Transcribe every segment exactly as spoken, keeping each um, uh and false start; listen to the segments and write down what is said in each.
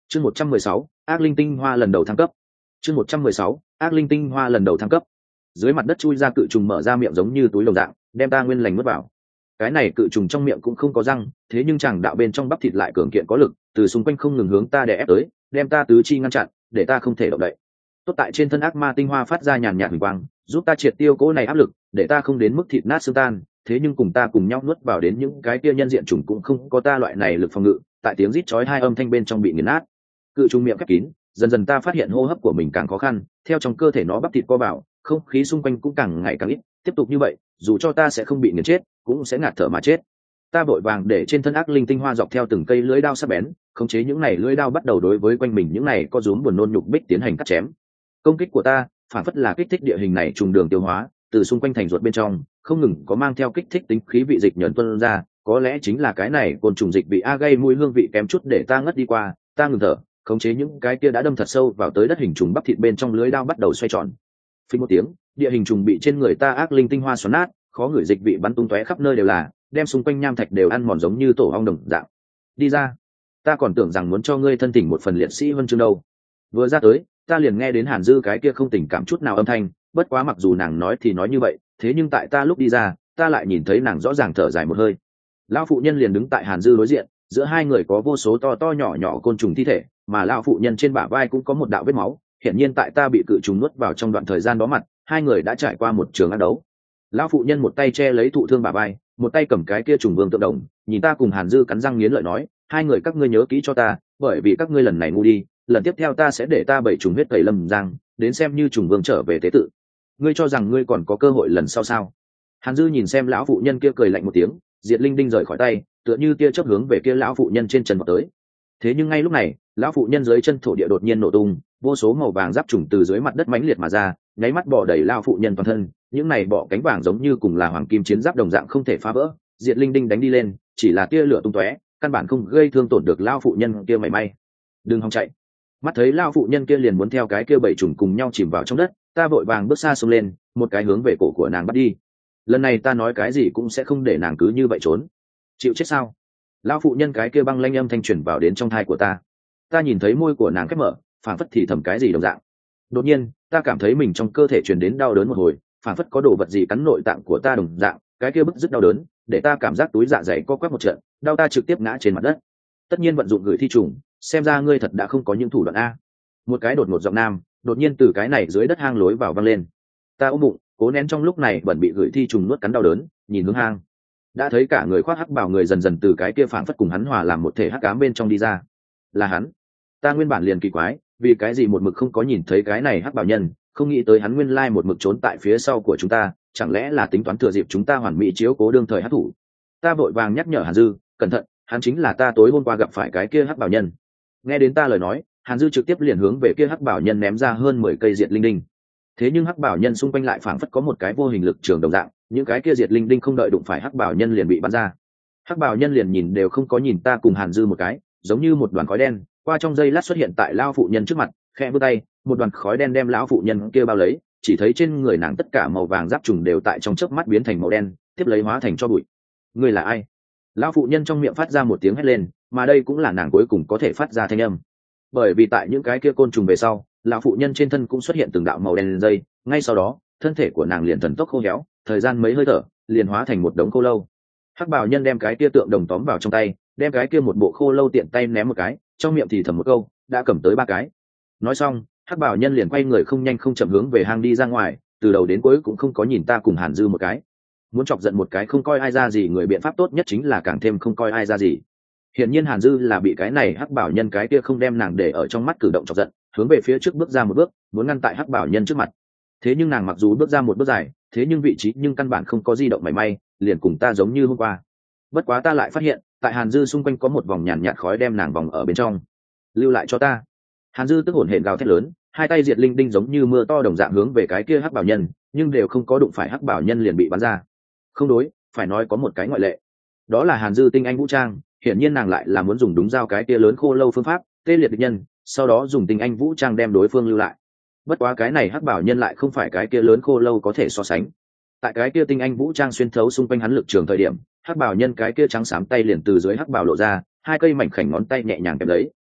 chương một trăm mười sáu ác linh tinh hoa lần đầu thăng cấp. chương một trăm mười sáu ác linh tinh hoa lần đầu thăng cấp. Dưới mặt đất chui ra cự trùng mở ra miệng giống như túi lồng dạng, đem ta nguyên lành nuốt vào. Cái này cự trùng trong miệng cũng không có răng, thế nhưng chàng đạo bên trong bắp thịt lại cường kiện có lực, từ xung quanh không ngừng hướng ta đè ép tới, đem ta tứ chi ngăn chặn, để ta không thể động đậy. Tốt tại trên thân ác ma tinh hoa phát ra nhàn nhạt huỳnh quang, giúp ta triệt tiêu cỗ này áp lực, để ta không đến mức thịt nát xương tan. Thế nhưng cùng ta cùng nhau nuốt vào đến những cái kia nhân diện trùng cũng không có ta loại này lực phòng ngự, tại tiếng rít chói hai âm thanh bên trong bị nghiền nát. Cự trùng miệng khép kín, dần dần ta phát hiện hô hấp của mình càng khó khăn, theo trong cơ thể nó bắp thịt co vào, không khí xung quanh cũng càng ngày càng ít. Tiếp tục như vậy, dù cho ta sẽ không bị nghiền chết, cũng sẽ ngạt thở mà chết. Ta vội vàng để trên thân ác linh tinh hoa dọc theo từng cây lưỡi đao sắc bén, khống chế những này lưỡi đao bắt đầu đối với quanh mình những này có rúm buồn nôn nhục bích tiến hành cắt chém. Công kích của ta phản phất là kích thích địa hình này trùng đường tiêu hóa, từ xung quanh thành ruột bên trong không ngừng có mang theo kích thích tính khí vị dịch nhẫn tuôn ra, có lẽ chính là cái này côn trùng dịch bị a gây mùi hương vị kém chút để ta ngất đi qua. Ta ngừng thở, khống chế những cái kia đã đâm thật sâu vào tới đất hình trùng bắp thịt bên trong lưới đao bắt đầu xoay tròn. Phình một tiếng, địa hình trùng bị trên người ta ác linh tinh hoa xoắn nát, khó ngửi dịch vị bắn tung tóe khắp nơi đều là, đem xung quanh nham thạch đều ăn mòn giống như tổ ong đồng dạng. Đi ra, ta còn tưởng rằng muốn cho ngươi thân tình một phần liệt sĩ huân chương đâu. Vừa ra tới, ta liền nghe đến Hàn Dư cái kia không tình cảm chút nào âm thanh, bất quá mặc dù nàng nói thì nói như vậy, thế nhưng tại ta lúc đi ra, ta lại nhìn thấy nàng rõ ràng thở dài một hơi. Lão phụ nhân liền đứng tại Hàn Dư đối diện, giữa hai người có vô số to to nhỏ nhỏ côn trùng thi thể, mà lão phụ nhân trên bả vai cũng có một đạo vết máu, hiển nhiên tại ta bị cự trùng nuốt vào trong đoạn thời gian đó mặt, hai người đã trải qua một trường ác đấu. Lão phụ nhân một tay che lấy thụ thương bả vai, một tay cầm cái kia trùng vương tượng đồng, nhìn ta cùng Hàn Dư cắn răng nghiến lợi nói, hai người các ngươi nhớ kỹ cho ta, bởi vì các ngươi lần này ngu đi, lần tiếp theo ta sẽ để ta bảy trùng huyết tẩy lâm giang, đến xem như trùng vương trở về tế tự. Ngươi cho rằng ngươi còn có cơ hội lần sau sao? Hàn Dư nhìn xem lão phụ nhân kia cười lạnh một tiếng, diệt linh đinh rời khỏi tay, tựa như tia chớp hướng về kia lão phụ nhân trên chân vọt tới. Thế nhưng ngay lúc này, lão phụ nhân dưới chân thổ địa đột nhiên nổ tung, vô số màu vàng giáp trùng từ dưới mặt đất mãnh liệt mà ra, nháy mắt bò đầy lão phụ nhân toàn thân, những này bọ cánh vàng giống như cùng là hoàng kim chiến giáp đồng dạng không thể phá vỡ. Diệt linh đinh đánh đi lên, chỉ là tia lửa tung tóe, căn bản không gây thương tổn được lão phụ nhân kia mảy may. Đừng hòng chạy. Mắt thấy lão phụ nhân kia liền muốn theo cái kia bảy trùng cùng nhau chìm vào trong đất, ta vội vàng bước xa xông lên, một cái hướng về cổ của nàng bắt đi. Lần này ta nói cái gì cũng sẽ không để nàng cứ như vậy trốn. Chịu chết sao? Lão phụ nhân cái kia băng lanh âm thanh truyền vào đến trong thai của ta. Ta nhìn thấy môi của nàng khép mở, phảng phất thì thầm cái gì đồng dạng. Đột nhiên, ta cảm thấy mình trong cơ thể truyền đến đau đớn một hồi, phảng phất có đồ vật gì cắn nội tạng của ta đồng dạng, cái kia bức rất đau đớn, để ta cảm giác túi dạ dày co quắp một trận, đau ta trực tiếp ngã trên mặt đất. Tất nhiên vận dụng gửi thi trùng, xem ra ngươi thật đã không có những thủ đoạn a. Một cái đột ngột giọng nam, đột nhiên từ cái này dưới đất hang lối vào văng lên. Ta ôm bụng, cố nén trong lúc này bẩn bị gửi thi trùng nuốt cắn đau đớn, nhìn hướng hang. Đã thấy cả người khoác hắc bào người dần dần từ cái kia phảng phất cùng hắn hòa làm một thể hắc ám bên trong đi ra. Là hắn. Ta nguyên bản liền kỳ quái, vì cái gì một mực không có nhìn thấy cái này hắc bào nhân, không nghĩ tới hắn nguyên lai một mực trốn tại phía sau của chúng ta, chẳng lẽ là tính toán thừa dịp chúng ta hoàn mỹ chiếu cố đương thời hắc thủ. Ta vội vàng nhắc nhở Hàn Dư, cẩn thận, hắn chính là ta tối hôm qua gặp phải cái kia hắc bào nhân. Nghe đến ta lời nói, Hàn Dư trực tiếp liền hướng về kia hắc bảo nhân ném ra hơn mười cây diệt linh đinh. Thế nhưng hắc bảo nhân xung quanh lại phảng phất có một cái vô hình lực trường đồng dạng, những cái kia diệt linh đinh không đợi đụng phải hắc bảo nhân liền bị bắn ra. Hắc bảo nhân liền nhìn đều không có nhìn ta cùng Hàn Dư một cái, giống như một đoàn khói đen, qua trong giây lát xuất hiện tại lão phụ nhân trước mặt, khẽ vươn tay, một đoàn khói đen đem lão phụ nhân kia bao lấy, chỉ thấy trên người nàng tất cả màu vàng giáp trùng đều tại trong chớp mắt biến thành màu đen, tiếp lấy hóa thành tro bụi. Ngươi là ai? Lão phụ nhân trong miệng phát ra một tiếng hét lên, mà đây cũng là nàng cuối cùng có thể phát ra thanh âm. Bởi vì tại những cái kia côn trùng về sau, lão phụ nhân trên thân cũng xuất hiện từng đạo màu đen dây, ngay sau đó thân thể của nàng liền thần tốc khô héo, thời gian mấy hơi thở liền hóa thành một đống khô lâu. Hắc bào nhân đem cái kia tượng đồng tóm vào trong tay, đem cái kia một bộ khô lâu tiện tay ném một cái, trong miệng thì thầm một câu, đã cầm tới ba cái. Nói xong, Hắc bào nhân liền quay người không nhanh không chậm hướng về hang đi ra ngoài, từ đầu đến cuối cũng không có nhìn ta cùng Hàn Dư một cái. Muốn chọc giận một cái không coi ai ra gì người, biện pháp tốt nhất chính là càng thêm không coi ai ra gì. Hiển nhiên Hàn Dư là bị cái này hắc bảo nhân cái kia không đem nàng để ở trong mắt cử động chọc giận, hướng về phía trước bước ra một bước, muốn ngăn tại hắc bảo nhân trước mặt. Thế nhưng nàng mặc dù bước ra một bước dài, thế nhưng vị trí nhưng căn bản không có di động mảy may, liền cùng ta giống như hôm qua. Bất quá ta lại phát hiện, tại Hàn Dư xung quanh có một vòng nhàn nhạt khói đem nàng vòng ở bên trong. Lưu lại cho ta. Hàn Dư tức hổn hển gào thét lớn, hai tay diệt linh đinh giống như mưa to đồng dạng hướng về cái kia hắc bảo nhân, nhưng đều không có đụng phải hắc bảo nhân liền bị bắn ra. Không đối, phải nói có một cái ngoại lệ. Đó là Hàn Dư tinh anh vũ trang, hiển nhiên nàng lại là muốn dùng đúng dao cái kia lớn khô lâu phương pháp tê liệt địch nhân, sau đó dùng tinh anh vũ trang đem đối phương lưu lại. Bất quá cái này hắc bảo nhân lại không phải cái kia lớn khô lâu có thể so sánh. Tại cái kia tinh anh vũ trang xuyên thấu xung quanh hắn lực trường thời điểm, hắc bảo nhân cái kia trắng xám tay liền từ dưới hắc bảo lộ ra, hai cây mảnh khảnh ngón tay nhẹ nhàng kẹp lấy,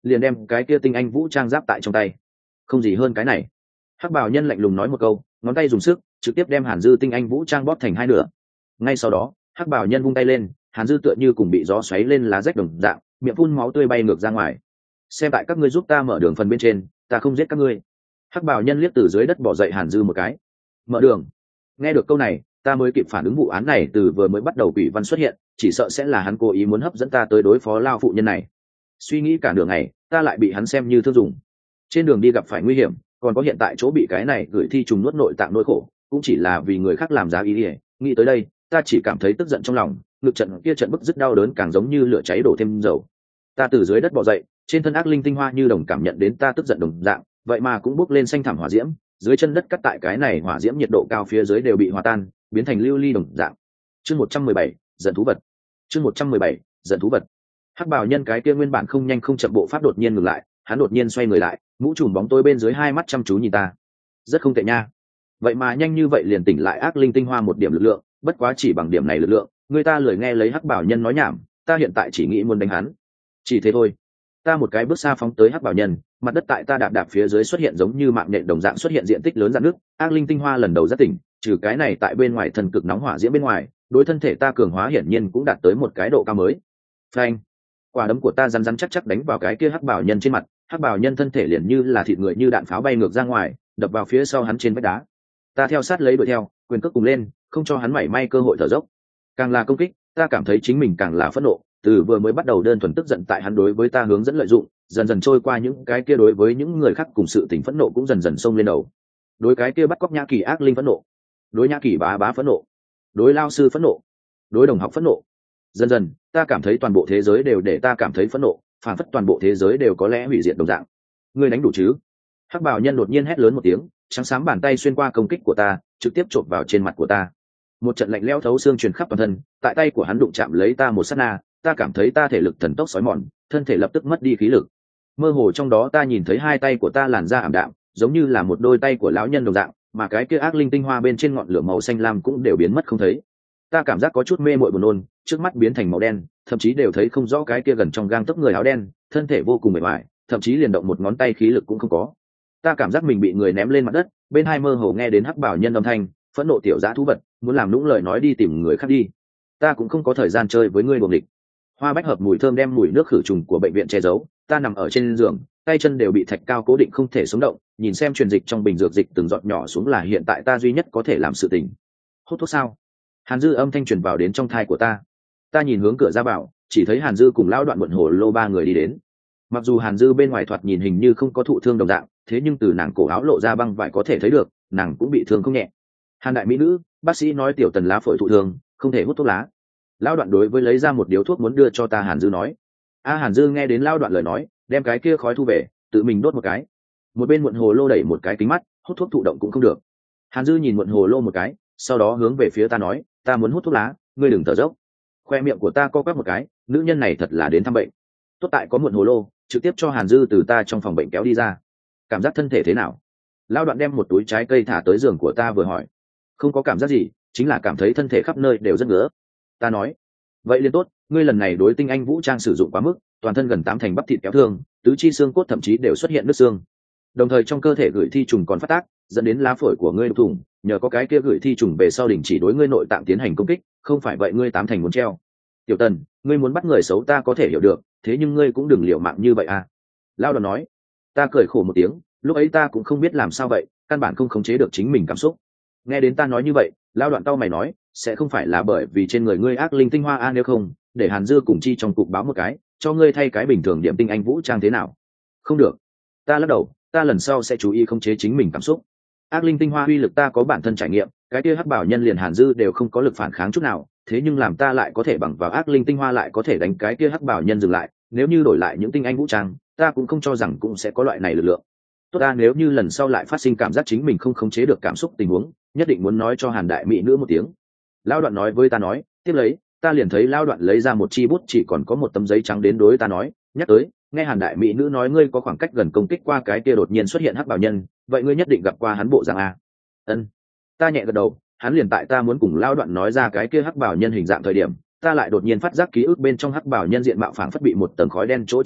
liền đem cái kia tinh anh vũ trang giáp tại trong tay. Không gì hơn cái này. Hắc bào nhân lạnh lùng nói một câu, ngón tay dùng sức trực tiếp đem Hàn Dư tinh anh vũ trang bóp thành hai nửa. Ngay sau đó Hắc bào nhân vung tay lên, Hàn Dư tựa như cùng bị gió xoáy lên lá rách đồng dạng, miệng phun máu tươi bay ngược ra ngoài. Xem tại các ngươi giúp ta mở đường phần bên trên, ta không giết các ngươi. Hắc bào nhân liếc từ dưới đất bỏ dậy Hàn Dư một cái. Mở đường. Nghe được câu này, ta mới kịp phản ứng vụ án này từ vừa mới bắt đầu quỷ văn xuất hiện, chỉ sợ sẽ là hắn cố ý muốn hấp dẫn ta tới đối phó lao phụ nhân này. Suy nghĩ cả đường ngày, ta lại bị hắn xem như thương dùng. Trên đường đi gặp phải nguy hiểm, còn có hiện tại chỗ bị cái này gửi thi trùng nuốt nội tạng nỗi khổ, cũng chỉ là vì người khác làm giá ý ỉa. Nghĩ tới đây, ta chỉ cảm thấy tức giận trong lòng, ngực trận kia trận bức dứt đau đớn càng giống như lửa cháy đổ thêm dầu. Ta từ dưới đất bò dậy, trên thân ác linh tinh hoa như đồng cảm nhận đến ta tức giận đồng dạng, vậy mà cũng bốc lên xanh thảm hỏa diễm, dưới chân đất cắt tại cái này hỏa diễm nhiệt độ cao phía dưới đều bị hòa tan, biến thành lưu ly đồng dạng. Chương một trăm mười bảy, giận thú vật. Chương một trăm mười bảy, giận thú vật. Hắc bào nhân cái kia nguyên bản không nhanh không chậm bộ pháp đột nhiên ngừng lại, hắn đột nhiên xoay người lại, mũ trùm bóng tối bên dưới hai mắt chăm chú nhìn ta. Rất không tệ nha. Vậy mà nhanh như vậy liền tỉnh lại ác linh tinh hoa một điểm lực lượng, bất quá chỉ bằng điểm này lực lượng, người ta lười nghe lấy Hắc bào nhân nói nhảm, ta hiện tại chỉ nghĩ muốn đánh hắn. Chỉ thế thôi. Ta một cái bước xa phóng tới Hắc bào nhân, mặt đất tại ta đạp đạp phía dưới xuất hiện giống như mạng nhện đồng dạng xuất hiện diện tích lớn rạn nước, ác linh tinh hoa lần đầu giác tỉnh, trừ cái này tại bên ngoài thần cực nóng hỏa diễm bên ngoài, đối thân thể ta cường hóa hiển nhiên cũng đạt tới một cái độ cao mới. Phanh! Quả đấm của ta rắn rắn chắc chắc đánh vào cái kia Hắc bào nhân trên mặt, Hắc bào nhân thân thể liền như là thịt người như đạn pháo bay ngược ra ngoài, đập vào phía sau hắn trên vách đá. Ta theo sát lấy đuổi theo, quyền cước cùng lên, không cho hắn mảy may cơ hội thở dốc. Càng là công kích, ta cảm thấy chính mình càng là phẫn nộ, từ vừa mới bắt đầu đơn thuần tức giận tại hắn đối với ta hướng dẫn lợi dụng, dần dần trôi qua những cái kia đối với những người khác cùng sự tình phẫn nộ cũng dần dần xông lên đầu. Đối cái kia bắt cóc Nhã Kỳ ác linh phẫn nộ, đối Nhã Kỳ bá bá phẫn nộ, đối lao sư phẫn nộ, đối đồng học phẫn nộ. Dần dần, ta cảm thấy toàn bộ thế giới đều để ta cảm thấy phẫn nộ, phản phất toàn bộ thế giới đều có lẽ hủy diệt đồng dạng. Ngươi đánh đủ chứ? Hắc bào nhân đột nhiên hét lớn một tiếng, trắng xám bàn tay xuyên qua công kích của ta, trực tiếp chộp vào trên mặt của ta. Một trận lạnh lẽo thấu xương truyền khắp toàn thân, tại tay của hắn đụng chạm lấy ta một sát na, ta cảm thấy ta thể lực thần tốc xói mòn, thân thể lập tức mất đi khí lực. Mơ hồ trong đó ta nhìn thấy hai tay của ta làn da ảm đạm, giống như là một đôi tay của lão nhân đồng dạng, mà cái kia ác linh tinh hoa bên trên ngọn lửa màu xanh lam cũng đều biến mất không thấy. Ta cảm giác có chút mê mội buồn nôn, trước mắt biến thành màu đen, thậm chí đều thấy không rõ cái kia gần trong gang tấc người áo đen, thân thể vô cùng mệt mỏi, thậm chí liền động một ngón tay khí lực cũng không có. Ta cảm giác mình bị người ném lên mặt đất, bên hai mơ hồ nghe đến Hắc bào nhân âm thanh, phẫn nộ tiểu dã thú vật, muốn làm lũng lời nói đi tìm người khác đi. Ta cũng không có thời gian chơi với ngươi buồng địch. Hoa bách hợp mùi thơm đem mùi nước khử trùng của bệnh viện che giấu, ta nằm ở trên giường, tay chân đều bị thạch cao cố định không thể sống động, nhìn xem truyền dịch trong bình dược dịch từng giọt nhỏ xuống là hiện tại ta duy nhất có thể làm sự tình. Hút thuốc sao? Hàn Dư âm thanh truyền vào đến trong thai của ta. Ta nhìn hướng cửa ra vào, chỉ thấy Hàn Dư cùng lão đoạn muộn hồ lô ba người đi đến. Mặc dù Hàn Dư bên ngoài thoạt nhìn hình như không có thụ thương đồng dạng, thế nhưng từ nàng cổ áo lộ ra băng vải có thể thấy được, nàng cũng bị thương không nhẹ. Hàn đại mỹ nữ, bác sĩ nói tiểu tần lá phổi thụ thương, không thể hút thuốc lá. Lão đoạn đối với lấy ra một điếu thuốc muốn đưa cho ta. Hàn Dư nói. A Hàn Dư nghe đến lão đoạn lời nói, đem cái kia khói thu về, tự mình đốt một cái. Một bên muộn hồ lô đẩy một cái kính mắt, hút thuốc thụ động cũng không được. Hàn Dư nhìn muộn hồ lô một cái, sau đó hướng về phía ta nói, ta muốn hút thuốc lá, ngươi đừng thở dốc. Khoe miệng của ta co quắp một cái, nữ nhân này thật là đến thăm bệnh. Tốt tại có muộn hồ lô, trực tiếp cho Hàn Dư từ ta trong phòng bệnh kéo đi ra. Cảm giác thân thể thế nào? Lão đoạn đem một túi trái cây thả tới giường của ta vừa hỏi. Không có cảm giác gì, chính là cảm thấy thân thể khắp nơi đều rất ngứa. Ta nói, vậy liền tốt, ngươi lần này đối tinh anh vũ trang sử dụng quá mức, toàn thân gần tám thành bắp thịt kéo thương, tứ chi xương cốt thậm chí đều xuất hiện nứt xương. Đồng thời trong cơ thể gửi thi trùng còn phát tác, dẫn đến lá phổi của ngươi đục thủng, nhờ có cái kia gửi thi trùng về sau đình chỉ đối ngươi nội tạng tiến hành công kích, không phải vậy ngươi tám thành muốn treo. Tiểu Tần, ngươi muốn bắt người xấu ta có thể hiểu được, thế nhưng ngươi cũng đừng liều mạng như vậy à. Lao đoàn nói. Ta cười khổ một tiếng, lúc ấy ta cũng không biết làm sao vậy, căn bản không khống chế được chính mình cảm xúc. Nghe đến ta nói như vậy, Lao đoạn tao mày nói, sẽ không phải là bởi vì trên người ngươi ác linh tinh hoa a, nếu không để Hàn Dư cùng chi trong cục báo một cái, cho ngươi thay cái bình thường điểm tinh anh vũ trang thế nào. Không được. Ta lắc đầu, ta lần sau sẽ chú ý khống chế chính mình cảm xúc. Ác linh tinh hoa uy lực ta có bản thân trải nghiệm, cái kia hắc bảo nhân liền Hàn Dư đều không có lực phản kháng chút nào, thế nhưng làm ta lại có thể bằng vào ác linh tinh hoa lại có thể đánh cái kia hắc bảo nhân dừng lại, nếu như đổi lại những tinh anh vũ trang, ta cũng không cho rằng cũng sẽ có loại này lực lượng. Tốt ta, nếu như lần sau lại phát sinh cảm giác chính mình không khống chế được cảm xúc tình huống, nhất định muốn nói cho Hàn đại mỹ nữ một tiếng. Lão đoạn nói với ta nói, tiếp lấy, ta liền thấy Lão đoạn lấy ra một chi bút chỉ còn có một tấm giấy trắng đến đối ta nói, nhắc tới, nghe Hàn đại mỹ nữ nói ngươi có khoảng cách gần công kích qua cái kia đột nhiên xuất hiện hắc bảo nhân, vậy ngươi nhất định gặp qua hắn bộ dạng a. Ân. Ta nhẹ gật đầu, hắn liền tại ta muốn cùng Lão đoạn nói ra cái kia hắc bảo nhân hình dạng thời điểm, ta lại đột nhiên phát giác ký ức bên trong hắc bảo nhân diện mạo phảng phất bị một tầng khói đen chỗ che lấp,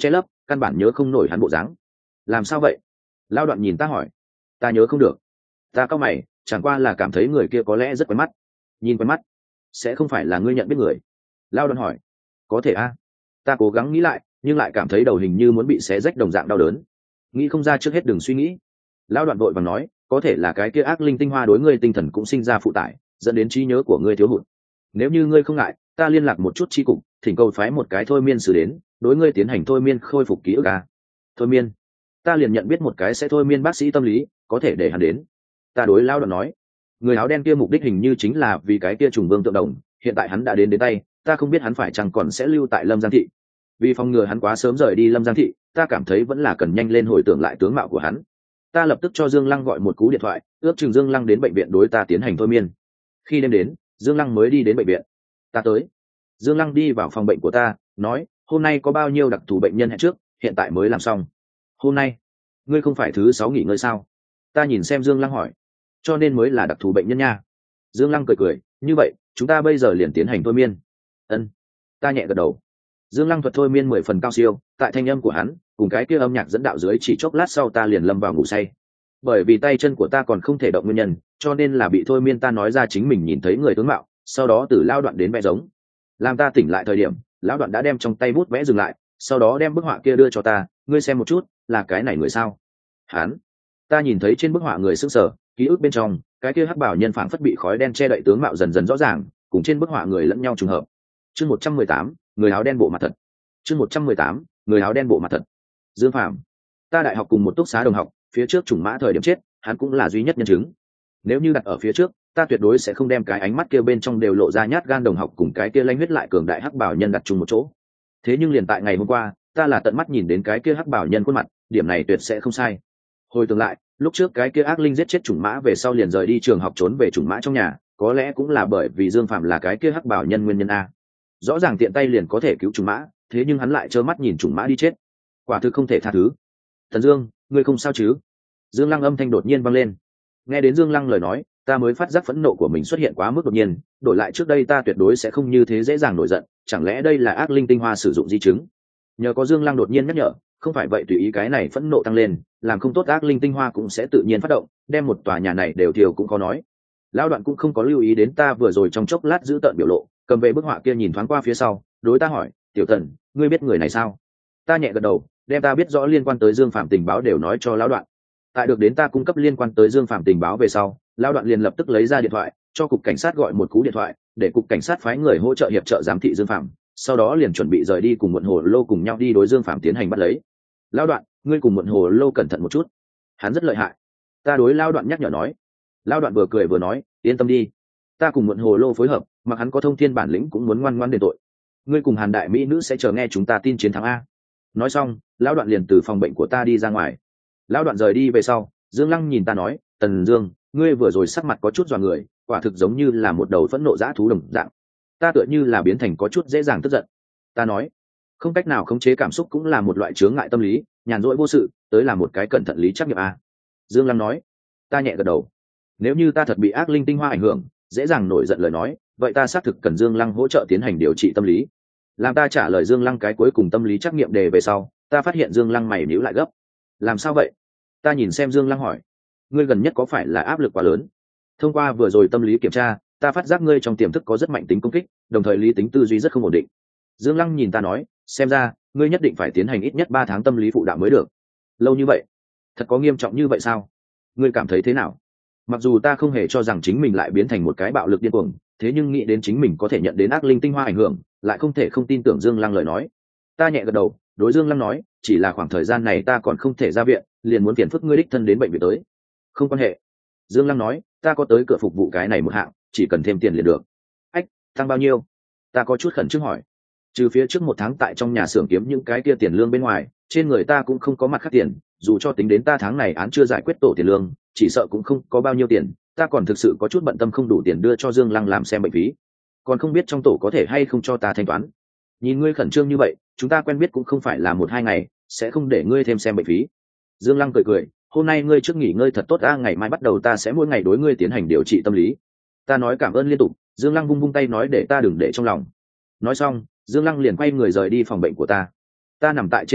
căn bản nhớ không nổi hắn bộ dáng. Làm sao vậy? Lao Đoạn nhìn ta hỏi. Ta nhớ không được. Ta cau mày, chẳng qua là cảm thấy người kia có lẽ rất quen mắt. Nhìn quen mắt, sẽ không phải là ngươi nhận biết người? Lao Đoạn hỏi. Có thể a. Ta cố gắng nghĩ lại, nhưng lại cảm thấy đầu hình như muốn bị xé rách đồng dạng đau đớn. Nghĩ không ra trước hết đừng suy nghĩ. Lao Đoạn vội vàng nói, có thể là cái kia ác linh tinh hoa đối ngươi tinh thần cũng sinh ra phụ tải, dẫn đến trí nhớ của ngươi thiếu hụt. Nếu như ngươi không ngại, ta liên lạc một chút chi cục, thỉnh cầu phái một cái thôi miên xử đến, đối ngươi tiến hành thôi miên khôi phục ký ức à. Thôi miên? Ta liền nhận biết một cái sẽ thôi miên bác sĩ tâm lý, có thể để hắn đến. Ta đối Lao Đoạn nói. Người áo đen kia mục đích hình như chính là vì cái kia trùng vương tượng đồng, hiện tại hắn đã đến đến tay, ta không biết hắn phải chăng còn sẽ lưu tại Lâm Giang thị. Vì phòng ngừa hắn quá sớm rời đi Lâm Giang thị, ta cảm thấy vẫn là cần nhanh lên hồi tưởng lại tướng mạo của hắn. Ta lập tức cho Dương Lăng gọi một cú điện thoại, ước chừng Dương Lăng đến bệnh viện đối ta tiến hành thôi miên. Khi đêm đến, Dương Lăng mới đi đến bệnh viện. Ta tới. Dương Lăng đi vào phòng bệnh của ta, nói, hôm nay có bao nhiêu đặc thù bệnh nhân hẹn trước, hiện tại mới làm xong. Hôm nay? Ngươi không phải thứ sáu nghỉ ngơi sao? Ta nhìn xem Dương Lăng hỏi. Cho nên mới là đặc thù bệnh nhân nha. Dương Lăng cười cười, như vậy, chúng ta bây giờ liền tiến hành thôi miên. Ân. Ta nhẹ gật đầu. Dương Lăng thuật thôi miên mười phần cao siêu, tại thanh âm của hắn, cùng cái kia âm nhạc dẫn đạo dưới chỉ chốc lát sau ta liền lâm vào ngủ say. Bởi vì tay chân của ta còn không thể động nguyên nhân, cho nên là bị thôi miên ta nói ra chính mình nhìn thấy người tướng mạo, sau đó từ Lao Đoạn đến vẽ giống. Làm ta tỉnh lại thời điểm, Lão Đoạn đã đem trong tay bút vẽ dừng lại, sau đó đem bức họa kia đưa cho ta, ngươi xem một chút, là cái này người sao? Hắn. Ta nhìn thấy trên bức họa người sững sờ, ký ức bên trong, cái kia hắc bảo nhân phảng phất bị khói đen che đậy tướng mạo dần dần rõ ràng, cùng trên bức họa người lẫn nhau trùng hợp. Chương một trăm mười tám, người áo đen bộ mặt thật. Chương một trăm mười tám, người áo đen bộ mặt thật. Dương Phàm. Ta đại học cùng một túc xá đồng học, phía trước trùng mã thời điểm chết, hắn cũng là duy nhất nhân chứng. Nếu như đặt ở phía trước, ta tuyệt đối sẽ không đem cái ánh mắt kia bên trong đều lộ ra nhát gan đồng học cùng cái kia lanh huyết lại cường đại hắc bảo nhân đặt chung một chỗ. Thế nhưng liền tại ngày hôm qua, ta là tận mắt nhìn đến cái kia hắc bảo nhân khuôn mặt, điểm này tuyệt sẽ không sai. Hồi tưởng lại, lúc trước cái kia ác linh giết chết trùng mã về sau liền rời đi trường học trốn về trùng mã trong nhà, có lẽ cũng là bởi vì Dương Phạm là cái kia hắc bảo nhân nguyên nhân a. Rõ ràng tiện tay liền có thể cứu trùng mã, thế nhưng hắn lại trơ mắt nhìn trùng mã đi chết, quả thực không thể tha thứ. Thần Dương, ngươi không sao chứ? Dương Lăng âm thanh đột nhiên vang lên. Nghe đến Dương Lăng lời nói, ta mới phát giác phẫn nộ của mình xuất hiện quá mức đột nhiên, đổi lại trước đây ta tuyệt đối sẽ không như thế dễ dàng nổi giận, chẳng lẽ đây là ác linh tinh hoa sử dụng di chứng? Nhờ có Dương Lăng đột nhiên nhắc nhở, không phải vậy tùy ý cái này phẫn nộ tăng lên, làm không tốt ác linh tinh hoa cũng sẽ tự nhiên phát động, đem một tòa nhà này đều thiêu cũng khó nói. Lão Đoạn cũng không có lưu ý đến ta vừa rồi trong chốc lát giữ tợn biểu lộ, cầm về bức họa kia nhìn thoáng qua phía sau, đối ta hỏi, "Tiểu Tần, ngươi biết người này sao?" Ta nhẹ gật đầu, đem ta biết rõ liên quan tới Dương Phạm tình báo đều nói cho Lão Đoạn. Tại được đến ta cung cấp liên quan tới Dương Phạm tình báo về sau, Lão Đoạn liền lập tức lấy ra điện thoại, cho cục cảnh sát gọi một cú điện thoại, để cục cảnh sát phái người hỗ trợ hiệp trợ giám thị Dương Phạm, sau đó liền chuẩn bị rời đi cùng Muộn Hồ Lô cùng nhau đi đối Dương Phạm tiến hành bắt lấy. Lão Đoạn, ngươi cùng Muộn Hồ Lô cẩn thận một chút, hắn rất lợi hại. Ta đối Lão Đoạn nhắc nhở nói. Lão Đoạn vừa cười vừa nói, yên tâm đi, ta cùng Muộn Hồ Lô phối hợp, mặc hắn có thông thiên bản lĩnh cũng muốn ngoan ngoãn đền tội. Ngươi cùng Hàn đại mỹ nữ sẽ chờ nghe chúng ta tin chiến thắng a. Nói xong, Lão Đoạn liền từ phòng bệnh của ta đi ra ngoài. Lão Đoạn rời đi về sau, Dương Lăng nhìn ta nói, Tần Dương, ngươi vừa rồi sắc mặt có chút dọa người, quả thực giống như là một đầu phẫn nộ dã thú đồng dạng. Ta tựa như là biến thành có chút dễ dàng tức giận. Ta nói, không cách nào khống chế cảm xúc cũng là một loại chướng ngại tâm lý, nhàn rỗi vô sự, tới là một cái cẩn thận lý trắc nghiệm a. Dương Lăng nói. Ta nhẹ gật đầu. Nếu như ta thật bị ác linh tinh hoa ảnh hưởng, dễ dàng nổi giận lời nói, vậy ta xác thực cần Dương Lăng hỗ trợ tiến hành điều trị tâm lý. Làm ta trả lời Dương Lăng cái cuối cùng tâm lý trắc nghiệm đề về sau, ta phát hiện Dương Lăng mày nhíu lại gấp. Làm sao vậy? Ta nhìn xem Dương Lăng hỏi. Ngươi gần nhất có phải là áp lực quá lớn? Thông qua vừa rồi tâm lý kiểm tra, ta phát giác ngươi trong tiềm thức có rất mạnh tính công kích, đồng thời lý tính tư duy rất không ổn định. Dương Lăng nhìn ta nói, xem ra ngươi nhất định phải tiến hành ít nhất ba tháng tâm lý phụ đạo mới được. Lâu như vậy? Thật có nghiêm trọng như vậy sao? Ngươi cảm thấy thế nào? Mặc dù ta không hề cho rằng chính mình lại biến thành một cái bạo lực điên cuồng, thế nhưng nghĩ đến chính mình có thể nhận đến ác linh tinh hoa ảnh hưởng, lại không thể không tin tưởng Dương Lăng lời nói. Ta nhẹ gật đầu, đối Dương Lăng nói, chỉ là khoảng thời gian này ta còn không thể ra viện, liền muốn phiền phức ngươi đích thân đến bệnh viện tới. Không quan hệ. Dương Lăng nói, ta có tới cửa phục vụ cái này một hạng, chỉ cần thêm tiền liền được. Ách, tăng bao nhiêu? Ta có chút khẩn trương hỏi. Trừ phía trước một tháng tại trong nhà xưởng kiếm những cái kia tiền lương bên ngoài, trên người ta cũng không có mặt khác tiền, dù cho tính đến ta tháng này án chưa giải quyết tổ tiền lương, chỉ sợ cũng không có bao nhiêu tiền, ta còn thực sự có chút bận tâm không đủ tiền đưa cho Dương Lăng làm xem bệnh phí, còn không biết trong tổ có thể hay không cho ta thanh toán. Nhìn ngươi khẩn trương như vậy, chúng ta quen biết cũng không phải là một hai ngày, sẽ không để ngươi thêm xem bệnh phí. Dương Lăng cười cười, hôm nay ngươi trước nghỉ ngơi thật tốt a, ngày mai bắt đầu ta sẽ mỗi ngày đối ngươi tiến hành điều trị tâm lý. Ta nói cảm ơn liên tục, Dương Lăng vung vung tay nói để ta đừng để trong lòng. Nói xong, Dương Lăng liền quay người rời đi phòng bệnh của ta. Ta nằm tại trên giường bệnh,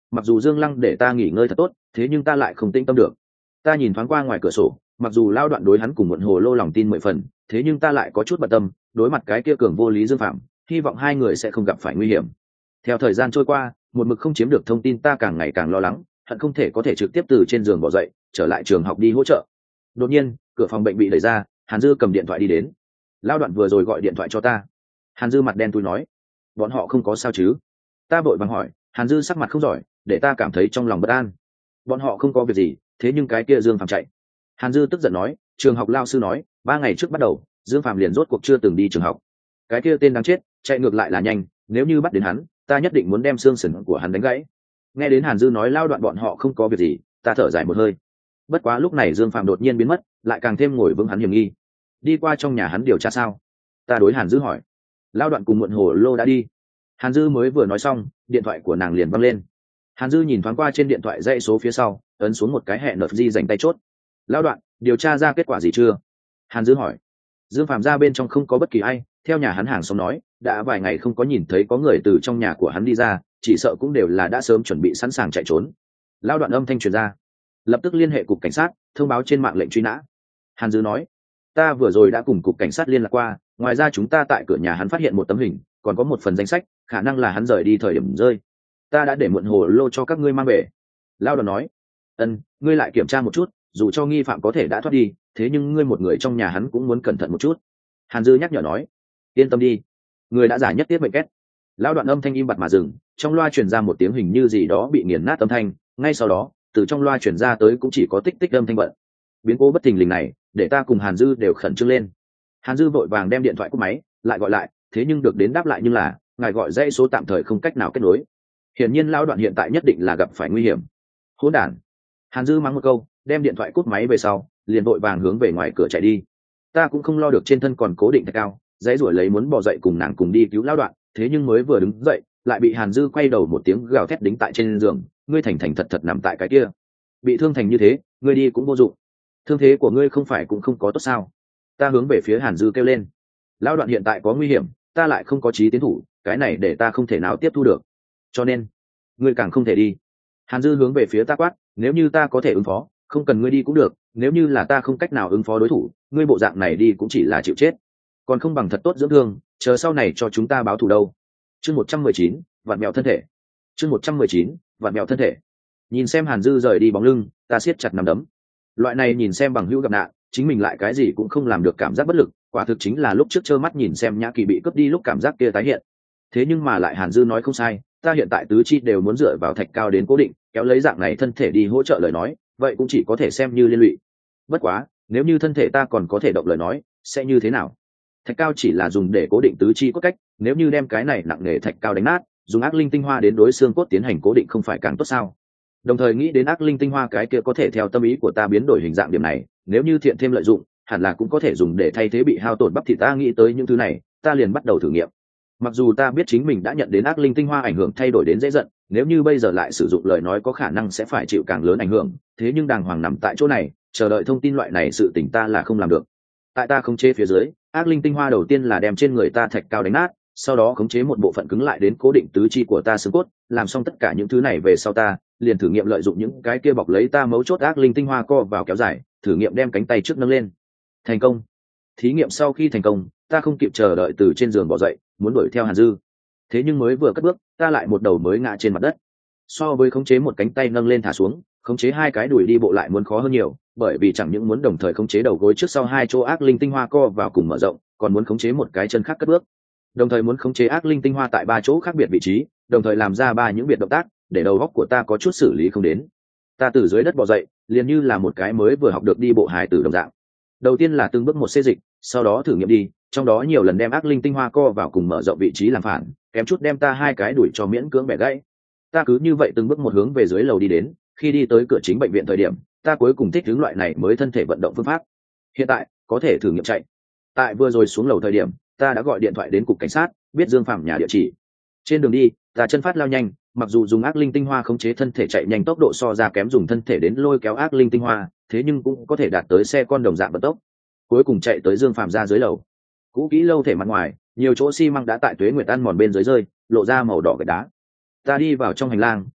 mặc dù Dương Lăng để ta nghỉ ngơi thật tốt, thế nhưng ta lại không tĩnh tâm được. Ta nhìn thoáng qua ngoài cửa sổ, mặc dù Lao Đoạn đối hắn cùng Muộn Hồ Lô lòng tin mười phần, thế nhưng ta lại có chút bận tâm, đối mặt cái kia cường vô lý Dương Phạm, hy vọng hai người sẽ không gặp phải nguy hiểm. Theo thời gian trôi qua, một mực không chiếm được thông tin ta càng ngày càng lo lắng, hận không thể có thể trực tiếp từ trên giường bỏ dậy, trở lại trường học đi hỗ trợ. Đột nhiên, cửa phòng bệnh bị đẩy ra, Hàn Dư cầm điện thoại đi đến. Lao Đoạn vừa rồi gọi điện thoại cho ta. Hàn Dư mặt đen thui nói, bọn họ không có sao chứ? Ta vội vàng hỏi. Hàn Dư sắc mặt không giỏi, để ta cảm thấy trong lòng bất an. Bọn họ không có việc gì, thế nhưng cái kia Dương Phạm chạy. Hàn Dư tức giận nói, trường học lao sư nói, ba ngày trước bắt đầu, Dương Phạm liền rốt cuộc chưa từng đi trường học. Cái kia tên đáng chết, chạy ngược lại là nhanh, nếu như bắt đến hắn, ta nhất định muốn đem xương sườn của hắn đánh gãy. Nghe đến Hàn Dư nói Lao Đoạn bọn họ không có việc gì, ta thở dài một hơi. Bất quá lúc này Dương Phạm đột nhiên biến mất, lại càng thêm ngồi vững hắn hiểm nghi. Đi qua trong nhà hắn điều tra sao? Ta đối Hàn Dư hỏi. Lao Đoạn cùng Muộn Hồ Lô đã đi. Hàn Dư mới vừa nói xong, điện thoại của nàng liền văng lên. Hàn Dư nhìn thoáng qua trên điện thoại dãy số phía sau, ấn xuống một cái hẹn nợt di dành tay chốt. Lao Đoạn, điều tra ra kết quả gì chưa? Hàn Dư hỏi. Dương Phạm ra bên trong không có bất kỳ ai, theo nhà hắn hàng xóm nói, đã vài ngày không có nhìn thấy có người từ trong nhà của hắn đi ra, chỉ sợ cũng đều là đã sớm chuẩn bị sẵn sàng chạy trốn. Lao Đoạn âm thanh truyền ra. Lập tức liên hệ cục cảnh sát, thông báo trên mạng lệnh truy nã. Hàn Dư nói, ta vừa rồi đã cùng cục cảnh sát liên lạc qua, ngoài ra chúng ta tại cửa nhà hắn phát hiện một tấm hình, còn có một phần danh sách, khả năng là hắn rời đi thời điểm rơi. Ta đã để Muộn Hồ Lô cho các ngươi mang về. Lao Đoạn nói, ân, ngươi lại kiểm tra một chút, dù cho nghi phạm có thể đã thoát đi, thế nhưng ngươi một người trong nhà hắn cũng muốn cẩn thận một chút. Hàn Dư nhắc nhở nói, yên tâm đi, người đã giả nhất tiết bệnh két. Lao Đoạn âm thanh im bặt mà dừng, trong loa truyền ra một tiếng hình như gì đó bị nghiền nát âm thanh, ngay sau đó, từ trong loa truyền ra tới cũng chỉ có tích tích âm thanh bận. Biến cố bất thình lình này, để ta cùng Hàn Dư đều khẩn trương lên. Hàn Dư vội vàng đem điện thoại cúp máy, lại gọi lại, thế nhưng được đến đáp lại nhưng là, ngài gọi dãy số tạm thời không cách nào kết nối. Hiển nhiên Lao Đoạn hiện tại nhất định là gặp phải nguy hiểm. Hỗn đản. Hàn Dư mắng một câu, đem điện thoại cúp máy về sau, liền vội vàng hướng về ngoài cửa chạy đi. Ta cũng không lo được trên thân còn cố định thạch cao, dãy ruổi lấy muốn bỏ dậy cùng nàng cùng đi cứu Lao Đoạn, thế nhưng mới vừa đứng dậy, lại bị Hàn Dư quay đầu một tiếng gào thét đính tại trên giường, ngươi thành thành thật thật nằm tại cái kia. Bị thương thành như thế, ngươi đi cũng vô dụng. Thương thế của ngươi không phải cũng không có tốt sao? Ta hướng về phía Hàn Dư kêu lên. Lao Đoạn hiện tại có nguy hiểm, ta lại không có chí tiến thủ, cái này để ta không thể nào tiếp thu được. Cho nên, ngươi càng không thể đi. Hàn Dư hướng về phía ta quát, nếu như ta có thể ứng phó, không cần ngươi đi cũng được, nếu như là ta không cách nào ứng phó đối thủ, ngươi bộ dạng này đi cũng chỉ là chịu chết. Còn không bằng thật tốt dưỡng thương, chờ sau này cho chúng ta báo thù đâu. Chương một trăm mười chín, vặn mèo thân thể. Chương một trăm mười chín, vặn mèo thân thể. Nhìn xem Hàn Dư rời đi bóng lưng, ta siết chặt nắm đấm. Loại này nhìn xem bằng hữu gặp nạn, chính mình lại cái gì cũng không làm được cảm giác bất lực, quả thực chính là lúc trước trơ mắt nhìn xem Nhã Kỳ bị cướp đi lúc cảm giác kia tái hiện. Thế nhưng mà lại Hàn Dư nói không sai, ta hiện tại tứ chi đều muốn dựa vào thạch cao đến cố định, kéo lấy dạng này thân thể đi hỗ trợ lời nói, vậy cũng chỉ có thể xem như liên lụy. Bất quá, nếu như thân thể ta còn có thể động lời nói, sẽ như thế nào? Thạch cao chỉ là dùng để cố định tứ chi cốt cách, nếu như đem cái này nặng nề thạch cao đánh nát, dùng ác linh tinh hoa đến đối xương cốt tiến hành cố định không phải càng tốt sao? Đồng thời nghĩ đến ác linh tinh hoa cái kia có thể theo tâm ý của ta biến đổi hình dạng điểm này, nếu như thiện thêm lợi dụng, hẳn là cũng có thể dùng để thay thế bị hao tổn bắp thịt. Ta nghĩ tới những thứ này, ta liền bắt đầu thử nghiệm. Mặc dù ta biết chính mình đã nhận đến ác linh tinh hoa ảnh hưởng thay đổi đến dễ giận, nếu như bây giờ lại sử dụng lời nói có khả năng sẽ phải chịu càng lớn ảnh hưởng, thế nhưng đàng hoàng nằm tại chỗ này, chờ đợi thông tin loại này sự tình ta là không làm được. Tại ta khống chế phía dưới, ác linh tinh hoa đầu tiên là đem trên người ta thạch cao đánh nát, sau đó khống chế một bộ phận cứng lại đến cố định tứ chi của ta xương cốt, làm xong tất cả những thứ này về sau ta liền thử nghiệm lợi dụng những cái kia bọc lấy ta mấu chốt ác linh tinh hoa co vào kéo dài, thử nghiệm đem cánh tay trước nâng lên. Thành công. Thí nghiệm sau khi thành công, ta không kịp chờ đợi từ trên giường bỏ dậy, muốn đuổi theo Hàn Dư. Thế nhưng mới vừa cất bước, ta lại một đầu mới ngã trên mặt đất. So với khống chế một cánh tay nâng lên thả xuống, khống chế hai cái đùi đi bộ lại muốn khó hơn nhiều, bởi vì chẳng những muốn đồng thời khống chế đầu gối trước sau hai chỗ ác linh tinh hoa co vào cùng mở rộng, còn muốn khống chế một cái chân khác cất bước. Đồng thời muốn khống chế ác linh tinh hoa tại ba chỗ khác biệt vị trí, đồng thời làm ra ba những biệt động tác, để đầu óc của ta có chút xử lý không đến. Ta từ dưới đất bò dậy, liền như là một cái mới vừa học được đi bộ hài tử đồng dạng. Đầu tiên là từng bước một xê dịch, sau đó thử nghiệm đi, trong đó nhiều lần đem ác linh tinh hoa co vào cùng mở rộng vị trí làm phản, kém chút đem ta hai cái đuổi cho miễn cưỡng bẻ gãy. Ta cứ như vậy từng bước một hướng về dưới lầu đi đến, khi đi tới cửa chính bệnh viện thời điểm, ta cuối cùng thích hướng loại này mới thân thể vận động phương pháp. Hiện tại có thể thử nghiệm chạy. Tại vừa rồi xuống lầu thời điểm, ta đã gọi điện thoại đến cục cảnh sát, biết Dương Phạm nhà địa chỉ. Trên đường đi, ta chân phát lao nhanh, mặc dù dùng ác linh tinh hoa khống chế thân thể chạy nhanh tốc độ so ra kém dùng thân thể đến lôi kéo ác linh tinh hoa, thế nhưng cũng có thể đạt tới xe con đồng dạng vận tốc. Cuối cùng chạy tới Dương Phạm ra dưới lầu. Cũ kỹ lâu thể mặt ngoài, nhiều chỗ xi măng đã tại tuế nguyệt ăn mòn bên dưới rơi, lộ ra màu đỏ gạch đá. Ta đi vào trong hành lang,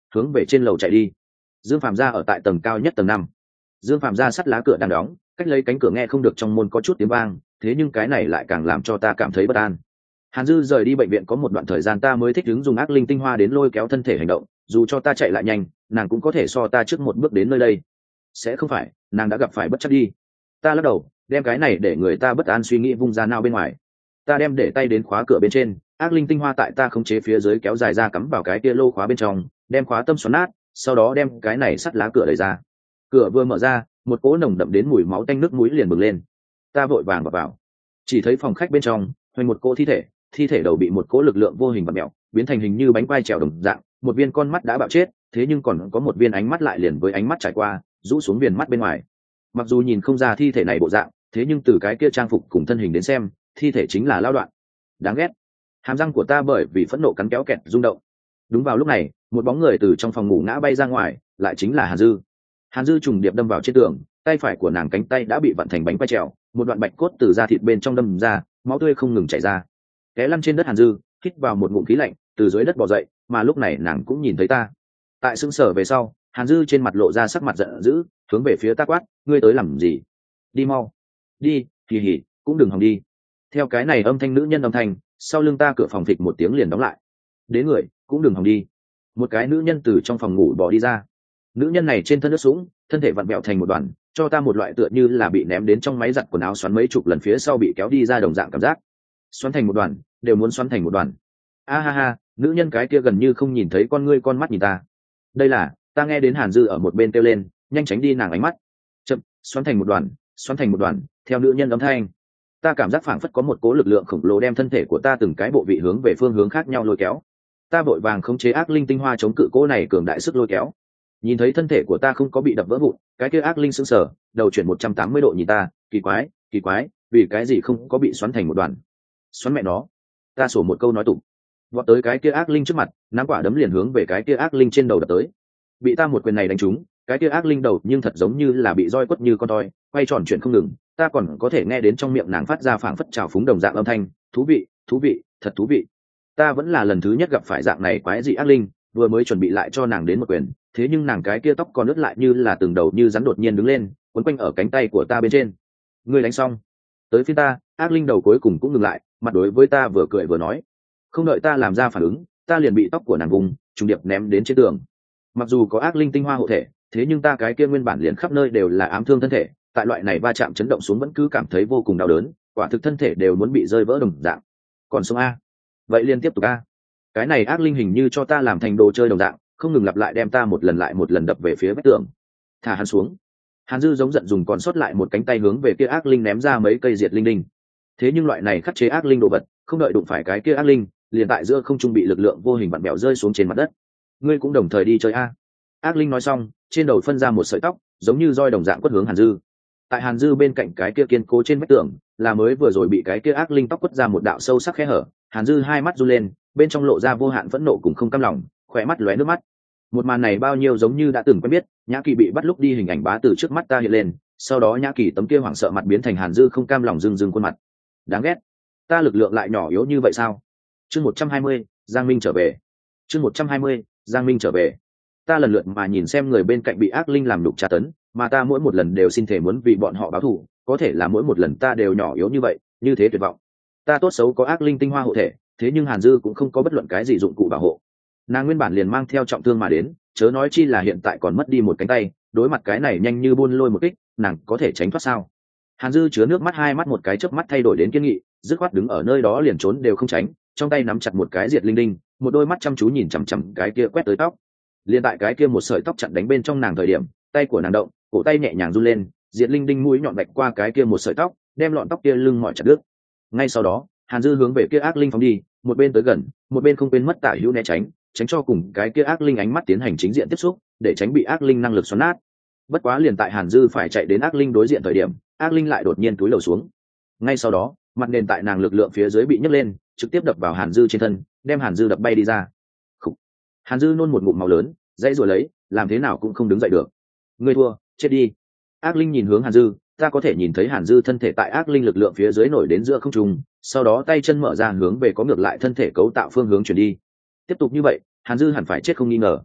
hướng về trên lầu chạy đi. Dương Phạm gia ở tại tầng cao nhất tầng năm. Dương Phạm gia sắt lá cửa đang đóng, cách lấy cánh cửa nghe không được trong môn có chút tiếng vang, thế nhưng cái này lại càng làm cho ta cảm thấy bất an. Hàn Dư rời đi bệnh viện có một đoạn thời gian ta mới thích ứng dùng ác linh tinh hoa đến lôi kéo thân thể hành động, dù cho ta chạy lại nhanh, nàng cũng có thể so ta trước một bước đến nơi đây. Sẽ không phải, nàng đã gặp phải bất trắc đi. Ta lắc đầu, đem cái này để người ta bất an suy nghĩ vung ra nào bên ngoài. Ta đem để tay đến khóa cửa bên trên, ác linh tinh hoa tại ta khống chế phía dưới kéo dài ra cắm vào cái kia lô khóa bên trong, đem khóa tâm xoắn nát, sau đó đem cái này sắt lá cửa đẩy ra. Cửa vừa mở ra, một cỗ nồng đậm đến mùi máu tanh nước mũi liền bừng lên. Ta vội vàng vào vào, chỉ thấy phòng khách bên trong hoành một cỗ thi thể, thi thể đầu bị một cỗ lực lượng vô hình vặn mèo, biến thành hình như bánh quai trèo đồng dạng, một viên con mắt đã bạo chết, thế nhưng còn có một viên ánh mắt lại liền với ánh mắt trải qua, rũ xuống viền mắt bên ngoài. Mặc dù nhìn không ra thi thể này bộ dạng, thế nhưng từ cái kia trang phục cùng thân hình đến xem, thi thể chính là lao đoạn. Đáng ghét. Hàm răng của ta bởi vì phẫn nộ cắn kéo kẹt rung động. Đúng vào lúc này, một bóng người từ trong phòng ngủ ngã bay ra ngoài, lại chính là Hàn Dư. Hàn Dư trùng điệp đâm vào trên tường, tay phải của nàng cánh tay đã bị vặn thành bánh quai trèo, một đoạn bạch cốt từ da thịt bên trong đâm ra, máu tươi không ngừng chảy ra. Té lăn trên đất Hàn Dư, hít vào một ngụm khí lạnh, từ dưới đất bò dậy, mà lúc này nàng cũng nhìn thấy ta. Tại sững sờ về sau, Hàn Dư trên mặt lộ ra sắc mặt giận dữ, hướng về phía ta quát, ngươi tới làm gì? Đi mau. Đi, kỳ hỉ, cũng đừng hòng đi. Theo cái này âm thanh nữ nhân âm thanh, sau lưng ta cửa phòng thịch một tiếng liền đóng lại. Đến người, cũng đừng hòng đi. Một cái nữ nhân từ trong phòng ngủ bỏ đi ra. Nữ nhân này trên thân nước sũng, thân thể vặn vẹo thành một đoàn, cho ta một loại tựa như là bị ném đến trong máy giặt quần áo xoắn mấy chục lần phía sau bị kéo đi ra đồng dạng cảm giác. Xoắn thành một đoàn, đều muốn xoắn thành một đoàn. A ha ha, nữ nhân cái kia gần như không nhìn thấy con ngươi con mắt nhìn ta. Đây là, ta nghe đến Hàn Dư ở một bên kêu lên, nhanh tránh đi nàng ánh mắt. Chậm, xoắn thành một đoàn, xoắn thành một đoàn, theo nữ nhân âm thanh. Ta cảm giác phảng phất có một cố lực lượng khổng lồ đem thân thể của ta từng cái bộ vị hướng về phương hướng khác nhau lôi kéo. Ta vội vàng khống chế ác linh tinh hoa chống cự cố này cường đại sức lôi kéo. Nhìn thấy thân thể của ta không có bị đập vỡ vụn, cái kia ác linh sững sờ, đầu chuyển một trăm tám mươi độ nhìn ta, kỳ quái, kỳ quái, vì cái gì không có bị xoắn thành một đoàn? Xoắn mẹ nó! Ta sổ một câu nói tục. Vọt tới cái kia ác linh trước mặt, nắm quả đấm liền hướng về cái kia ác linh trên đầu đập tới. Bị ta một quyền này đánh trúng, cái kia ác linh đầu nhưng thật giống như là bị roi quất như con toi, quay tròn chuyển không ngừng. Ta còn có thể nghe đến trong miệng nàng phát ra phảng phất trào phúng đồng dạng âm thanh, thú vị, thú vị, thật thú vị. Ta vẫn là lần thứ nhất gặp phải dạng này quái dị ác linh, vừa mới chuẩn bị lại cho nàng đến một quyền, thế nhưng nàng cái kia tóc còn ướt lại như là từng đầu như rắn đột nhiên đứng lên, quấn quanh ở cánh tay của ta bên trên. Ngươi đánh xong, tới phía ta, ác linh đầu cuối cùng cũng ngừng lại, mặt đối với ta vừa cười vừa nói. Không đợi ta làm ra phản ứng, ta liền bị tóc của nàng vùng trùng điệp ném đến trên tường. Mặc dù có ác linh tinh hoa hộ thể, thế nhưng ta cái kia nguyên bản liền khắp nơi đều là ám thương thân thể, tại loại này va chạm chấn động xuống vẫn cứ cảm thấy vô cùng đau đớn, quả thực thân thể đều muốn bị rơi vỡ đồng dạng. Còn sống a? Vậy liên tiếp tục a. Cái này ác linh hình như cho ta làm thành đồ chơi đồng dạng, không ngừng lặp lại đem ta một lần lại một lần đập về phía vách tường. Thả hắn xuống. Hàn Dư giống giận dùng còn sót lại một cánh tay hướng về kia ác linh ném ra mấy cây diệt linh đinh. Thế nhưng loại này khắc chế ác linh đồ vật, không đợi đụng phải cái kia ác linh, liền tại giữa không trung bị lực lượng vô hình vặn bẹo rơi xuống trên mặt đất. Ngươi cũng đồng thời đi chơi a. Ác linh nói xong, trên đầu phân ra một sợi tóc, giống như roi đồng dạng quất hướng Hàn Dư. Tại Hàn Dư bên cạnh cái kia kiên cố trên vách tường, là mới vừa rồi bị cái kia ác linh tóc quất ra một đạo sâu sắc khe hở. Hàn Dư hai mắt run lên, bên trong lộ ra vô hạn phẫn nộ cùng không cam lòng, khỏe mắt lóe nước mắt. Một màn này bao nhiêu giống như đã từng quen biết, Nhã Kỳ bị bắt lúc đi hình ảnh bá từ trước mắt ta hiện lên, sau đó Nhã Kỳ tấm kia hoảng sợ mặt biến thành Hàn Dư không cam lòng rưng rưng khuôn mặt. Đáng ghét, ta lực lượng lại nhỏ yếu như vậy sao? Chương một trăm hai mươi, Giang Minh trở về. Chương một trăm hai mươi, Giang Minh trở về. Ta lần lượt mà nhìn xem người bên cạnh bị ác linh làm đục tra tấn, mà ta mỗi một lần đều xin thể muốn vì bọn họ báo thù, có thể là mỗi một lần ta đều nhỏ yếu như vậy, như thế tuyệt vọng. Ta tốt xấu có ác linh tinh hoa hộ thể, thế nhưng Hàn Dư cũng không có bất luận cái gì dụng cụ bảo hộ. Nàng nguyên bản liền mang theo trọng thương mà đến, chớ nói chi là hiện tại còn mất đi một cánh tay, đối mặt cái này nhanh như buôn lôi một kích, nàng có thể tránh thoát sao? Hàn Dư chứa nước mắt hai mắt một cái chớp mắt thay đổi đến kiên nghị, dứt khoát đứng ở nơi đó liền trốn đều không tránh, trong tay nắm chặt một cái diệt linh đinh, một đôi mắt chăm chú nhìn chằm chằm cái kia quét tới tóc. Liên tại cái kia một sợi tóc chặn đánh bên trong nàng thời điểm, tay của nàng động, cổ tay nhẹ nhàng run lên, diệt linh đinh mũi nhọn vạch qua cái kia một sợi tóc, đem lọn tóc kia lưng mỏi chặt đứt. Ngay sau đó, Hàn Dư hướng về kia ác linh phóng đi, một bên tới gần, một bên không quên mất tả hữu né tránh, tránh cho cùng cái kia ác linh ánh mắt tiến hành chính diện tiếp xúc, để tránh bị ác linh năng lực xoắn nát. Bất quá liền tại Hàn Dư phải chạy đến ác linh đối diện thời điểm, ác linh lại đột nhiên cúi đầu xuống. Ngay sau đó, mặt nền tại nàng lực lượng phía dưới bị nhấc lên, trực tiếp đập vào Hàn Dư trên thân, đem Hàn Dư đập bay đi ra. Khủ. Hàn Dư nôn một ngụm máu lớn, dãy rồi lấy, làm thế nào cũng không đứng dậy được. Ngươi thua, chết đi. Ác linh nhìn hướng Hàn Dư, ta có thể nhìn thấy Hàn Dư thân thể tại ác linh lực lượng phía dưới nổi đến giữa không trung, sau đó tay chân mở ra hướng về có ngược lại thân thể cấu tạo phương hướng chuyển đi. Tiếp tục như vậy, Hàn Dư hẳn phải chết không nghi ngờ.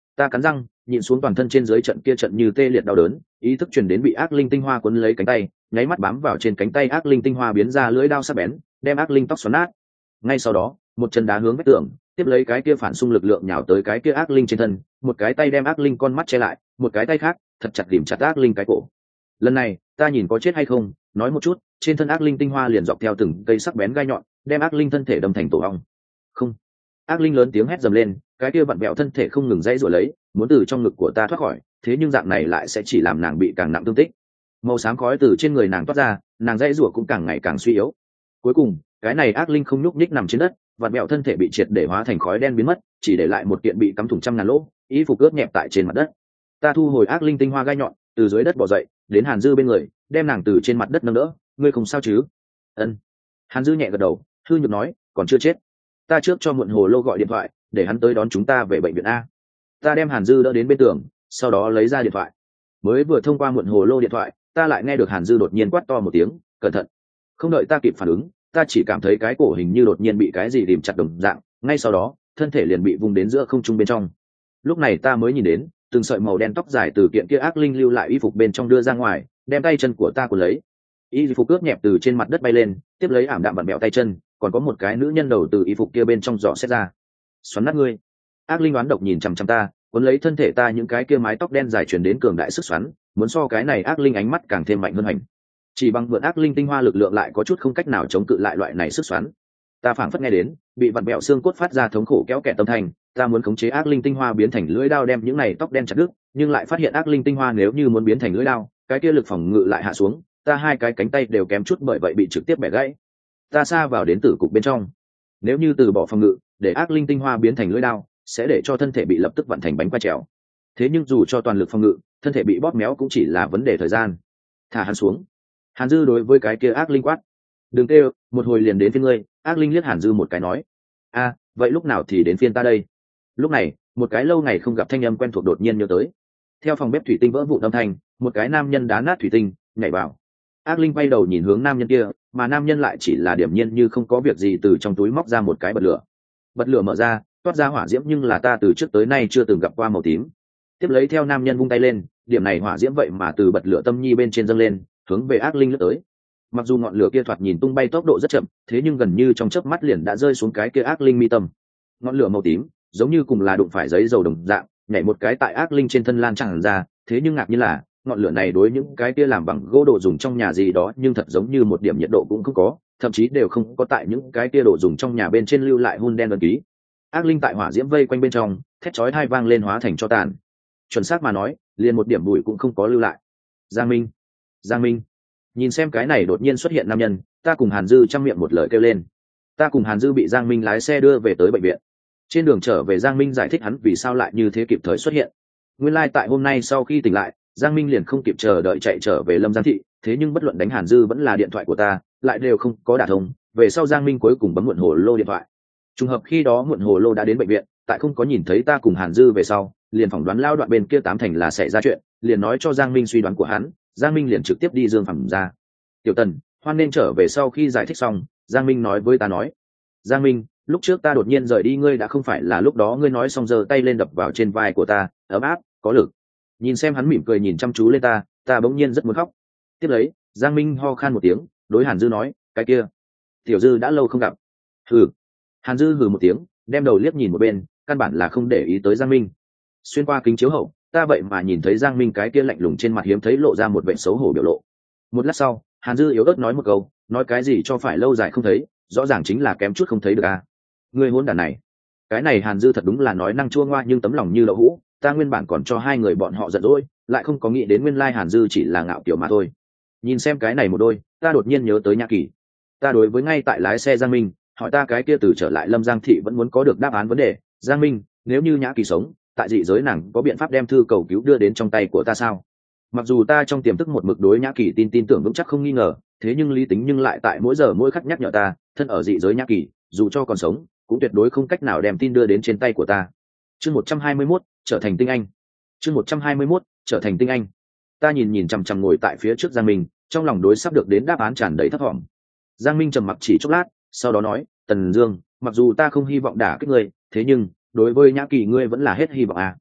Ta cắn răng nhịn xuống toàn thân trên dưới trận kia trận như tê liệt đau đớn, ý thức truyền đến bị ác linh tinh hoa quấn lấy cánh tay, nháy mắt bám vào trên cánh tay ác linh tinh hoa biến ra lưỡi đao sắc bén, đem ác linh tóc xoắn nát. Ngay sau đó một chân đá hướng vách tường, tiếp lấy cái kia phản xung lực lượng nhào tới cái kia ác linh trên thân, một cái tay đem ác linh con mắt che lại, một cái tay khác thật chặt điểm chặt ác linh cái cổ. Lần này ta nhìn có chết hay không, nói một chút, trên thân ác linh tinh hoa liền dọc theo từng cây sắc bén gai nhọn, đem ác linh thân thể đâm thành tổ ong. Không! Ác linh lớn tiếng hét dầm lên, cái kia vặn vẹo thân thể không ngừng dãy giụa lấy, muốn từ trong ngực của ta thoát khỏi, thế nhưng dạng này lại sẽ chỉ làm nàng bị càng nặng thương tích. Màu xám khói từ trên người nàng toát ra, nàng dãy giụa cũng càng ngày càng suy yếu. Cuối cùng cái này ác linh không nhúc nhích nằm trên đất, vặn vẹo thân thể bị triệt để hóa thành khói đen biến mất, chỉ để lại một kiện bị cắm thủng trăm ngàn lỗ, y phục ướt nhẹp tại trên mặt đất. Ta thu hồi ác linh tinh hoa gai nhọn, từ dưới đất bò dậy, đến Hàn Dư bên người, đem nàng từ trên mặt đất nâng đỡ. Ngươi không sao chứ? Ân. Hàn Dư nhẹ gật đầu, hư nhược nói, còn chưa chết. Ta trước cho muộn hồ lô gọi điện thoại, để hắn tới đón chúng ta về bệnh viện a. Ta đem Hàn Dư đỡ đến bên tường, sau đó lấy ra điện thoại. Mới vừa thông qua muộn hồ lô điện thoại, ta lại nghe được Hàn Dư đột nhiên quát to một tiếng, cẩn thận. Không đợi ta kịp phản ứng, ta chỉ cảm thấy cái cổ hình như đột nhiên bị cái gì đìm chặt đồng dạng, ngay sau đó thân thể liền bị vung đến giữa không trung bên trong. Lúc này ta mới nhìn đến từng sợi màu đen tóc dài từ kiện kia ác linh lưu lại y phục bên trong đưa ra ngoài, đem tay chân của ta cuốn lấy. Y phục cướp nhẹp từ trên mặt đất bay lên, tiếp lấy ảm đạm vặn bẹo tay chân, còn có một cái nữ nhân đầu từ y phục kia bên trong dò xét ra. Xoắn nát ngươi! Ác linh đoán độc nhìn chằm chằm ta, cuốn lấy thân thể ta, những cái kia mái tóc đen dài truyền đến cường đại sức xoắn, muốn so cái này ác linh ánh mắt càng thêm mạnh hơn hành. Chỉ bằng mượn ác linh tinh hoa lực lượng lại có chút không cách nào chống cự lại loại này sức xoắn. Ta phảng phất nghe đến bị vặn bẹo xương cốt phát ra thống khổ kéo kẹt tâm thành, ta muốn khống chế ác linh tinh hoa biến thành lưỡi đao đem những này tóc đen chặt đứt, nhưng lại phát hiện ác linh tinh hoa nếu như muốn biến thành lưỡi đao, cái kia lực phòng ngự lại hạ xuống, ta hai cái cánh tay đều kém chút bởi vậy bị trực tiếp bẻ gãy. Ta xa vào đến tử cục bên trong. Nếu như từ bỏ phòng ngự, để ác linh tinh hoa biến thành lưỡi đao, sẽ để cho thân thể bị lập tức vặn thành bánh qua trèo. Thế nhưng dù cho toàn lực phòng ngự, thân thể bị bóp méo cũng chỉ là vấn đề thời gian. Thả hắn xuống. Hàn Dư đối với cái kia ác linh quát, đừng kêu, một hồi liền đến phiên ngươi. Ác linh liếc Hàn Dư một cái nói, a, vậy lúc nào thì đến phiên ta đây? Lúc này một cái lâu ngày không gặp thanh âm quen thuộc đột nhiên nhớ tới. Theo phòng bếp thủy tinh vỡ vụn âm thanh, một cái nam nhân đá nát thủy tinh nhảy vào. Ác linh bay đầu nhìn hướng nam nhân kia, mà nam nhân lại chỉ là điểm nhiên như không có việc gì từ trong túi móc ra một cái bật lửa. Bật lửa mở ra, toát ra hỏa diễm, nhưng là ta từ trước tới nay chưa từng gặp qua màu tím. Tiếp lấy theo nam nhân vung tay lên, điểm này hỏa diễm vậy mà từ bật lửa tâm nhi bên trên dâng lên, hướng về ác linh lướt tới. Mặc dù ngọn lửa kia thoạt nhìn tung bay tốc độ rất chậm, thế nhưng gần như trong chớp mắt liền đã rơi xuống cái kia ác linh mi tâm. Ngọn lửa màu tím giống như cùng là đụng phải giấy dầu đồng dạng, nhảy một cái tại ác linh trên thân lan tràn ra. Thế nhưng ngạc nhiên là ngọn lửa này đối những cái kia làm bằng gỗ đồ dùng trong nhà gì đó nhưng thật giống như một điểm nhiệt độ cũng không có, thậm chí đều không có tại những cái kia đồ dùng trong nhà bên trên lưu lại hun đen ấn ký. Ác linh tại hỏa diễm vây quanh bên trong, thét chói tai vang lên hóa thành cho tàn. Chuẩn xác mà nói, liền một điểm bụi cũng không có lưu lại. Giang Minh, Giang Minh. Nhìn xem cái này đột nhiên xuất hiện nam nhân, ta cùng Hàn Dư trong miệng một lời kêu lên. Ta cùng Hàn Dư bị Giang Minh lái xe đưa về tới bệnh viện. Trên đường trở về, Giang Minh giải thích hắn vì sao lại như thế kịp thời xuất hiện. Nguyên lai like tại hôm nay sau khi tỉnh lại, Giang Minh liền không kịp chờ đợi chạy trở về Lâm Giang thị, thế nhưng bất luận đánh Hàn Dư vẫn là điện thoại của ta, lại đều không có đả thông. Về sau Giang Minh cuối cùng bấm muộn hồ lô điện thoại. Trùng hợp khi đó muộn hồ lô đã đến bệnh viện, tại không có nhìn thấy ta cùng Hàn Dư về sau, liền phỏng đoán lao đoạn bên kia tám thành là xảy ra chuyện, liền nói cho Giang Minh suy đoán của hắn. Giang Minh liền trực tiếp đi Dương Phẩm ra. Tiểu Tần, hoan nên trở về. Sau khi giải thích xong, Giang Minh nói với ta nói, Giang Minh, lúc trước ta đột nhiên rời đi ngươi đã không phải là lúc đó ngươi nói xong giơ tay lên đập vào trên vai của ta, ấm áp, có lực. Nhìn xem hắn mỉm cười nhìn chăm chú lên ta, ta bỗng nhiên rất muốn khóc. Tiếp lấy, Giang Minh ho khan một tiếng, đối Hàn Dư nói, cái kia, Tiểu Dư đã lâu không gặp. Hừ. Hàn Dư hừ một tiếng, đem đầu liếc nhìn một bên, căn bản là không để ý tới Giang Minh. Xuyên qua kính chiếu hậu, ta vậy mà nhìn thấy Giang Minh cái kia lạnh lùng trên mặt hiếm thấy lộ ra một vẻ xấu hổ biểu lộ. Một lát sau, Hàn Dư yếu ớt nói một câu, nói cái gì cho phải lâu dài không thấy, rõ ràng chính là kém chút không thấy được à. Ngươi hỗn đản này. Cái này Hàn Dư thật đúng là nói năng chua ngoa nhưng tấm lòng như đậu hũ, ta nguyên bản còn cho hai người bọn họ giận dỗi, lại không có nghĩ đến nguyên lai Hàn Dư chỉ là ngạo kiểu mà thôi. Nhìn xem cái này một đôi, ta đột nhiên nhớ tới Nhã Kỳ. Ta đối với ngay tại lái xe Giang Minh, hỏi ta cái kia từ trở lại Lâm Giang thị vẫn muốn có được đáp án vấn đề. Giang Minh, nếu như Nhã Kỳ sống, tại dị giới nàng có biện pháp đem thư cầu cứu đưa đến trong tay của ta sao? Mặc dù ta trong tiềm thức một mực đối Nhã Kỳ tin tin tưởng vững chắc không nghi ngờ, thế nhưng lý tính nhưng lại tại mỗi giờ mỗi khắc nhắc nhở ta, thân ở dị giới Nhã Kỳ, dù cho còn sống, cũng tuyệt đối không cách nào đem tin đưa đến trên tay của ta. Chương một trăm hai mươi mốt, trở thành tinh anh. Chương một trăm hai mươi mốt, trở thành tinh anh. Ta nhìn nhìn chằm chằm ngồi tại phía trước Giang Minh, trong lòng đối sắp được đến đáp án tràn đầy thất vọng. Giang Minh trầm mặc chỉ chốc lát, sau đó nói, Tần Dương, mặc dù ta không hy vọng đả kích ngươi, thế nhưng đối với Nhã Kỳ ngươi vẫn là hết hy vọng à?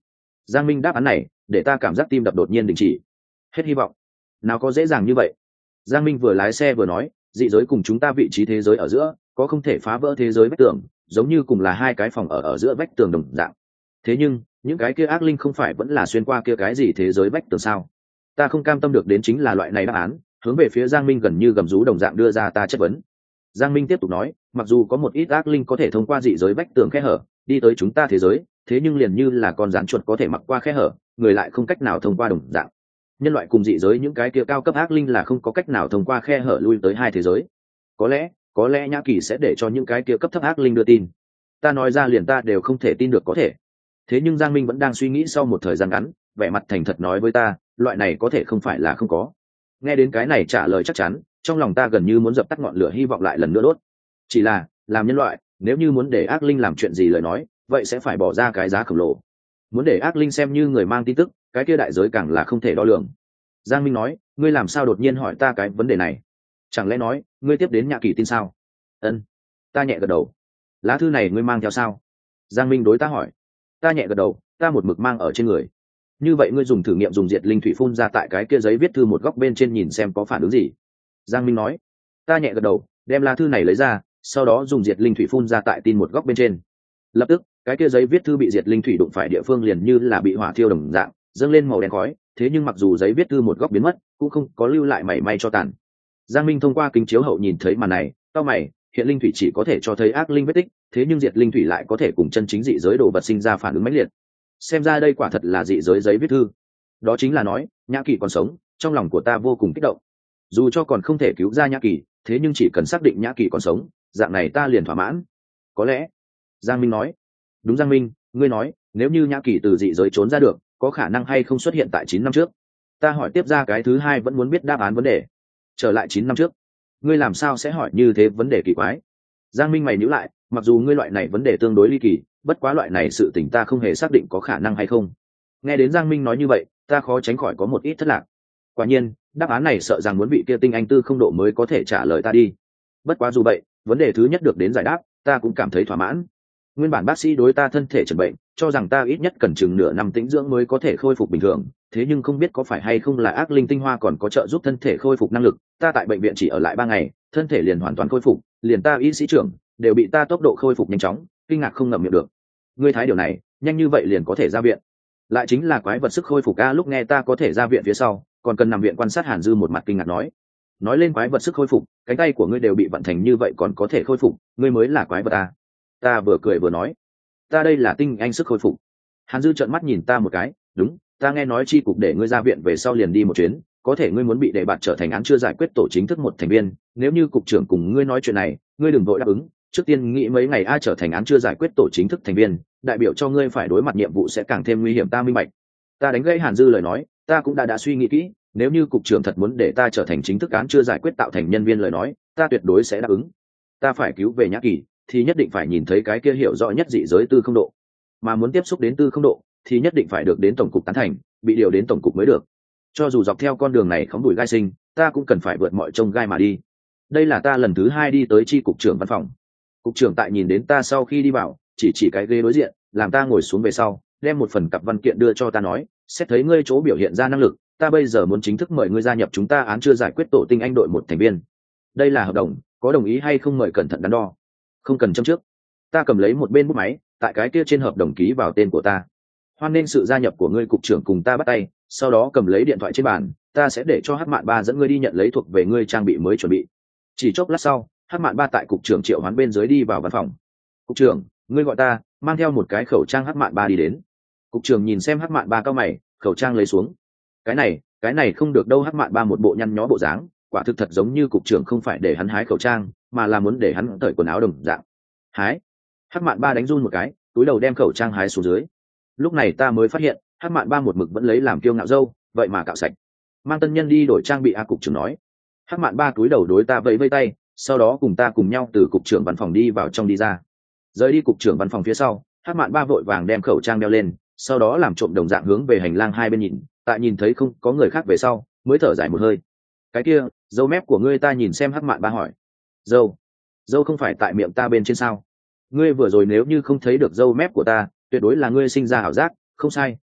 Giang Minh đáp án này để ta cảm giác tim đập đột nhiên đình chỉ. Hết hy vọng. Nào có dễ dàng như vậy. Giang Minh vừa lái xe vừa nói, dị giới cùng chúng ta vị trí thế giới ở giữa có không thể phá vỡ thế giới vách tường, giống như cùng là hai cái phòng ở ở giữa vách tường đồng dạng. Thế nhưng những cái kia ác linh không phải vẫn là xuyên qua kia cái gì thế giới vách tường sao? Ta không cam tâm được đến chính là loại này đáp án, hướng về phía Giang Minh gần như gầm rú đồng dạng đưa ra ta chất vấn. Giang Minh tiếp tục nói, mặc dù có một ít ác linh có thể thông qua dị giới vách tường khe hở đi tới chúng ta thế giới, thế nhưng liền như là con rắn chuột có thể mặc qua khe hở, người lại không cách nào thông qua đồng dạng. Nhân loại cùng dị giới những cái kia cao cấp ác linh là không có cách nào thông qua khe hở lui tới hai thế giới. Có lẽ, có lẽ Nhã Kỳ sẽ để cho những cái kia cấp thấp ác linh đưa tin. Ta nói ra liền ta đều không thể tin được có thể. Thế nhưng Giang Minh vẫn đang suy nghĩ sau một thời gian ngắn, vẻ mặt thành thật nói với ta, loại này có thể không phải là không có. Nghe đến cái này trả lời chắc chắn, trong lòng ta gần như muốn dập tắt ngọn lửa hy vọng lại lần nữa đốt. Chỉ là, làm nhân loại, nếu như muốn để ác linh làm chuyện gì lời nói, vậy sẽ phải bỏ ra cái giá khổng lồ. Muốn để ác linh xem như người mang tin tức, cái kia đại giới càng là không thể đo lường. Giang Minh nói, ngươi làm sao đột nhiên hỏi ta cái vấn đề này? Chẳng lẽ nói, ngươi tiếp đến Nhã Kỳ tin sao? Ân. Ta nhẹ gật đầu. Lá thư này ngươi mang theo sao? Giang Minh đối ta hỏi. Ta nhẹ gật đầu, ta một mực mang ở trên người. Như vậy ngươi dùng thử nghiệm dùng diệt linh thủy phun ra tại cái kia giấy viết thư một góc bên trên nhìn xem có phản ứng gì. Giang Minh nói. Ta nhẹ gật đầu, đem lá thư này lấy ra, sau đó dùng diệt linh thủy phun ra tại tin một góc bên trên. Lập tức, cái kia giấy viết thư bị diệt linh thủy đụng phải địa phương liền như là bị hỏa thiêu đồng dạng, dâng lên màu đen khói. Thế nhưng mặc dù giấy viết thư một góc biến mất, cũng không có lưu lại mảy may cho tàn. Giang Minh thông qua kính chiếu hậu nhìn thấy màn này, cau mày, hiện linh thủy chỉ có thể cho thấy ác linh vết tích, thế nhưng diệt linh thủy lại có thể cùng chân chính dị giới đồ vật sinh ra phản ứng mãnh liệt. Xem ra đây quả thật là dị giới giấy viết thư. Đó chính là nói, Nhã Kỳ còn sống, trong lòng của ta vô cùng kích động. Dù cho còn không thể cứu ra Nhã Kỳ, thế nhưng chỉ cần xác định Nhã Kỳ còn sống, dạng này ta liền thỏa mãn. Có lẽ. Giang Minh nói. Đúng Giang Minh, ngươi nói, nếu như Nhã Kỳ từ dị giới trốn ra được, có khả năng hay không xuất hiện tại chín năm trước? Ta hỏi tiếp ra cái thứ hai vẫn muốn biết đáp án vấn đề. Trở lại chín năm trước, ngươi làm sao sẽ hỏi như thế vấn đề kỳ quái? Giang Minh mày nhíu lại, mặc dù ngươi loại này vấn đề tương đối ly kỳ, bất quá loại này sự tình ta không hề xác định có khả năng hay không. Nghe đến Giang Minh nói như vậy, ta khó tránh khỏi có một ít thất lạc. Quả nhiên, đáp án này sợ rằng muốn bị kia tinh anh tư không độ mới có thể trả lời ta đi. Bất quá dù vậy, vấn đề thứ nhất được đến giải đáp, ta cũng cảm thấy thỏa mãn. Nguyên bản bác sĩ đối ta thân thể chẩn bệnh, cho rằng ta ít nhất cần chừng nửa năm tĩnh dưỡng mới có thể khôi phục bình thường, thế nhưng không biết có phải hay không là ác linh tinh hoa còn có trợ giúp thân thể khôi phục năng lực, ta tại bệnh viện chỉ ở lại ba ngày, thân thể liền hoàn toàn khôi phục, liền ta y sĩ trưởng đều bị ta tốc độ khôi phục nhanh chóng, kinh ngạc không ngậm miệng được. Ngươi thấy điều này, nhanh như vậy liền có thể ra viện? Lại chính là quái vật sức khôi phục a. Lúc nghe ta có thể ra viện phía sau, còn cần nằm viện quan sát Hàn Dư một mặt kinh ngạc nói, nói lên quái vật sức khôi phục, cánh tay của ngươi đều bị vận thành như vậy còn có thể khôi phục, ngươi mới là quái vật a. Ta vừa cười vừa nói, ta đây là tinh anh sức khôi phục. Hàn Dư trợn mắt nhìn ta một cái, đúng, ta nghe nói chi cục để ngươi ra viện về sau liền đi một chuyến, có thể ngươi muốn bị đề bạt trở thành án chưa giải quyết tổ chính thức một thành viên, nếu như cục trưởng cùng ngươi nói chuyện này, ngươi đừng vội đáp ứng, trước tiên nghĩ mấy ngày ai trở thành án chưa giải quyết tổ chính thức thành viên, đại biểu cho ngươi phải đối mặt nhiệm vụ sẽ càng thêm nguy hiểm. Ta minh bạch. Ta đánh gãy Hàn Dư lời nói, ta cũng đã đã suy nghĩ kỹ, nếu như cục trưởng thật muốn để ta trở thành chính thức án chưa giải quyết tạo thành nhân viên lời nói, ta tuyệt đối sẽ đáp ứng. Ta phải cứu về Nhã Kỳ, thì nhất định phải nhìn thấy cái kia hiểu rõ nhất dị giới tư không độ, mà muốn tiếp xúc đến tư không độ thì nhất định phải được đến tổng cục tán thành, bị điều đến tổng cục mới được. Cho dù dọc theo con đường này khóm đùi gai sinh, ta cũng cần phải vượt mọi trông gai mà đi. Đây là ta lần thứ hai đi tới chi cục trưởng văn phòng. Cục trưởng tại nhìn đến ta sau khi đi vào, chỉ chỉ cái ghế đối diện, làm ta ngồi xuống về sau, đem một phần cặp văn kiện đưa cho ta nói, xét thấy ngươi chỗ biểu hiện ra năng lực, ta bây giờ muốn chính thức mời ngươi gia nhập chúng ta án chưa giải quyết tổ tinh anh đội một thành viên. Đây là hợp đồng, có đồng ý hay không mời cẩn thận đắn đo. Không cần châm trước. Ta cầm lấy một bên bút máy, tại cái kia trên hợp đồng ký vào tên của ta. Hoan nên sự gia nhập của ngươi cục trưởng, cùng ta bắt tay, sau đó cầm lấy điện thoại trên bàn, ta sẽ để cho Hắc Mạn Ba dẫn ngươi đi nhận lấy thuộc về ngươi trang bị mới chuẩn bị. Chỉ chốc lát sau, Hắc Mạn Ba tại cục trưởng triệu hoán bên dưới đi vào văn phòng. Cục trưởng, ngươi gọi ta, mang theo một cái khẩu trang. Hắc Mạn Ba đi đến. Cục trưởng nhìn xem Hắc Mạn Ba cau mày, khẩu trang lấy xuống. Cái này, cái này không được đâu. Hắc Mạn Ba một bộ nhăn nhó bộ dáng, quả thực thật giống như cục trưởng không phải để hắn hái khẩu trang, mà là muốn để hắn cởi quần áo đồng dạng. Hái? Hắc Mạn Ba đánh run một cái, túi đầu đem khẩu trang hái xuống dưới. Lúc này ta mới phát hiện, Hắc Mạn Ba một mực vẫn lấy làm kiêu ngạo dâu, vậy mà cạo sạch. Mang tân nhân đi đổi trang bị. A cục trưởng nói. Hắc Mạn Ba túi đầu đối ta vẫy vẫy tay, sau đó cùng ta cùng nhau từ cục trưởng văn phòng đi vào trong đi ra. Rời đi cục trưởng văn phòng phía sau, Hắc Mạn Ba vội vàng đem khẩu trang đeo lên, sau đó làm trộm đồng dạng hướng về hành lang hai bên nhìn, tại nhìn thấy không có người khác về sau, mới thở dài một hơi. Cái kia, dâu mép của ngươi? Ta nhìn xem Hắc Mạn Ba hỏi. Dâu? Dâu không phải tại miệng ta bên trên sao? Ngươi vừa rồi nếu như không thấy được dâu mép của ta, tuyệt đối là ngươi sinh ra ảo giác. Không sai,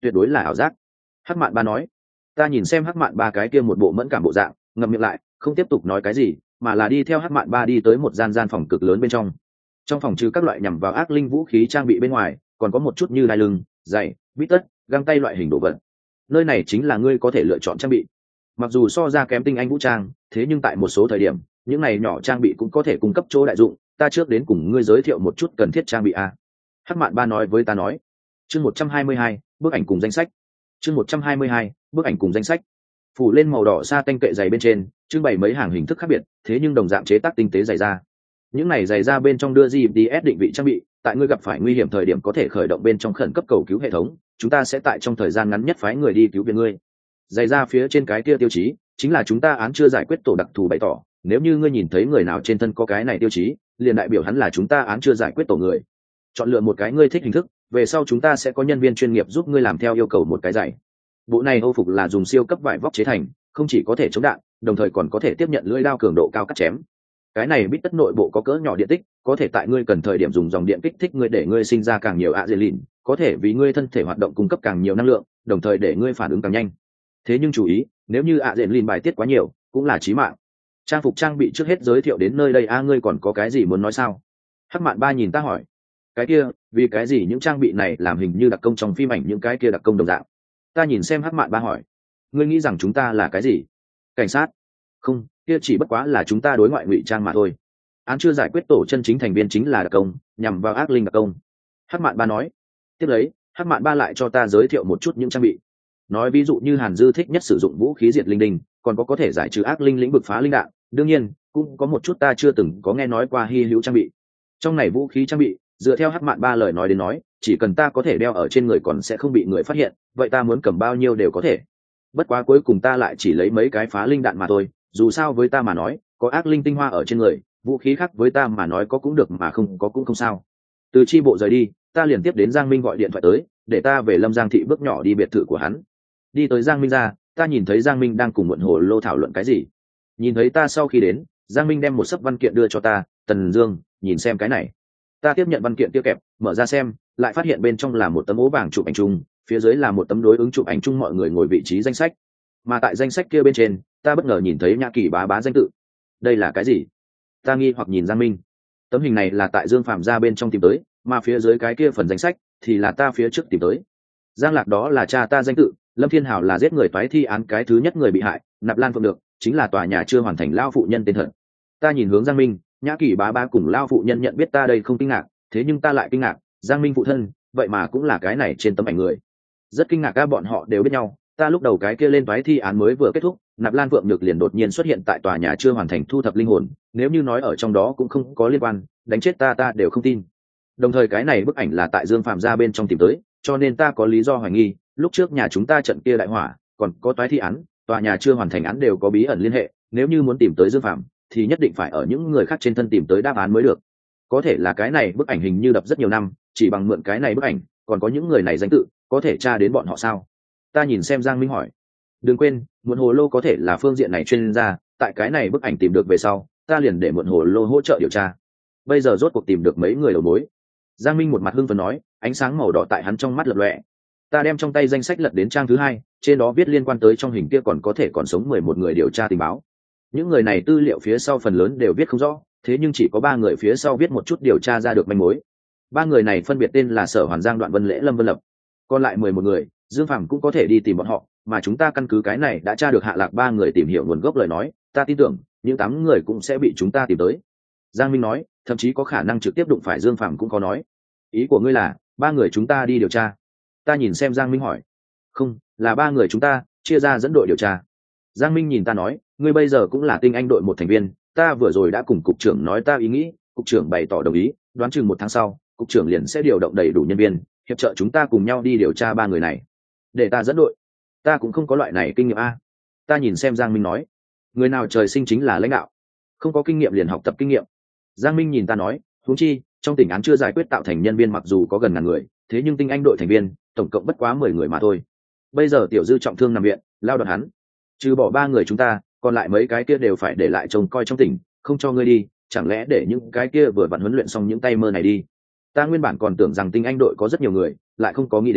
tuyệt đối là ảo giác. Hắc Mạn Ba nói. Ta nhìn xem Hắc Mạn Ba cái kia một bộ mẫn cảm bộ dạng, ngậm miệng lại, không tiếp tục nói cái gì, mà là đi theo Hắc Mạn Ba đi tới một gian gian phòng cực lớn bên trong. Trong phòng trừ các loại nhằm vào ác linh vũ khí trang bị bên ngoài, còn có một chút như đai lưng, giày, bít tất, găng tay loại hình đồ vật. Nơi này chính là ngươi có thể lựa chọn trang bị. Mặc dù so ra kém tinh anh vũ trang, thế nhưng tại một số thời điểm, những này nhỏ trang bị cũng có thể cung cấp chỗ đại dụng. Ta trước đến cùng ngươi giới thiệu một chút cần thiết trang bị a. Hắc Mạn Ba nói với ta nói. Chương một trăm hai mươi hai, bức ảnh cùng danh sách. Chương một trăm hai mươi hai, bức ảnh cùng danh sách. Phủ lên màu đỏ sa tanh kệ giày bên trên, trưng bày mấy hàng hình thức khác biệt, thế nhưng đồng dạng chế tác tinh tế giày da. Những này giày da bên trong đưa giê pê ét định vị trang bị, tại ngươi gặp phải nguy hiểm thời điểm có thể khởi động bên trong khẩn cấp cầu cứu hệ thống, chúng ta sẽ tại trong thời gian ngắn nhất phái người đi cứu viện ngươi. Giày da phía trên cái kia tiêu chí, chính là chúng ta án chưa giải quyết tổ đặc thù bày tỏ, nếu như ngươi nhìn thấy người nào trên thân có cái này tiêu chí, liền đại biểu hắn là chúng ta án chưa giải quyết tổ người. Chọn lựa một cái ngươi thích hình thức, về sau chúng ta sẽ có nhân viên chuyên nghiệp giúp ngươi làm theo yêu cầu một cái giày. Bộ này Âu phục là dùng siêu cấp vải vóc chế thành, không chỉ có thể chống đạn, đồng thời còn có thể tiếp nhận lưỡi dao cường độ cao cắt chém. Cái này bít tất nội bộ có cỡ nhỏ điện tích, có thể tại ngươi cần thời điểm dùng dòng điện kích thích ngươi để ngươi sinh ra càng nhiều adrenaline, có thể vì ngươi thân thể hoạt động cung cấp càng nhiều năng lượng, đồng thời để ngươi phản ứng càng nhanh. Thế nhưng chú ý, nếu như adrenaline bài tiết quá nhiều, cũng là chí mạng. Trang phục trang bị trước hết giới thiệu đến nơi đây a, ngươi còn có cái gì muốn nói sao? Hắc Mạn Ba nhìn ta hỏi. Cái kia, vì cái gì những trang bị này làm hình như đặc công trong phim ảnh những cái kia đặc công đồng dạng? Ta nhìn xem Hắc Mạn Ba hỏi. Ngươi nghĩ rằng chúng ta là cái gì? Cảnh sát? Không, kia chỉ bất quá là chúng ta đối ngoại ngụy trang mà thôi. Án chưa giải quyết tổ chân chính thành viên chính là đặc công, nhằm vào ác linh đặc công. Hắc Mạn Ba nói. Tiếp lấy, Hắc Mạn Ba lại cho ta giới thiệu một chút những trang bị. Nói ví dụ như Hàn Dư thích nhất sử dụng vũ khí diệt linh đình, còn có có thể giải trừ ác linh lĩnh vực phá linh đạn, đương nhiên cũng có một chút ta chưa từng có nghe nói qua hy hữu trang bị. Trong này vũ khí trang bị, dựa theo Hắc Mạn Ba lời nói đến nói, chỉ cần ta có thể đeo ở trên người còn sẽ không bị người phát hiện, vậy ta muốn cầm bao nhiêu đều có thể. Bất quá cuối cùng ta lại chỉ lấy mấy cái phá linh đạn mà thôi, dù sao với ta mà nói, có ác linh tinh hoa ở trên người, vũ khí khác với ta mà nói có cũng được mà không có cũng không sao. Từ chi bộ rời đi, ta liền tiếp đến Giang Minh gọi điện thoại tới, để ta về Lâm Giang thị bước nhỏ đi biệt thự của hắn. Đi tới Giang Minh ra, ta nhìn thấy Giang Minh đang cùng Muộn Hồ Lô thảo luận cái gì. Nhìn thấy ta sau khi đến, Giang Minh đem một sấp văn kiện đưa cho ta. Tần Dương, nhìn xem cái này. Ta tiếp nhận văn kiện tiêu kẹp, mở ra xem, lại phát hiện bên trong là một tấm ố vàng chụp ảnh chung, phía dưới là một tấm đối ứng chụp ảnh chung mọi người ngồi vị trí danh sách. Mà tại danh sách kia bên trên, ta bất ngờ nhìn thấy Nhã Kỳ Bá Bá danh tự. Đây là cái gì? Ta nghi hoặc nhìn Giang Minh. Tấm hình này là tại Dương Phạm gia bên trong tìm tới, mà phía dưới cái kia phần danh sách thì là ta phía trước tìm tới. Giang Lạc đó là cha ta danh tự, Lâm Thiên Hảo là giết người toái thi án cái thứ nhất người bị hại, Nạp Lan Phượng được chính là tòa nhà chưa hoàn thành lao phụ nhân tên thật. Ta nhìn hướng Giang Minh, Nhã Kỳ Bá Bá cùng lao phụ nhân nhận biết ta đây không kinh ngạc, thế nhưng ta lại kinh ngạc, Giang Minh phụ thân, vậy mà cũng là cái này trên tấm ảnh người. Rất kinh ngạc, các bọn họ đều biết nhau. Ta lúc đầu cái kia lên toái thi án mới vừa kết thúc, Nạp Lan Phượng Nhược liền đột nhiên xuất hiện tại tòa nhà chưa hoàn thành thu thập linh hồn, nếu như nói ở trong đó cũng không có liên quan, đánh chết ta ta đều không tin. Đồng thời cái này bức ảnh là tại Dương Phạm gia bên trong tìm tới, cho nên ta có lý do hoài nghi, lúc trước nhà chúng ta trận kia đại hỏa, còn có toái thi án, tòa nhà chưa hoàn thành án đều có bí ẩn liên hệ, nếu như muốn tìm tới Dương Phạm, thì nhất định phải ở những người khác trên thân tìm tới đáp án mới được. Có thể là cái này bức ảnh hình như đập rất nhiều năm, chỉ bằng mượn cái này bức ảnh, còn có những người này danh tự, có thể tra đến bọn họ sao? Ta nhìn xem Giang Minh hỏi. Đừng quên, Muộn Hồ Lô có thể là phương diện này chuyên gia, tại cái này bức ảnh tìm được về sau, ta liền để Muộn Hồ Lô hỗ trợ điều tra. Bây giờ rốt cuộc tìm được mấy người đầu mối. Giang Minh một mặt hưng phấn nói, ánh sáng màu đỏ tại hắn trong mắt lập lòe. Ta đem trong tay danh sách lật đến trang thứ hai, trên đó viết liên quan tới trong hình kia còn có thể còn sống mười một người điều tra tình báo. Những người này tư liệu phía sau phần lớn đều viết không rõ, thế nhưng chỉ có ba người phía sau viết một chút điều tra ra được manh mối. Ba người này phân biệt tên là Sở Hoàn Giang, Đoạn Vân Lễ, Lâm Vân Lập. Còn lại mười một người, Dương Phàm cũng có thể đi tìm bọn họ, mà chúng ta căn cứ cái này đã tra được hạ lạc ba người tìm hiểu nguồn gốc lời nói, ta tin tưởng những tám người cũng sẽ bị chúng ta tìm tới. Giang Minh nói, thậm chí có khả năng trực tiếp đụng phải Dương Phàm cũng có nói. Ý của ngươi là ba người chúng ta đi điều tra? Ta nhìn xem Giang Minh hỏi. Không, là ba người chúng ta chia ra dẫn đội điều tra. Giang Minh nhìn ta nói, ngươi bây giờ cũng là tinh anh đội một thành viên, ta vừa rồi đã cùng cục trưởng nói ta ý nghĩ, cục trưởng bày tỏ đồng ý, đoán chừng một tháng sau cục trưởng liền sẽ điều động đầy đủ nhân viên hiệp trợ chúng ta cùng nhau đi điều tra ba người này. Để ta dẫn đội? Ta cũng không có loại này kinh nghiệm a. Ta nhìn xem Giang Minh nói, người nào trời sinh chính là lãnh đạo, không có kinh nghiệm liền học tập kinh nghiệm. Giang Minh nhìn ta nói, huống chi trong tỉnh án chưa giải quyết tạo thành nhân viên mặc dù có gần ngàn người, thế nhưng tinh anh đội thành viên tổng cộng bất quá mười người mà thôi. Bây giờ Tiểu Dư trọng thương nằm viện, lao đột hắn, trừ bỏ ba người chúng ta, còn lại mấy cái kia đều phải để lại trông coi trong tỉnh, không cho ngươi đi, chẳng lẽ để những cái kia vừa vặn huấn luyện xong những tay mơ này đi? Ta nguyên bản còn tưởng rằng tinh anh đội có rất nhiều người, lại không có nghĩ đến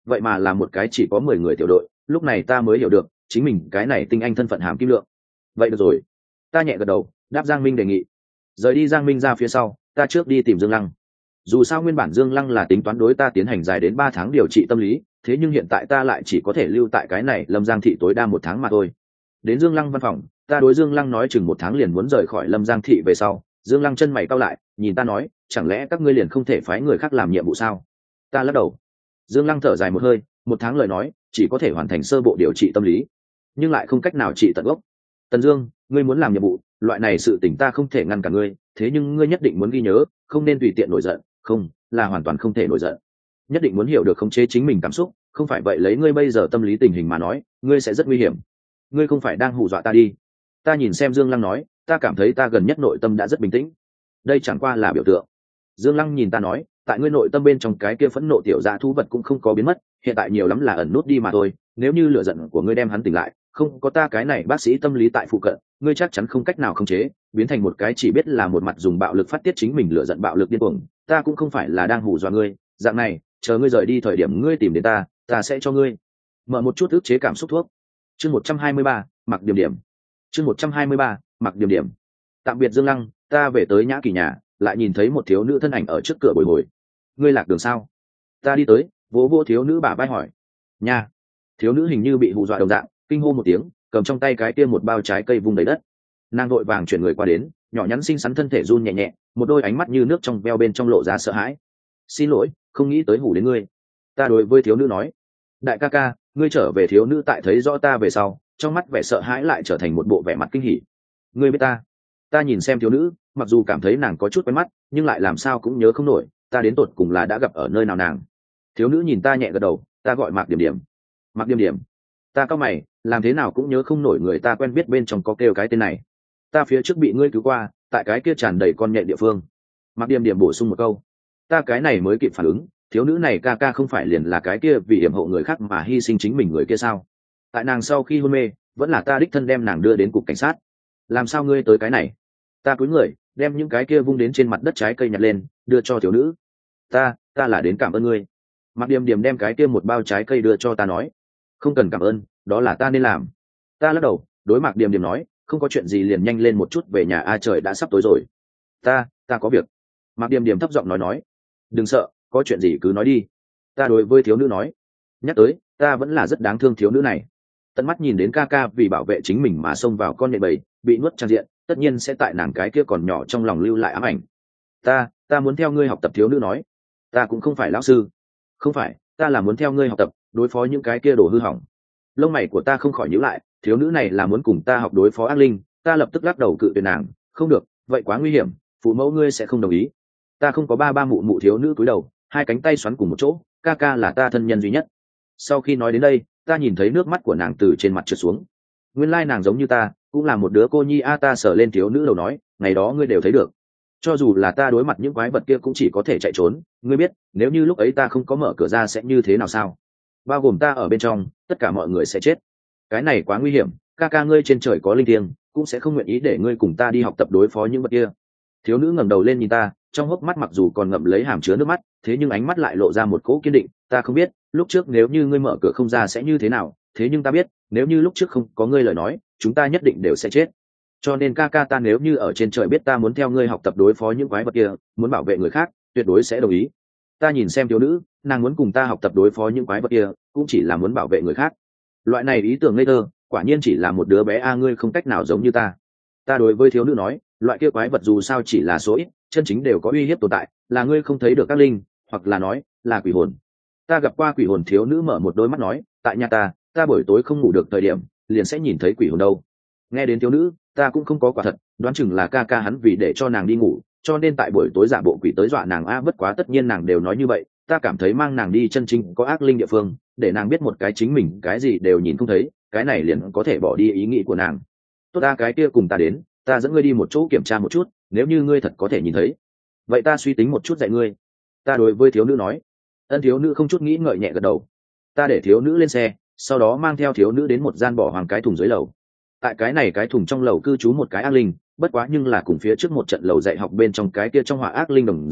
vậy mà là một cái chỉ có mười người tiểu đội. Lúc này ta mới hiểu được chính mình cái này tinh anh thân phận hàm kim lượng. Vậy được rồi, ta nhẹ gật đầu đáp Giang Minh đề nghị. Rời đi Giang Minh ra phía sau, ta trước đi tìm Dương Lăng. Dù sao nguyên bản Dương Lăng là tính toán đối ta tiến hành dài đến ba tháng điều trị tâm lý, thế nhưng hiện tại ta lại chỉ có thể lưu tại cái này Lâm Giang thị tối đa một tháng mà thôi. Đến Dương Lăng văn phòng, ta đối Dương Lăng nói chừng một tháng liền muốn rời khỏi Lâm Giang thị về sau. Dương Lăng chân mày cau lại, nhìn ta nói, chẳng lẽ các ngươi liền không thể phái người khác làm nhiệm vụ sao? Ta lắc đầu. Dương Lăng thở dài một hơi, một tháng lời nói chỉ có thể hoàn thành sơ bộ điều trị tâm lý, nhưng lại không cách nào trị tận gốc. Tần Dương, ngươi muốn làm nhiệm vụ, loại này sự tình ta không thể ngăn cản ngươi, thế nhưng ngươi nhất định muốn ghi nhớ, không nên tùy tiện nổi giận, không, là hoàn toàn không thể nổi giận. Nhất định muốn hiểu được khống chế chính mình cảm xúc, không phải vậy lấy ngươi bây giờ tâm lý tình hình mà nói, ngươi sẽ rất nguy hiểm. Ngươi không phải đang hù dọa ta đi? Ta nhìn xem Dương Lăng nói, ta cảm thấy ta gần nhất nội tâm đã rất bình tĩnh. Đây chẳng qua là biểu tượng. Dương Lăng nhìn ta nói, tại ngươi nội tâm bên trong cái kia phẫn nộ tiểu dã thú vật cũng không có biến mất, hiện tại nhiều lắm là ẩn nút đi mà thôi. Nếu như lửa giận của ngươi đem hắn tỉnh lại, không có ta cái này bác sĩ tâm lý tại phụ cận, ngươi chắc chắn không cách nào khống chế, biến thành một cái chỉ biết là một mặt dùng bạo lực phát tiết chính mình lửa giận bạo lực điên cuồng. Ta cũng không phải là đang hù dọa ngươi, dạng này, chờ ngươi rời đi thời điểm ngươi tìm đến ta, ta sẽ cho ngươi mở một chút ức chế cảm xúc thuốc. Chương một trăm hai mươi ba, mặc điểm điểm. Chương một trăm hai mươi ba, mặc điểm điểm. Tạm biệt Dương Lăng, ta về tới Nhã Kỳ nhà, lại nhìn thấy một thiếu nữ thân ảnh ở trước cửa bồi hồi. Ngươi lạc đường sao? Ta đi tới, vỗ vỗ thiếu nữ bả vai hỏi. Nha. Thiếu nữ hình như bị hù dọa đồng dạng, kinh hô một tiếng, cầm trong tay cái kia một bao trái cây vung đầy đất. Nàng vội vàng chuyển người qua đến, nhỏ nhắn xinh xắn thân thể run nhẹ nhẹ, một đôi ánh mắt như nước trong veo bên trong lộ ra sợ hãi. Xin lỗi, không nghĩ tới hù đến ngươi. Ta đối với thiếu nữ nói. Đại ca ca, ngươi trở về. Thiếu nữ tại thấy rõ ta về sau, trong mắt vẻ sợ hãi lại trở thành một bộ vẻ mặt kinh hỉ. Ngươi biết ta? Ta nhìn xem thiếu nữ, mặc dù cảm thấy nàng có chút quen mắt, nhưng lại làm sao cũng nhớ không nổi ta đến tột cùng là đã gặp ở nơi nào nàng. Thiếu nữ nhìn ta nhẹ gật đầu, ta gọi Mạc Điểm Điểm. Mạc Điểm Điểm. Ta cau mày, làm thế nào cũng nhớ không nổi người ta quen biết bên trong có kêu cái tên này. Ta phía trước bị ngươi cứu qua, tại cái kia tràn đầy con nhện địa phương. Mạc Điểm Điểm bổ sung một câu. Ta cái này mới kịp phản ứng, thiếu nữ này ca ca không phải liền là cái kia vì hiểm hộ người khác mà hy sinh chính mình người kia sao? Tại nàng sau khi hôn mê, vẫn là ta đích thân đem nàng đưa đến cục cảnh sát. Làm sao ngươi tới cái này? Ta cúi người, đem những cái kia vung đến trên mặt đất trái cây nhặt lên, đưa cho thiếu nữ. Ta, ta là đến cảm ơn ngươi. Mạc Điểm Điểm đem cái kia một bao trái cây đưa cho ta nói. Không cần cảm ơn, đó là ta nên làm. Ta lắc đầu, đối Mạc Điểm Điểm nói, không có chuyện gì liền nhanh lên một chút về nhà, a trời đã sắp tối rồi. Ta, ta có việc. Mạc Điểm Điểm thấp giọng nói nói. Đừng sợ, có chuyện gì cứ nói đi. Ta đối với thiếu nữ nói. Nhắc tới, ta vẫn là rất đáng thương thiếu nữ này. Tận mắt nhìn đến ca ca vì bảo vệ chính mình mà xông vào con nhện bầy, bị nuốt trang diện, tất nhiên sẽ tại nàng cái kia còn nhỏ trong lòng lưu lại ám ảnh. Ta, ta muốn theo ngươi học tập. Thiếu nữ nói. Ta cũng không phải lão sư. Không phải, ta là muốn theo ngươi học tập, đối phó những cái kia đồ hư hỏng. Lông mày của ta không khỏi nhíu lại, thiếu nữ này là muốn cùng ta học đối phó ác linh. Ta lập tức lắc đầu cự tuyệt nàng. Không được, vậy quá nguy hiểm, phụ mẫu ngươi sẽ không đồng ý. Ta không có ba ba mụ mụ. Thiếu nữ cúi đầu, hai cánh tay xoắn cùng một chỗ. Ca ca là ta thân nhân duy nhất. Sau khi nói đến đây, ta nhìn thấy nước mắt của nàng từ trên mặt trượt xuống. Nguyên lai nàng giống như ta, cũng là một đứa cô nhi a. Ta sờ lên thiếu nữ đầu nói, ngày đó ngươi đều thấy được. Cho dù là ta đối mặt những quái vật kia cũng chỉ có thể chạy trốn. Ngươi biết, nếu như lúc ấy ta không có mở cửa ra sẽ như thế nào sao? Bao gồm ta ở bên trong, tất cả mọi người sẽ chết. Cái này quá nguy hiểm, ca ca ngươi trên trời có linh thiêng, cũng sẽ không nguyện ý để ngươi cùng ta đi học tập đối phó những vật kia. Thiếu nữ ngẩng đầu lên nhìn ta, trong hốc mắt mặc dù còn ngậm lấy hàm chứa nước mắt, thế nhưng ánh mắt lại lộ ra một cỗ kiên định. Ta không biết lúc trước nếu như ngươi mở cửa không ra sẽ như thế nào, thế nhưng ta biết nếu như lúc trước không có ngươi lời nói, chúng ta nhất định đều sẽ chết. Cho nên ca ca ta nếu như ở trên trời biết ta muốn theo ngươi học tập đối phó những quái vật kia, muốn bảo vệ người khác, tuyệt đối sẽ đồng ý. Ta nhìn xem thiếu nữ, nàng muốn cùng ta học tập đối phó những quái vật kia, cũng chỉ là muốn bảo vệ người khác. Loại này ý tưởng ngây thơ, quả nhiên chỉ là một đứa bé a. Ngươi không cách nào giống như ta. Ta đối với thiếu nữ nói, loại kia quái vật dù sao chỉ là số ít, chân chính đều có uy hiếp tồn tại, là ngươi không thấy được các linh, hoặc là nói là quỷ hồn. Ta gặp qua quỷ hồn. Thiếu nữ mở một đôi mắt nói, tại nhà ta, ta buổi tối không ngủ được thời điểm liền sẽ nhìn thấy quỷ hồn đâu. Nghe đến thiếu nữ, ta cũng không có quả thật, đoán chừng là ca ca hắn vì để cho nàng đi ngủ, cho nên tại buổi tối giả bộ quỷ tới dọa nàng a. Bất quá tất nhiên nàng đều nói như vậy, ta cảm thấy mang nàng đi chân chính có ác linh địa phương, để nàng biết một cái chính mình cái gì đều nhìn không thấy, cái này liền có thể bỏ đi ý nghĩ của nàng. Tốt, ta cái kia cùng ta đến, ta dẫn ngươi đi một chỗ kiểm tra một chút, nếu như ngươi thật có thể nhìn thấy, vậy ta suy tính một chút dạy ngươi. Ta đối với thiếu nữ nói. Ân. Thiếu nữ không chút nghĩ ngợi nhẹ gật đầu. Ta để thiếu nữ lên xe, sau đó mang theo thiếu nữ đến một gian bỏ hoang cái thùng dưới lầu. Tại cái này cái thùng trong lầu cư trú một cái ác linh, bất quá nhưng là cùng phía trước một trận lầu dạy học bên trong cái kia trong họa ác linh đồng dạng,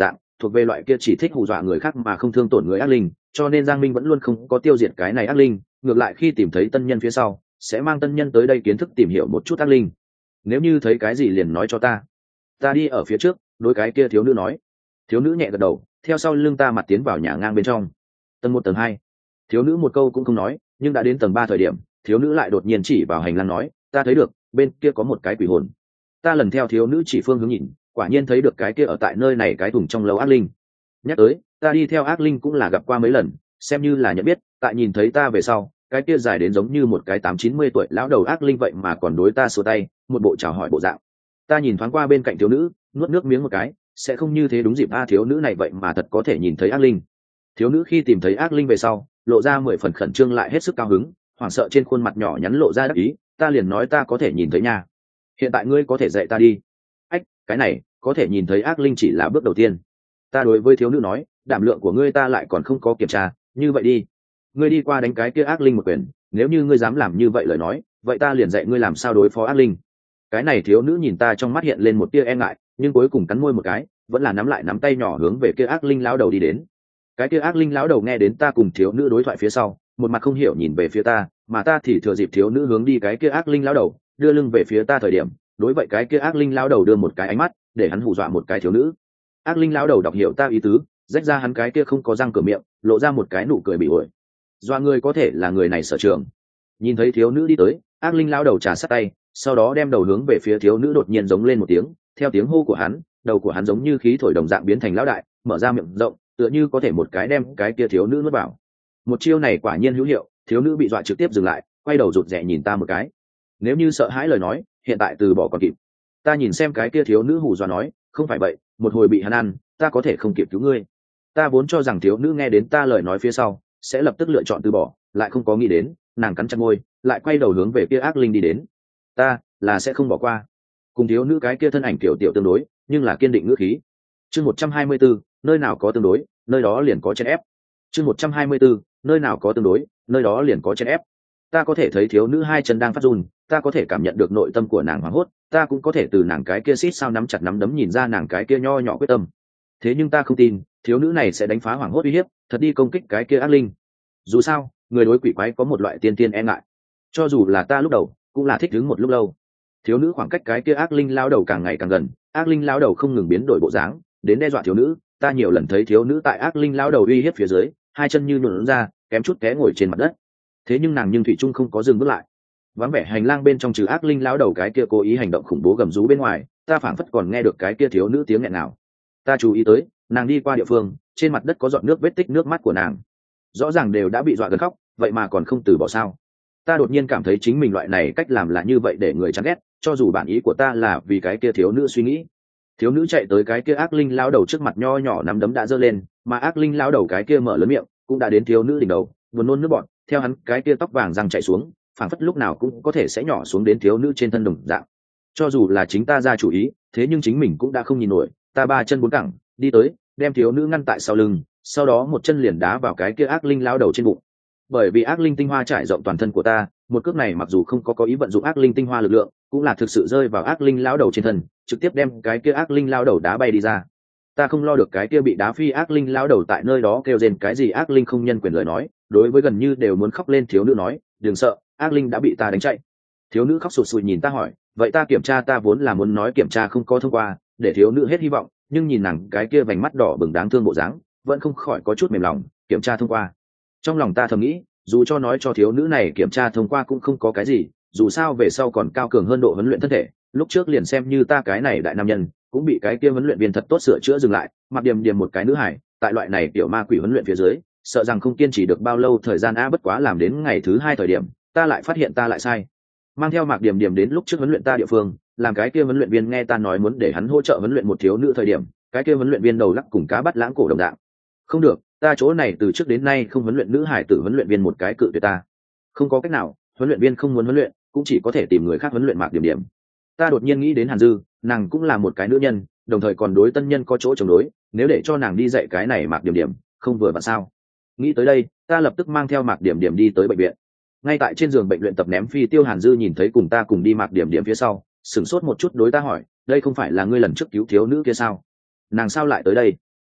thuộc về loại kia chỉ thích hù dọa người khác mà không thương tổn người ác linh, cho nên Giang Minh vẫn luôn không có tiêu diệt cái này ác linh, ngược lại khi tìm thấy tân nhân phía sau sẽ mang tân nhân tới đây kiến thức tìm hiểu một chút ác linh. Nếu như thấy cái gì liền nói cho ta. Ta đi ở phía trước, đối cái kia thiếu nữ nói. Thiếu nữ nhẹ gật đầu, theo sau lưng ta mặt tiến vào nhà ngang bên trong. Tầng một tầng hai. Thiếu nữ một câu cũng không nói, nhưng đã đến tầng ba thời điểm, thiếu nữ lại đột nhiên chỉ vào hành lang nói, ta thấy được, bên kia có một cái quỷ hồn. Ta lần theo thiếu nữ chỉ phương hướng nhìn, quả nhiên thấy được cái kia ở tại nơi này cái thùng trong lầu ác linh. Nhắc tới, ta đi theo ác linh cũng là gặp qua mấy lần, xem như là nhận biết, tại nhìn thấy ta về sau, cái kia dài đến giống như một cái tám chín mươi tuổi lão đầu ác linh vậy mà còn đối ta xua tay, một bộ chào hỏi bộ dạng. Ta nhìn thoáng qua bên cạnh thiếu nữ, nuốt nước miếng một cái, sẽ không như thế đúng dịp a, thiếu nữ này vậy mà thật có thể nhìn thấy ác linh. Thiếu nữ khi tìm thấy ác linh về sau, lộ ra mười phần khẩn trương lại hết sức cao hứng, hoảng sợ trên khuôn mặt nhỏ nhắn lộ ra đắc ý, ta liền nói ta có thể nhìn thấy nha. Hiện tại ngươi có thể dạy ta đi. Ách, cái này, có thể nhìn thấy ác linh chỉ là bước đầu tiên. Ta đối với thiếu nữ nói, đảm lượng của ngươi ta lại còn không có kiểm tra, như vậy đi, ngươi đi qua đánh cái kia ác linh một quyền, nếu như ngươi dám làm như vậy lời nói, vậy ta liền dạy ngươi làm sao đối phó ác linh. Cái này thiếu nữ nhìn ta trong mắt hiện lên một tia e ngại, nhưng cuối cùng cắn môi một cái, vẫn là nắm lại nắm tay nhỏ hướng về kia ác linh lão đầu đi đến. Cái kia ác linh lão đầu nghe đến ta cùng thiếu nữ đối thoại phía sau, một mặt không hiểu nhìn về phía ta, mà ta thì thừa dịp thiếu nữ hướng đi cái kia ác linh lão đầu đưa lưng về phía ta thời điểm, đối vậy cái kia ác linh lão đầu đưa một cái ánh mắt để hắn hù dọa một cái thiếu nữ. Ác linh lão đầu đọc hiểu ta ý tứ, rách ra hắn cái kia không có răng cửa miệng, lộ ra một cái nụ cười bị ổi. Doa người có thể là người này sở trường. Nhìn thấy thiếu nữ đi tới, ác linh lão đầu trà sát tay, sau đó đem đầu hướng về phía thiếu nữ đột nhiên giống lên một tiếng, theo tiếng hô của hắn, đầu của hắn giống như khí thổi đồng dạng biến thành lão đại, mở ra miệng rộng, tựa như có thể một cái đem cái kia thiếu nữ nuốt vào. Một chiêu này quả nhiên hữu hiệu, thiếu nữ bị dọa trực tiếp dừng lại, quay đầu rụt rè nhìn ta một cái. Nếu như sợ hãi lời nói, hiện tại từ bỏ còn kịp. Ta nhìn xem cái kia thiếu nữ hù dọa nói, không phải vậy, một hồi bị hắn ăn, ta có thể không kịp cứu ngươi. Ta vốn cho rằng thiếu nữ nghe đến ta lời nói phía sau, sẽ lập tức lựa chọn từ bỏ, lại không có nghĩ đến, nàng cắn chặt môi, lại quay đầu hướng về kia ác linh đi đến. Ta là sẽ không bỏ qua. Cùng thiếu nữ cái kia thân ảnh tiểu tiểu tương đối, nhưng là kiên định ngữ khí. Chương một trăm hai mươi bốn, nơi nào có tương đối, nơi đó liền có chèn ép. Chương một trăm hai mươi bốn, nơi nào có tương đối, nơi đó liền có chèn ép. Ta có thể thấy thiếu nữ hai chân đang phát run, ta có thể cảm nhận được nội tâm của nàng hoảng hốt, ta cũng có thể từ nàng cái kia xít sao nắm chặt nắm đấm nhìn ra nàng cái kia nho nhỏ quyết tâm. Thế nhưng ta không tin, thiếu nữ này sẽ đánh phá hoảng hốt uy hiếp, thật đi công kích cái kia ác linh. Dù sao, người đối quỷ quái có một loại tiên tiên e ngại. Cho dù là ta lúc đầu, cũng là thích đứng một lúc lâu. Thiếu nữ khoảng cách cái kia ác linh lao đầu càng ngày càng gần, ác linh lao đầu không ngừng biến đổi bộ dáng, đến đe dọa thiếu nữ. Ta nhiều lần thấy thiếu nữ tại ác linh lao đầu uy hiếp phía dưới, hai chân như nhuộn ra, kém chút té ngồi trên mặt đất. Thế nhưng nàng nhưng thủy trung không có dừng bước lại. Vắng vẻ hành lang bên trong trừ ác linh lao đầu cái kia cố ý hành động khủng bố gầm rú bên ngoài, ta phảng phất còn nghe được cái kia thiếu nữ tiếng nghẹn nào. Ta chú ý tới, nàng đi qua địa phương, trên mặt đất có giọt nước vết tích nước mắt của nàng. Rõ ràng đều đã bị dọa gần khóc, vậy mà còn không từ bỏ sao? Ta đột nhiên cảm thấy chính mình loại này cách làm là như vậy để người chán ghét, cho dù bản ý của ta là vì cái kia thiếu nữ suy nghĩ. Thiếu nữ chạy tới cái kia ác linh lao đầu trước mặt nho nhỏ nắm đấm đã giơ lên, mà ác linh lao đầu cái kia mở lớn miệng, cũng đã đến thiếu nữ đỉnh đầu, buồn nôn nước bọt, theo hắn cái kia tóc vàng răng chạy xuống, phảng phất lúc nào cũng có thể sẽ nhỏ xuống đến thiếu nữ trên thân đồng dạng. Cho dù là chính ta ra chủ ý, thế nhưng chính mình cũng đã không nhìn nổi, ta ba chân bốn cẳng đi tới, đem thiếu nữ ngăn tại sau lưng, sau đó một chân liền đá vào cái kia ác linh lao đầu trên bụng. Bởi vì ác linh tinh hoa trải rộng toàn thân của ta, một cước này mặc dù không có có ý vận dụng ác linh tinh hoa lực lượng, cũng là thực sự rơi vào ác linh lao đầu trên thân, trực tiếp đem cái kia ác linh lao đầu đá bay đi ra. Ta không lo được cái kia bị đá phi ác linh lao đầu tại nơi đó kêu rên cái gì ác linh không nhân quyền lời nói, đối với gần như đều muốn khóc lên thiếu nữ nói, đừng sợ, ác linh đã bị ta đánh chạy. Thiếu nữ khóc sụt sùi nhìn ta hỏi, vậy ta kiểm tra, ta vốn là muốn nói kiểm tra không có thông qua, để thiếu nữ hết hy vọng, nhưng nhìn nàng cái kia vành mắt đỏ bừng đáng thương bộ dáng, vẫn không khỏi có chút mềm lòng, kiểm tra thông qua. Trong lòng ta thầm nghĩ, dù cho nói cho thiếu nữ này kiểm tra thông qua cũng không có cái gì, dù sao về sau còn cao cường hơn độ huấn luyện thân thể, lúc trước liền xem như ta cái này đại nam nhân cũng bị cái kia huấn luyện viên thật tốt sửa chữa dừng lại, mặc điểm điểm một cái nữ hải, tại loại này tiểu ma quỷ huấn luyện phía dưới, sợ rằng không kiên trì được bao lâu thời gian a, bất quá làm đến ngày thứ hai thời điểm, ta lại phát hiện ta lại sai. Mang theo Mạc Điểm Điểm đến lúc trước huấn luyện ta địa phương, làm cái kia huấn luyện viên nghe ta nói muốn để hắn hỗ trợ huấn luyện một thiếu nữ thời điểm, cái kia huấn luyện viên đầu lắc cùng cá bắt lãng cổ đồng dạng. Không được, ta chỗ này từ trước đến nay không huấn luyện nữ hải tử, huấn luyện viên một cái cự tuyệt ta. Không có cách nào, huấn luyện viên không muốn huấn luyện, cũng chỉ có thể tìm người khác huấn luyện Mạc Điểm Điểm. Ta đột nhiên nghĩ đến Hàn Dư, nàng cũng là một cái nữ nhân, đồng thời còn đối tân nhân có chỗ chống đối, nếu để cho nàng đi dạy cái này Mạc Điểm Điểm, không vừa vặn sao? Nghĩ tới đây, ta lập tức mang theo Mạc Điểm Điểm đi tới bệnh viện. Ngay tại trên giường bệnh luyện tập ném phi tiêu Hàn Dư nhìn thấy cùng ta cùng đi Mạc Điểm Điểm phía sau, sửng sốt một chút đối ta hỏi, đây không phải là ngươi lần trước cứu thiếu nữ kia sao? Nàng sao lại tới đây?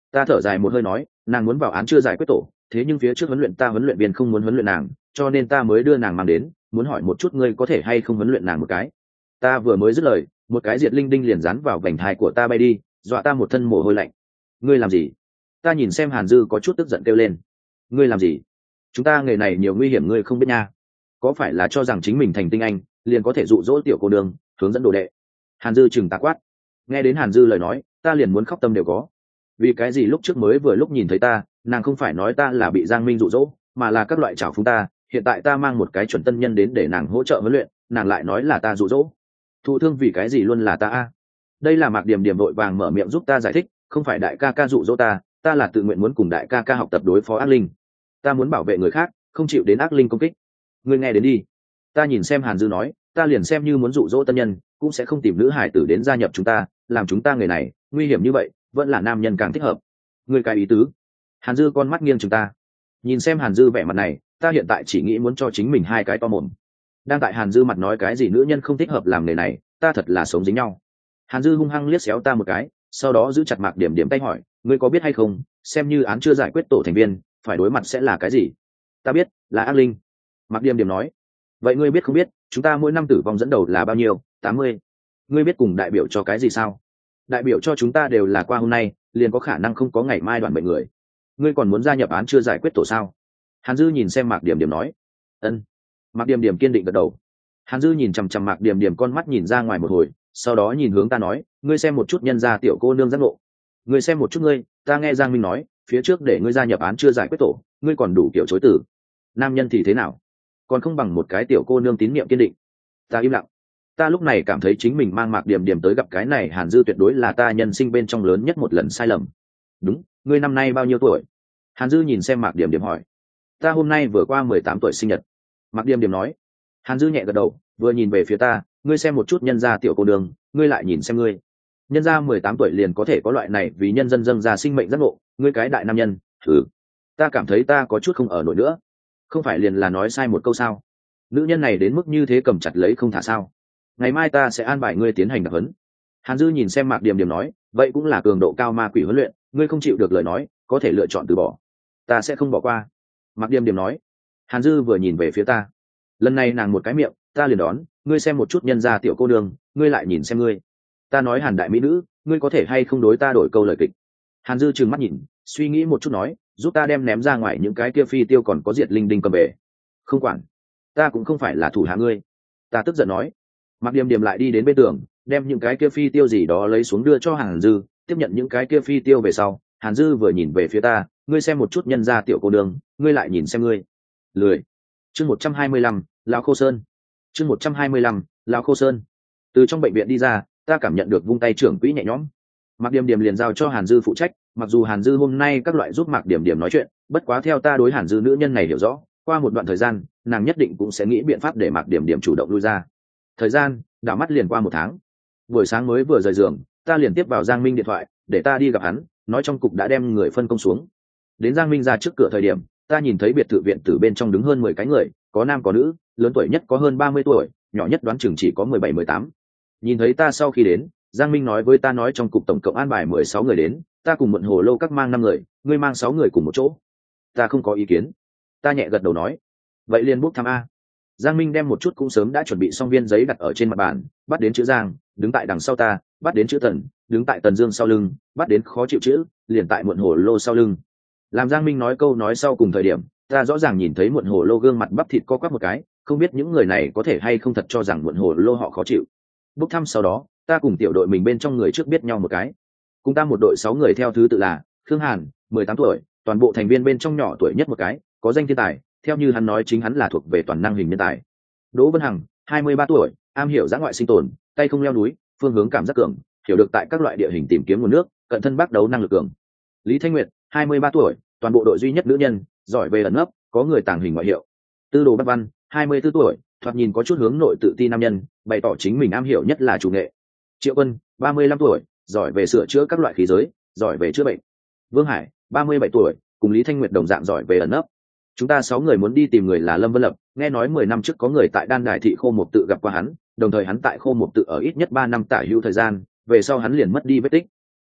Ta thở dài một hơi nói, nàng muốn vào án chưa giải quyết tổ, thế nhưng phía trước huấn luyện ta huấn luyện viên không muốn huấn luyện nàng, cho nên ta mới đưa nàng mang đến, muốn hỏi một chút ngươi có thể hay không huấn luyện nàng một cái. Ta vừa mới dứt lời, một cái diệt linh đinh liền dán vào vành thai của ta bay đi, dọa ta một thân mồ hôi lạnh. Ngươi làm gì? Ta nhìn xem Hàn Dư có chút tức giận kêu lên. Ngươi làm gì? Chúng ta nghề này nhiều nguy hiểm ngươi không biết nha. Có phải là cho rằng chính mình thành tinh anh liền có thể dụ dỗ tiểu cô nương, hướng dẫn đồ đệ? Hàn Dư chừng ta quát. Nghe đến Hàn Dư lời nói, ta liền muốn khóc tâm đều có. Vì cái gì lúc trước mới vừa lúc nhìn thấy ta, nàng không phải nói ta là bị Giang Minh dụ dỗ, mà là các loại trào phúng ta. Hiện tại ta mang một cái chuẩn tân nhân đến để nàng hỗ trợ huấn luyện, nàng lại nói là ta dụ dỗ. Thụ thương vì cái gì luôn là ta a? Đây là Mạc Điểm Điểm vội vàng mở miệng giúp ta giải thích, không phải đại ca ca dụ dỗ ta, ta là tự nguyện muốn cùng đại ca ca học tập đối phó ác linh. Ta muốn bảo vệ người khác, không chịu đến ác linh công kích. Ngươi nghe đến đi. Ta nhìn xem Hàn Dư nói, ta liền xem như muốn dụ dỗ tân nhân, cũng sẽ không tìm nữ hải tử đến gia nhập chúng ta, làm chúng ta người này nguy hiểm như vậy, vẫn là nam nhân càng thích hợp. Ngươi cái ý tứ? Hàn Dư con mắt nghiêng chúng ta. Nhìn xem Hàn Dư vẻ mặt này, ta hiện tại chỉ nghĩ muốn cho chính mình hai cái to mồm. Đang tại Hàn Dư mặt nói cái gì nữ nhân không thích hợp làm nghề này, ta thật là sống dính nhau. Hàn Dư hung hăng liếc xéo ta một cái, sau đó giữ chặt Mạc Điểm Điểm tay hỏi, ngươi có biết hay không, xem như án chưa giải quyết tổ thành viên phải đối mặt sẽ là cái gì? Ta biết, là ác linh. Mạc Điểm Điểm nói. Vậy ngươi biết không biết chúng ta mỗi năm tử vong dẫn đầu là bao nhiêu? Tám mươi. Ngươi biết cùng đại biểu cho cái gì sao? Đại biểu cho chúng ta đều là qua hôm nay liền có khả năng không có ngày mai đoàn bệnh người. Ngươi còn muốn gia nhập án chưa giải quyết tổ sao? Hàn Dư nhìn xem Mạc Điểm Điểm nói. Ân. Mạc Điểm Điểm kiên định gật đầu. Hàn Dư nhìn chằm chằm Mạc Điểm Điểm con mắt nhìn ra ngoài một hồi, sau đó nhìn hướng ta nói, ngươi xem một chút nhân gia tiểu cô nương giác ngộ. Ngươi xem một chút ngươi, ta nghe Giang Minh nói, phía trước để ngươi gia nhập án chưa giải quyết tổ, ngươi còn đủ kiểu chối từ. Nam nhân thì thế nào? Còn không bằng một cái tiểu cô nương tín nhiệm kiên định. Ta im lặng. Ta lúc này cảm thấy chính mình mang Mạc Điểm Điểm tới gặp cái này Hàn Dư tuyệt đối là ta nhân sinh bên trong lớn nhất một lần sai lầm. Đúng, ngươi năm nay bao nhiêu tuổi? Hàn Dư nhìn xem Mạc Điểm Điểm hỏi. Ta hôm nay vừa qua mười tám tuổi sinh nhật. Mạc Điểm Điểm nói. Hàn Dư nhẹ gật đầu, vừa nhìn về phía ta, ngươi xem một chút nhân gia tiểu cô đường, ngươi lại nhìn xem ngươi. Nhân gia mười tám tuổi liền có thể có loại này vì nhân dân dâng ra sinh mệnh giác ngộ, ngươi cái đại nam nhân, thử. Ta cảm thấy ta có chút không ở nổi nữa. Không phải liền là nói sai một câu sao? Nữ nhân này đến mức như thế cầm chặt lấy không thả sao? Ngày mai ta sẽ an bài ngươi tiến hành đặc huấn. Hàn Dư nhìn xem Mạc Điểm Điểm nói, vậy cũng là cường độ cao ma quỷ huấn luyện, ngươi không chịu được lời nói, có thể lựa chọn từ bỏ. Ta sẽ không bỏ qua. Mạc Điểm Điểm nói. Hàn Dư vừa nhìn về phía ta. Lần này nàng một cái miệng, ta liền đón, ngươi xem một chút nhân gia tiểu cô nương, ngươi lại nhìn xem ngươi. Ta nói Hàn đại mỹ nữ, ngươi có thể hay không đối ta đổi câu lời kịch. Hàn Dư trừng mắt nhìn, suy nghĩ một chút nói, giúp ta đem ném ra ngoài những cái kia phi tiêu còn có diệt linh đinh cầm về. Không quản, ta cũng không phải là thủ hạ ngươi. Ta tức giận nói. Mạc Điểm Điểm lại đi đến bên tường, đem những cái kia phi tiêu gì đó lấy xuống đưa cho Hàn Dư, tiếp nhận những cái kia phi tiêu về sau, Hàn Dư vừa nhìn về phía ta, ngươi xem một chút nhân gia tiểu cô nương, ngươi lại nhìn xem ngươi. Lười. Chương một trăm hai mươi lăm, Lão Khô Sơn. Chương một trăm hai mươi lăm, Lão Khô Sơn. Từ trong bệnh viện đi ra, ta cảm nhận được vung tay trưởng quỹ nhẹ nhõm. Mạc Điểm Điểm liền giao cho Hàn Dư phụ trách, mặc dù Hàn Dư hôm nay các loại giúp Mạc Điểm Điểm nói chuyện, bất quá theo ta đối Hàn Dư nữ nhân này hiểu rõ, qua một đoạn thời gian, nàng nhất định cũng sẽ nghĩ biện pháp để Mạc Điểm Điểm chủ động lui ra. Thời gian đảo mắt liền qua một tháng. Buổi sáng mới vừa rời giường, ta liền tiếp vào Giang Minh điện thoại, để ta đi gặp hắn, nói trong cục đã đem người phân công xuống. Đến Giang Minh ra trước cửa thời điểm, ta nhìn thấy biệt thự viện tử bên trong đứng hơn mười cái người, có nam có nữ, lớn tuổi nhất có hơn ba mươi tuổi, nhỏ nhất đoán chừng chỉ có mười bảy mười tám. Nhìn thấy ta sau khi đến, Giang Minh nói với ta nói trong cục tổng cộng an bài mười sáu người đến, ta cùng Mượn Hồ Lô các mang năm người, ngươi mang sáu người cùng một chỗ. Ta không có ý kiến. Ta nhẹ gật đầu nói, vậy liền bốc thăm a. Giang Minh đem một chút cũng sớm đã chuẩn bị xong viên giấy đặt ở trên mặt bàn, bắt đến chữ Giang, đứng tại đằng sau ta, bắt đến chữ Tần, đứng tại Tần Dương sau lưng, bắt đến khó chịu chữ, liền tại Mượn Hồ Lô sau lưng. Làm Giang Minh nói câu nói sau cùng thời điểm, ta rõ ràng nhìn thấy Mượn Hồ Lô gương mặt bắp thịt co quắp một cái, không biết những người này có thể hay không thật cho rằng Mượn Hồ Lô họ khó chịu. Bốc thăm sau đó, ta cùng tiểu đội mình bên trong người trước biết nhau một cái. Cùng ta một đội sáu người theo thứ tự là Khương Hàn, mười tám tuổi, toàn bộ thành viên bên trong nhỏ tuổi nhất một cái, có danh thiên tài, theo như hắn nói chính hắn là thuộc về toàn năng hình nhân tài. Đỗ Vân Hằng, hai mươi ba tuổi, am hiểu dã ngoại sinh tồn, tay không leo núi, phương hướng cảm giác cường, hiểu được tại các loại địa hình tìm kiếm nguồn nước, cận thân bác đấu năng lực cường. Lý Thanh Nguyệt, hai mươi ba tuổi, toàn bộ đội duy nhất nữ nhân, giỏi về ẩn nấp, có người tàng hình ngoại hiệu. Tư Đồ Bát Văn, hai mươi tư tuổi, thoạt nhìn có chút hướng nội tự ti nam nhân, bày tỏ chính mình am hiểu nhất là chủ nghệ. Triệu Quân, ba mươi lăm tuổi, giỏi về sửa chữa các loại khí giới, giỏi về chữa bệnh. Vương Hải, ba mươi bảy tuổi, cùng Lý Thanh Nguyệt đồng dạng giỏi về ẩn nấp. Chúng ta sáu người muốn đi tìm người là Lâm Vân Lập, nghe nói mười năm trước có người tại Đan Đài thị Khô Mộc tự gặp qua hắn, đồng thời hắn tại Khô Mộc tự ở ít nhất ba năm tả hữu thời gian, về sau hắn liền mất đi vết tích.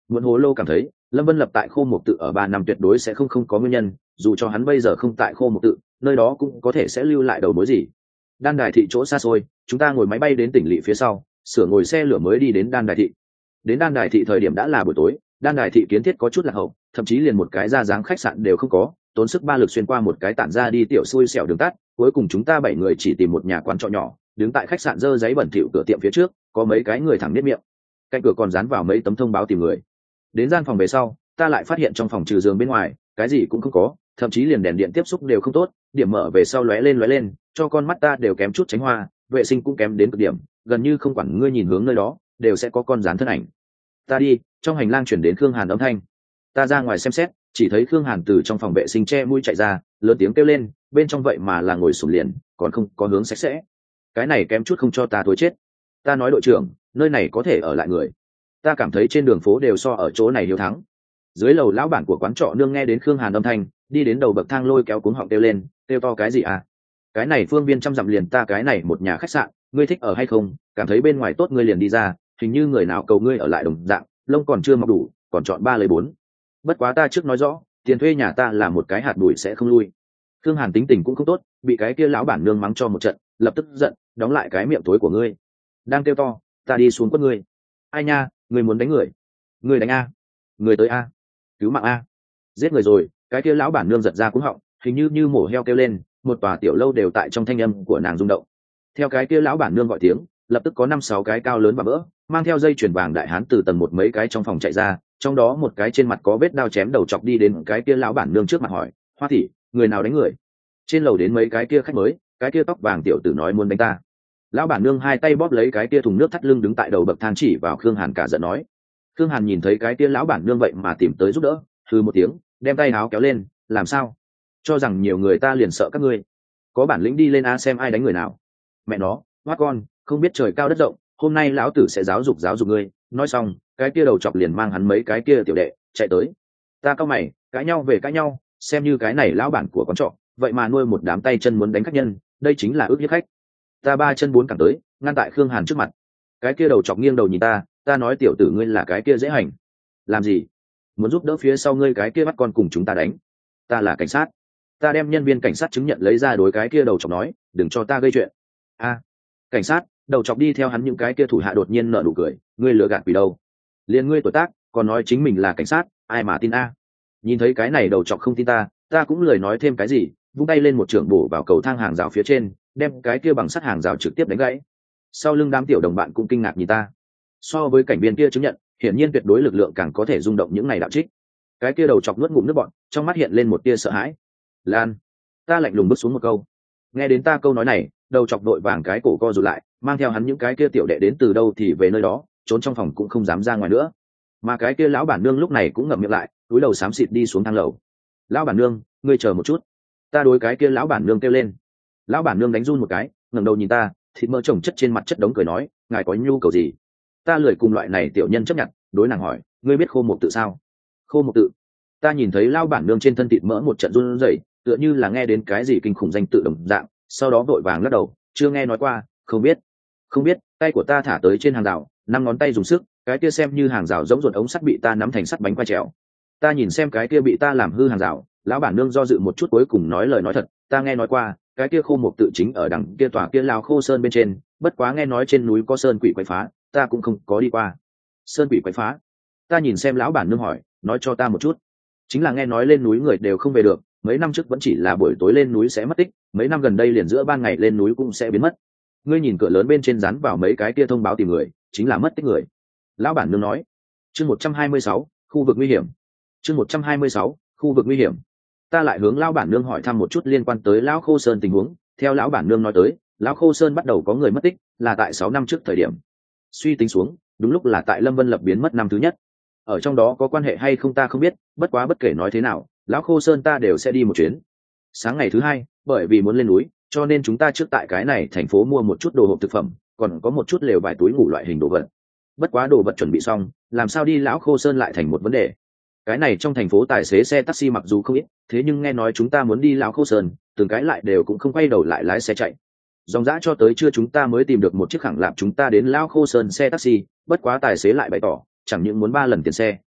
Muộn Hồ Lô cảm thấy Lâm Vân Lập tại Khô Mộc Tự ở ba năm tuyệt đối sẽ không không có nguyên nhân, dù cho hắn bây giờ không tại Khô Mộc Tự, nơi đó cũng có thể sẽ lưu lại đầu mối gì. Đan Đài thị chỗ xa xôi, chúng ta ngồi máy bay đến tỉnh lỵ phía sau, sửa ngồi xe lửa mới đi đến Đan Đài thị. Đến Đan Đài thị thời điểm đã là buổi tối, Đan Đài thị kiến thiết có chút lạc hậu, thậm chí liền một cái ra dáng khách sạn đều không có, tốn sức ba lực xuyên qua một cái tản ra đi tiểu xui xẻo đường tắt, cuối cùng chúng ta bảy người chỉ tìm một nhà quán trọ nhỏ, đứng tại khách sạn dơ giấy bẩn thỉu cửa tiệm phía trước, có mấy cái người thẳng nết miệng. Cạnh cửa còn dán vào mấy tấm thông báo tìm người. Đến gian phòng về sau, ta lại phát hiện trong phòng trừ giường bên ngoài, cái gì cũng không có, thậm chí liền đèn điện tiếp xúc đều không tốt, điểm mở về sau lóe lên lóe lên, cho con mắt ta đều kém chút tránh hoa, vệ sinh cũng kém đến cực điểm, gần như không quản ngươi nhìn hướng nơi đó, đều sẽ có con dán thân ảnh. Ta đi, trong hành lang chuyển đến Khương Hàn âm thanh. Ta ra ngoài xem xét, chỉ thấy Khương Hàn từ trong phòng vệ sinh che mũi chạy ra, lớn tiếng kêu lên, bên trong vậy mà là ngồi sụp liền, còn không có hướng sạch sẽ. Cái này kém chút không cho ta thối chết. Ta nói đội trưởng, nơi này có thể ở lại người. Ta cảm thấy trên đường phố đều so ở chỗ này hiếu thắng. Dưới lầu lão bản của quán trọ nương nghe đến Khương Hàn âm thanh, đi đến đầu bậc thang lôi kéo cuống họng kêu lên, kêu to cái gì à? Cái này phương viên trăm dặm liền ta cái này một nhà khách sạn, ngươi thích ở hay không? Cảm thấy bên ngoài tốt ngươi liền đi ra, hình như người nào cầu ngươi ở lại đồng dạng, lông còn chưa mọc đủ, còn chọn ba lấy bốn. Bất quá ta trước nói rõ, tiền thuê nhà ta là một cái hạt bụi sẽ không lui. Khương Hàn tính tình cũng không tốt, bị cái kia lão bản nương mắng cho một trận, lập tức giận, đóng lại cái miệng tối của ngươi. Đang kêu to, ta đi xuống quất ngươi. Ai nha, ngươi muốn đánh người? Ngươi đánh a? Người tới a? Cứu mạng a? Giết người rồi, cái kia lão bản nương giật ra cuống họng, hình như như mổ heo kêu lên, một tòa tiểu lâu đều tại trong thanh âm của nàng rung động. Theo cái kia lão bản nương gọi tiếng, lập tức có năm sáu cái cao lớn và vỡ, mang theo dây chuyền vàng đại hán từ tầng một mấy cái trong phòng chạy ra, trong đó một cái trên mặt có vết đao chém đầu chọc đi đến cái kia lão bản nương trước mặt hỏi, Hoa thị, người nào đánh người? Trên lầu đến mấy cái kia khách mới, cái kia tóc vàng tiểu tử nói muốn đánh ta. Lão bản nương hai tay bóp lấy cái kia thùng nước thắt lưng đứng tại đầu bậc thang chỉ vào Khương Hàn cả giận nói. Khương Hàn nhìn thấy cái kia lão bản nương vậy mà tìm tới giúp đỡ, hừ một tiếng, đem tay áo kéo lên, làm sao? Cho rằng nhiều người ta liền sợ các ngươi. Có bản lĩnh đi lên a xem ai đánh người nào. Mẹ nó, hoa con, không biết trời cao đất rộng, hôm nay lão tử sẽ giáo dục giáo dục ngươi. Nói xong, cái kia đầu chọc liền mang hắn mấy cái kia tiểu đệ chạy tới. Ta cao mày, cãi nhau về cãi nhau, xem như cái này lão bản của con trọ, vậy mà nuôi một đám tay chân muốn đánh khách nhân, đây chính là ước hiếp khách. Ta ba chân bốn cẳng tới, ngăn tại Khương Hàn trước mặt. Cái kia đầu chọc nghiêng đầu nhìn ta, ta nói tiểu tử ngươi là cái kia dễ hành. Làm gì? Muốn giúp đỡ phía sau ngươi cái kia bắt con cùng chúng ta đánh. Ta là cảnh sát. Ta đem nhân viên cảnh sát chứng nhận lấy ra đối cái kia đầu chọc nói, đừng cho ta gây chuyện. A, cảnh sát, đầu chọc đi theo hắn những cái kia thủ hạ đột nhiên nở nụ cười, ngươi lừa gạt quỷ đâu? Liên ngươi tuổi tác, còn nói chính mình là cảnh sát, ai mà tin a? Nhìn thấy cái này đầu chọc không tin ta, ta cũng lười nói thêm cái gì, vung tay lên một trường bổ vào cầu thang hàng rào phía trên, đem cái kia bằng sắt hàng rào trực tiếp đánh gãy. Sau lưng đám tiểu đồng bạn cũng kinh ngạc nhìn ta. So với cảnh viên kia chứng nhận, hiển nhiên tuyệt đối lực lượng càng có thể rung động những này đạo trích. Cái kia đầu chọc nuốt ngụm nước bọt, trong mắt hiện lên một tia sợ hãi. Lan, ta lạnh lùng bước xuống một câu. Nghe đến ta câu nói này, đầu chọc đội vàng cái cổ co rụt lại, mang theo hắn những cái kia tiểu đệ đến từ đâu thì về nơi đó, trốn trong phòng cũng không dám ra ngoài nữa. Mà cái kia lão bản nương lúc này cũng ngậm miệng lại, cúi đầu xám xịt đi xuống thang lầu. Lão bản nương, ngươi chờ một chút. Ta đối cái kia lão bản nương kêu lên. Lão bản nương đánh run một cái, ngẩng đầu nhìn ta, thịt mỡ chồng chất trên mặt chất đống cười nói, ngài có nhu cầu gì? Ta lười cùng loại này tiểu nhân chấp nhận, đối nàng hỏi, ngươi biết Khô Mộc Tự sao? Khô Mộc Tự. Ta nhìn thấy lão bản nương trên thân thịt mỡ một trận run rẩy, tựa như là nghe đến cái gì kinh khủng danh tự đồng dạng, sau đó vội vàng lắc đầu, chưa nghe nói qua, không biết. Không biết, tay của ta thả tới trên hàng rào, năm ngón tay dùng sức, cái kia xem như hàng rào giống ruột ống sắt bị ta nắm thành sắt bánh quay trèo. Ta nhìn xem cái kia bị ta làm hư hàng rào, lão bản nương do dự một chút cuối cùng nói lời nói thật, ta nghe nói qua, cái kia Khô Mộc Tự chính ở đằng kia tòa kia lao khô sơn bên trên, bất quá nghe nói trên núi có sơn quỷ quậy phá, ta cũng không có đi qua. Sơn quỷ quậy phá? Ta nhìn xem lão bản nương hỏi, nói cho ta một chút. Chính là nghe nói lên núi người đều không về được, mấy năm trước vẫn chỉ là buổi tối lên núi sẽ mất tích, mấy năm gần đây liền giữa ban ngày lên núi cũng sẽ biến mất. Ngươi nhìn cửa lớn bên trên dán vào mấy cái kia thông báo tìm người, chính là mất tích người. Lão bản nương nói. Chương một trăm hai mươi sáu, khu vực nguy hiểm. Chương một trăm hai mươi sáu, khu vực nguy hiểm. Ta lại hướng lão bản nương hỏi thăm một chút liên quan tới lão khô sơn tình huống. Theo lão bản nương nói tới, lão khô sơn bắt đầu có người mất tích là tại sáu năm trước thời điểm. Suy tính xuống, đúng lúc là tại Lâm Vân Lập biến mất năm thứ nhất. Ở trong đó có quan hệ hay không ta không biết, bất quá bất kể nói thế nào, lão khô sơn ta đều sẽ đi một chuyến. Sáng ngày thứ hai, bởi vì muốn lên núi, cho nên chúng ta trước tại cái này thành phố mua một chút đồ hộp thực phẩm, còn có một chút lều vài túi ngủ loại hình đồ vật. Bất quá đồ vật chuẩn bị xong, làm sao đi lão khô sơn lại thành một vấn đề. Cái này trong thành phố tài xế xe taxi mặc dù không ít, thế nhưng nghe nói chúng ta muốn đi lão khô sơn, từng cái lại đều cũng không quay đầu lại lái xe chạy. Dòng dã cho tới trưa chúng ta mới tìm được một chiếc khẳng lạp chúng ta đến lão khô sơn xe taxi, bất quá tài xế lại bày tỏ, chẳng những muốn ba lần tiền xe,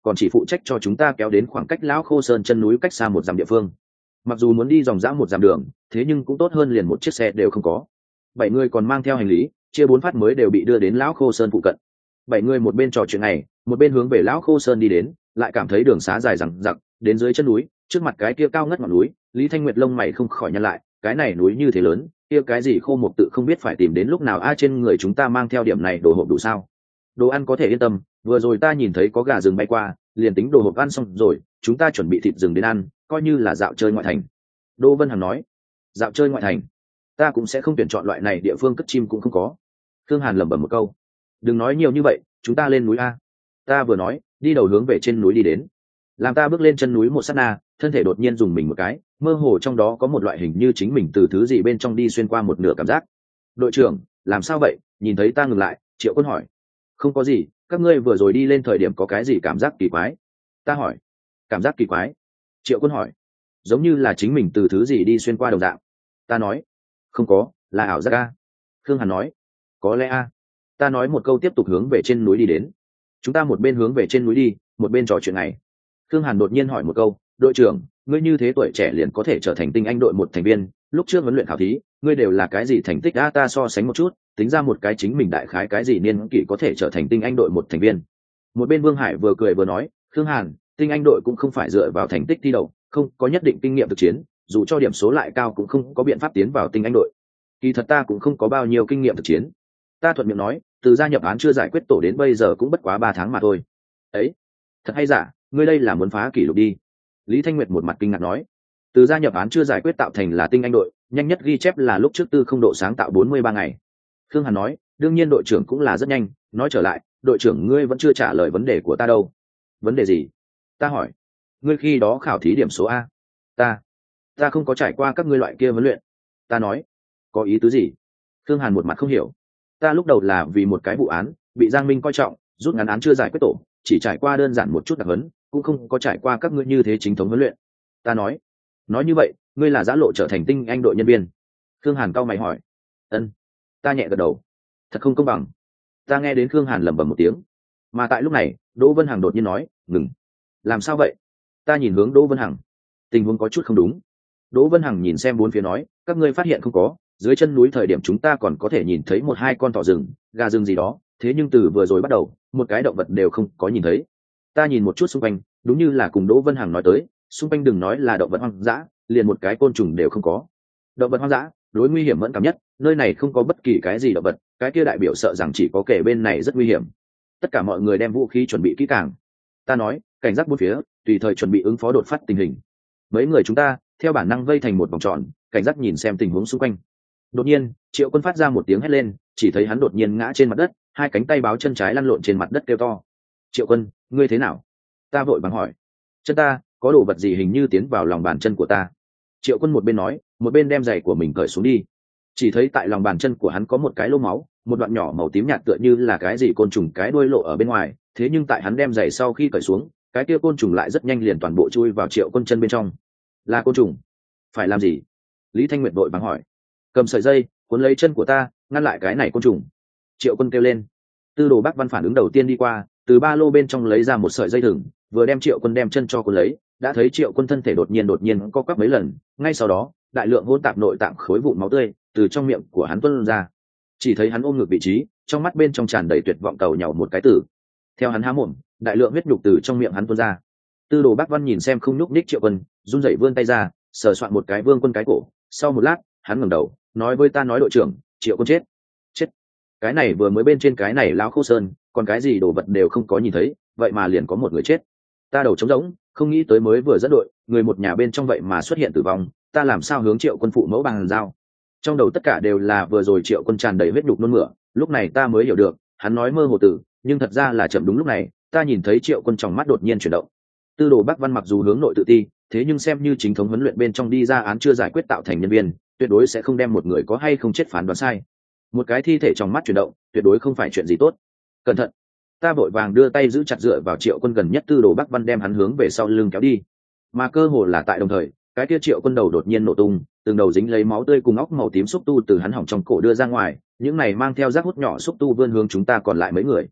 còn chỉ phụ trách cho chúng ta kéo đến khoảng cách lão khô sơn chân núi cách xa một dặm địa phương. Mặc dù muốn đi dòng dã một dặm đường, thế nhưng cũng tốt hơn liền một chiếc xe đều không có. Bảy người còn mang theo hành lý, chia bốn phát mới đều bị đưa đến lão khô sơn phụ cận. Bảy người một bên trò chuyện này, một bên hướng về lão khô sơn đi đến, lại cảm thấy đường xá dài dằng dặc, đến dưới chân núi, trước mặt cái kia cao ngất ngọn núi, Lý Thanh Nguyệt lông mày không khỏi nhăn lại, cái này núi như thế lớn, kia cái gì khô một tự không biết phải tìm đến lúc nào a. Trên người chúng ta mang theo điểm này đồ hộp đủ sao? Đồ ăn có thể yên tâm, vừa rồi ta nhìn thấy có gà rừng bay qua, liền tính đồ hộp ăn xong rồi, chúng ta chuẩn bị thịt rừng đến ăn, coi như là dạo chơi ngoại thành. Đỗ Vân Hằng nói. Dạo chơi ngoại thành? Ta cũng sẽ không tuyển chọn loại này địa phương cất chim cũng không có. Thương Hàn lẩm bẩm một câu. Đừng nói nhiều như vậy, chúng ta lên núi a. Ta vừa nói, đi đầu hướng về trên núi đi đến. Làm ta bước lên chân núi một sát na, thân thể đột nhiên dùng mình một cái, mơ hồ trong đó có một loại hình như chính mình từ thứ gì bên trong đi xuyên qua một nửa cảm giác. Đội trưởng, làm sao vậy? Nhìn thấy ta ngừng lại, Triệu Quân hỏi. Không có gì, các ngươi vừa rồi đi lên thời điểm có cái gì cảm giác kỳ quái? Ta hỏi. Cảm giác kỳ quái? Triệu Quân hỏi. Giống như là chính mình từ thứ gì đi xuyên qua đồng dạng. Ta nói. Không có, là ảo giác a. Khương Hàn nói. Có lẽ a. Ta nói một câu tiếp tục hướng về trên núi đi đến. Chúng ta một bên hướng về trên núi đi, một bên trò chuyện này. Khương Hàn đột nhiên hỏi một câu, đội trưởng, ngươi như thế tuổi trẻ liền có thể trở thành tinh anh đội một thành viên, lúc trước huấn luyện khảo thí, ngươi đều là cái gì thành tích a? Ta so sánh một chút, tính ra một cái chính mình đại khái cái gì niên kỷ có thể trở thành tinh anh đội một thành viên. Một bên Vương Hải vừa cười vừa nói, Khương Hàn, tinh anh đội cũng không phải dựa vào thành tích thi đấu, không có nhất định kinh nghiệm thực chiến, dù cho điểm số lại cao cũng không có biện pháp tiến vào tinh anh đội. Kỳ thật ta cũng không có bao nhiêu kinh nghiệm thực chiến. Ta thuận miệng nói, từ gia nhập án chưa giải quyết tổ đến bây giờ cũng bất quá ba tháng mà thôi. Ấy, thật hay giả, ngươi đây là muốn phá kỷ lục đi. Lý Thanh Nguyệt một mặt kinh ngạc nói, từ gia nhập án chưa giải quyết tạo thành là tinh anh đội, nhanh nhất ghi chép là lúc trước tư không độ sáng tạo bốn mươi ba ngày. Khương Hàn nói, đương nhiên đội trưởng cũng là rất nhanh. Nói trở lại, đội trưởng ngươi vẫn chưa trả lời vấn đề của ta đâu. Vấn đề gì? Ta hỏi. Ngươi khi đó khảo thí điểm số a? Ta, ta không có trải qua các ngươi loại kia huấn luyện. Ta nói, có ý tứ gì? Khương Hàn một mặt không hiểu. Ta lúc đầu là vì một cái vụ án bị Giang Minh coi trọng, rút ngắn án chưa giải quyết tổ, chỉ trải qua đơn giản một chút đặc huấn, cũng không có trải qua các ngươi như thế chính thống huấn luyện. Ta nói, nói như vậy, ngươi là giã lộ trở thành tinh anh đội nhân viên? Khương Hàn cau mày hỏi. Ân. Ta nhẹ gật đầu. Thật không công bằng. Ta nghe đến Khương Hàn lẩm bẩm một tiếng. Mà tại lúc này, Đỗ Vân Hằng đột nhiên nói, ngừng. Làm sao vậy? Ta nhìn hướng Đỗ Vân Hằng. Tình huống có chút không đúng. Đỗ Vân Hằng nhìn xem bốn phía nói, các ngươi phát hiện không có, dưới chân núi thời điểm chúng ta còn có thể nhìn thấy một hai con thỏ rừng, gà rừng gì đó, thế nhưng từ vừa rồi bắt đầu, một cái động vật đều không có nhìn thấy. Ta nhìn một chút xung quanh, đúng như là cùng Đỗ Vân Hằng nói tới, xung quanh đừng nói là động vật hoang dã, liền một cái côn trùng đều không có. Động vật hoang dã, đối nguy hiểm mẫn cảm nhất, nơi này không có bất kỳ cái gì động vật, cái kia đại biểu sợ rằng chỉ có kẻ bên này rất nguy hiểm. Tất cả mọi người đem vũ khí chuẩn bị kỹ càng. Ta nói, cảnh giác bốn phía, tùy thời chuẩn bị ứng phó đột phát tình hình. Mấy người chúng ta theo bản năng vây thành một vòng tròn, cảnh giác nhìn xem tình huống xung quanh. Đột nhiên, Triệu Quân phát ra một tiếng hét lên, chỉ thấy hắn đột nhiên ngã trên mặt đất, hai cánh tay báo chân trái lăn lộn trên mặt đất kêu to. Triệu Quân, ngươi thế nào? Ta vội vàng hỏi. Chân ta, có đồ vật gì hình như tiến vào lòng bàn chân của ta. Triệu Quân một bên nói, một bên đem giày của mình cởi xuống đi. Chỉ thấy tại lòng bàn chân của hắn có một cái lỗ máu, một đoạn nhỏ màu tím nhạt tựa như là cái gì côn trùng cái đuôi lộ ở bên ngoài, thế nhưng tại hắn đem giày sau khi cởi xuống, cái kia côn trùng lại rất nhanh liền toàn bộ chui vào Triệu Quân chân bên trong. Là côn trùng? Phải làm gì? Lý Thanh Nguyệt vội vàng hỏi. Cầm sợi dây cuốn lấy chân của ta, ngăn lại cái này côn trùng. Triệu Quân kêu lên. Tư Đồ Bác Văn phản ứng đầu tiên đi qua, từ ba lô bên trong lấy ra một sợi dây thừng, vừa đem Triệu Quân đem chân cho cuốn lấy, đã thấy Triệu Quân thân thể đột nhiên đột nhiên co quắp mấy lần, ngay sau đó, đại lượng hỗn tạp nội tạng khối vụn máu tươi từ trong miệng của hắn tuôn ra. Chỉ thấy hắn ôm ngực vị trí, trong mắt bên trong tràn đầy tuyệt vọng cầu nhàu một cái tử. Theo hắn há mồm, đại lượng huyết nhục từ trong miệng hắn tuôn ra. Tư Đồ Bác Văn nhìn xem không nhúc nhích Triệu Quân, run rẩy vươn tay ra, sờ soạn một cái Vương Quân cái cổ. Sau một lát, hắn ngẩng đầu, nói với ta, nói đội trưởng, Triệu Quân chết. Chết? Cái này vừa mới bên trên cái này lão khô sơn, còn cái gì đồ vật đều không có nhìn thấy, vậy mà liền có một người chết. Ta đầu trống rỗng, không nghĩ tới mới vừa dẫn đội, người một nhà bên trong vậy mà xuất hiện tử vong, ta làm sao hướng Triệu Quân phụ mẫu bằng giao. Trong đầu tất cả đều là vừa rồi Triệu Quân tràn đầy huyết nhục nôn mửa, lúc này ta mới hiểu được, hắn nói mơ hồ tử, nhưng thật ra là chậm. Đúng lúc này, ta nhìn thấy Triệu Quân trong mắt đột nhiên chuyển động. Tư Đồ Bác Văn mặc dù hướng nội tự ti, thế nhưng xem như chính thống huấn luyện bên trong đi ra án chưa giải quyết tạo thành nhân viên, tuyệt đối sẽ không đem một người có hay không chết phán đoán sai. Một cái thi thể trong mắt chuyển động, tuyệt đối không phải chuyện gì tốt. Cẩn thận! Ta vội vàng đưa tay giữ chặt dựa vào Triệu Quân gần nhất Tư Đồ Bác Văn, đem hắn hướng về sau lưng kéo đi. Mà cơ hồ là tại đồng thời, cái kia Triệu Quân đầu đột nhiên nổ tung, từng đầu dính lấy máu tươi cùng óc màu tím xúc tu từ hắn hỏng trong cổ đưa ra ngoài, những này mang theo rác hút nhỏ xúc tu vươn hướng chúng ta còn lại mấy người.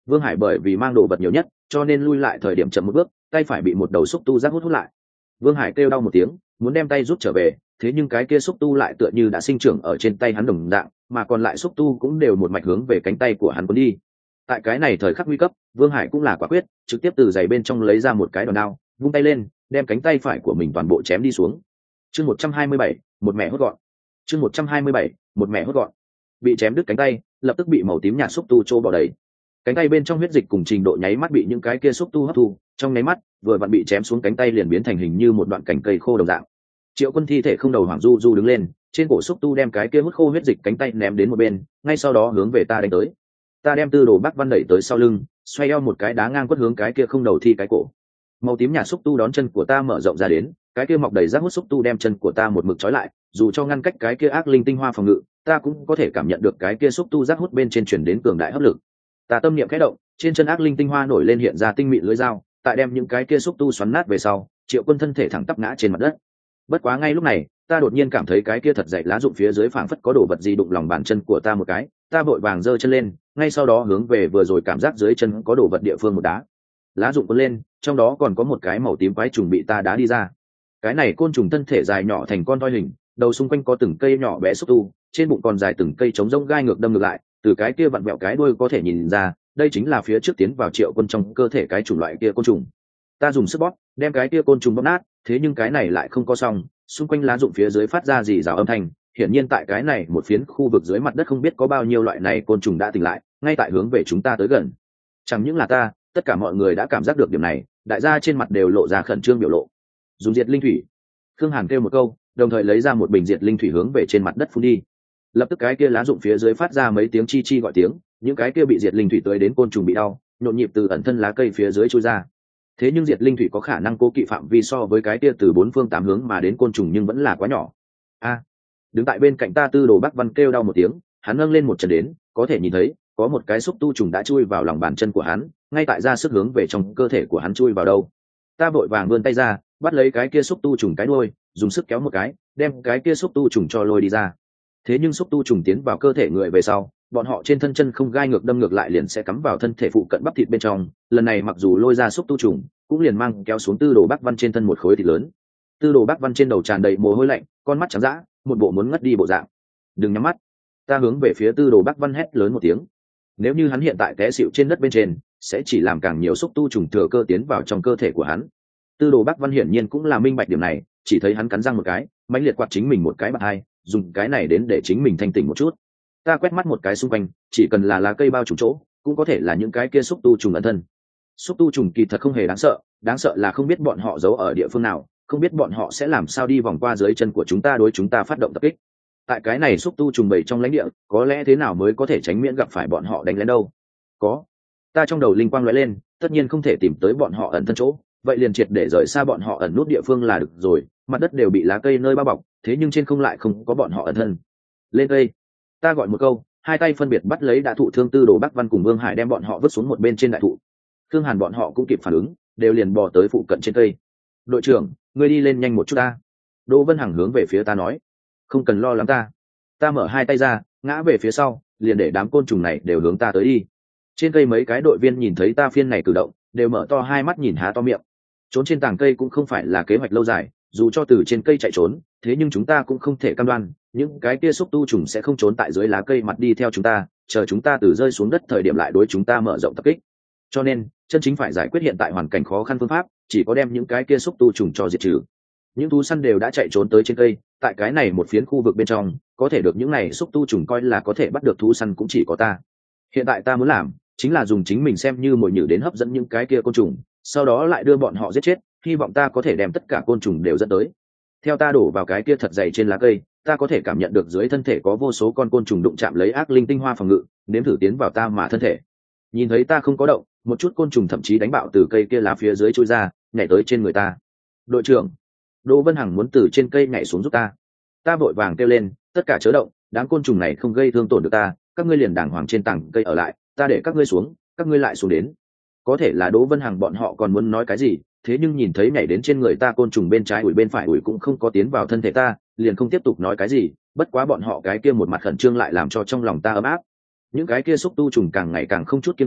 Vương Hải bởi vì mang đồ vật nhiều nhất cho nên lui lại thời điểm chậm một bước, tay phải bị một đầu xúc tu rác hút hút lại. Vương Hải kêu đau một tiếng, muốn đem tay rút trở về, thế nhưng cái kia xúc tu lại tựa như đã sinh trưởng ở trên tay hắn đồng dạng, mà còn lại xúc tu cũng đều một mạch hướng về cánh tay của hắn cuốn đi. Tại cái này thời khắc nguy cấp, Vương Hải cũng là quả quyết, trực tiếp từ giày bên trong lấy ra một cái đòn đao, vung tay lên, đem cánh tay phải của mình toàn bộ chém đi xuống. Chương một trăm hai mươi bảy, một mẹ hốt gọn. Chương một trăm hai mươi bảy, một mẹ hốt gọn. Bị chém đứt cánh tay, lập tức bị màu tím nhạt xúc tu trô bỏ đầy. Cánh tay bên trong huyết dịch cùng trình độ nháy mắt bị những cái kia xúc tu hấp thu, trong nháy mắt, vừa vặn bị chém xuống cánh tay liền biến thành hình như một đoạn cành cây khô đồng dạng. Triệu Quân thi thể không đầu hoảng du du đứng lên, trên cổ xúc tu đem cái kia hút khô huyết dịch cánh tay ném đến một bên, ngay sau đó hướng về ta đánh tới. Ta đem Tư Đồ Bắc Văn đẩy tới sau lưng, xoay eo một cái đá ngang quất hướng cái kia không đầu thi cái cổ. Màu tím nhạt xúc tu đón chân của ta mở rộng ra đến, cái kia mọc đầy rác hút xúc tu đem chân của ta một mực trói lại, dù cho ngăn cách cái kia ác linh tinh hoa phòng ngự, ta cũng có thể cảm nhận được cái kia xúc tu rác hút bên trên truyền đến cường đại hấp lực. Ta tâm niệm khẽ động, trên chân ác linh tinh hoa nổi lên hiện ra tinh mịn lưỡi dao, tại đem những cái kia xúc tu xoắn nát về sau, Triệu Quân thân thể thẳng tắp ngã trên mặt đất. Bất quá ngay lúc này, ta đột nhiên cảm thấy cái kia thật dày lá rụng phía dưới phảng phất có đồ vật gì đụng lòng bàn chân của ta một cái, ta vội vàng giơ chân lên, ngay sau đó hướng về vừa rồi cảm giác dưới chân có đồ vật địa phương một đá. Lá rụng cuốn lên, trong đó còn có một cái màu tím quái trùng bị ta đá đi ra. Cái này côn trùng thân thể dài nhỏ thành con toi hình, đầu xung quanh có từng cây nhỏ bé xúc tu, trên bụng còn dài từng cây trống rỗng gai ngược đâm ngược lại, từ cái kia vặn vẹo cái đuôi có thể nhìn ra, đây chính là phía trước tiến vào Triệu Quân trong cơ thể cái chủng loại kia côn trùng. Ta dùng sức bóp, đem cái kia côn trùng bóp nát, thế nhưng cái này lại không có xong, xung quanh lá rụng phía dưới phát ra gì rào âm thanh, hiển nhiên tại cái này một phiến khu vực dưới mặt đất không biết có bao nhiêu loại này côn trùng đã tỉnh lại, ngay tại hướng về chúng ta tới gần. Chẳng những là ta, tất cả mọi người đã cảm giác được điểm này, đại gia trên mặt đều lộ ra khẩn trương biểu lộ. Dùng diệt linh thủy. Khương Hàn kêu một câu, đồng thời lấy ra một bình diệt linh thủy hướng về trên mặt đất phun đi. Lập tức cái kia lá rụng phía dưới phát ra mấy tiếng chi chi gọi tiếng, những cái kia bị diệt linh thủy tới đến côn trùng bị đau, nhộn nhịp từ ẩn thân lá cây phía dưới trôi ra. Thế nhưng diệt linh thủy có khả năng cố kỵ phạm vi so với cái kia từ bốn phương tám hướng mà đến côn trùng nhưng vẫn là quá nhỏ. A! Đứng tại bên cạnh ta Tư Đồ Bắc Văn kêu đau một tiếng, hắn nâng lên một chân đến, có thể nhìn thấy có một cái xúc tu trùng đã chui vào lòng bàn chân của hắn, ngay tại ra sức hướng về trong cơ thể của hắn chui vào đâu. Ta vội vàng vươn tay ra, bắt lấy cái kia xúc tu trùng cái đuôi, dùng sức kéo một cái, đem cái kia xúc tu trùng cho lôi đi ra. Thế nhưng xúc tu trùng tiến vào cơ thể người về sau, bọn họ trên thân chân không gai ngược đâm ngược lại liền sẽ cắm vào thân thể phụ cận bắp thịt bên trong, lần này mặc dù lôi ra xúc tu trùng, cũng liền mang kéo xuống Tư Đồ Bắc Văn trên thân một khối thịt lớn. Tư Đồ Bắc Văn trên đầu tràn đầy mồ hôi lạnh, con mắt trắng dã, một bộ muốn ngất đi bộ dạng. Đừng nhắm mắt. Ta hướng về phía Tư Đồ Bắc Văn hét lớn một tiếng. Nếu như hắn hiện tại té xịu trên đất bên trên, sẽ chỉ làm càng nhiều xúc tu trùng thừa cơ tiến vào trong cơ thể của hắn. Tư Đồ Bắc Văn hiển nhiên cũng là minh bạch điểm này, chỉ thấy hắn cắn răng một cái, mãnh liệt quạt chính mình một cái bạt hai, dùng cái này đến để chính mình thanh tỉnh một chút. Ta quét mắt một cái xung quanh, chỉ cần là lá cây bao trùm chỗ, cũng có thể là những cái kia xúc tu trùng ẩn thân. Xúc tu trùng kỳ thật không hề đáng sợ, đáng sợ là không biết bọn họ giấu ở địa phương nào, không biết bọn họ sẽ làm sao đi vòng qua dưới chân của chúng ta đối chúng ta phát động tập kích. Tại cái này xúc tu trùng bầy trong lãnh địa, có lẽ thế nào mới có thể tránh miễn gặp phải bọn họ đánh lén đâu? Có. Ta trong đầu linh quang lóe lên, tất nhiên không thể tìm tới bọn họ ẩn thân chỗ, vậy liền triệt để rời xa bọn họ ẩn nút địa phương là được rồi, mặt đất đều bị lá cây nơi bao bọc, thế nhưng trên không lại không có bọn họ ẩn thân. Lên đây. Ta gọi một câu, hai tay phân biệt bắt lấy đã thụ thương Tư Đồ Bắc Văn cùng Vương Hải đem bọn họ vứt xuống một bên trên đại thụ. Khương Hàn bọn họ cũng kịp phản ứng, đều liền bò tới phụ cận trên cây. Đội trưởng, ngươi đi lên nhanh một chút ta. Đỗ Vân Hằng hướng về phía ta nói. Không cần lo lắng ta. Ta mở hai tay ra, ngã về phía sau, liền để đám côn trùng này đều hướng ta tới đi. Trên cây mấy cái đội viên nhìn thấy ta phiên này cử động, đều mở to hai mắt nhìn há to miệng. Trốn trên tảng cây cũng không phải là kế hoạch lâu dài, dù cho từ trên cây chạy trốn, thế nhưng chúng ta cũng không thể cam đoan những cái kia xúc tu trùng sẽ không trốn tại dưới lá cây mặt đi theo chúng ta, chờ chúng ta từ rơi xuống đất thời điểm lại đối chúng ta mở rộng tập kích. Cho nên chân chính phải giải quyết hiện tại hoàn cảnh khó khăn phương pháp, chỉ có đem những cái kia xúc tu trùng cho diệt trừ. Những thú săn đều đã chạy trốn tới trên cây, tại cái này một phiến khu vực bên trong, có thể được những này xúc tu trùng coi là có thể bắt được thú săn cũng chỉ có ta. Hiện tại ta muốn làm chính là dùng chính mình xem như mồi nhử đến hấp dẫn những cái kia côn trùng, sau đó lại đưa bọn họ giết chết, hy vọng ta có thể đem tất cả côn trùng đều dẫn tới. Theo ta đổ vào cái kia thật dày trên lá cây, ta có thể cảm nhận được dưới thân thể có vô số con côn trùng đụng chạm lấy ác linh tinh hoa phòng ngự, nếm thử tiến vào ta mà thân thể. Nhìn thấy ta không có động, một chút côn trùng thậm chí đánh bạo từ cây kia lá phía dưới chui ra, nhảy tới trên người ta. Đội trưởng, Đỗ Vân Hằng muốn từ trên cây nhảy xuống giúp ta. Ta vội vàng kêu lên, tất cả chớ động, đám côn trùng này không gây thương tổn được ta, các ngươi liền đàng hoàng trên tảng cây ở lại, ta để các ngươi xuống, các ngươi lại xuống đến. Có thể là Đỗ Vân Hằng bọn họ còn muốn nói cái gì, thế nhưng nhìn thấy nhảy đến trên người ta côn trùng bên trái ủi bên phải ủi cũng không có tiến vào thân thể ta, liền không tiếp tục nói cái gì. Bất quá bọn họ cái kia một mặt khẩn trương lại làm cho trong lòng ta ấm áp. Những cái kia xúc tu trùng càng ngày càng không chút kiêng kỵ,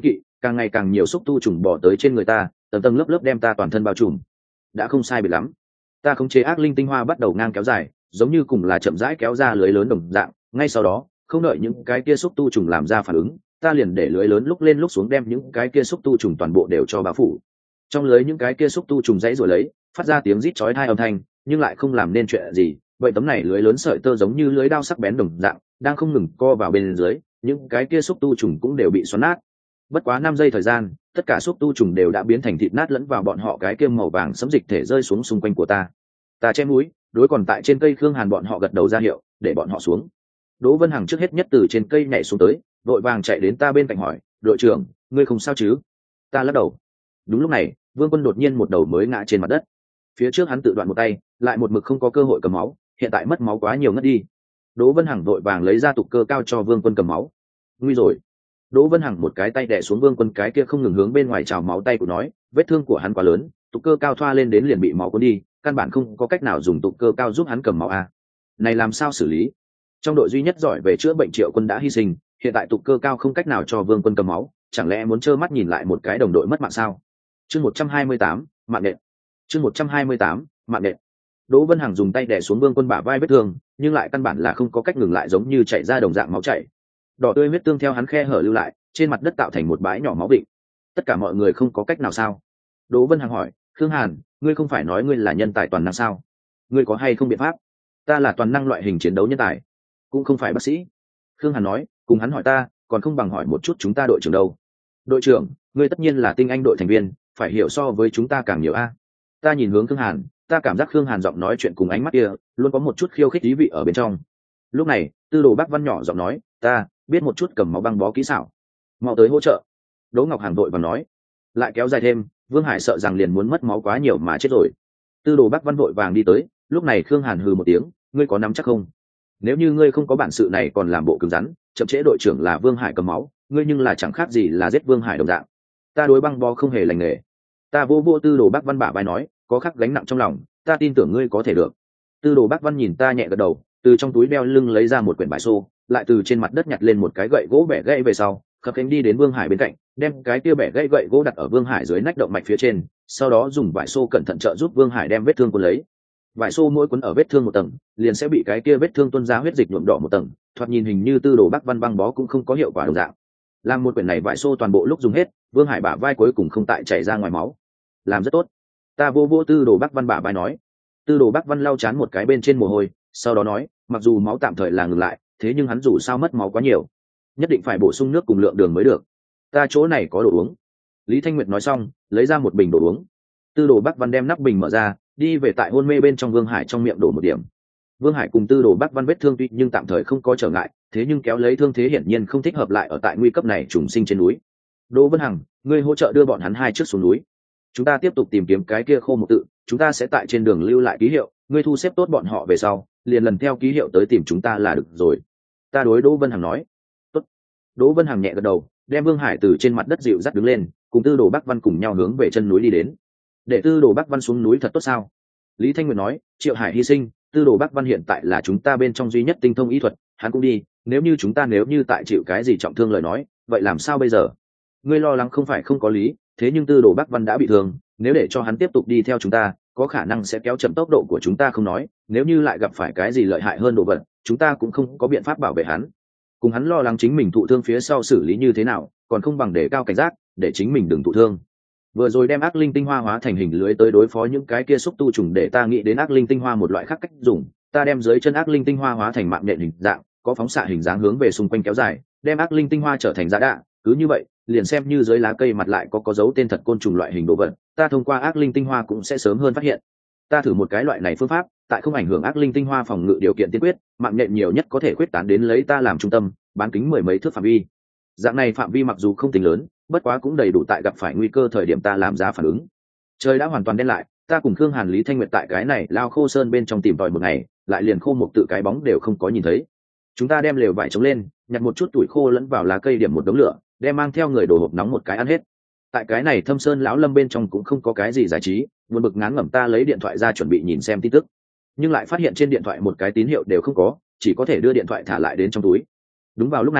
càng ngày càng nhiều xúc tu trùng bỏ tới trên người ta, tầng tầng lớp lớp đem ta toàn thân bao trùm. Đã không sai biệt lắm, ta khống chế ác linh tinh hoa bắt đầu ngang kéo dài, giống như cùng là chậm rãi kéo ra lưới lớn đồng dạng. Ngay sau đó, không đợi những cái kia xúc tu trùng làm ra phản ứng, ta liền để lưới lớn lúc lên lúc xuống đem những cái kia xúc tu trùng toàn bộ đều cho bao phủ. Trong lưới những cái kia xúc tu trùng dãy rồi lấy, phát ra tiếng rít chói tai âm thanh, nhưng lại không làm nên chuyện gì. Vậy tấm này lưới lớn sợi tơ giống như lưới đao sắc bén đồng dạng, đang không ngừng co vào bên dưới, những cái kia xúc tu trùng cũng đều bị xoắn nát. Bất quá năm giây thời gian, tất cả xúc tu trùng đều đã biến thành thịt nát lẫn vào bọn họ cái kia màu vàng sẫm dịch thể rơi xuống xung quanh của ta. Ta che mũi, đối còn tại trên cây Khương Hàn bọn họ gật đầu ra hiệu, để bọn họ xuống. Đỗ Vân Hằng trước hết nhất từ trên cây nhảy xuống tới, đội vàng chạy đến ta bên cạnh hỏi, đội trưởng, ngươi không sao chứ? Ta lắc đầu. Đúng lúc này, Vương Quân đột nhiên một đầu mới ngã trên mặt đất. Phía trước hắn tự đoạn một tay, lại một mực không có cơ hội cầm máu, hiện tại mất máu quá nhiều ngất đi. Đỗ Vân Hằng đội vàng lấy ra tục cơ cao cho Vương Quân cầm máu. Nguy rồi. Đỗ Vân Hằng một cái tay đè xuống Vương Quân cái kia không ngừng hướng bên ngoài trào máu tay của nói, vết thương của hắn quá lớn, tục cơ cao thoa lên đến liền bị máu cuốn đi, căn bản không có cách nào dùng tục cơ cao giúp hắn cầm máu à. Này làm sao xử lý? Trong đội duy nhất giỏi về chữa bệnh Triệu Quân đã hy sinh, hiện tại tục cơ cao không cách nào cho Vương Quân cầm máu, chẳng lẽ muốn trơ mắt nhìn lại một cái đồng đội mất mạng sao? Chương một trăm hai mươi tám, mạng nện. Chương một trăm hai mươi tám, mạng nện. Đỗ Vân Hằng dùng tay đè xuống Vương Quân bả vai vết thương, nhưng lại căn bản là không có cách ngừng lại, giống như chảy ra đồng dạng máu chảy. Đỏ tươi huyết tương theo hắn khe hở lưu lại, trên mặt đất tạo thành một bãi nhỏ máu vịnh. Tất cả mọi người không có cách nào sao? Đỗ Vân Hằng hỏi, Khương Hàn, ngươi không phải nói ngươi là nhân tài toàn năng sao? Ngươi có hay không biện pháp? Ta là toàn năng loại hình chiến đấu nhân tài, cũng không phải bác sĩ. Khương Hàn nói, cùng hắn hỏi ta, còn không bằng hỏi một chút chúng ta đội trưởng đâu. Đội trưởng, ngươi tất nhiên là tinh anh đội thành viên, phải hiểu so với chúng ta càng nhiều a. Ta nhìn hướng Khương Hàn, ta cảm giác Khương Hàn giọng nói chuyện cùng ánh mắt kia luôn có một chút khiêu khích ý vị ở bên trong. Lúc này, Tư Đồ Bác Văn nhỏ giọng nói, ta biết một chút cầm máu băng bó kỹ xảo, mau tới hỗ trợ. Đỗ Ngọc Hàn vội và nói, lại kéo dài thêm, Vương Hải sợ rằng liền muốn mất máu quá nhiều mà chết rồi. Tư Đồ Bác Văn vội vàng đi tới, lúc này Khương Hàn hừ một tiếng, ngươi có nắm chắc không? Nếu như ngươi không có bản sự này còn làm bộ cứng rắn, chậm trễ đội trưởng là Vương Hải cầm máu, ngươi nhưng là chẳng khác gì là giết Vương Hải đồng dạng. Ta đối băng bó không hề lành nghề. Ta vô vô Tư Đồ Bác Văn bả vai nói, có khắc gánh nặng trong lòng, ta tin tưởng ngươi có thể được. Tư Đồ Bác Văn nhìn ta nhẹ gật đầu, từ trong túi đeo lưng lấy ra một quyển bài xô, lại từ trên mặt đất nhặt lên một cái gậy gỗ bẻ gãy về sau, khập khiễng đi đến Vương Hải bên cạnh, đem cái kia bẻ gãy gậy gỗ đặt ở Vương Hải dưới nách động mạch phía trên, sau đó dùng vải xô cẩn thận trợ giúp Vương Hải đem vết thương cuốn lấy. Vải xô mỗi cuốn ở vết thương một tầng, liền sẽ bị cái kia vết thương tuôn ra huyết dịch nhuộm đỏ một tầng, thoạt nhìn hình như Tư Đồ Bác Văn băng bó cũng không có hiệu quả đồng dạng. Làm một quyển này vải xô toàn bộ lúc dùng hết, Vương Hải bả vai cuối cùng không tại chảy ra ngoài máu. Làm rất tốt. Ta vô vô Tư Đồ Bác Văn bả vai nói. Tư Đồ Bác Văn lau chán một cái bên trên mồ hôi, sau đó nói, mặc dù máu tạm thời là ngừng lại, thế nhưng hắn dù sao mất máu quá nhiều, nhất định phải bổ sung nước cùng lượng đường mới được. Ta chỗ này có đồ uống. Lý Thanh Nguyệt nói xong, lấy ra một bình đồ uống. Tư Đồ Bác Văn đem nắp bình mở ra, đi về tại hôn mê bên trong Vương Hải trong miệng đổ một điểm. Vương Hải cùng Tư Đồ Bác Văn vết thương tuy nhưng tạm thời không có trở ngại, thế nhưng kéo lấy thương thế hiển nhiên không thích hợp lại ở tại nguy cấp này trùng sinh trên núi. Đỗ Vân Hằng, ngươi hỗ trợ đưa bọn hắn hai trước xuống núi. Chúng ta tiếp tục tìm kiếm cái kia khô một tự, chúng ta sẽ tại trên đường lưu lại ký hiệu, ngươi thu xếp tốt bọn họ về sau, liền lần theo ký hiệu tới tìm chúng ta là được rồi. Ta đối Đỗ Vân Hằng nói. Tốt. Đỗ Vân Hằng nhẹ gật đầu, đem Vương Hải từ trên mặt đất dịu dắt đứng lên, cùng Tư Đồ Bác Văn cùng nhau hướng về chân núi đi đến. Để Tư Đồ Bác Văn xuống núi thật tốt sao? Lý Thanh Nguyệt nói, Triệu Hải hy sinh, Tư Đồ Bác Văn hiện tại là chúng ta bên trong duy nhất tinh thông y thuật, hắn cũng đi, nếu như chúng ta nếu như tại chịu cái gì trọng thương lời nói, vậy làm sao bây giờ? Ngươi lo lắng không phải không có lý, thế nhưng Tư Đồ Bác Văn đã bị thương, nếu để cho hắn tiếp tục đi theo chúng ta, có khả năng sẽ kéo chậm tốc độ của chúng ta không nói, nếu như lại gặp phải cái gì lợi hại hơn đồ vật, chúng ta cũng không có biện pháp bảo vệ hắn. Cùng hắn lo lắng chính mình thụ thương phía sau xử lý như thế nào, còn không bằng để cao cảnh giác, để chính mình đừng thụ thương. Vừa rồi đem ác linh tinh hoa hóa thành hình lưới tới đối phó những cái kia xúc tu trùng, để ta nghĩ đến ác linh tinh hoa một loại khác cách dùng, ta đem dưới chân ác linh tinh hoa hóa thành mạng nhện hình dạng, có phóng xạ hình dáng hướng về xung quanh kéo dài, đem ác linh tinh hoa trở thành giá đạ, cứ như vậy, liền xem như dưới lá cây mặt lại có có dấu tên thật côn trùng loại hình đồ vật, ta thông qua ác linh tinh hoa cũng sẽ sớm hơn phát hiện. Ta thử một cái loại này phương pháp, tại không ảnh hưởng ác linh tinh hoa phòng ngự điều kiện tiên quyết, mạng nhện nhiều nhất có thể khuyết tán đến lấy ta làm trung tâm, bán kính mười mấy thước phạm vi. Dạng này phạm vi mặc dù không tính lớn, bất quá cũng đầy đủ tại gặp phải nguy cơ thời điểm ta làm ra phản ứng. Trời đã hoàn toàn đen lại, ta cùng Khương Hàn, Lý Thanh Nguyệt tại cái này lao khô sơn bên trong tìm tòi một ngày, lại liền khô một tự cái bóng đều không có nhìn thấy. Chúng ta đem lều vải chống lên, nhặt một chút tuổi khô lẫn vào lá cây điểm một đống lửa, đem mang theo người đồ hộp nóng một cái ăn hết. Tại cái này thâm sơn lão lâm bên trong cũng không có cái gì giải trí, buồn bực ngán ngẩm ta lấy điện thoại ra chuẩn bị nhìn xem tin tức, nhưng lại phát hiện trên điện thoại một cái tín hiệu đều không có, chỉ có thể đưa điện thoại thả lại đến trong túi. Đúng vào lúc này,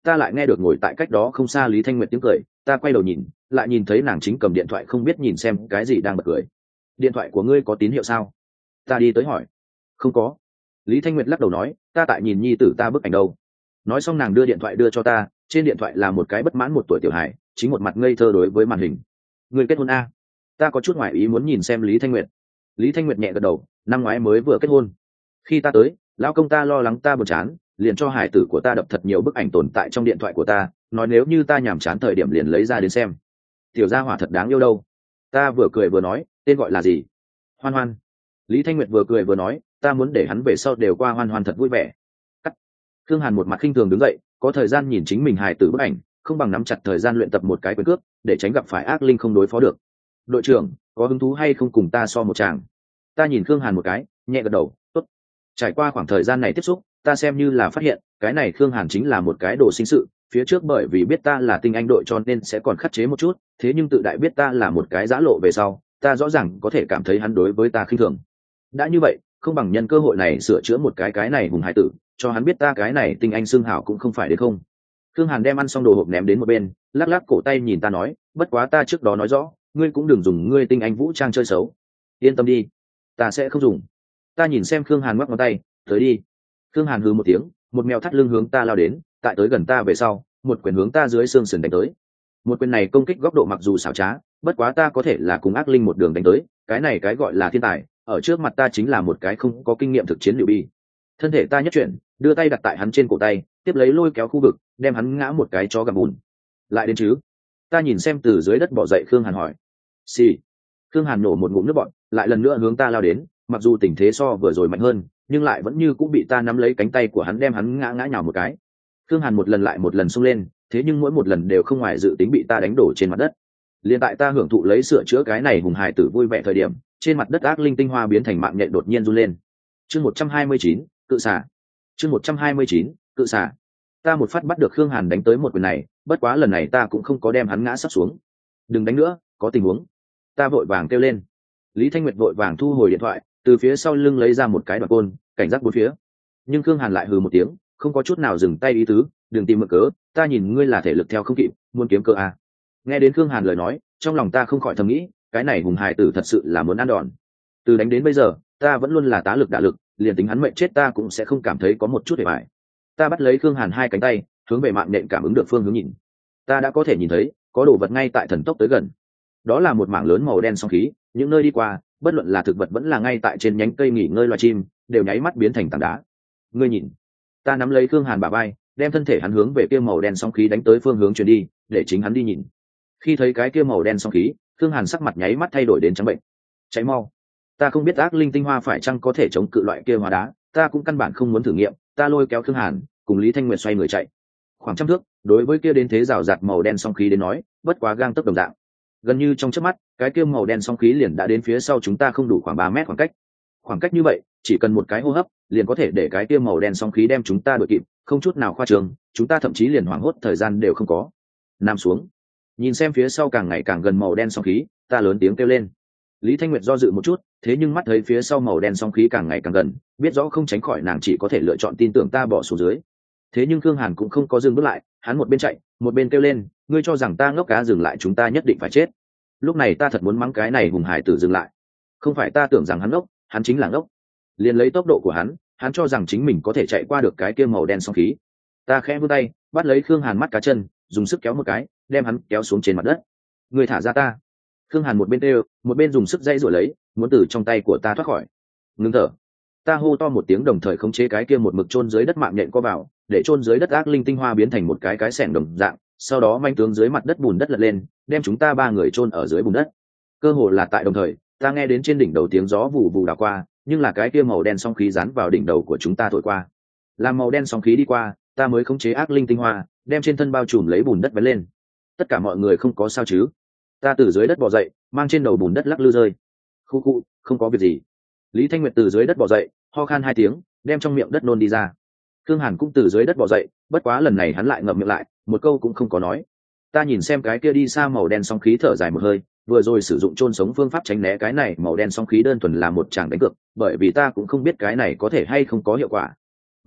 ta lại nghe được ngồi tại cách đó không xa Lý Thanh Nguyệt tiếng cười. Ta quay đầu nhìn, lại nhìn thấy nàng chính cầm điện thoại không biết nhìn xem cái gì đang bật cười. Điện thoại của ngươi có tín hiệu sao? Ta đi tới hỏi. Không có. Lý Thanh Nguyệt lắc đầu nói, ta tại nhìn nhi tử ta bức ảnh đâu. Nói xong nàng đưa điện thoại đưa cho ta, trên điện thoại là một cái bất mãn một tuổi tiểu hải, chính một mặt ngây thơ đối với màn hình. Người kết hôn a? Ta có chút ngoại ý muốn nhìn xem Lý Thanh Nguyệt. Lý Thanh Nguyệt nhẹ gật đầu, năm ngoái mới vừa kết hôn. Khi ta tới, lão công ta lo lắng ta buồn chán, liền cho hải tử của ta đập thật nhiều bức ảnh tồn tại trong điện thoại của ta, nói nếu như ta nhàm chán thời điểm liền lấy ra đến xem. Tiểu gia hỏa thật đáng yêu đâu. Ta vừa cười vừa nói, tên gọi là gì? Hoan Hoan. Lý Thanh Nguyệt vừa cười vừa nói, ta muốn để hắn về sau đều qua Hoan Hoan thật vui vẻ. Cắt. Khương Hàn một mặt khinh thường đứng dậy, có thời gian nhìn chính mình hài tử bức ảnh, không bằng nắm chặt thời gian luyện tập một cái quyền cước, để tránh gặp phải ác linh không đối phó được. Đội trưởng, có hứng thú hay không cùng ta so một tràng? Ta nhìn Khương Hàn một cái, nhẹ gật đầu, tốt. Trải qua khoảng thời gian này tiếp xúc, ta xem như là phát hiện, cái này Khương Hàn chính là một cái đồ sinh sự. Phía trước bởi vì biết ta là tinh anh đội cho nên sẽ còn khắt chế một chút, thế nhưng tự đại biết ta là một cái giã lộ về sau, ta rõ ràng có thể cảm thấy hắn đối với ta khinh thường. Đã như vậy, không bằng nhân cơ hội này sửa chữa một cái cái này hùng hải tử, cho hắn biết ta cái này tinh anh xương hảo cũng không phải đến không. Khương Hàn đem ăn xong đồ hộp ném đến một bên, lắc lắc cổ tay nhìn ta nói, bất quá ta trước đó nói rõ, ngươi cũng đừng dùng ngươi tinh anh vũ trang chơi xấu. Yên tâm đi, ta sẽ không dùng. Ta nhìn xem Khương Hàn ngoắc ngón tay, tới đi. Khương Hàn hừ một tiếng, một mèo thắt lưng hướng ta lao đến, tại tới gần ta về sau, một quyền hướng ta dưới xương sườn đánh tới. Một quyền này công kích góc độ mặc dù xảo trá, bất quá ta có thể là cùng ác linh một đường đánh tới, cái này cái gọi là thiên tài, ở trước mặt ta chính là một cái không có kinh nghiệm thực chiến liệu bi. Thân thể ta nhất chuyển, đưa tay đặt tại hắn trên cổ tay, tiếp lấy lôi kéo khu vực, đem hắn ngã một cái chó gặm bùn. Lại đến chứ? Ta nhìn xem từ dưới đất bỏ dậy Khương Hàn hỏi. Xì. Khương Hàn nổ một ngụm nước bọt, lại lần nữa hướng ta lao đến, mặc dù tình thế so vừa rồi mạnh hơn, nhưng lại vẫn như cũng bị ta nắm lấy cánh tay của hắn đem hắn ngã ngã nhào một cái. Khương Hàn một lần lại một lần xông lên, thế nhưng mỗi một lần đều không ngoài dự tính bị ta đánh đổ trên mặt đất. Liên tại ta hưởng thụ lấy sửa chữa cái này hùng hải tử vui vẻ thời điểm, trên mặt đất ác linh tinh hoa biến thành mạng nhện đột nhiên run lên. Chương một trăm hai mươi chín, cự xả. Chương một trăm hai mươi chín, cự xả. Ta một phát bắt được Khương Hàn đánh tới một quyền này, bất quá lần này ta cũng không có đem hắn ngã sắp xuống. Đừng đánh nữa, có tình huống. Ta vội vàng kêu lên. Lý Thanh Nguyệt vội vàng thu hồi điện thoại, từ phía sau lưng lấy ra một cái đoạn côn, cảnh giác bốn phía. Nhưng Khương Hàn lại hừ một tiếng, không có chút nào dừng tay ý tứ, đừng tìm mượn cớ, ta nhìn ngươi là thể lực theo không kịp, muốn kiếm cơ à. Nghe đến Khương Hàn lời nói, trong lòng ta không khỏi thầm nghĩ, cái này hùng hài tử thật sự là muốn ăn đòn. Từ đánh đến bây giờ, ta vẫn luôn là tá lực đả lực, liền tính hắn mệnh chết ta cũng sẽ không cảm thấy có một chút hề bại. Ta bắt lấy Khương Hàn hai cánh tay, hướng về mạng nện cảm ứng được phương hướng nhìn. Ta đã có thể nhìn thấy, có đồ vật ngay tại thần tốc tới gần. Đó là một mảng lớn màu đen song khí, những nơi đi qua, bất luận là thực vật vẫn là ngay tại trên nhánh cây nghỉ ngơi loài chim, đều nháy mắt biến thành tảng đá. Ngươi nhìn. Ta nắm lấy Khương Hàn bả vai, đem thân thể hắn hướng về kia màu đen song khí đánh tới phương hướng chuyển đi, để chính hắn đi nhìn. Khi thấy cái kia màu đen song khí, Khương Hàn sắc mặt nháy mắt thay đổi đến trắng bệnh. Cháy mau. Ta không biết ác linh tinh hoa phải chăng có thể chống cự loại kia hóa đá, ta cũng căn bản không muốn thử nghiệm, ta lôi kéo Khương Hàn, cùng Lý Thanh Nguyệt xoay người chạy. Khoảng trăm thước, đối với kia đến thế rào rạt màu đen song khí đến nói, bất quá gang tấc đồng dạng. Gần như trong chớp mắt, cái kia màu đen song khí liền đã đến phía sau chúng ta không đủ khoảng ba mét khoảng cách. Khoảng cách như vậy, chỉ cần một cái hô hấp, liền có thể để cái kia màu đen song khí đem chúng ta đuổi kịp, không chút nào khoa trương, chúng ta thậm chí liền hoảng hốt thời gian đều không có. Nằm xuống. Nhìn xem phía sau càng ngày càng gần màu đen song khí, ta lớn tiếng kêu lên. Lý Thanh Nguyệt do dự một chút, thế nhưng mắt thấy phía sau màu đen song khí càng ngày càng gần, biết rõ không tránh khỏi nàng chỉ có thể lựa chọn tin tưởng ta bỏ xuống dưới. Thế nhưng Khương Hàn cũng không có dừng bước lại, hắn một bên chạy, một bên kêu lên, ngươi cho rằng ta ngốc cá dừng lại chúng ta nhất định phải chết. Lúc này ta thật muốn mắng cái này hùng hải tử dừng lại. Không phải ta tưởng rằng hắn ngốc, hắn chính là ngốc. Liền lấy tốc độ của hắn, hắn cho rằng chính mình có thể chạy qua được cái kia màu đen song khí. Ta khẽ vươn tay, bắt lấy Khương Hàn mắt cá chân, dùng sức kéo một cái, đem hắn kéo xuống trên mặt đất. Người thả ra ta. Khương Hàn một bên kêu, một bên dùng sức dây rồi lấy, muốn từ trong tay của ta thoát khỏi. Ngưng thở. Ta hô to một tiếng đồng thời khống chế cái kia một mực chôn dưới đất mạng nhện co vào, để chôn dưới đất ác linh tinh hoa biến thành một cái cái xẻng đồng dạng, sau đó manh tướng dưới mặt đất bùn đất lật lên, đem chúng ta ba người chôn ở dưới bùn đất. Cơ hồ là tại đồng thời, ta nghe đến trên đỉnh đầu tiếng gió vù vù đảo qua, nhưng là cái kia màu đen song khí dán vào đỉnh đầu của chúng ta thổi qua. Làm màu đen song khí đi qua, ta mới khống chế ác linh tinh hoa, đem trên thân bao trùm lấy bùn đất vén lên. Tất cả mọi người không có sao chứ? Ta từ dưới đất bò dậy, mang trên đầu bùn đất lắc lư rơi. Khu khu, không có việc gì. Lý Thanh Nguyệt từ dưới đất bò dậy, ho khan hai tiếng, đem trong miệng đất nôn đi ra. Khương Hàn cũng từ dưới đất bò dậy, bất quá lần này hắn lại ngậm miệng lại, một câu cũng không có nói. Ta nhìn xem cái kia đi xa màu đen song khí thở dài một hơi, vừa rồi sử dụng chôn sống phương pháp tránh né cái này màu đen song khí đơn thuần là một tràng đánh cược, bởi vì ta cũng không biết cái này có thể hay không có hiệu quả.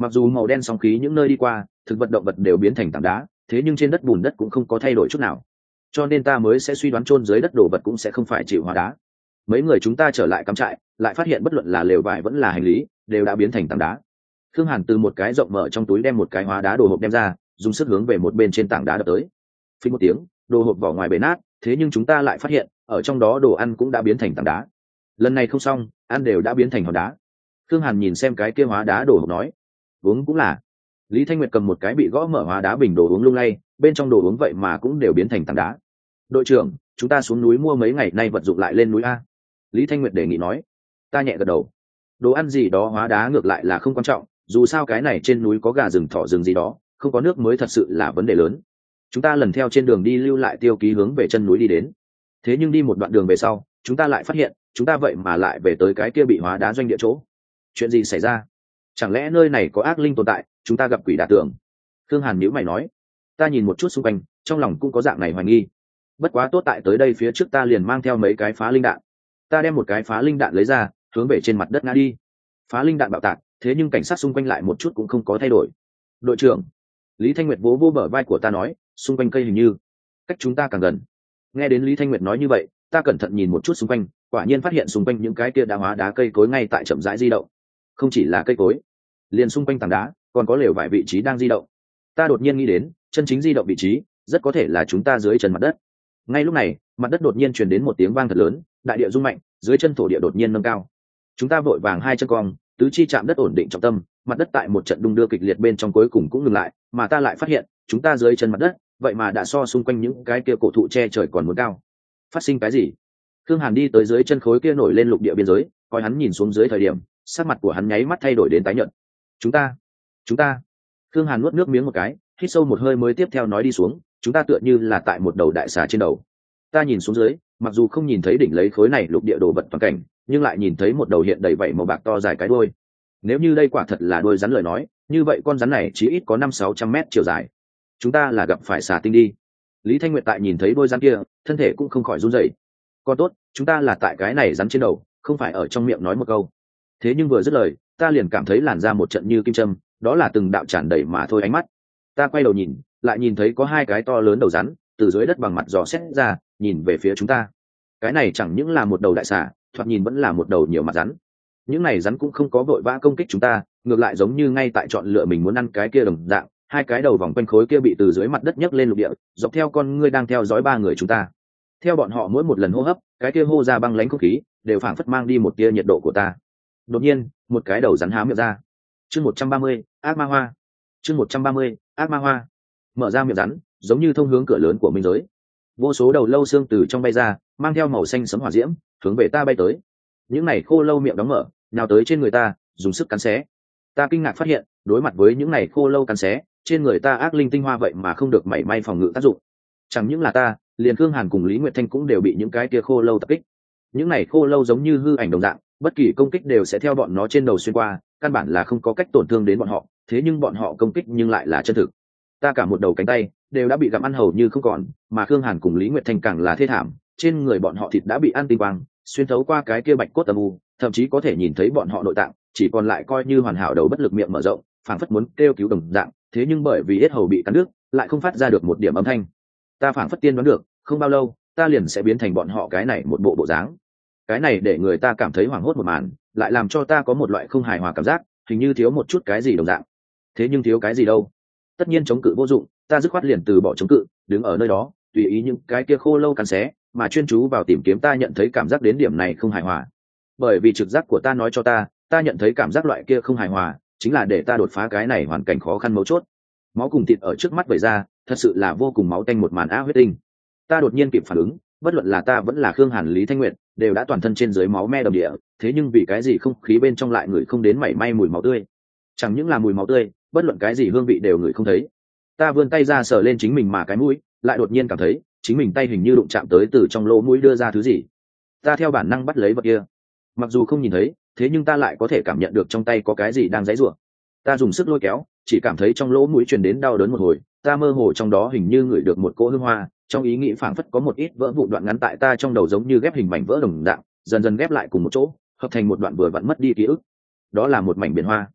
Mặc dù màu đen sóng khí những nơi đi qua, thực vật động vật đều biến thành tảng đá, thế nhưng trên đất bùn đất cũng không có thay đổi chút nào, cho nên ta mới sẽ suy đoán chôn dưới đất đồ vật cũng sẽ không phải chịu hóa đá. Mấy người chúng ta trở lại cắm trại, lại phát hiện bất luận là lều vải vẫn là hành lý đều đã biến thành tảng đá. Khương Hàn từ một cái rộng mở trong túi đem một cái hóa đá đồ hộp đem ra, dùng sức hướng về một bên trên tảng đá đập tới. Phình một tiếng, đồ hộp vỏ ngoài bể nát, thế nhưng chúng ta lại phát hiện ở trong đó đồ ăn cũng đã biến thành tảng đá. Lần này không xong, ăn đều đã biến thành hòn đá. Khương Hàn nhìn xem cái kia hóa đá đồ hộp nói, uống cũng là. Lý Thanh Nguyệt cầm một cái bị gõ mở hóa đá bình đồ uống lung lay, bên trong đồ uống vậy mà cũng đều biến thành tảng đá. Đội trưởng, chúng ta xuống núi mua mấy ngày nay vật dụng lại lên núi a. Lý Thanh Nguyệt đề nghị nói. Ta nhẹ gật đầu. Đồ ăn gì đó hóa đá ngược lại là không quan trọng, dù sao cái này trên núi có gà rừng thỏ rừng gì đó, không có nước mới thật sự là vấn đề lớn. Chúng ta lần theo trên đường đi lưu lại tiêu ký hướng về chân núi đi đến. Thế nhưng đi một đoạn đường về sau, chúng ta lại phát hiện chúng ta vậy mà lại về tới cái kia bị hóa đá doanh địa chỗ. Chuyện gì xảy ra? Chẳng lẽ nơi này có ác linh tồn tại, chúng ta gặp quỷ đả tường? Thương Hàn nhíu mày nói. Ta nhìn một chút xung quanh, trong lòng cũng có dạng này hoài nghi. Bất quá tốt tại tới đây phía trước ta liền mang theo mấy cái phá linh đạn. Ta đem một cái phá linh đạn lấy ra, hướng về trên mặt đất ngã đi. Phá linh đạn bạo tạc, thế nhưng cảnh sát xung quanh lại một chút cũng không có thay đổi. Đội trưởng, Lý Thanh Nguyệt vỗ vỗ bờ vai của ta nói, xung quanh cây hình như cách chúng ta càng gần. Nghe đến Lý Thanh Nguyệt nói như vậy, ta cẩn thận nhìn một chút xung quanh, quả nhiên phát hiện xung quanh những cái kia đá hóa đá cây cối ngay tại chậm rãi di động. Không chỉ là cây cối, liền xung quanh tảng đá còn có lều vải vị trí đang di động. Ta đột nhiên nghĩ đến, chân chính di động vị trí rất có thể là chúng ta dưới chân mặt đất. Ngay lúc này, mặt đất đột nhiên truyền đến một tiếng vang thật lớn, đại địa rung mạnh, dưới chân thổ địa đột nhiên nâng cao. Chúng ta vội vàng hai chân cong, tứ chi chạm đất ổn định trọng tâm, mặt đất tại một trận đung đưa kịch liệt bên trong cuối cùng cũng ngừng lại, mà ta lại phát hiện, chúng ta dưới chân mặt đất, vậy mà đã so xung quanh những cái kia cổ thụ che trời còn muốn cao. Phát sinh cái gì? Khương Hàn đi tới dưới chân khối kia nổi lên lục địa biên giới, coi hắn nhìn xuống dưới thời điểm, sắc mặt của hắn nháy mắt thay đổi đến tái nhợt. Chúng ta, chúng ta. Khương Hàn nuốt nước miếng một cái, hít sâu một hơi mới tiếp theo nói đi xuống, chúng ta tựa như là tại một đầu đại xà trên đầu. Ta nhìn xuống dưới, mặc dù không nhìn thấy đỉnh lấy khối này lục địa đồ vật toàn cảnh, nhưng lại nhìn thấy một đầu hiện đầy vảy màu bạc to dài cái đuôi. Nếu như đây quả thật là đuôi rắn lời nói, như vậy con rắn này chỉ ít có năm sáu trăm mét chiều dài. Chúng ta là gặp phải xà tinh đi. Lý Thanh Nguyệt tại nhìn thấy đuôi rắn kia, thân thể cũng không khỏi run rẩy. Con tốt, chúng ta là tại cái này rắn trên đầu, không phải ở trong miệng nói một câu. Thế nhưng vừa dứt lời, ta liền cảm thấy làn ra một trận như kim châm, đó là từng đạo tràn đầy mà thôi ánh mắt. Ta quay đầu nhìn, lại nhìn thấy có hai cái to lớn đầu rắn từ dưới đất bằng mặt dò xét ra, nhìn về phía chúng ta. Cái này chẳng những là một đầu đại xà, thoạt nhìn vẫn là một đầu nhiều mặt rắn. Những này rắn cũng không có vội vã công kích chúng ta, ngược lại giống như ngay tại chọn lựa mình muốn ăn cái kia đồng dạng, hai cái đầu vòng quanh khối kia bị từ dưới mặt đất nhấc lên lục địa, dọc theo con ngươi đang theo dõi ba người chúng ta. Theo bọn họ mỗi một lần hô hấp, cái kia hô ra băng lãnh không khí, đều phảng phất mang đi một tia nhiệt độ của ta. Đột nhiên, một cái đầu rắn há miệng ra. Chương một trăm ba mươi, ác ma hoa. Chương một trăm ba mươi, ác ma hoa. Mở ra miệng rắn, giống như thông hướng cửa lớn của minh giới. Vô số đầu lâu xương từ trong bay ra, mang theo màu xanh sẫm hỏa diễm, hướng về ta bay tới. Những này khô lâu miệng đóng mở, nào tới trên người ta, dùng sức cắn xé. Ta kinh ngạc phát hiện, đối mặt với những này khô lâu cắn xé, trên người ta ác linh tinh hoa vậy mà không được mảy may phòng ngự tác dụng. Chẳng những là ta, liền Khương Hàn cùng Lý Nguyệt Thanh cũng đều bị những cái kia khô lâu tập kích. Những này khô lâu giống như hư ảnh đồng dạng, bất kỳ công kích đều sẽ theo bọn nó trên đầu xuyên qua, căn bản là không có cách tổn thương đến bọn họ, thế nhưng bọn họ công kích nhưng lại là chân thực. Ta cả một đầu cánh tay đều đã bị gặm ăn hầu như không còn, mà Khương Hàn cùng Lý Nguyệt Thanh càng là thê thảm, trên người bọn họ thịt đã bị ăn tinh quang, xuyên thấu qua cái kia bạch cốt âm u, thậm chí có thể nhìn thấy bọn họ nội tạng, chỉ còn lại coi như hoàn hảo đầu bất lực miệng mở rộng, phảng phất muốn kêu cứu đồng dạng, thế nhưng bởi vì yết hầu bị cắn đứt, lại không phát ra được một điểm âm thanh. Ta phảng phất tiên đoán được, không bao lâu, ta liền sẽ biến thành bọn họ cái này một bộ bộ dáng. Cái này để người ta cảm thấy hoảng hốt một màn, lại làm cho ta có một loại không hài hòa cảm giác, hình như thiếu một chút cái gì đồng dạng. Thế nhưng thiếu cái gì đâu? Tất nhiên chống cự vô dụng, ta dứt khoát liền từ bỏ chống cự, đứng ở nơi đó, tùy ý những cái kia khô lâu cắn xé, mà chuyên chú vào tìm kiếm. Ta nhận thấy cảm giác đến điểm này không hài hòa, bởi vì trực giác của ta nói cho ta, ta nhận thấy cảm giác loại kia không hài hòa, chính là để ta đột phá cái này hoàn cảnh khó khăn mấu chốt. Máu cùng thịt ở trước mắt vẩy ra, thật sự là vô cùng máu tanh một màn á huyết tinh. Ta đột nhiên kịp phản ứng, bất luận là ta vẫn là Khương Hàn, Lý Thanh Nguyệt, đều đã toàn thân trên dưới máu me đầm địa, thế nhưng vì cái gì không khí bên trong lại ngửi không đến mảy may mùi máu tươi? Chẳng những là mùi máu tươi, bất luận cái gì hương vị đều ngửi không thấy. Ta vươn tay ra sờ lên chính mình mà cái mũi, lại đột nhiên cảm thấy chính mình tay hình như đụng chạm tới từ trong lỗ mũi đưa ra thứ gì. Ta theo bản năng bắt lấy vật kia, mặc dù không nhìn thấy, thế nhưng ta lại có thể cảm nhận được trong tay có cái gì đang giãy giụa. Ta dùng sức lôi kéo, chỉ cảm thấy trong lỗ mũi truyền đến đau đớn một hồi, ta mơ hồ trong đó hình như ngửi được một cỗ hương hoa, trong ý nghĩ phảng phất có một ít vỡ vụn đoạn ngắn tại ta trong đầu giống như ghép hình mảnh vỡ đồng dạng, dần dần ghép lại cùng một chỗ, hợp thành một đoạn vừa vặn mất đi ký ức. Đó là một mảnh biển hoa.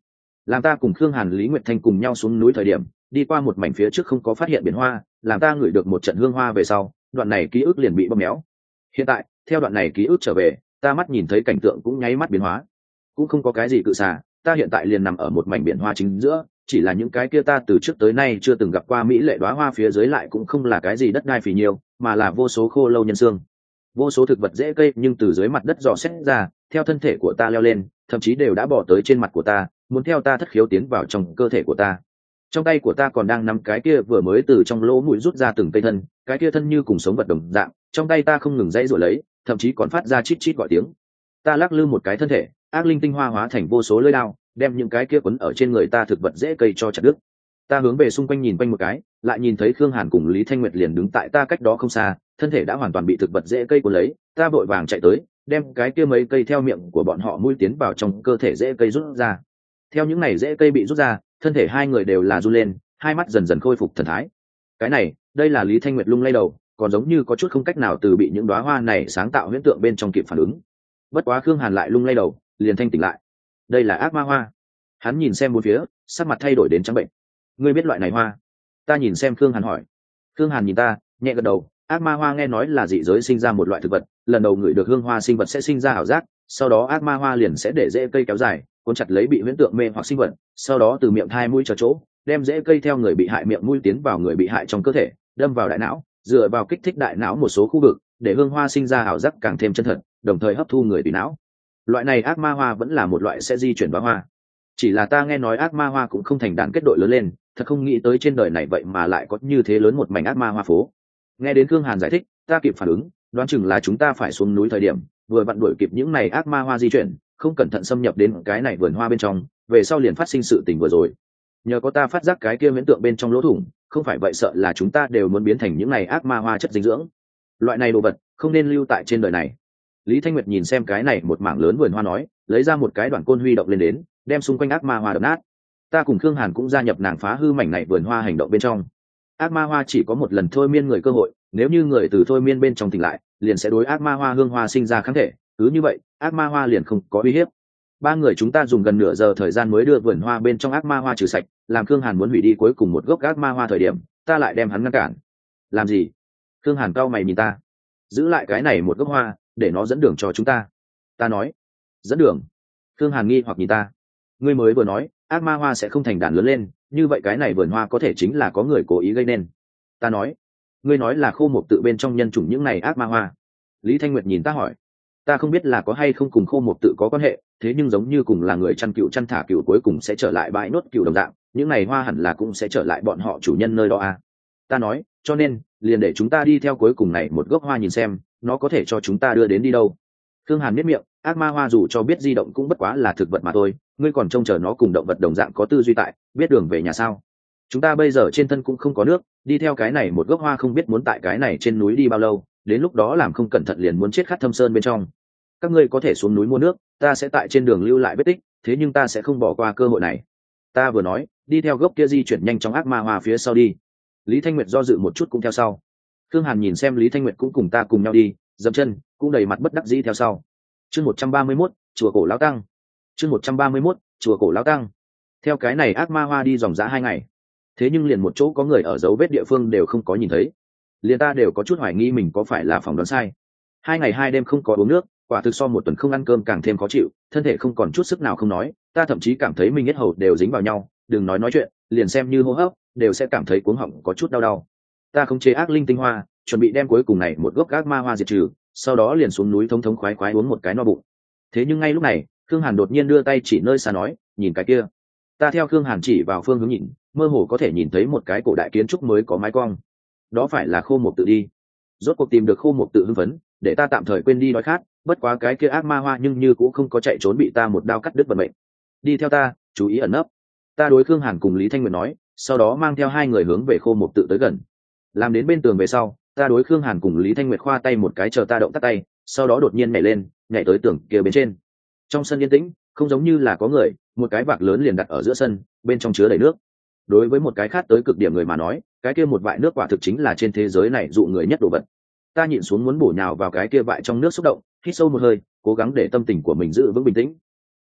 làm ta cùng khương hàn lý nguyệt thanh cùng nhau xuống núi thời điểm đi qua một mảnh phía trước không có phát hiện biển hoa, làm ta ngửi được một trận hương hoa về sau, đoạn này ký ức liền bị bóp méo. Hiện tại theo đoạn này ký ức trở về, ta mắt nhìn thấy cảnh tượng cũng nháy mắt biến hóa. Cũng không có cái gì cự xà, ta hiện tại liền nằm ở một mảnh biển hoa chính giữa, chỉ là những cái kia ta từ trước tới nay chưa từng gặp qua mỹ lệ đóa hoa phía dưới lại cũng không là cái gì đất đai phì nhiêu, mà là vô số khô lâu nhân xương, vô số thực vật dễ cây nhưng từ dưới mặt đất dò xét ra, theo thân thể của ta leo lên, thậm chí đều đã bỏ tới trên mặt của ta, muốn theo ta thất khiếu tiến vào trong cơ thể của ta. Trong tay của ta còn đang nắm cái kia vừa mới từ trong lỗ mũi rút ra từng cây thân, cái kia thân như cùng sống vật đồng dạng, trong tay ta không ngừng dãy giụa lấy, thậm chí còn phát ra chít chít gọi tiếng. Ta lắc lư một cái thân thể, ác linh tinh hoa hóa thành vô số lưỡi đao, đem những cái kia quấn ở trên người ta thực vật dễ cây cho chặt đứt. Ta hướng về xung quanh nhìn quanh một cái, lại nhìn thấy Khương Hàn cùng Lý Thanh Nguyệt liền đứng tại ta cách đó không xa, thân thể đã hoàn toàn bị thực vật dễ cây cuốn lấy. Ta vội vàng chạy tới, đem cái kia mấy cây theo miệng của bọn họ mũi tiến vào trong cơ thể dễ cây rút ra. Theo những này dễ cây bị rút ra, thân thể hai người đều là run lên, hai mắt dần dần khôi phục thần thái. Cái này, đây là Lý Thanh Nguyệt lung lay đầu, còn giống như có chút không cách nào từ bị những đóa hoa này sáng tạo huyễn tượng bên trong kịp phản ứng. Bất quá Khương Hàn lại lung lay đầu, liền thanh tỉnh lại. Đây là ác ma hoa. Hắn nhìn xem bốn phía, sắc mặt thay đổi đến trắng bệnh. Ngươi biết loại này hoa? Ta nhìn xem Khương Hàn hỏi. Khương Hàn nhìn ta, nhẹ gật đầu. Ác ma hoa nghe nói là dị giới sinh ra một loại thực vật, lần đầu ngửi được hương hoa sinh vật sẽ sinh ra ảo giác, sau đó ác ma hoa liền sẽ để rễ cây kéo dài, cuốn chặt lấy bị huyễn tượng mê hoặc sinh vật, sau đó từ miệng thai mũi chờ chỗ, đem rễ cây theo người bị hại miệng mũi tiến vào người bị hại trong cơ thể, đâm vào đại não, dựa vào kích thích đại não một số khu vực, để hương hoa sinh ra ảo giác càng thêm chân thật, đồng thời hấp thu người tùy não. Loại này ác ma hoa vẫn là một loại sẽ di chuyển bá hoa. Chỉ là ta nghe nói ác ma hoa cũng không thành đàn kết đội lớn lên, thật không nghĩ tới trên đời này vậy mà lại có như thế lớn một mảnh ác ma hoa phố. Nghe đến Khương Hàn giải thích, ta kịp phản ứng, đoán chừng là chúng ta phải xuống núi thời điểm, vừa vặn đuổi kịp những này ác ma hoa di chuyển, không cẩn thận xâm nhập đến cái này vườn hoa bên trong, về sau liền phát sinh sự tình vừa rồi. Nhờ có ta phát giác cái kia huyễn tượng bên trong lỗ thủng, không phải vậy sợ là chúng ta đều muốn biến thành những này ác ma hoa chất dinh dưỡng. Loại này đồ vật không nên lưu tại trên đời này. Lý Thanh Nguyệt nhìn xem cái này một mảng lớn vườn hoa nói, lấy ra một cái đoạn côn huy động lên đến, đem xung quanh ác ma hoa đập nát. Ta cùng Khương Hàn cũng gia nhập nàng phá hư mảnh này vườn hoa hành động bên trong. Ác ma hoa chỉ có một lần thôi miên người cơ hội, nếu như người từ thôi miên bên trong tỉnh lại, liền sẽ đối ác ma hoa hương hoa sinh ra kháng thể, cứ như vậy ác ma hoa liền không có uy hiếp. Ba người chúng ta dùng gần nửa giờ thời gian mới đưa vườn hoa bên trong ác ma hoa trừ sạch, làm Khương Hàn muốn hủy đi cuối cùng một gốc ác ma hoa thời điểm, ta lại đem hắn ngăn cản. Làm gì? Khương Hàn cau mày nhìn ta. Giữ lại cái này một gốc hoa, để nó dẫn đường cho chúng ta. Ta nói. Dẫn đường? Khương Hàn nghi hoặc nhìn ta. Ngươi mới vừa nói ác ma hoa sẽ không thành đàn lớn lên, như vậy cái này vườn hoa có thể chính là có người cố ý gây nên. Ta nói. Ngươi nói là khô mục tự bên trong nhân chủng những này ác ma hoa. Lý Thanh Nguyệt nhìn ta hỏi. Ta không biết là có hay không cùng khô mục tự có quan hệ, thế nhưng giống như cùng là người chăn cừu chăn thả cừu cuối cùng sẽ trở lại bãi nốt cừu đồng dạng, những này hoa hẳn là cũng sẽ trở lại bọn họ chủ nhân nơi đó à. Ta nói, cho nên liền để chúng ta đi theo cuối cùng này một gốc hoa nhìn xem nó có thể cho chúng ta đưa đến đi đâu. Khương Hàn biết miệng, ác ma hoa dù cho biết di động cũng bất quá là thực vật mà thôi, ngươi còn trông chờ nó cùng động vật đồng dạng có tư duy tại, biết đường về nhà sao? Chúng ta bây giờ trên thân cũng không có nước, đi theo cái này một gốc hoa không biết muốn tại cái này trên núi đi bao lâu, đến lúc đó làm không cẩn thận liền muốn chết khát thâm sơn bên trong. Các ngươi có thể xuống núi mua nước, ta sẽ tại trên đường lưu lại vết tích, thế nhưng ta sẽ không bỏ qua cơ hội này. Ta vừa nói, đi theo gốc kia di chuyển nhanh trong ác ma hoa phía sau đi. Lý Thanh Nguyệt do dự một chút cũng theo sau. Khương Hàn nhìn xem Lý Thanh Nguyệt cũng cùng ta cùng nhau đi, dậm chân cũng đầy mặt bất đắc dĩ theo sau. Chương một trăm ba mươi mốt, chùa cổ lão tăng. Chương một trăm ba mươi mốt, chùa cổ lão tăng. Theo cái này ác ma hoa đi dòng dã hai ngày, thế nhưng liền một chỗ có người ở dấu vết địa phương đều không có nhìn thấy, liền ta đều có chút hoài nghi mình có phải là phỏng đoán sai. Hai ngày hai đêm không có uống nước, quả thực so một tuần không ăn cơm càng thêm khó chịu, thân thể không còn chút sức nào không nói, ta thậm chí cảm thấy mình hết hầu đều dính vào nhau, đừng nói nói chuyện, liền xem như hô hấp đều sẽ cảm thấy cuống họng có chút đau đau. Ta không chế ác linh tinh hoa, chuẩn bị đem cuối cùng này một gốc ác ma hoa diệt trừ, sau đó liền xuống núi thống thống khoái khoái uống một cái no bụng. Thế nhưng ngay lúc này, Khương Hàn đột nhiên đưa tay chỉ nơi xa nói, nhìn cái kia. Ta theo Khương Hàn chỉ vào phương hướng nhìn, mơ hồ có thể nhìn thấy một cái cổ đại kiến trúc mới có mái cong. Đó phải là khô mục tự đi. Rốt cuộc tìm được khô mục tự hưng phấn, để ta tạm thời quên đi đói khát, bất quá cái kia ác ma hoa nhưng như cũng không có chạy trốn, bị ta một đao cắt đứt vận mệnh. Đi theo ta, chú ý ẩn nấp. Ta đối Khương Hàn cùng Lý Thanh Nguyệt nói, sau đó mang theo hai người hướng về khô mục tự tới gần. Làm đến bên tường về sau, ta đối Khương Hàn cùng Lý Thanh Nguyệt khoa tay một cái chờ ta động tác tay, sau đó đột nhiên nhảy lên, nhảy tới tường kia bên trên. Trong sân yên tĩnh, không giống như là có người, một cái vạc lớn liền đặt ở giữa sân, bên trong chứa đầy nước. Đối với một cái khát tới cực điểm người mà nói, cái kia một vại nước quả thực chính là trên thế giới này dụ người nhất đồ vật. Ta nhịn xuống muốn bổ nhào vào cái kia vại trong nước xúc động, hít sâu một hơi, cố gắng để tâm tình của mình giữ vững bình tĩnh.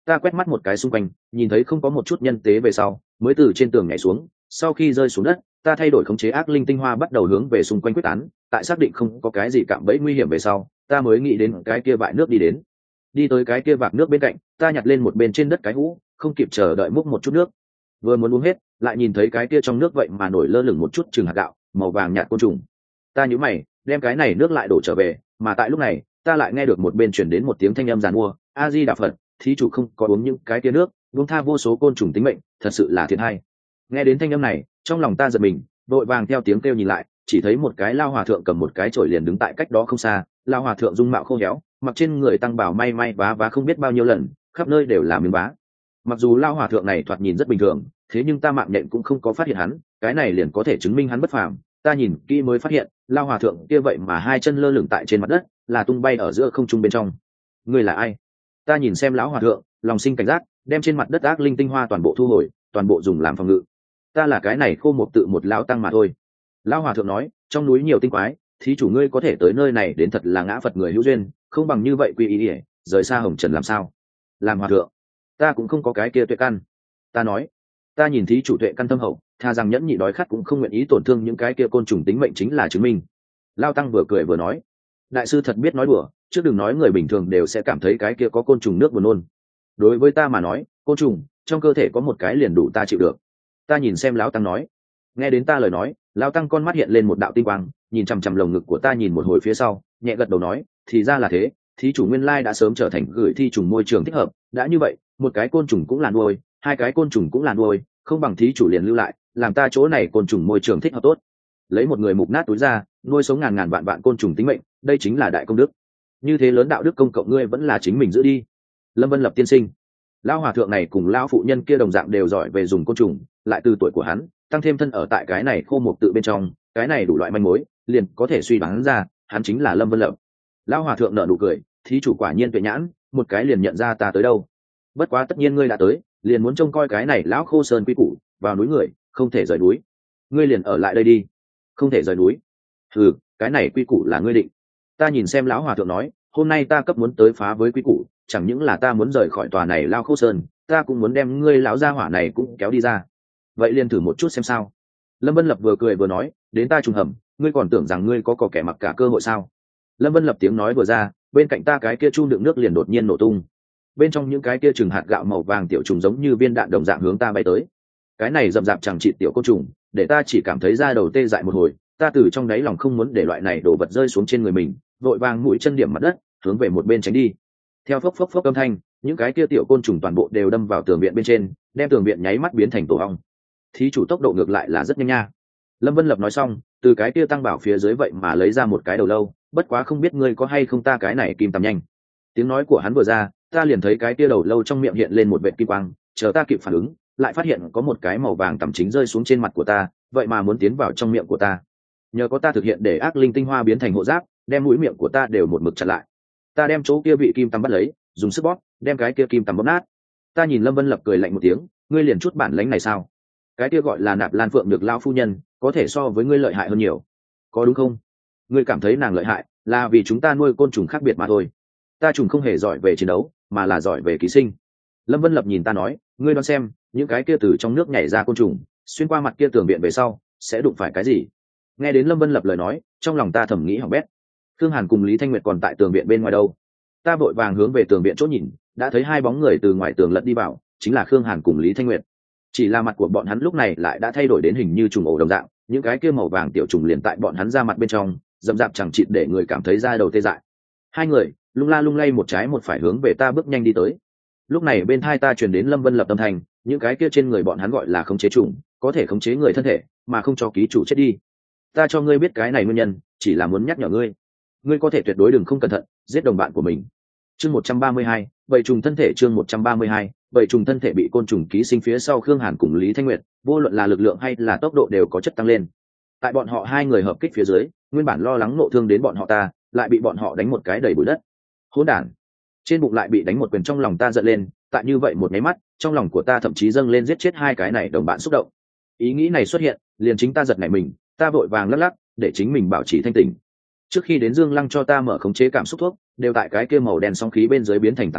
Ta quét mắt một cái xung quanh, nhìn thấy không có một chút nhân tế về sau mới từ trên tường nhảy xuống. Sau khi rơi xuống đất, ta thay đổi khống chế ác linh tinh hoa bắt đầu hướng về xung quanh quyết tán. Tại xác định không có cái gì cạm bẫy nguy hiểm về sau, ta mới nghĩ đến cái kia vại nước đi đến đi tới cái kia vạc nước bên cạnh, ta nhặt lên một bên trên đất cái hũ, không kịp chờ đợi múc một chút nước. Vừa muốn uống hết, lại nhìn thấy cái kia trong nước vậy mà nổi lơ lửng một chút chừng hạt gạo màu vàng nhạt côn trùng. Ta nhíu mày, đem cái này nước lại đổ trở về, mà tại lúc này ta lại nghe được một bên chuyển đến một tiếng thanh âm giàn mua: A Di Đà Phật, thí chủ không có uống những cái kia nước, buông tha vô số côn trùng tính mệnh, thật sự là thiệt hay. Nghe đến thanh âm này, trong lòng ta giật mình, vội vàng theo tiếng kêu nhìn lại, chỉ thấy một cái lao hòa thượng cầm một cái chổi liền đứng tại cách đó không xa. Lao hòa thượng dung mạo khô héo, mặc trên người tăng bảo may may vá vá không biết bao nhiêu lần, khắp nơi đều là miếng vá. Mặc dù lao hòa thượng này thoạt nhìn rất bình thường, thế nhưng ta mạng nhện cũng không có phát hiện hắn, cái này liền có thể chứng minh hắn bất phàm. Ta nhìn kỹ mới phát hiện, lao hòa thượng kia vậy mà hai chân lơ lửng tại trên mặt đất, là tung bay ở giữa không trung bên trong. Người là ai? Ta nhìn xem lão hòa thượng, lòng sinh cảnh giác, đem trên mặt đất ác linh tinh hoa toàn bộ thu hồi, toàn bộ dùng làm phòng ngự. Ta là cái này khô một tự một lão tăng mà thôi. Lão hòa thượng nói, trong núi nhiều tinh quái, thí chủ ngươi có thể tới nơi này đến thật là ngã Phật người hữu duyên, không bằng như vậy quy ý ỉa rời xa hồng trần làm sao? Làm hòa thượng, ta cũng không có cái kia tuệ căn. Ta nói, ta nhìn thí chủ tuệ căn thâm hậu, tha rằng nhẫn nhị đói khát cũng không nguyện ý tổn thương những cái kia côn trùng tính mệnh chính là chứng minh. Lao tăng vừa cười vừa nói, đại sư thật biết nói đùa, chứ đừng nói người bình thường đều sẽ cảm thấy cái kia có côn trùng nước buồn nôn. Đối với ta mà nói, côn trùng trong cơ thể có một cái liền đủ ta chịu được. Ta nhìn xem lão tăng nói, nghe đến ta lời nói, lão tăng con mắt hiện lên một đạo tinh quang, nhìn chằm chằm lồng ngực của ta nhìn một hồi phía sau, nhẹ gật đầu nói, thì ra là thế, thí chủ nguyên lai đã sớm trở thành gửi thi trùng môi trường thích hợp. Đã như vậy, một cái côn trùng cũng là nuôi, hai cái côn trùng cũng là nuôi, không bằng thí chủ liền lưu lại, làm ta chỗ này côn trùng môi trường thích hợp tốt. Lấy một người mục nát túi ra, nuôi sống ngàn ngàn vạn vạn côn trùng tính mệnh, đây chính là đại công đức. Như thế lớn đạo đức công cộng ngươi vẫn là chính mình giữ đi. Lâm Vân Lập tiên sinh, lão hòa thượng này cùng lão phụ nhân kia đồng dạng đều giỏi về dùng côn trùng, lại từ tuổi của hắn tăng thêm thân ở tại cái này khô mục tự bên trong, cái này đủ loại manh mối liền có thể suy đoán ra hắn chính là Lâm Vân Lập. Lão hòa thượng nở nụ cười, thí chủ quả nhiên tuệ nhãn, một cái liền nhận ra ta tới đâu. Bất quá tất nhiên ngươi đã tới, liền muốn trông coi cái này lão khô sơn quy củ, vào núi người không thể rời núi, ngươi liền ở lại đây đi. Không thể rời núi? Ừ, cái này quy củ là ngươi định. Ta nhìn xem lão hòa thượng nói, hôm nay ta cấp muốn tới phá với quy củ, chẳng những là ta muốn rời khỏi tòa này lao khô sơn, ta cũng muốn đem ngươi lão gia hỏa này cũng kéo đi ra. Vậy liền thử một chút xem sao. Lâm Vân Lập vừa cười vừa nói, đến ta trùng hầm, ngươi còn tưởng rằng ngươi có cò kẻ mặc cả cơ hội sao? Lâm Vân Lập tiếng nói vừa ra, bên cạnh ta cái kia chu đựng nước liền đột nhiên nổ tung. Bên trong những cái kia chừng hạt gạo màu vàng tiểu trùng giống như viên đạn đồng dạng hướng ta bay tới. Cái này rậm rạp chẳng trị tiểu côn trùng, để ta chỉ cảm thấy da đầu tê dại một hồi. Ta từ trong đáy lòng không muốn để loại này đổ vật rơi xuống trên người mình, vội vàng mũi chân điểm mặt đất, hướng về một bên tránh đi. Theo phốc phốc phốc âm thanh, những cái kia tiểu côn trùng toàn bộ đều đâm vào tường viện bên trên, đem tường viện nháy mắt biến thành tổ ong. Thí chủ tốc độ ngược lại là rất nhanh nha. Lâm Vân Lập nói xong, từ cái kia tăng bảo phía dưới vậy mà lấy ra một cái đầu lâu, bất quá không biết ngươi có hay không ta cái này kim tầm nhanh. Tiếng nói của hắn vừa ra, ta liền thấy cái kia đầu lâu trong miệng hiện lên một vệt kim quang, chờ ta kịp phản ứng, lại phát hiện có một cái màu vàng tằm chính rơi xuống trên mặt của ta, vậy mà muốn tiến vào trong miệng của ta. Nhờ có ta thực hiện để ác linh tinh hoa biến thành hộ giáp, đem mũi miệng của ta đều một mực chặn lại. Ta đem chỗ kia bị kim tằm bắt lấy, dùng sức bóp, đem cái kia kim tằm bóp nát. Ta nhìn Lâm Vân Lập cười lạnh một tiếng, ngươi liền chút bản lãnh này sao? Cái kia gọi là Nạp Lan Phượng được lão phu nhân, có thể so với ngươi lợi hại hơn nhiều, có đúng không? Ngươi cảm thấy nàng lợi hại là vì chúng ta nuôi côn trùng khác biệt mà thôi. Ta trùng không hề giỏi về chiến đấu, mà là giỏi về ký sinh. Lâm Vân Lập nhìn ta nói, ngươi đoán xem, những cái kia từ trong nước nhảy ra côn trùng, xuyên qua mặt kia tường viện về sau, sẽ đụng phải cái gì? Nghe đến Lâm Vân Lập lời nói, trong lòng ta thầm nghĩ hỏng bét. Khương Hàn cùng Lý Thanh Nguyệt còn tại tường viện bên ngoài đâu? Ta vội vàng hướng về tường viện chỗ nhìn, đã thấy hai bóng người từ ngoài tường lật đi vào, chính là Khương Hàn cùng Lý Thanh Nguyệt. Chỉ là mặt của bọn hắn lúc này lại đã thay đổi đến hình như trùng ổ đồng dạng, những cái kia màu vàng tiểu trùng liền tại bọn hắn ra mặt bên trong, dậm dạp chẳng chịt để người cảm thấy da đầu tê dại. Hai người lung la lung lay một trái một phải hướng về ta bước nhanh đi tới. Lúc này bên tai ta truyền đến Lâm Vân Lập âm thanh, những cái kia trên người bọn hắn gọi là khống chế trùng, có thể khống chế người thân thể, mà không cho ký chủ chết đi. Ta cho ngươi biết cái này nguyên nhân, chỉ là muốn nhắc nhở ngươi, ngươi có thể tuyệt đối đừng không cẩn thận giết đồng bạn của mình. Chương một trăm ba mươi hai, bảy trùng thân thể. Chương một trăm ba mươi hai, bảy trùng thân thể bị côn trùng ký sinh phía sau. Khương Hàn cùng Lý Thanh Nguyệt, vô luận là lực lượng hay là tốc độ đều có chất tăng lên. Tại bọn họ hai người hợp kích phía dưới, nguyên bản lo lắng nộ thương đến bọn họ ta, lại bị bọn họ đánh một cái đầy bụi đất. Hỗn đản! Trên bụng lại bị đánh một quyền, trong lòng ta giận lên, tại như vậy một cái mắt, trong lòng của ta thậm chí dâng lên giết chết hai cái này đồng bạn xúc động. Ý nghĩ này xuất hiện, liền chính ta giật nảy mình, ta vội vàng lắc lắc, để chính mình bảo trì thanh tỉnh. Trước khi đến Dương Lăng cho ta mở khống chế cảm xúc thuốc, đều tại cái kia màu đen sóng khí bên dưới biến thành tảng đá,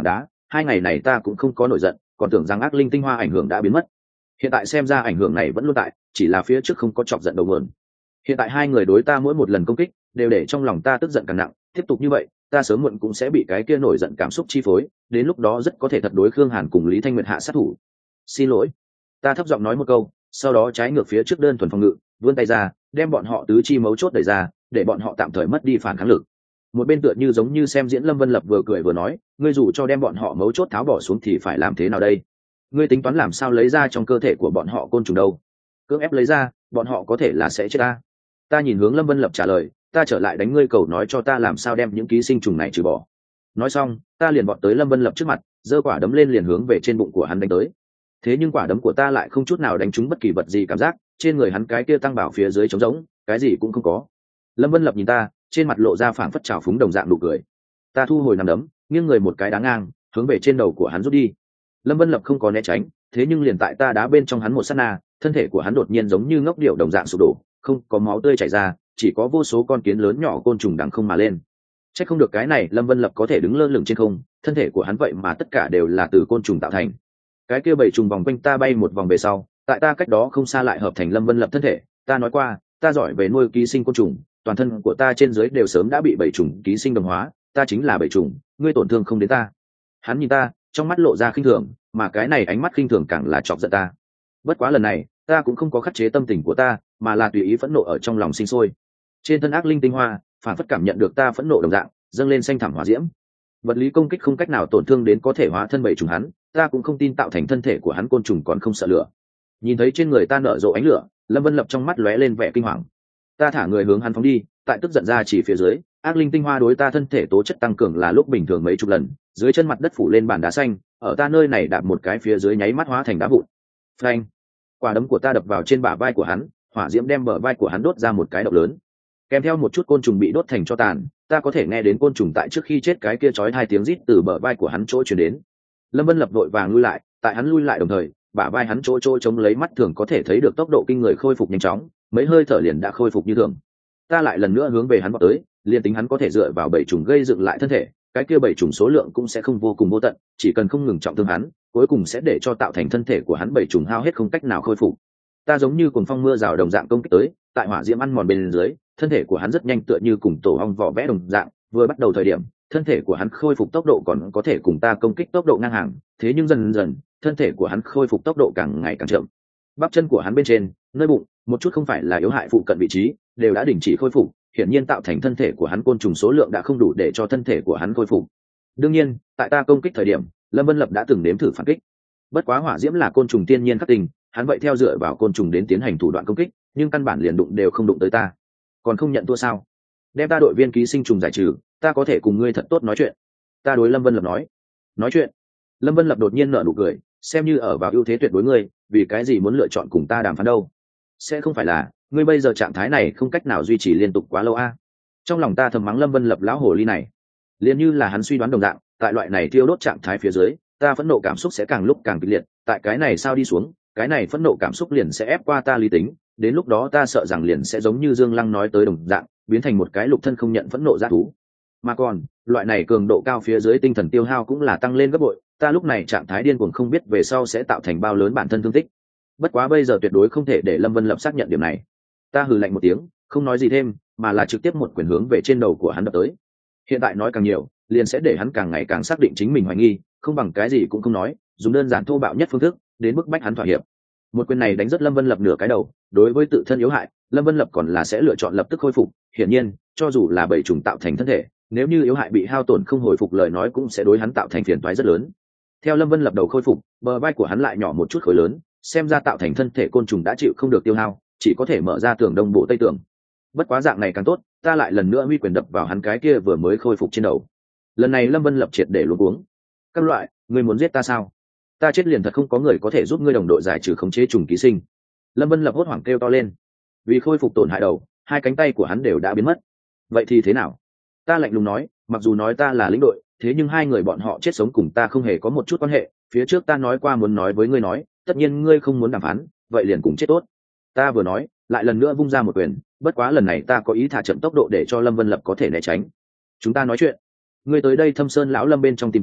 hai ngày này ta cũng không có nổi giận, còn tưởng rằng ác linh tinh hoa ảnh hưởng đã biến mất. Hiện tại xem ra ảnh hưởng này vẫn luôn tại, chỉ là phía trước không có chọc giận đầu nguồn. Hiện tại hai người đối ta mỗi một lần công kích đều để trong lòng ta tức giận càng nặng, tiếp tục như vậy ta sớm muộn cũng sẽ bị cái kia nổi giận cảm xúc chi phối, đến lúc đó rất có thể thật đối Khương Hàn cùng Lý Thanh Nguyệt hạ sát thủ. Xin lỗi. Ta thấp giọng nói một câu, sau đó trái ngược phía trước đơn thuần phòng ngự, vươn tay ra, đem bọn họ tứ chi mấu chốt đẩy ra, để bọn họ tạm thời mất đi phản kháng lực. Một bên tựa như giống như xem diễn Lâm Vân Lập vừa cười vừa nói, ngươi dù cho đem bọn họ mấu chốt tháo bỏ xuống thì phải làm thế nào đây? Ngươi tính toán làm sao lấy ra trong cơ thể của bọn họ côn trùng đâu? Cưỡng ép lấy ra, bọn họ có thể là sẽ chết ta. Ta nhìn hướng Lâm Vân Lập trả lời, ta trở lại đánh ngươi cầu nói cho ta làm sao đem những ký sinh trùng này trừ bỏ. Nói xong, ta liền vọt tới Lâm Vân Lập trước mặt, giơ quả đấm lên liền hướng về trên bụng của hắn đánh tới. Thế nhưng quả đấm của ta lại không chút nào đánh trúng bất kỳ vật gì, cảm giác trên người hắn cái kia tăng bảo phía dưới trống rỗng, cái gì cũng không có. Lâm Vân Lập nhìn ta, trên mặt lộ ra phảng phất trào phúng đồng dạng nụ cười. Ta thu hồi nằm đấm, nghiêng người một cái đá ngang, hướng về trên đầu của hắn rút đi. Lâm Vân Lập không có né tránh, thế nhưng liền tại ta đá bên trong hắn một sát na, thân thể của hắn đột nhiên giống như ngốc điệu đồng dạng sụp đổ, không có máu tươi chảy ra, chỉ có vô số con kiến lớn nhỏ côn trùng đằng không mà lên. Chắc không được cái này Lâm Vân Lập có thể đứng lơ lửng trên không, thân thể của hắn vậy mà tất cả đều là từ côn trùng tạo thành. Cái kia bảy trùng vòng quanh ta bay một vòng về sau, tại ta cách đó không xa lại hợp thành Lâm Vân Lập thân thể. Ta nói qua, ta giỏi về nuôi ký sinh côn trùng, toàn thân của ta trên dưới đều sớm đã bị bảy trùng ký sinh đồng hóa, ta chính là bảy trùng, ngươi tổn thương không đến ta. Hắn nhìn ta, trong mắt lộ ra khinh thường, mà cái này ánh mắt khinh thường càng là chọc giận ta. Bất quá lần này, ta cũng không có khắc chế tâm tình của ta, mà là tùy ý phẫn nộ ở trong lòng sinh sôi. Trên thân ác linh tinh hoa, phản phất cảm nhận được ta phẫn nộ đồng dạng, dâng lên xanh thẳm hỏa diễm. Vật lý công kích không cách nào tổn thương đến có thể hóa thân bảy trùng hắn, ta cũng không tin tạo thành thân thể của hắn côn trùng còn không sợ lửa. Nhìn thấy trên người ta nở rộ ánh lửa, Lâm Vân Lập trong mắt lóe lên vẻ kinh hoàng. Ta thả người hướng hắn phóng đi, tại tức giận ra chỉ phía dưới, ác linh tinh hoa đối ta thân thể tố chất tăng cường là lúc bình thường mấy chục lần, dưới chân mặt đất phủ lên bàn đá xanh, ở ta nơi này đạp một cái phía dưới nháy mắt hóa thành đá vụn. Phanh! Quả đấm của ta đập vào trên bả vai của hắn, hỏa diễm đem bờ vai của hắn đốt ra một cái động lớn. Kèm theo một chút côn trùng bị đốt thành tro tàn, ta có thể nghe đến côn trùng tại trước khi chết cái kia chói hai tiếng rít từ bờ vai của hắn chỗ truyền đến. Lâm Vân Lập vội vàng lui lại, tại hắn lui lại đồng thời, bả vai hắn chỗ chỗ chống lấy mắt thường có thể thấy được tốc độ kinh người khôi phục nhanh chóng, mấy hơi thở liền đã khôi phục như thường. Ta lại lần nữa hướng về hắn vọt tới, liền tính hắn có thể dựa vào bảy trùng gây dựng lại thân thể, cái kia bảy trùng số lượng cũng sẽ không vô cùng vô tận, chỉ cần không ngừng trọng thương hắn, cuối cùng sẽ để cho tạo thành thân thể của hắn bảy trùng hao hết không cách nào khôi phục. Ta giống như cuồng phong mưa rào đồng dạng công kích tới, tại hỏa diễm ăn mòn bên dưới, thân thể của hắn rất nhanh tựa như cùng tổ ong vỏ vẽ đồng dạng, vừa bắt đầu thời điểm, thân thể của hắn khôi phục tốc độ còn có thể cùng ta công kích tốc độ ngang hàng, thế nhưng dần dần, thân thể của hắn khôi phục tốc độ càng ngày càng chậm. Bắp chân của hắn bên trên, nơi bụng, một chút không phải là yếu hại phụ cận vị trí, đều đã đình chỉ khôi phục, hiển nhiên tạo thành thân thể của hắn côn trùng số lượng đã không đủ để cho thân thể của hắn khôi phục. Đương nhiên, tại ta công kích thời điểm, Lâm Vân Lập đã từng nếm thử phản kích. Bất quá hỏa diễm là côn trùng tiên nhiên khắc tình, hắn vậy theo dựa vào côn trùng đến tiến hành thủ đoạn công kích, nhưng căn bản liền đụng đều không đụng tới ta. Còn không nhận thua sao? Đem ta đội viên ký sinh trùng giải trừ, ta có thể cùng ngươi thật tốt nói chuyện. Ta đối Lâm Vân Lập nói. Nói chuyện? Lâm Vân Lập đột nhiên nở nụ cười, xem như ở vào ưu thế tuyệt đối ngươi, vì cái gì muốn lựa chọn cùng ta đàm phán đâu? Sẽ không phải là ngươi bây giờ trạng thái này không cách nào duy trì liên tục quá lâu a? À? Trong lòng ta thầm mắng Lâm Vân Lập lão hồ ly này, liền như là hắn suy đoán đồng dạng, tại loại này thiêu đốt trạng thái phía dưới, ta phẫn nộ cảm xúc sẽ càng lúc càng kịch liệt, tại cái này sao đi xuống, cái này phẫn nộ cảm xúc liền sẽ ép qua ta lý tính, đến lúc đó ta sợ rằng liền sẽ giống như Dương Lăng nói tới đồng dạng, biến thành một cái lục thân không nhận phẫn nộ dã thú. Mà còn, loại này cường độ cao phía dưới tinh thần tiêu hao cũng là tăng lên gấp bội, ta lúc này trạng thái điên cuồng không biết về sau sẽ tạo thành bao lớn bản thân thương tích. Bất quá bây giờ tuyệt đối không thể để Lâm Vân Lập xác nhận điểm này. Ta hừ lạnh một tiếng, không nói gì thêm, mà là trực tiếp một quyền hướng về trên đầu của hắn đập tới. Hiện tại nói càng nhiều, liền sẽ để hắn càng ngày càng xác định chính mình hoài nghi, không bằng cái gì cũng không nói, dùng đơn giản thô bạo nhất phương thức, đến bức bách hắn thỏa hiệp. Một quyền này đánh rất Lâm Vân Lập nửa cái đầu, đối với tự thân yếu hại, Lâm Vân Lập còn là sẽ lựa chọn lập tức khôi phục, hiển nhiên, cho dù là bảy trùng tạo thành thân thể, nếu như yếu hại bị hao tổn không hồi phục lời nói cũng sẽ đối hắn tạo thành phiền toái rất lớn. Theo Lâm Vân Lập đầu khôi phục, bờ vai của hắn lại nhỏ một chút khối lớn, xem ra tạo thành thân thể côn trùng đã chịu không được tiêu hao, chỉ có thể mở ra tường đông bộ tây tường. Bất quá dạng này càng tốt, ta lại lần nữa huy quyền đập vào hắn cái kia vừa mới khôi phục trên đầu. Lần này Lâm Vân Lập triệt để luống cuống. Các loại, ngươi muốn giết ta sao? Ta chết liền thật không có người có thể giúp ngươi đồng đội giải trừ khống chế trùng ký sinh. Lâm Vân Lập hốt hoảng kêu to lên. Vì khôi phục tổn hại đầu, hai cánh tay của hắn đều đã biến mất. Vậy thì thế nào? Ta lạnh lùng nói, mặc dù nói ta là lĩnh đội, thế nhưng hai người bọn họ chết sống cùng ta không hề có một chút quan hệ. Phía trước ta nói qua muốn nói với ngươi nói, tất nhiên ngươi không muốn đàm phán, vậy liền cùng chết tốt. Ta vừa nói, lại lần nữa vung ra một quyền, bất quá lần này ta có ý thả chậm tốc độ để cho Lâm Vân Lập có thể né tránh. Chúng ta nói chuyện. Ngươi tới đây Thâm Sơn lão Lâm bên trong tìm ta,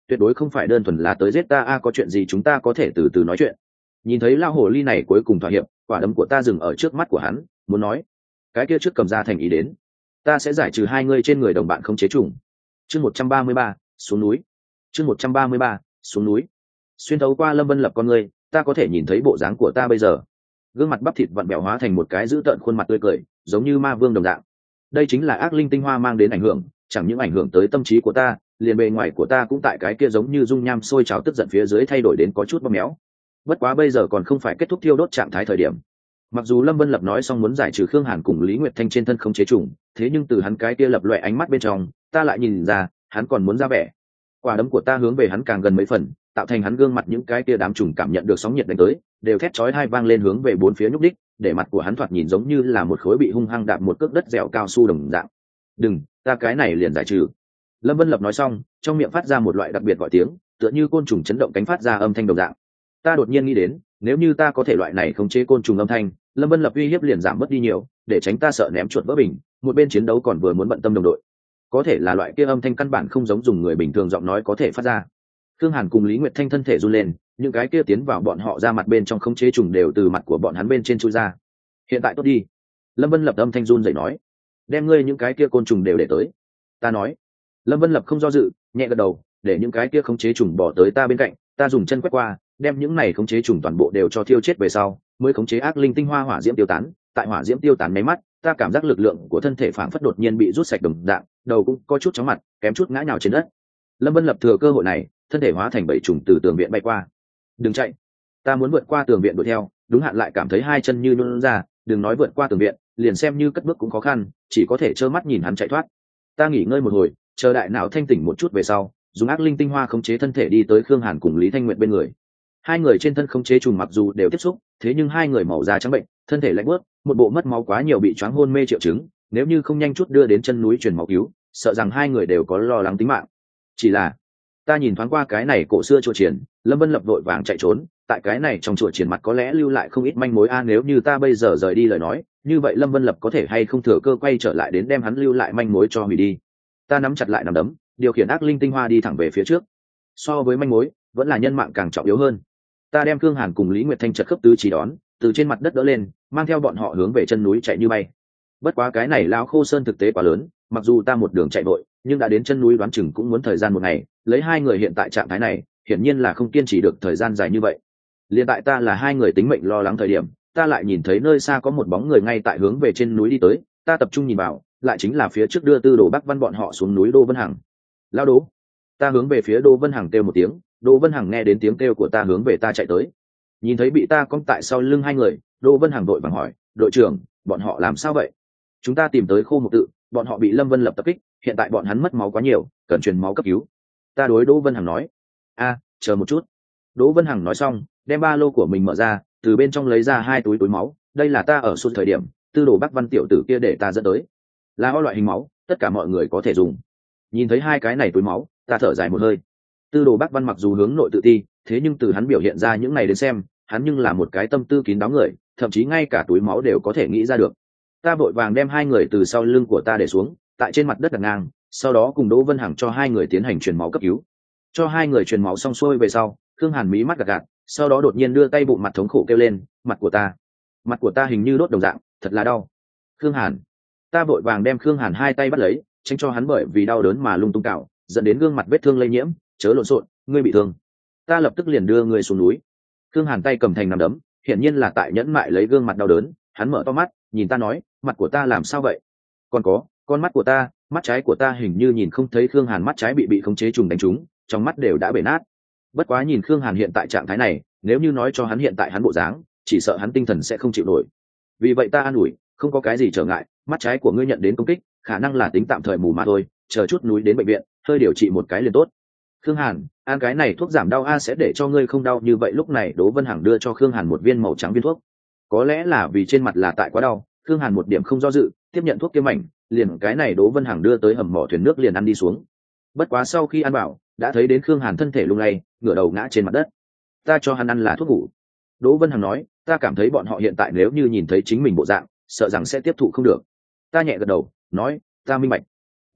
tuyệt đối không phải đơn thuần là tới giết ta a, có chuyện gì chúng ta có thể từ từ nói chuyện. Nhìn thấy lao hồ ly này cuối cùng thỏa hiệp, quả đấm của ta dừng ở trước mắt của hắn, muốn nói cái kia trước cầm ra thành ý đến, ta sẽ giải trừ hai ngươi trên người đồng bạn không chế trùng. Chương một trăm ba mươi ba, xuống núi. Chương một trăm ba mươi ba, xuống núi. Xuyên thấu qua Lâm Vân Lập con ngươi, ta có thể nhìn thấy bộ dáng của ta bây giờ. Gương mặt bắp thịt vặn bẹo hóa thành một cái dữ tợn khuôn mặt tươi cười, giống như ma vương đồng dạng. Đây chính là ác linh tinh hoa mang đến ảnh hưởng, chẳng những ảnh hưởng tới tâm trí của ta, liền bề ngoài của ta cũng tại cái kia giống như dung nham sôi trào tức giận phía dưới thay đổi đến có chút bóp méo. Bất quá bây giờ còn không phải kết thúc thiêu đốt trạng thái thời điểm. Mặc dù Lâm Vân Lập nói xong muốn giải trừ Khương Hàn cùng Lý Nguyệt Thanh trên thân không chế trùng, thế nhưng từ hắn cái kia lập loè ánh mắt bên trong, ta lại nhìn ra, hắn còn muốn ra vẻ. Quả đấm của ta hướng về hắn càng gần mấy phần, tạo thành hắn gương mặt những cái kia đám trùng cảm nhận được sóng nhiệt đánh tới, đều thét chói tai vang lên hướng về bốn phía nhúc đích, để mặt của hắn thoạt nhìn giống như là một khối bị hung hăng đạp một cước đất dẻo cao su đồng dạng. "Đừng, ta cái này liền giải trừ." Lâm Vân Lập nói xong, trong miệng phát ra một loại đặc biệt gọi tiếng, tựa như côn trùng chấn động cánh phát ra âm thanh đồng dạng. Ta đột nhiên nghĩ đến, nếu như ta có thể loại này khống chế côn trùng âm thanh, Lâm Vân Lập uy hiếp liền giảm bớt đi nhiều, để tránh ta sợ ném chuột vỡ bình, một bên chiến đấu còn vừa muốn bận tâm đồng đội. Có thể là loại kia âm thanh căn bản không giống dùng người bình thường giọng nói có thể phát ra. Khương Hàn cùng Lý Nguyệt Thanh thân thể run lên, những cái kia tiến vào bọn họ ra mặt bên trong khống chế trùng đều từ mặt của bọn hắn bên trên chui ra. "Hiện tại tốt đi." Lâm Vân Lập âm thanh run rẩy nói. "Đem ngươi những cái kia côn trùng đều để tới." Ta nói. Lâm Vân Lập không do dự, nhẹ gật đầu, để những cái kia khống chế trùng bỏ tới ta bên cạnh, ta dùng chân quét qua, đem những này khống chế trùng toàn bộ đều cho thiêu chết về sau, mới khống chế ác linh tinh hoa hỏa diễm tiêu tán. Tại hỏa diễm tiêu tán mấy mắt, ta cảm giác lực lượng của thân thể phảng phất đột nhiên bị rút sạch đồng dạng, đầu cũng có chút chóng mặt, kém chút ngã nhào trên đất. Lâm Vân Lập thừa cơ hội này, thân thể hóa thành bảy trùng từ tường viện bay qua. "Đừng chạy." Ta muốn vượt qua tường viện đuổi theo, đúng hạn lại cảm thấy hai chân như nhũn ra, đừng nói vượt qua tường viện, liền xem như cất bước cũng khó khăn, chỉ có thể trơ mắt nhìn hắn chạy thoát. Ta nghỉ ngơi một hồi, chờ đại não thanh tỉnh một chút về sau, dùng ác linh tinh hoa khống chế thân thể đi tới Khương Hàn cùng Lý Thanh Nguyệt bên người. Hai người trên thân khống chế trùng mặc dù đều tiếp xúc, thế nhưng hai người màu da trắng bệnh, thân thể lạnh buốt, một bộ mất máu quá nhiều bị choáng hôn mê triệu chứng, nếu như không nhanh chút đưa đến chân núi truyền máu cứu, sợ rằng hai người đều có lo lắng tính mạng. Chỉ là, ta nhìn thoáng qua cái này cổ xưa chùa triển, Lâm Vân Lập vội vàng chạy trốn, tại cái này trong chùa triển mặt có lẽ lưu lại không ít manh mối a, nếu như ta bây giờ rời đi lời nói, như vậy Lâm Vân Lập có thể hay không thừa cơ quay trở lại đến đem hắn lưu lại manh mối cho hủy đi. Ta nắm chặt lại nắm đấm, điều khiển ác linh tinh hoa đi thẳng về phía trước. So với manh mối, vẫn là nhân mạng càng trọng yếu hơn. Ta đem Khương Hàn cùng Lý Nguyệt Thanh chật khớp tứ chỉ đón, từ trên mặt đất đỡ lên, mang theo bọn họ hướng về chân núi chạy như bay. Bất quá cái này lão khô sơn thực tế quá lớn, mặc dù ta một đường chạy vội, nhưng đã đến chân núi đoán chừng cũng muốn thời gian một ngày, lấy hai người hiện tại trạng thái này, hiển nhiên là không kiên trì được thời gian dài như vậy. Liên tại ta là hai người tính mệnh lo lắng thời điểm, ta lại nhìn thấy nơi xa có một bóng người ngay tại hướng về trên núi đi tới, ta tập trung nhìn vào, lại chính là phía trước đưa Tư Đồ Bắc Văn bọn họ xuống núi Đô Vân Hằng. "Lão Đỗ." Ta hướng về phía Đô Vân Hằng kêu một tiếng, Đô Vân Hằng nghe đến tiếng kêu của ta hướng về ta chạy tới. Nhìn thấy bị ta cong tại sau lưng hai người, Đô Vân Hằng vội vàng hỏi, "Đội trưởng, bọn họ làm sao vậy?" "Chúng ta tìm tới Khô Mục Tự, bọn họ bị Lâm Vân Lập tập kích, hiện tại bọn hắn mất máu quá nhiều, cần truyền máu cấp cứu." Ta đối Đỗ Vân Hằng nói. "A, chờ một chút." Đỗ Vân Hằng nói xong, đem ba lô của mình mở ra, từ bên trong lấy ra hai túi túi máu, đây là ta ở suốt thời điểm, Tư Đồ Bắc Văn tiểu tử kia để ta dẫn tới. Là O loại hình máu, tất cả mọi người có thể dùng. Nhìn thấy hai cái này túi máu, ta thở dài một hơi. Tư Đồ Bắc Văn mặc dù hướng nội tự ti, thế nhưng từ hắn biểu hiện ra những này đến xem, hắn nhưng là một cái tâm tư kín đáo người, thậm chí ngay cả túi máu đều có thể nghĩ ra được. Ta vội vàng đem hai người từ sau lưng của ta để xuống, tại trên mặt đất đặt ngang, sau đó cùng Đỗ Vân Hằng cho hai người tiến hành truyền máu cấp cứu. Cho hai người truyền máu xong xuôi về sau, Khương Hàn mí mắt gạt gạt, sau đó đột nhiên đưa tay bụng mặt thống khổ kêu lên, "Mặt của ta, mặt của ta hình như đốt đồng dạng, thật là đau." "Khương Hàn." Ta vội vàng đem Khương Hàn hai tay bắt lấy, tránh cho hắn bởi vì đau đớn mà lung tung cạo, dẫn đến gương mặt vết thương lây nhiễm, "Chớ lộn xộn, ngươi bị thương." Ta lập tức liền đưa người xuống núi. Khương Hàn tay cầm thành nắm đấm, hiển nhiên là tại nhẫn mại lấy gương mặt đau đớn, hắn mở to mắt, nhìn ta nói, "Mặt của ta làm sao vậy?" "Còn có, con mắt của ta, mắt trái của ta hình như nhìn không thấy." Khương Hàn mắt trái bị bị khống chế trùng đánh trúng, trong mắt đều đã bể nát. Bất quá nhìn Khương Hàn hiện tại trạng thái này, nếu như nói cho hắn hiện tại hắn bộ dáng, chỉ sợ hắn tinh thần sẽ không chịu nổi. Vì vậy ta an ủi, "Không có cái gì trở ngại, mắt trái của ngươi nhận đến công kích, khả năng là tính tạm thời mù mà thôi, chờ chút núi đến bệnh viện, hơi điều trị một cái liền tốt." "Khương Hàn, ăn cái này thuốc giảm đau a sẽ để cho ngươi không đau như vậy." Lúc này Đỗ Vân Hằng đưa cho Khương Hàn một viên màu trắng viên thuốc. Có lẽ là vì trên mặt là tại quá đau, Khương Hàn một điểm không do dự, tiếp nhận thuốc kia mảnh, liền cái này Đỗ Vân Hằng đưa tới hầm mỏ thuyền nước liền ăn đi xuống. Bất quá sau khi ăn bảo, đã thấy đến Khương Hàn thân thể lung lay, ngửa đầu ngã trên mặt đất. Ta cho hắn ăn là thuốc ngủ. Đỗ Vân Hằng nói, "Ta cảm thấy bọn họ hiện tại nếu như nhìn thấy chính mình bộ dạng, sợ rằng sẽ tiếp thụ không được." Ta nhẹ gật đầu, nói, "Ta minh bạch."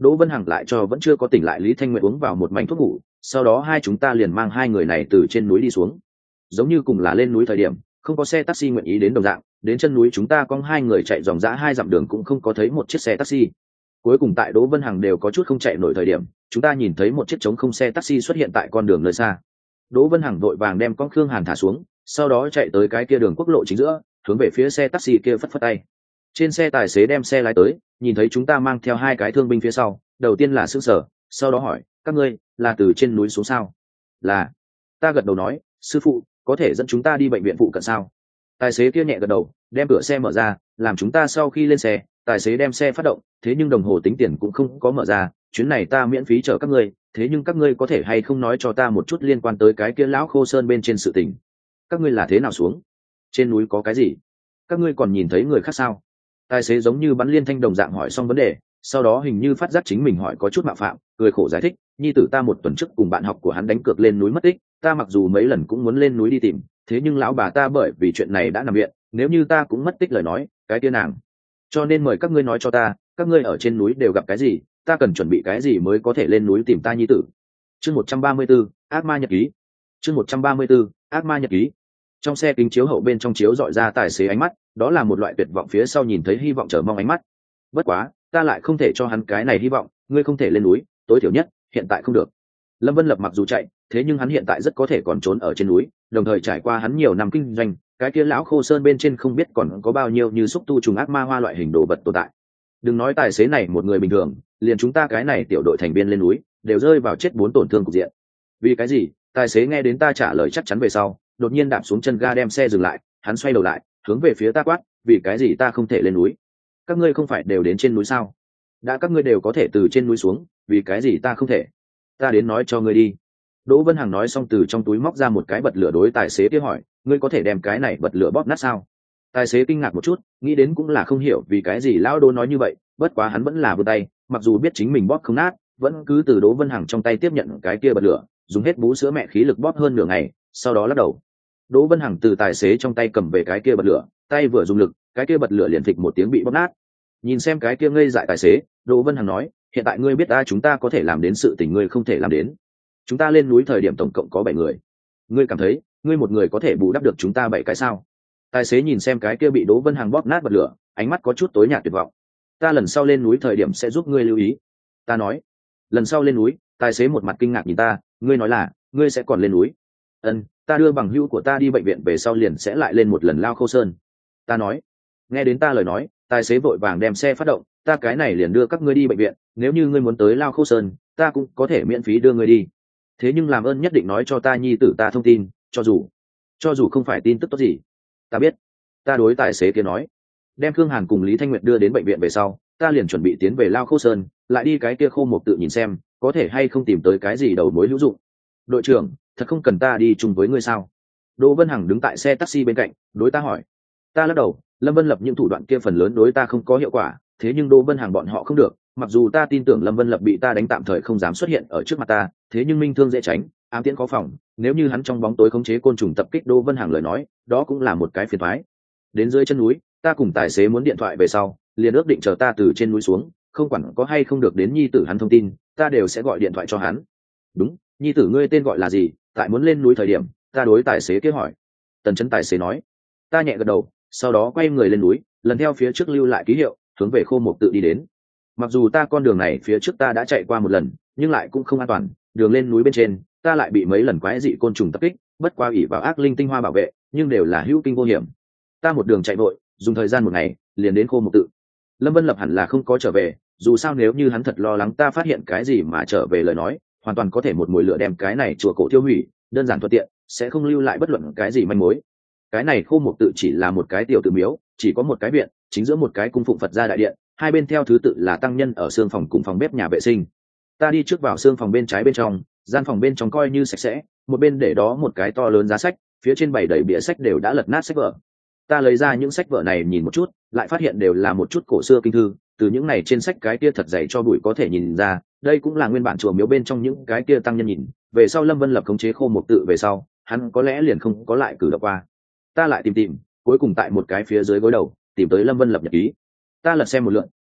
Đỗ Vân Hằng lại cho vẫn chưa có tỉnh lại Lý Thanh Nguyệt uống vào một mảnh thuốc ngủ, sau đó hai chúng ta liền mang hai người này từ trên núi đi xuống. Giống như cùng là lên núi thời điểm, không có xe taxi nguyện ý đến đồng dạng, đến chân núi chúng ta có hai người chạy dòng dã hai dặm đường cũng không có thấy một chiếc xe taxi. Cuối cùng tại Đỗ Vân Hằng đều có chút không chạy nổi thời điểm, chúng ta nhìn thấy một chiếc trống không xe taxi xuất hiện tại con đường nơi xa. Đỗ Vân Hằng vội vàng đem con Khương Hàn thả xuống, sau đó chạy tới cái kia đường quốc lộ chính giữa, hướng về phía xe taxi kia phất phất tay. Trên xe tài xế đem xe lái tới, nhìn thấy chúng ta mang theo hai cái thương binh phía sau, đầu tiên là sững sờ, sau đó hỏi, các ngươi là từ trên núi xuống sao? Là. Ta gật đầu nói, sư phụ, có thể dẫn chúng ta đi bệnh viện phụ cận sao? Tài xế kia nhẹ gật đầu, đem cửa xe mở ra, làm chúng ta sau khi lên xe, tài xế đem xe phát động, thế nhưng đồng hồ tính tiền cũng không có mở ra, chuyến này ta miễn phí chở các ngươi, thế nhưng các ngươi có thể hay không nói cho ta một chút liên quan tới cái kia lão khô sơn bên trên sự tình? Các ngươi là thế nào xuống? Trên núi có cái gì? Các ngươi còn nhìn thấy người khác sao? Tài xế giống như bắn liên thanh đồng dạng hỏi xong vấn đề, sau đó hình như phát giác chính mình hỏi có chút mạo phạm, cười khổ giải thích, nhi tử ta một tuần trước cùng bạn học của hắn đánh cược lên núi mất tích, ta mặc dù mấy lần cũng muốn lên núi đi tìm, thế nhưng lão bà ta bởi vì chuyện này đã nằm viện, nếu như ta cũng mất tích lời nói, cái kia nàng. Cho nên mời các ngươi nói cho ta, các ngươi ở trên núi đều gặp cái gì, ta cần chuẩn bị cái gì mới có thể lên núi tìm ta nhi tử. Chương một trăm ba mươi 134, ác ma nhật ký. Chương một trăm ba mươi 134, ác ma nhật ký. Trong xe kính chiếu hậu bên trong chiếu dọi ra tài xế ánh mắt, đó là một loại tuyệt vọng phía sau nhìn thấy hy vọng chờ mong ánh mắt. Bất quá, ta lại không thể cho hắn cái này hy vọng, ngươi không thể lên núi, tối thiểu nhất, hiện tại không được. Lâm Vân Lập mặc dù chạy, thế nhưng hắn hiện tại rất có thể còn trốn ở trên núi, đồng thời trải qua hắn nhiều năm kinh doanh, cái kia lão khô sơn bên trên không biết còn có bao nhiêu như xúc tu trùng ác ma hoa loại hình đồ vật tồn tại. Đừng nói tài xế này một người bình thường, liền chúng ta cái này tiểu đội thành viên lên núi, đều rơi vào chết bốn tổn thương cục diện. Vì cái gì? Tài xế nghe đến ta trả lời chắc chắn về sau, đột nhiên đạp xuống chân ga đem xe dừng lại, hắn xoay đầu lại, hướng về phía ta quát, vì cái gì ta không thể lên núi? Các ngươi không phải đều đến trên núi sao? Đã các ngươi đều có thể từ trên núi xuống, vì cái gì ta không thể? Ta đến nói cho ngươi đi. Đỗ Vân Hằng nói xong từ trong túi móc ra một cái bật lửa đối tài xế kia hỏi, ngươi có thể đem cái này bật lửa bóp nát sao? Tài xế kinh ngạc một chút, nghĩ đến cũng là không hiểu vì cái gì lão Đỗ nói như vậy, bất quá hắn vẫn là vươn tay, mặc dù biết chính mình bóp không nát, vẫn cứ từ Đỗ Vân Hằng trong tay tiếp nhận cái kia bật lửa, dùng hết bú sữa mẹ khí lực bóp hơn nửa ngày, sau đó lắc đầu. Đỗ Vân Hằng từ tài xế trong tay cầm về cái kia bật lửa, tay vừa dùng lực, cái kia bật lửa liền phịch một tiếng bị bóp nát. Nhìn xem cái kia ngây dại tài xế, Đỗ Vân Hằng nói, hiện tại ngươi biết ta chúng ta có thể làm đến sự tình ngươi không thể làm đến. Chúng ta lên núi thời điểm tổng cộng có bảy người, ngươi cảm thấy ngươi một người có thể bù đắp được chúng ta bảy cái sao? Tài xế nhìn xem cái kia bị Đỗ Vân Hằng bóp nát bật lửa, ánh mắt có chút tối nhạt tuyệt vọng. Ta lần sau lên núi thời điểm sẽ giúp ngươi lưu ý. Ta nói, lần sau lên núi. Tài xế một mặt kinh ngạc nhìn ta, ngươi nói là ngươi sẽ còn lên núi? Ân, ta đưa bằng hữu của ta đi bệnh viện về sau liền sẽ lại lên một lần lao khô sơn. Ta nói. Nghe đến ta lời nói, tài xế vội vàng đem xe phát động, ta cái này liền đưa các ngươi đi bệnh viện, nếu như ngươi muốn tới lao khô sơn, ta cũng có thể miễn phí đưa ngươi đi. Thế nhưng làm ơn nhất định nói cho ta nhi tử ta thông tin, cho dù cho dù không phải tin tức tốt gì. Ta biết. Ta đối tài xế kia nói. Đem Khương Hàn cùng Lý Thanh Nguyệt đưa đến bệnh viện về sau, ta liền chuẩn bị tiến về lao khô sơn, lại đi cái kia khô một tự nhìn xem có thể hay không tìm tới cái gì đầu mối hữu dụng. Đội trưởng, thật không cần ta đi chung với ngươi sao? Đỗ Vân Hằng đứng tại xe taxi bên cạnh, đối ta hỏi. Ta lắc đầu, Lâm Vân Lập những thủ đoạn kia phần lớn đối ta không có hiệu quả, thế nhưng Đỗ Vân Hằng bọn họ không được, mặc dù ta tin tưởng Lâm Vân Lập bị ta đánh tạm thời không dám xuất hiện ở trước mặt ta, thế nhưng minh thương dễ tránh, ám tiễn khó phòng, nếu như hắn trong bóng tối khống chế côn trùng tập kích Đỗ Vân Hằng lời nói, đó cũng là một cái phiền toái. Đến dưới chân núi, ta cùng tài xế muốn điện thoại về sau, liền ước định chờ ta từ trên núi xuống, không quản có hay không được đến nhi tử hắn thông tin, ta đều sẽ gọi điện thoại cho hắn. Đúng, nhi tử ngươi tên gọi là gì? Tại muốn lên núi thời điểm, ta đối tài xế kia hỏi. Tần Chấn tài xế nói. Ta nhẹ gật đầu, sau đó quay người lên núi, lần theo phía trước lưu lại ký hiệu, hướng về khô mục tự đi đến. Mặc dù ta con đường này phía trước ta đã chạy qua một lần, nhưng lại cũng không an toàn, đường lên núi bên trên, ta lại bị mấy lần quái dị côn trùng tập kích, bất qua ủy vào ác linh tinh hoa bảo vệ, nhưng đều là hữu kinh vô hiểm. Ta một đường chạy vội, dùng thời gian một ngày, liền đến khô mục tự. Lâm Vân Lập hẳn là không có trở về, dù sao nếu như hắn thật lo lắng ta phát hiện cái gì mà trở về lời nói, hoàn toàn có thể một mùi lửa đem cái này chùa cổ tiêu hủy, đơn giản thuận tiện, sẽ không lưu lại bất luận cái gì manh mối. Cái này khô mục tự chỉ là một cái tiểu tự miếu, chỉ có một cái viện, chính giữa một cái cung phụng Phật gia đại điện, hai bên theo thứ tự là tăng nhân ở xương phòng cùng phòng bếp nhà vệ sinh. Ta đi trước vào xương phòng bên trái bên trong, gian phòng bên trong coi như sạch sẽ, một bên để đó một cái to lớn giá sách, phía trên bày đầy bìa sách đều đã lật nát sách vở. Ta lấy ra những sách vở này nhìn một chút, lại phát hiện đều là một chút cổ xưa kinh thư, từ những này trên sách cái kia thật dày cho bụi có thể nhìn ra, đây cũng là nguyên bản chùa miếu bên trong những cái kia tăng nhân nhìn. Về sau Lâm Vân Lập khống chế khô mục tự về sau, hắn có lẽ liền không có lại cử động qua. Ta lại tìm tìm, cuối cùng tại một cái phía dưới gối đầu tìm tới Lâm Vân Lập nhật ký. Ta lật xem một lượt,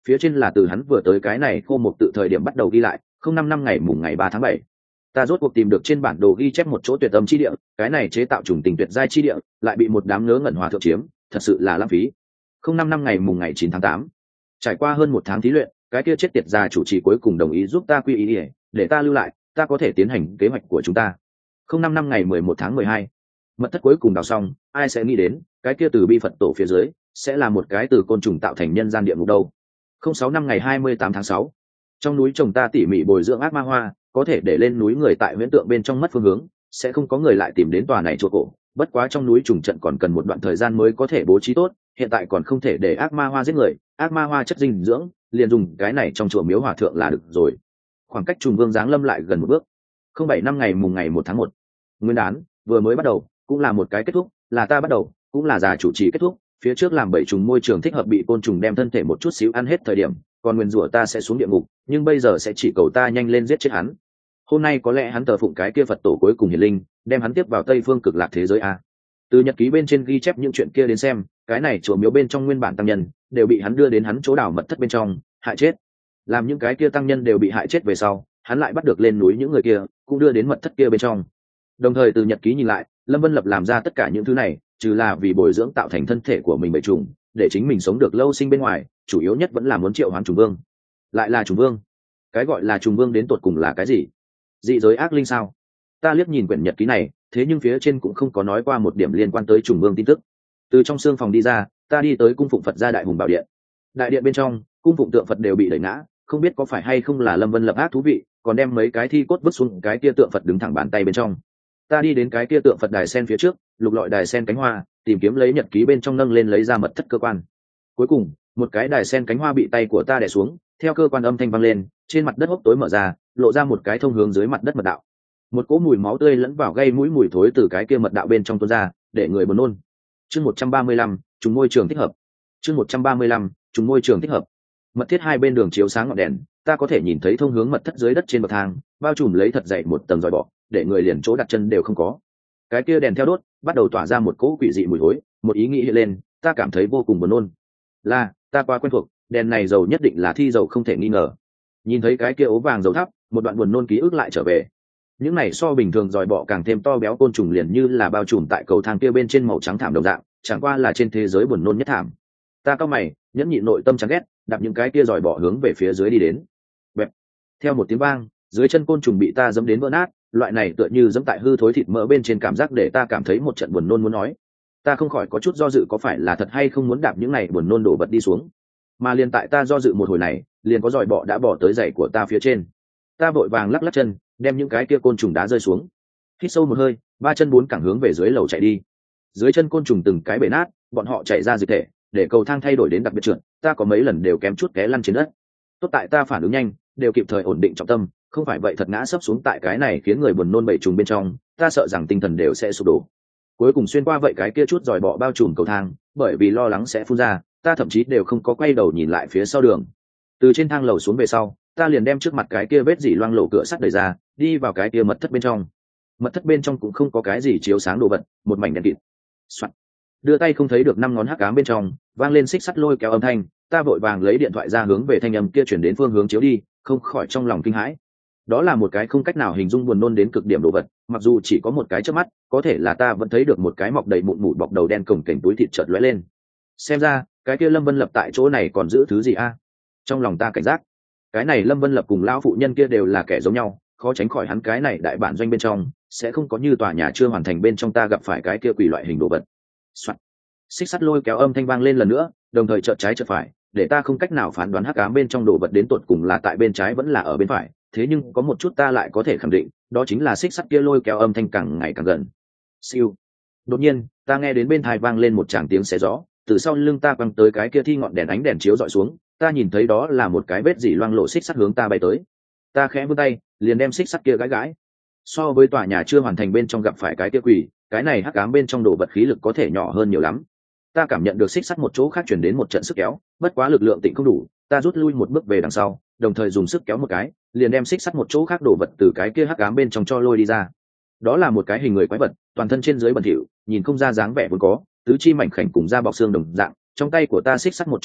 phía trên là từ hắn vừa tới cái này khô một tự thời điểm bắt đầu ghi lại, không năm năm ngày mùng ngày ba tháng bảy. Ta rốt cuộc tìm được trên bản đồ ghi chép một chỗ tuyệt âm chi địa, cái này chế tạo trùng tình tuyệt giai chi địa, lại bị một đám ngớ ngẩn hòa thượng chiếm, thật sự là lãng phí. Không năm năm ngày mùng ngày chín tháng tám. Trải qua hơn một tháng thí luyện, cái kia chết tiệt gia chủ trì cuối cùng đồng ý giúp ta quy y, để ta lưu lại, ta có thể tiến hành kế hoạch của chúng ta. Không năm năm ngày mười một tháng mười hai. Mật thất cuối cùng đào xong, ai sẽ nghĩ đến, cái kia từ bi Phật tổ phía dưới, sẽ là một cái từ côn trùng tạo thành nhân gian địa ngục đâu. Không sáu năm ngày hai mươi tám tháng sáu. Trong núi trồng ta tỉ mỉ bồi dưỡng ác ma hoa, có thể để lên núi người tại huyễn tượng bên trong mất phương hướng, sẽ không có người lại tìm đến tòa này chùa cổ. Bất quá trong núi trùng trận còn cần một đoạn thời gian mới có thể bố trí tốt, hiện tại còn không thể để ác ma hoa giết người, ác ma hoa chất dinh dưỡng, liền dùng cái này trong chùa miếu hòa thượng là được rồi. Khoảng cách trùng vương giáng lâm lại gần một bước. Không bảy năm ngày mùng ngày một tháng một. Nguyên đán vừa mới bắt đầu, cũng là một cái kết thúc, là ta bắt đầu, cũng là già chủ trì kết thúc. Phía trước làm bảy trùng môi trường thích hợp bị côn trùng đem thân thể một chút xíu ăn hết thời điểm, còn nguyên rủa ta sẽ xuống địa ngục, nhưng bây giờ sẽ chỉ cầu ta nhanh lên giết chết hắn. Hôm nay có lẽ hắn thờ phụng cái kia Phật tổ cuối cùng hiển linh, đem hắn tiếp vào Tây Phương Cực Lạc thế giới a. Từ nhật ký bên trên ghi chép những chuyện kia đến xem, cái này chùa miếu bên trong nguyên bản tăng nhân đều bị hắn đưa đến hắn chỗ đảo mật thất bên trong hại chết. Làm những cái kia tăng nhân đều bị hại chết về sau, hắn lại bắt được lên núi những người kia, cũng đưa đến mật thất kia bên trong. Đồng thời từ nhật ký nhìn lại, Lâm Vân Lập làm ra tất cả những thứ này, trừ là vì bồi dưỡng tạo thành thân thể của mình bầy trùng, để chính mình sống được lâu sinh bên ngoài, chủ yếu nhất vẫn là muốn triệu hoán trùng vương. Lại là trùng vương. Cái gọi là trùng vương đến tột cùng là cái gì? Dị giới ác linh sao? Ta liếc nhìn quyển nhật ký này, thế nhưng phía trên cũng không có nói qua một điểm liên quan tới trùng vương tin tức. Từ trong xương phòng đi ra, ta đi tới cung phụng Phật gia đại hùng bảo điện. Đại điện bên trong, cung phụng tượng Phật đều bị đẩy ngã, không biết có phải hay không là Lâm Vân Lập ác thú vị, còn đem mấy cái thi cốt vứt xuống cái kia tượng Phật đứng thẳng bàn tay bên trong. Ta đi đến cái kia tượng Phật đài sen phía trước, lục lọi đài sen cánh hoa, tìm kiếm lấy nhật ký bên trong nâng lên lấy ra mật thất cơ quan. Cuối cùng, một cái đài sen cánh hoa bị tay của ta đè xuống, theo cơ quan âm thanh vang lên, trên mặt đất hốc tối mở ra, lộ ra một cái thông hướng dưới mặt đất mật đạo. Một cỗ mùi máu tươi lẫn vào gây mũi mùi thối từ cái kia mật đạo bên trong tuôn ra, để người buồn nôn. Chương một trăm ba mươi lăm, trùng môi trường thích hợp. Chương một trăm ba mươi lăm, trùng môi trường thích hợp. Mật thiết hai bên đường chiếu sáng ngọn đèn, ta có thể nhìn thấy thông hướng mật thất dưới đất trên bậc thang, bao trùm lấy thật dày một tầng dòi bọ, để người liền chỗ đặt chân đều không có. Cái kia đèn theo đốt, bắt đầu tỏa ra một cỗ quỷ dị mùi thối, một ý nghĩ hiện lên, ta cảm thấy vô cùng buồn nôn. Là, ta quá quen thuộc, đèn này dầu nhất định là thi dầu không thể nghi ngờ. Nhìn thấy cái kia ố vàng dầu thắp, một đoạn buồn nôn ký ức lại trở về. Những này so bình thường dòi bọ càng thêm to béo côn trùng liền như là bao trùm tại cầu thang kia bên trên màu trắng thảm đồng dạng, chẳng qua là trên thế giới buồn nôn nhất thảm. Ta cao mày, nhẫn nhịn nội tâm chán ghét, đạp những cái kia dòi bọ hướng về phía dưới đi đến. Bẹp. Theo một tiếng vang, dưới chân côn trùng bị ta giẫm đến vỡ nát, loại này tựa như giẫm tại hư thối thịt mỡ bên trên cảm giác để ta cảm thấy một trận buồn nôn muốn nói. Ta không khỏi có chút do dự có phải là thật hay không muốn đạp những này buồn nôn đổ vật đi xuống. Mà liền tại ta do dự một hồi này, liền có dòi bọ đã bỏ tới giày của ta phía trên. Ta vội vàng lắc lắc chân, đem những cái kia côn trùng đá rơi xuống. Hít sâu một hơi, ba chân bốn cẳng hướng về dưới lầu chạy đi. Dưới chân côn trùng từng cái bể nát, bọn họ chạy ra dịch thể, để cầu thang thay đổi đến đặc biệt trượt, ta có mấy lần đều kém chút té lăn trên đất. Tốt tại ta phản ứng nhanh, đều kịp thời ổn định trọng tâm, không phải vậy thật ngã sấp xuống tại cái này khiến người buồn nôn bậy trùng bên trong, ta sợ rằng tinh thần đều sẽ sụp đổ. Cuối cùng xuyên qua vậy cái kia chút dòi bọ bao trùm cầu thang, bởi vì lo lắng sẽ phun ra, ta thậm chí đều không có quay đầu nhìn lại phía sau đường. Từ trên thang lầu xuống về sau, ta liền đem trước mặt cái kia vết dỉ loang lổ cửa sắt đẩy ra, đi vào cái kia mật thất bên trong. Mật thất bên trong cũng không có cái gì chiếu sáng đồ vật, một mảnh đen kịt. Soạn. Đưa tay không thấy được năm ngón hắc ám bên trong, vang lên xích sắt lôi kéo âm thanh, ta vội vàng lấy điện thoại ra hướng về thanh âm kia chuyển đến phương hướng chiếu đi, không khỏi trong lòng kinh hãi. Đó là một cái không cách nào hình dung buồn nôn đến cực điểm đồ vật, mặc dù chỉ có một cái chớp mắt, có thể là ta vẫn thấy được một cái mọc đầy mụn mụn bọc đầu đen cồng kềnh túi thịt chợt lóe lên. Xem ra, cái kia Lâm Vân Lập tại chỗ này còn giữ thứ gì a? Trong lòng ta cảnh giác. Cái này Lâm Vân Lập cùng lão phụ nhân kia đều là kẻ giống nhau, khó tránh khỏi hắn cái này đại bản doanh bên trong sẽ không có như tòa nhà chưa hoàn thành bên trong ta gặp phải cái kia quỷ loại hình đồ vật. Soạn. Xích sắt lôi kéo âm thanh vang lên lần nữa, đồng thời chợt trái chợt phải, để ta không cách nào phán đoán hắc ám bên trong đồ vật đến tột cùng là tại bên trái vẫn là ở bên phải, thế nhưng có một chút ta lại có thể khẳng định, đó chính là xích sắt kia lôi kéo âm thanh càng ngày càng gần. Siêu. Đột nhiên, ta nghe đến bên tai vang lên một tràng tiếng xé gió, từ sau lưng ta quăng tới cái kia thi ngọn đèn ánh đèn chiếu dọi xuống, ta nhìn thấy đó là một cái vết dỉ loang lộ xích sắt hướng ta bay tới. Ta khẽ vươn tay, liền đem xích sắt kia gãi gãi. So với tòa nhà chưa hoàn thành bên trong gặp phải cái kia quỷ, cái này hắc ám bên trong đồ vật khí lực có thể nhỏ hơn nhiều lắm. Ta cảm nhận được xích sắt một chỗ khác chuyển đến một trận sức kéo, bất quá lực lượng tịnh không đủ, ta rút lui một bước về đằng sau, đồng thời dùng sức kéo một cái, liền đem xích sắt một chỗ khác đồ vật từ cái kia hắc ám bên trong cho lôi đi ra. Đó là một cái hình người quái vật, toàn thân trên dưới bẩn thỉu, nhìn không ra dáng vẻ vốn có, tứ chi mảnh khảnh cùng da bọc xương đồng dạng, trong tay của ta xích sắt một chỗ khác,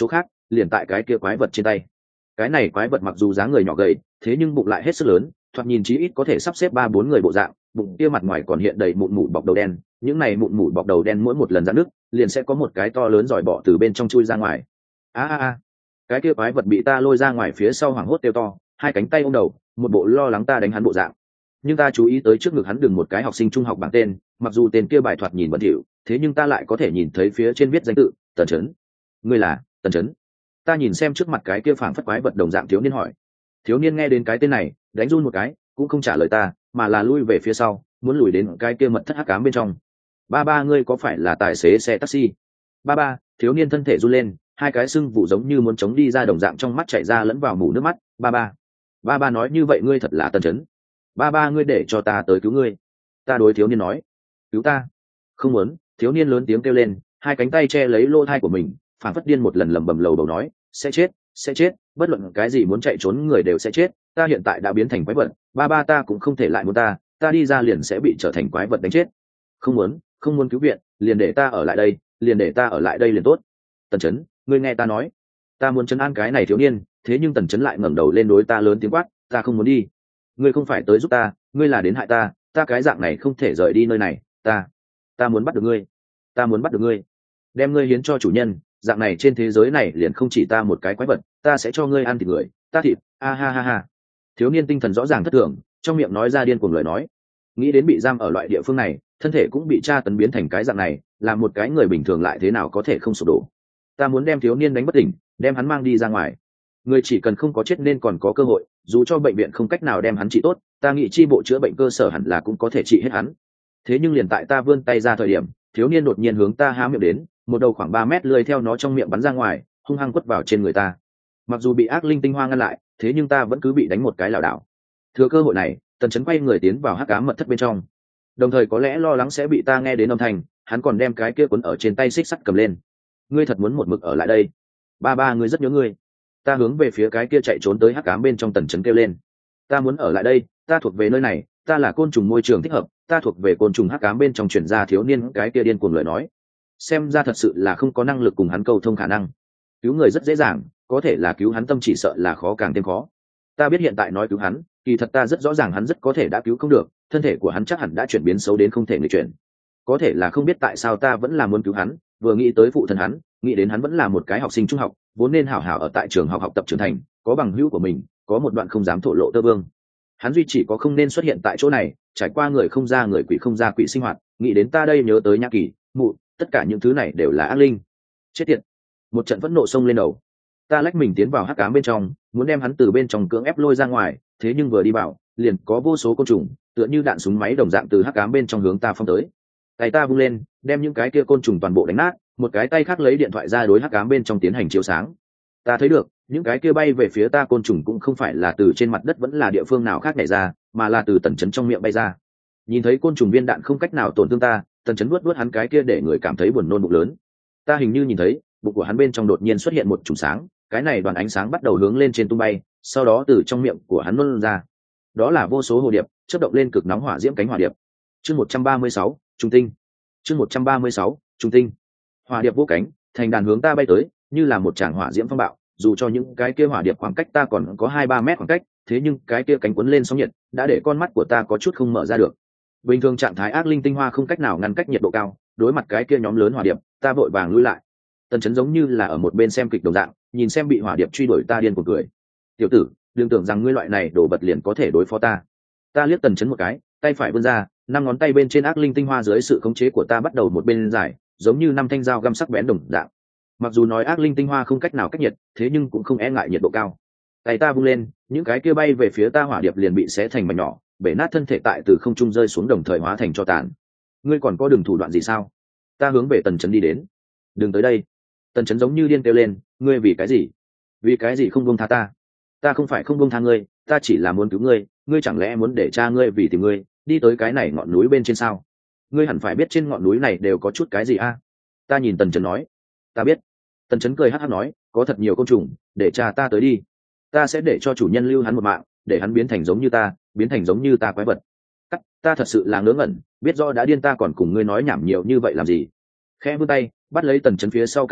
liền tại cái kia quái vật trên tay. Cái này quái vật mặc dù dáng người nhỏ gầy, thế nhưng bụng lại hết sức lớn, thoạt nhìn chí ít có thể sắp xếp ba bốn người bộ dạng, bụng kia mặt ngoài còn hiện đầy mụn mủ bọc đầu đen, những này mụn mủ bọc đầu đen mỗi một lần ra nước liền sẽ có một cái to lớn giỏi bọ từ bên trong chui ra ngoài. A a a, cái kia quái vật bị ta lôi ra ngoài phía sau hoảng hốt kêu to, hai cánh tay ôm đầu, một bộ lo lắng ta đánh hắn bộ dạng. Nhưng ta chú ý tới trước ngực hắn đừng một cái học sinh trung học bảng tên, mặc dù tên kia bài thoạt nhìn bẩn thỉu, thế nhưng ta lại có thể nhìn thấy phía trên viết danh tự Tần Chấn. Ngươi là Tần Chấn? Ta nhìn xem trước mặt cái kia phảng phất quái vật đồng dạng thiếu niên hỏi. Thiếu niên nghe đến cái tên này đánh run một cái, cũng không trả lời ta, mà là lui về phía sau, muốn lùi đến cái kia mật thất hắc ám bên trong. Ba ba, ngươi có phải là tài xế xe taxi? Ba ba, thiếu niên thân thể run lên, hai cái sưng vụ giống như muốn chống đi ra đồng dạng trong mắt chảy ra lẫn vào mù nước mắt. Ba ba, ba ba nói như vậy ngươi thật là Tần Chấn. Ba ba, ngươi để cho ta tới cứu ngươi. Ta đối thiếu niên nói. Cứu ta? Không muốn. Thiếu niên lớn tiếng kêu lên, hai cánh tay che lấy lỗ thai của mình, phảng phất điên một lần lẩm bẩm lầu bầu nói, sẽ chết, sẽ chết, bất luận cái gì muốn chạy trốn người đều sẽ chết. Ta hiện tại đã biến thành quái vật, ba ba ta cũng không thể lại muốn ta, ta đi ra liền sẽ bị trở thành quái vật đánh chết. Không muốn, không muốn cứu viện, liền để ta ở lại đây, liền để ta ở lại đây liền tốt. Tần Chấn, ngươi nghe ta nói. Ta muốn trấn an cái này thiếu niên, thế nhưng Tần Chấn lại ngẩng đầu lên đối ta lớn tiếng quát, ta không muốn đi. Ngươi không phải tới giúp ta, ngươi là đến hại ta, ta cái dạng này không thể rời đi nơi này, ta, ta muốn bắt được ngươi, ta muốn bắt được ngươi, đem ngươi hiến cho chủ nhân, dạng này trên thế giới này liền không chỉ ta một cái quái vật, ta sẽ cho ngươi ăn thịt người, ta thịt, a ha ha ha. Thiếu niên tinh thần rõ ràng thất thường, trong miệng nói ra điên cuồng lời nói. Nghĩ đến bị giam ở loại địa phương này, thân thể cũng bị tra tấn biến thành cái dạng này, làm một cái người bình thường lại thế nào có thể không sụp đổ. Ta muốn đem thiếu niên đánh bất tỉnh, đem hắn mang đi ra ngoài. Người chỉ cần không có chết nên còn có cơ hội, dù cho bệnh viện không cách nào đem hắn trị tốt, ta nghĩ chi bộ chữa bệnh cơ sở hẳn là cũng có thể trị hết hắn. Thế nhưng liền tại ta vươn tay ra thời điểm, thiếu niên đột nhiên hướng ta há miệng đến, một đầu khoảng ba mét lưỡi theo nó trong miệng bắn ra ngoài, hung hăng quất vào trên người ta. Mặc dù bị ác linh tinh hoa ngăn lại, thế nhưng ta vẫn cứ bị đánh một cái lảo đảo. Thừa cơ hội này, Tần Chấn quay người tiến vào hắc ám mật thất bên trong. Đồng thời có lẽ lo lắng sẽ bị ta nghe đến âm thanh, hắn còn đem cái kia cuốn ở trên tay xích sắt cầm lên. Ngươi thật muốn một mực ở lại đây? Ba ba, ngươi rất nhớ ngươi. Ta hướng về phía cái kia chạy trốn tới hắc ám bên trong Tần Chấn kêu lên. Ta muốn ở lại đây, ta thuộc về nơi này, ta là côn trùng môi trường thích hợp, ta thuộc về côn trùng hắc ám bên trong truyền ra thiếu niên cái kia điên cuồng lời nói. Xem ra thật sự là không có năng lực cùng hắn câu thông khả năng. Cứu người rất dễ dàng, có thể là cứu hắn tâm chỉ sợ là khó càng thêm khó. Ta biết hiện tại nói cứu hắn, kỳ thật ta rất rõ ràng hắn rất có thể đã cứu không được, thân thể của hắn chắc hẳn đã chuyển biến xấu đến không thể nghịch chuyển. Có thể là không biết tại sao ta vẫn là muốn cứu hắn, vừa nghĩ tới phụ thân hắn, nghĩ đến hắn vẫn là một cái học sinh trung học, vốn nên hảo hảo ở tại trường học học tập trưởng thành, có bằng hữu của mình, có một đoạn không dám thổ lộ tơ vương. Hắn duy chỉ có không nên xuất hiện tại chỗ này, trải qua người không ra người quỷ không ra quỷ sinh hoạt, nghĩ đến ta đây nhớ tới Nhã Kỳ, mụ, tất cả những thứ này đều là ác linh. Chết tiệt. Một trận phẫn nộ xông lên đầu. Ta lách mình tiến vào hắc ám bên trong, muốn đem hắn từ bên trong cưỡng ép lôi ra ngoài, thế nhưng vừa đi vào, liền có vô số côn trùng, tựa như đạn súng máy đồng dạng từ hắc ám bên trong hướng ta phóng tới. Tay ta vung lên, đem những cái kia côn trùng toàn bộ đánh nát, một cái tay khác lấy điện thoại ra đối hắc ám bên trong tiến hành chiếu sáng. Ta thấy được, những cái kia bay về phía ta côn trùng cũng không phải là từ trên mặt đất vẫn là địa phương nào khác nhảy ra, mà là từ Tần Chấn trong miệng bay ra. Nhìn thấy côn trùng viên đạn không cách nào tổn thương ta, Tần Chấn nuốt nuốt hắn cái kia để người cảm thấy buồn nôn bụng lớn. Ta hình như nhìn thấy, bụng của hắn bên trong đột nhiên xuất hiện một chùm sáng, cái này đoàn ánh sáng bắt đầu hướng lên trên tung bay, sau đó từ trong miệng của hắn nôn ra. Đó là vô số hồ điệp, chớp động lên cực nóng hỏa diễm cánh hỏa điệp. Chương một trăm ba mươi sáu, trung tinh. Chương một trăm ba mươi sáu, trung tinh. Hỏa điệp vô cánh, thành đàn hướng ta bay tới, như là một tràng hỏa diễm phong bạo, dù cho những cái kia hỏa điệp khoảng cách ta còn có hai ba mét khoảng cách, thế nhưng cái kia cánh cuốn lên sóng nhiệt, đã để con mắt của ta có chút không mở ra được. Bình thường trạng thái ác linh tinh hoa không cách nào ngăn cách nhiệt độ cao, đối mặt cái kia nhóm lớn hỏa điệp, ta vội vàng lui lại. Tần Chấn giống như là ở một bên xem kịch đồng dạng, nhìn xem bị hỏa điệp truy đuổi ta điên cuồng cười. Tiểu tử, đừng tưởng rằng ngươi loại này đổ vật liền có thể đối phó ta. Ta liếc Tần Chấn một cái, tay phải vươn ra, năm ngón tay bên trên ác linh tinh hoa dưới sự khống chế của ta bắt đầu một bên dài, giống như năm thanh dao găm sắc bén đồng dạng. Mặc dù nói ác linh tinh hoa không cách nào cách nhiệt, thế nhưng cũng không e ngại nhiệt độ cao. Tay ta vung lên, những cái kia bay về phía ta hỏa điệp liền bị xé thành mảnh nhỏ, bể nát thân thể tại từ không trung rơi xuống đồng thời hóa thành tro tàn. Ngươi còn có đường thủ đoạn gì sao? Ta hướng về Tần Chấn đi đến. Đừng tới đây. Tần Chấn giống như điên kêu lên, ngươi vì cái gì? Vì cái gì không buông tha ta? Ta không phải không buông tha ngươi, ta chỉ là muốn cứu ngươi, ngươi chẳng lẽ muốn để cha ngươi vì tìm ngươi đi tới cái này ngọn núi bên trên sao? Ngươi hẳn phải biết trên ngọn núi này đều có chút cái gì a? Ta nhìn Tần Chấn nói. Ta biết. Tần Chấn cười hắc hắc nói, có thật nhiều côn trùng, để cha ta tới đi. Ta sẽ để cho chủ nhân lưu hắn một mạng, để hắn biến thành giống như ta, biến thành giống như ta quái vật. Cắt, ta thật sự là ngớ ngẩn, biết rõ đã điên ta còn cùng ngươi nói nhảm nhiều như vậy làm gì? Khẽ vươn tay, bắt lấy Tần Chấn phía sau cái cổ,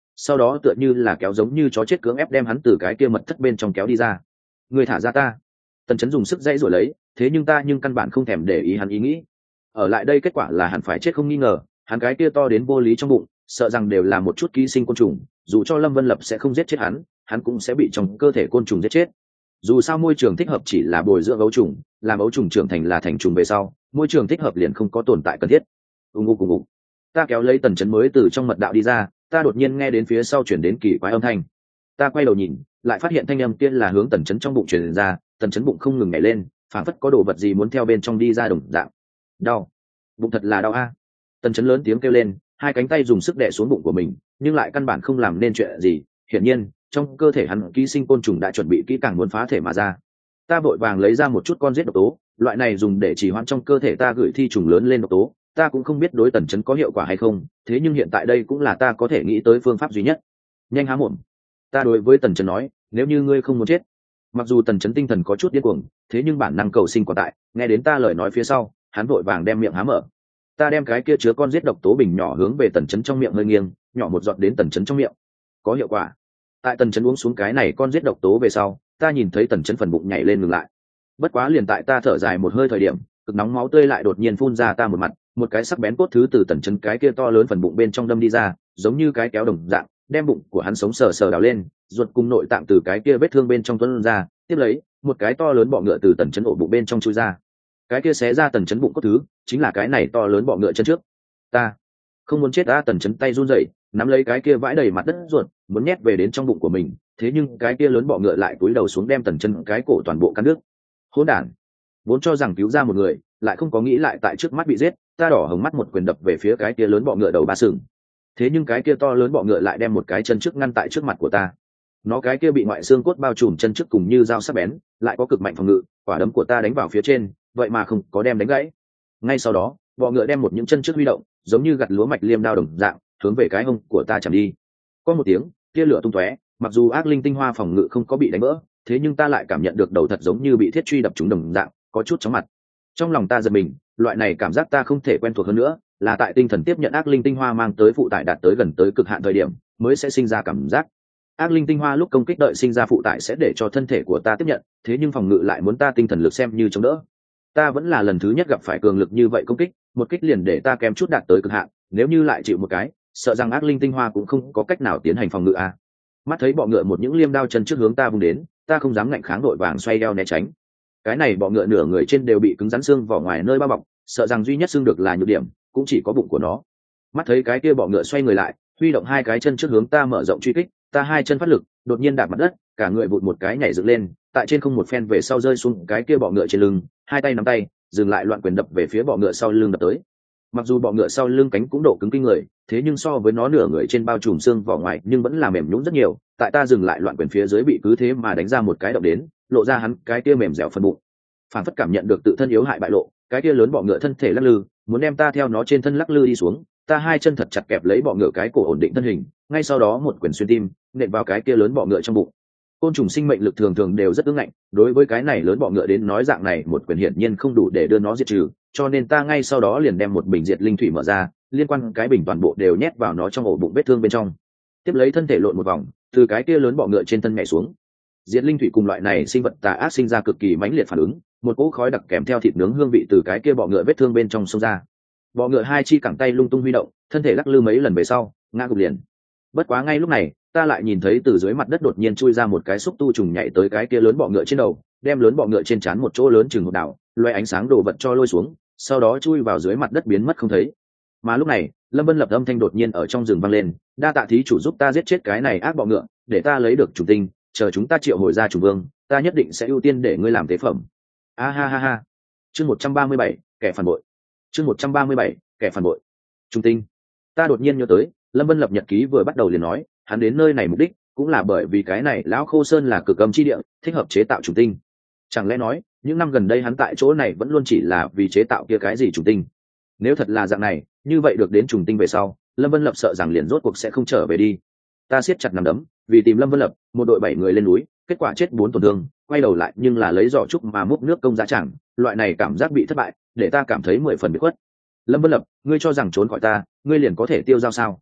sau đó tựa như là kéo giống như chó chết cưỡng ép đem hắn từ cái kia mật thất bên trong kéo đi ra. Người thả ra ta. Tần chấn dùng sức dãy rồi lấy, thế nhưng ta nhưng căn bản không thèm để ý hắn ý nghĩ. Ở lại đây kết quả là hẳn phải chết không nghi ngờ, hắn cái kia to đến vô lý trong bụng, sợ rằng đều là một chút ký sinh côn trùng, dù cho Lâm Vân Lập sẽ không giết chết hắn, hắn cũng sẽ bị trong cơ thể côn trùng giết chết. Dù sao môi trường thích hợp chỉ là bồi dưỡng ấu trùng, làm ấu trùng trưởng thành là thành trùng về sau, môi trường thích hợp liền không có tồn tại cần thiết. Ùng ục ùng ục. Ta kéo lấy Tần chấn mới từ trong mật đạo đi ra, ta đột nhiên nghe đến phía sau chuyển đến kỳ quái âm thanh. Ta quay đầu nhìn, lại phát hiện thanh âm kia là hướng Tần chấn trong bụng truyền ra, Tần chấn bụng không ngừng nhảy lên, phảng phất có đồ vật gì muốn theo bên trong đi ra đồng dạng. Đau, bụng thật là đau a. Tần chấn lớn tiếng kêu lên, hai cánh tay dùng sức đè xuống bụng của mình, nhưng lại căn bản không làm nên chuyện gì. Hiển nhiên, trong cơ thể hắn ký sinh côn trùng đã chuẩn bị kỹ càng muốn phá thể mà ra. Ta vội vàng lấy ra một chút con giết độc tố, loại này dùng để trì hoãn trong cơ thể ta gửi thi trùng lớn lên độc tố. Ta cũng không biết đối Tần chấn có hiệu quả hay không, thế nhưng hiện tại đây cũng là ta có thể nghĩ tới phương pháp duy nhất. Nhanh há mồm. Ta đối với Tần chấn nói, nếu như ngươi không muốn chết. Mặc dù Tần chấn tinh thần có chút điên cuồng, thế nhưng bản năng cầu sinh còn tại, nghe đến ta lời nói phía sau, hắn vội vàng đem miệng há mở. Ta đem cái kia chứa con giết độc tố bình nhỏ hướng về Tần chấn trong miệng hơi nghiêng, nhỏ một giọt đến Tần chấn trong miệng. Có hiệu quả. Tại Tần chấn uống xuống cái này con giết độc tố về sau, ta nhìn thấy Tần chấn phần bụng nhảy lên ngừng lại. Bất quá liền tại ta thở dài một hơi thời điểm, cực nóng máu tươi lại đột nhiên phun ra ta một mặt, một cái sắc bén cốt thứ từ Tần chấn cái kia to lớn phần bụng bên trong đâm đi ra, giống như cái kéo đồng dạng, đem bụng của hắn sống sờ sờ đào lên, ruột cùng nội tạng từ cái kia vết thương bên trong tuôn ra, tiếp lấy, một cái to lớn bọ ngựa từ Tần chấn ổ bụng bên trong chui ra. Cái kia xé ra Tần chấn bụng cốt thứ, chính là cái này to lớn bọ ngựa chân trước. Ta không muốn chết. Ta Tần chấn tay run rẩy, nắm lấy cái kia vãi đầy mặt đất ruột, muốn nhét về đến trong bụng của mình, thế nhưng cái kia lớn bọ ngựa lại cúi đầu xuống đem Tần chấn cái cổ toàn bộ cắn nước. Hỗn đản, vốn cho rằng cứu ra một người, lại không có nghĩ lại tại trước mắt bị giết. Ta đỏ hồng mắt một quyền đập về phía cái kia lớn bọ ngựa đầu ba sừng, thế nhưng cái kia to lớn bọ ngựa lại đem một cái chân trước ngăn tại trước mặt của ta. Nó cái kia bị ngoại xương cốt bao trùm chân trước cùng như dao sắc bén, lại có cực mạnh phòng ngự, quả đấm của ta đánh vào phía trên, vậy mà không có đem đánh gãy. Ngay sau đó, bọ ngựa đem một những chân trước huy động, giống như gặt lúa mạch liêm đao đồng dạng, hướng về cái hông của ta chạm đi. Có một tiếng, tia lửa tung tóe, mặc dù ác linh tinh hoa phòng ngự không có bị đánh vỡ, thế nhưng ta lại cảm nhận được đầu thật giống như bị thiết truy đập trúng đồng dạng, có chút chóng mặt. Trong lòng ta giật mình, loại này cảm giác ta không thể quen thuộc hơn nữa, là tại tinh thần tiếp nhận ác linh tinh hoa mang tới phụ tải đạt tới gần tới cực hạn thời điểm, mới sẽ sinh ra cảm giác. Ác linh tinh hoa lúc công kích đợi sinh ra phụ tải sẽ để cho thân thể của ta tiếp nhận, thế nhưng phòng ngự lại muốn ta tinh thần lực xem như chống đỡ. Ta vẫn là lần thứ nhất gặp phải cường lực như vậy công kích, một kích liền để ta kém chút đạt tới cực hạn, nếu như lại chịu một cái, sợ rằng ác linh tinh hoa cũng không có cách nào tiến hành phòng ngự a. À. Mắt thấy bọ ngựa một những liêm đao chân trước hướng ta vung đến, ta không dám ngạnh kháng, đội vàng xoay eo né tránh. Cái này bọ ngựa nửa người trên đều bị cứng rắn xương vỏ ngoài nơi bao bọc, sợ rằng duy nhất xương được là nhược điểm, cũng chỉ có bụng của nó. Mắt thấy cái kia bọ ngựa xoay người lại, huy động hai cái chân trước hướng ta mở rộng truy kích, ta hai chân phát lực, đột nhiên đạp mặt đất, cả người vụt một cái nhảy dựng lên, tại trên không một phen về sau rơi xuống cái kia bọ ngựa trên lưng, hai tay nắm tay, dừng lại loạn quyền đập về phía bọ ngựa sau lưng đập tới. Mặc dù bọ ngựa sau lưng cánh cũng độ cứng kinh người, thế nhưng so với nó nửa người trên bao trùm xương vỏ ngoài nhưng vẫn là mềm nhũn rất nhiều, tại ta dừng lại loạn quyền phía dưới bị cứ thế mà đánh ra một cái động đến, lộ ra hắn cái kia mềm dẻo phần bụng. Phản phất cảm nhận được tự thân yếu hại bại lộ, cái kia lớn bọ ngựa thân thể lắc lư, muốn đem ta theo nó trên thân lắc lư đi xuống, ta hai chân thật chặt kẹp lấy bọ ngựa cái cổ ổn định thân hình, ngay sau đó một quyền xuyên tim, nện vào cái kia lớn bọ ngựa trong bụng. Côn trùng sinh mệnh lực thường thường đều rất ương ngạnh, đối với cái này lớn bọ ngựa đến nói dạng này một quyền hiển nhiên không đủ để đưa nó diệt trừ, cho nên ta ngay sau đó liền đem một bình diệt linh thủy mở ra, liên quan cái bình toàn bộ đều nhét vào nó trong ổ bụng vết thương bên trong. Tiếp lấy thân thể lộn một vòng, từ cái kia lớn bọ ngựa trên thân nhảy xuống. Diệt linh thủy cùng loại này sinh vật tà ác sinh ra cực kỳ mãnh liệt phản ứng, một cỗ khói đặc kèm theo thịt nướng hương vị từ cái kia bọ ngựa vết thương bên trong xông ra. Bọ ngựa hai chi cẳng tay lung tung huy động, thân thể lắc lư mấy lần về sau, ngã gục liền. Bất quá ngay lúc này, ta lại nhìn thấy từ dưới mặt đất đột nhiên chui ra một cái xúc tu trùng nhảy tới cái kia lớn bọ ngựa trên đầu, đem lớn bọ ngựa trên trán một chỗ lớn chừng hột đảo, loe ánh sáng đồ vật cho lôi xuống, sau đó chui vào dưới mặt đất biến mất không thấy. Mà lúc này, Lâm Vân Lập âm thanh đột nhiên ở trong rừng vang lên, đa tạ thí chủ giúp ta giết chết cái này ác bọ ngựa, để ta lấy được trùng tinh, chờ chúng ta triệu hồi ra chủ vương, ta nhất định sẽ ưu tiên để ngươi làm tế phẩm. A ha ha ha. Chương một trăm ba mươi bảy, kẻ phản bội. Chương một trăm ba mươi bảy, kẻ phản bội. Trùng tinh. Ta đột nhiên nhớ tới, Lâm Vân Lập nhật ký vừa bắt đầu liền nói, hắn đến nơi này mục đích cũng là bởi vì cái này lão khô sơn là cực âm chi địa, thích hợp chế tạo trùng tinh. Chẳng lẽ nói, những năm gần đây hắn tại chỗ này vẫn luôn chỉ là vì chế tạo kia cái gì trùng tinh? Nếu thật là dạng này, như vậy được đến trùng tinh về sau, Lâm Vân Lập sợ rằng liền rốt cuộc sẽ không trở về đi. Ta siết chặt nắm đấm, vì tìm Lâm Vân Lập, một đội bảy người lên núi, kết quả chết bốn tổn thương, quay đầu lại nhưng là lấy giỏ trúc mà múc nước công giá chẳng, loại này cảm giác bị thất bại, để ta cảm thấy mười phần bị khuất. Lâm Vân Lập, ngươi cho rằng trốn khỏi ta, ngươi liền có thể tiêu dao sao?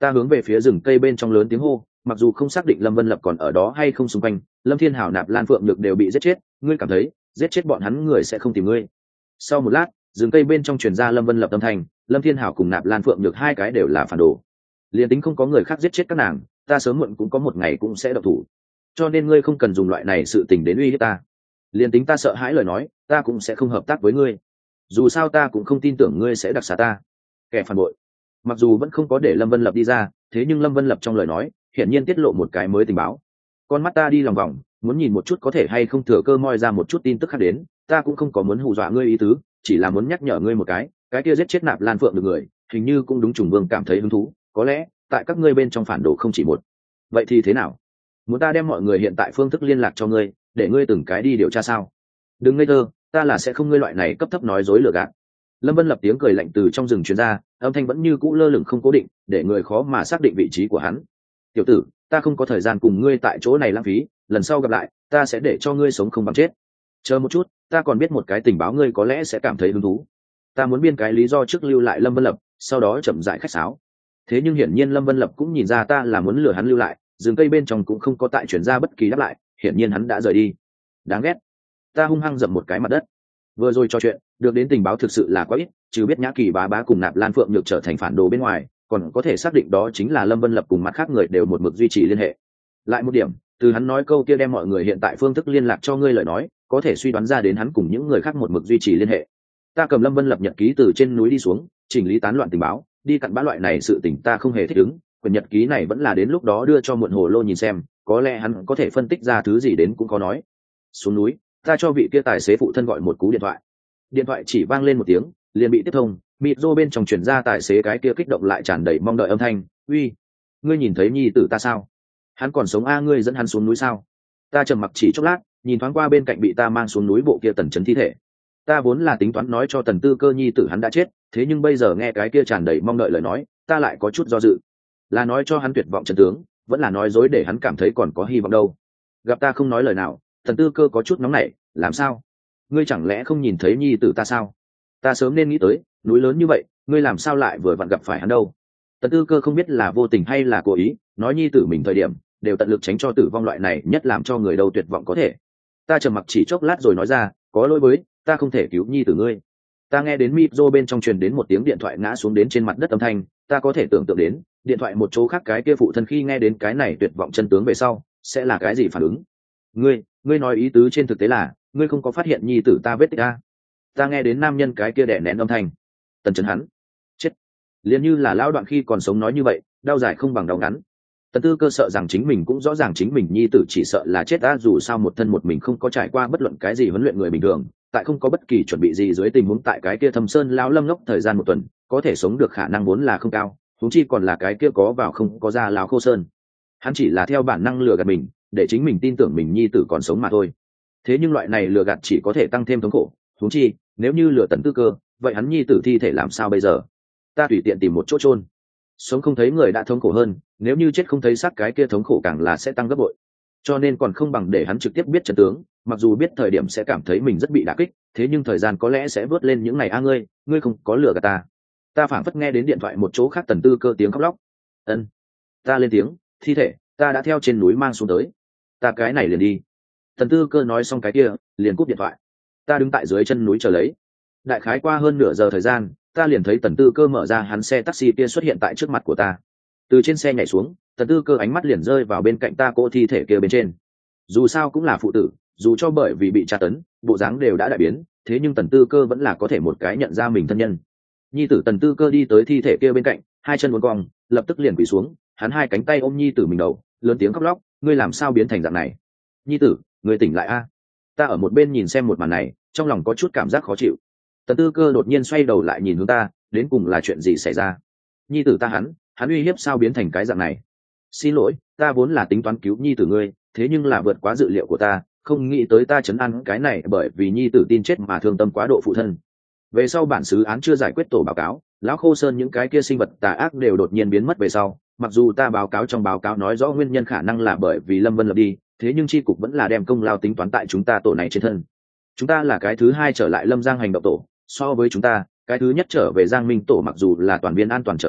Ta hướng về phía rừng cây bên trong lớn tiếng hô, mặc dù không xác định Lâm Vân Lập còn ở đó hay không xung quanh, Lâm Thiên Hảo, Nạp Lan Phượng Nhược đều bị giết chết, ngươi cảm thấy giết chết bọn hắn người sẽ không tìm ngươi? Sau một lát, rừng cây bên trong truyền ra Lâm Vân Lập âm thanh, Lâm Thiên Hảo cùng Nạp Lan Phượng Nhược hai cái đều là phản đồ. Liên tính không có người khác giết chết các nàng, ta sớm muộn cũng có một ngày cũng sẽ độc thủ. Cho nên ngươi không cần dùng loại này sự tình đến uy hiếp ta. Liên tính ta sợ hãi lời nói, ta cũng sẽ không hợp tác với ngươi. Dù sao ta cũng không tin tưởng ngươi sẽ đặc xá ta. Kẻ phản bội. Mặc dù vẫn không có để Lâm Vân Lập đi ra, thế nhưng Lâm Vân Lập trong lời nói hiển nhiên tiết lộ một cái mới tình báo. Con mắt ta đi lòng vòng, muốn nhìn một chút có thể hay không thừa cơ moi ra một chút tin tức khác đến, ta cũng không có muốn hù dọa ngươi ý tứ, chỉ là muốn nhắc nhở ngươi một cái, cái kia giết chết Nạp Lan Phượng được người, hình như cũng đúng Trùng Vương cảm thấy hứng thú, có lẽ tại các ngươi bên trong phản đồ không chỉ một. Vậy thì thế nào? Muốn ta đem mọi người hiện tại phương thức liên lạc cho ngươi, để ngươi từng cái đi điều tra sao? Đừng ngây thơ, ta là sẽ không ngươi loại này cấp thấp nói dối lừa gạt. Lâm Vân Lập tiếng cười lạnh từ trong rừng truyền ra, âm thanh vẫn như cũ lơ lửng không cố định, để người khó mà xác định vị trí của hắn. Tiểu tử, ta không có thời gian cùng ngươi tại chỗ này lãng phí, lần sau gặp lại ta sẽ để cho ngươi sống không bằng chết. Chờ một chút, ta còn biết một cái tình báo ngươi có lẽ sẽ cảm thấy hứng thú. Ta muốn biên cái lý do trước lưu lại Lâm Vân Lập, sau đó chậm rãi khách sáo. Thế nhưng hiển nhiên Lâm Vân Lập cũng nhìn ra ta là muốn lừa hắn lưu lại, rừng cây bên trong cũng không có tại chuyển ra bất kỳ đáp lại, hiển nhiên hắn đã rời đi. Đáng ghét. Ta hung hăng dậm một cái mặt đất. Vừa rồi trò chuyện được đến tình báo thực sự là quá ít, chứ biết Nhã Kỳ bá bá cùng Nạp Lan Phượng Nhược trở thành phản đồ bên ngoài, còn có thể xác định đó chính là Lâm Vân Lập cùng mặt khác người đều một mực duy trì liên hệ. Lại một điểm, từ hắn nói câu kia đem mọi người hiện tại phương thức liên lạc cho ngươi lời nói, có thể suy đoán ra đến hắn cùng những người khác một mực duy trì liên hệ. Ta cầm Lâm Vân Lập nhật ký từ trên núi đi xuống, chỉnh lý tán loạn tình báo, đi cặn bã loại này sự tình ta không hề thích ứng, quyển nhật ký này vẫn là đến lúc đó đưa cho Muộn Hồ Lô nhìn xem, có lẽ hắn có thể phân tích ra thứ gì đến cũng có nói. Xuống núi, ta cho vị kia tài xế phụ thân gọi một cú điện thoại. Điện thoại chỉ vang lên một tiếng, liền bị tiếp thông, mịt rô bên trong chuyển ra tài xế cái kia kích động lại tràn đầy mong đợi âm thanh, uy, ngươi nhìn thấy nhi tử ta sao? Hắn còn sống a, ngươi dẫn hắn xuống núi sao? Ta trầm mặc chỉ chốc lát, nhìn thoáng qua bên cạnh bị ta mang xuống núi bộ kia Tần Chấn thi thể. Ta vốn là tính toán nói cho Tần Tư Cơ nhi tử hắn đã chết, thế nhưng bây giờ nghe cái kia tràn đầy mong đợi lời nói, ta lại có chút do dự. Là nói cho hắn tuyệt vọng chân tướng, vẫn là nói dối để hắn cảm thấy còn có hy vọng đâu. Gặp ta không nói lời nào, Tần Tư Cơ có chút nóng nảy, làm sao? Ngươi chẳng lẽ không nhìn thấy nhi tử ta sao? Ta sớm nên nghĩ tới, núi lớn như vậy, ngươi làm sao lại vừa vặn gặp phải hắn đâu? Tần Tư Cơ không biết là vô tình hay là cố ý, nói nhi tử mình thời điểm đều tận lực tránh cho tử vong loại này nhất làm cho người đâu tuyệt vọng có thể. Ta trầm mặc chỉ chốc lát rồi nói ra, có lỗi với, ta không thể cứu nhi tử ngươi. Ta nghe đến micro bên trong truyền đến một tiếng điện thoại ngã xuống đến trên mặt đất âm thanh, ta có thể tưởng tượng đến, điện thoại một chỗ khác cái kia phụ thân khi nghe đến cái này tuyệt vọng chân tướng về sau, sẽ là cái gì phản ứng. Ngươi, ngươi nói ý tứ trên thực tế là, ngươi không có phát hiện nhi tử ta vết tích a? Ta nghe đến nam nhân cái kia đẻ nén âm thanh. Tần Chấn hắn chết, liền như là lão đoạn khi còn sống nói như vậy, đau dài không bằng đau ngắn. Tần Tư Cơ sợ rằng chính mình cũng rõ ràng chính mình nhi tử chỉ sợ là chết đã, dù sao một thân một mình không có trải qua bất luận cái gì huấn luyện người bình thường, tại không có bất kỳ chuẩn bị gì dưới tình huống tại cái kia Thâm Sơn lão lâm ngốc thời gian một tuần, có thể sống được khả năng vốn là không cao, huống chi còn là cái kia có vào không có ra lão Khô Sơn. Hắn chỉ là theo bản năng lừa gạt mình, để chính mình tin tưởng mình nhi tử còn sống mà thôi. Thế nhưng loại này lừa gạt chỉ có thể tăng thêm thống khổ, huống chi nếu như lừa Tần Tư Cơ, vậy hắn nhi tử thi thể làm sao bây giờ? Ta tùy tiện tìm một chỗ chôn. Sống không thấy người đã thống khổ hơn, nếu như chết không thấy xác cái kia thống khổ càng là sẽ tăng gấp bội. Cho nên còn không bằng để hắn trực tiếp biết chân tướng, mặc dù biết thời điểm sẽ cảm thấy mình rất bị đả kích, thế nhưng thời gian có lẽ sẽ vớt lên những ngày a ngươi, ngươi không có lừa gạt ta. Ta phảng phất nghe đến điện thoại một chỗ khác Tần Tư Cơ tiếng khóc lóc. Ân. Ta lên tiếng, thi thể ta đã theo trên núi mang xuống tới. Ta cái này liền đi. Tần Tư Cơ nói xong cái kia, liền cúp điện thoại. Ta đứng tại dưới chân núi chờ lấy. Đại khái qua hơn nửa giờ thời gian, ta liền thấy Tần Tư Cơ mở ra hắn xe taxi kia xuất hiện tại trước mặt của ta. Từ trên xe nhảy xuống, Tần Tư Cơ ánh mắt liền rơi vào bên cạnh ta cô thi thể kia bên trên. Dù sao cũng là phụ tử, dù cho bởi vì bị tra tấn, bộ dáng đều đã đại biến, thế nhưng Tần Tư Cơ vẫn là có thể một cái nhận ra mình thân nhân. Nhi tử Tần Tư Cơ đi tới thi thể kia bên cạnh, hai chân uốn cong, lập tức liền quỳ xuống, hắn hai cánh tay ôm nhi tử mình đầu, lớn tiếng khóc lóc, ngươi làm sao biến thành dạng này? Nhi tử, ngươi tỉnh lại a? Ta ở một bên nhìn xem một màn này, trong lòng có chút cảm giác khó chịu. Tần Tư Cơ đột nhiên xoay đầu lại nhìn hướng ta, đến cùng là chuyện gì xảy ra? Nhi tử ta hắn, hắn uy hiếp sao biến thành cái dạng này? Xin lỗi, ta vốn là tính toán cứu nhi tử ngươi, thế nhưng là vượt quá dự liệu của ta, không nghĩ tới ta chấn an cái này bởi vì nhi tử tin chết mà thương tâm quá độ phụ thân. Về sau bản xứ án chưa giải quyết tổ báo cáo, lão Khô Sơn những cái kia sinh vật tà ác đều đột nhiên biến mất về sau, mặc dù ta báo cáo trong báo cáo nói rõ nguyên nhân khả năng là bởi vì Lâm Vân Lập đi, thế nhưng chi cục vẫn là đem công lao tính toán tại chúng ta tổ này trên thân. Chúng ta là cái thứ hai trở lại Lâm Giang hành động tổ, so với chúng ta, cái thứ nhất trở về Giang Minh tổ mặc dù là toàn viên an toàn trở về,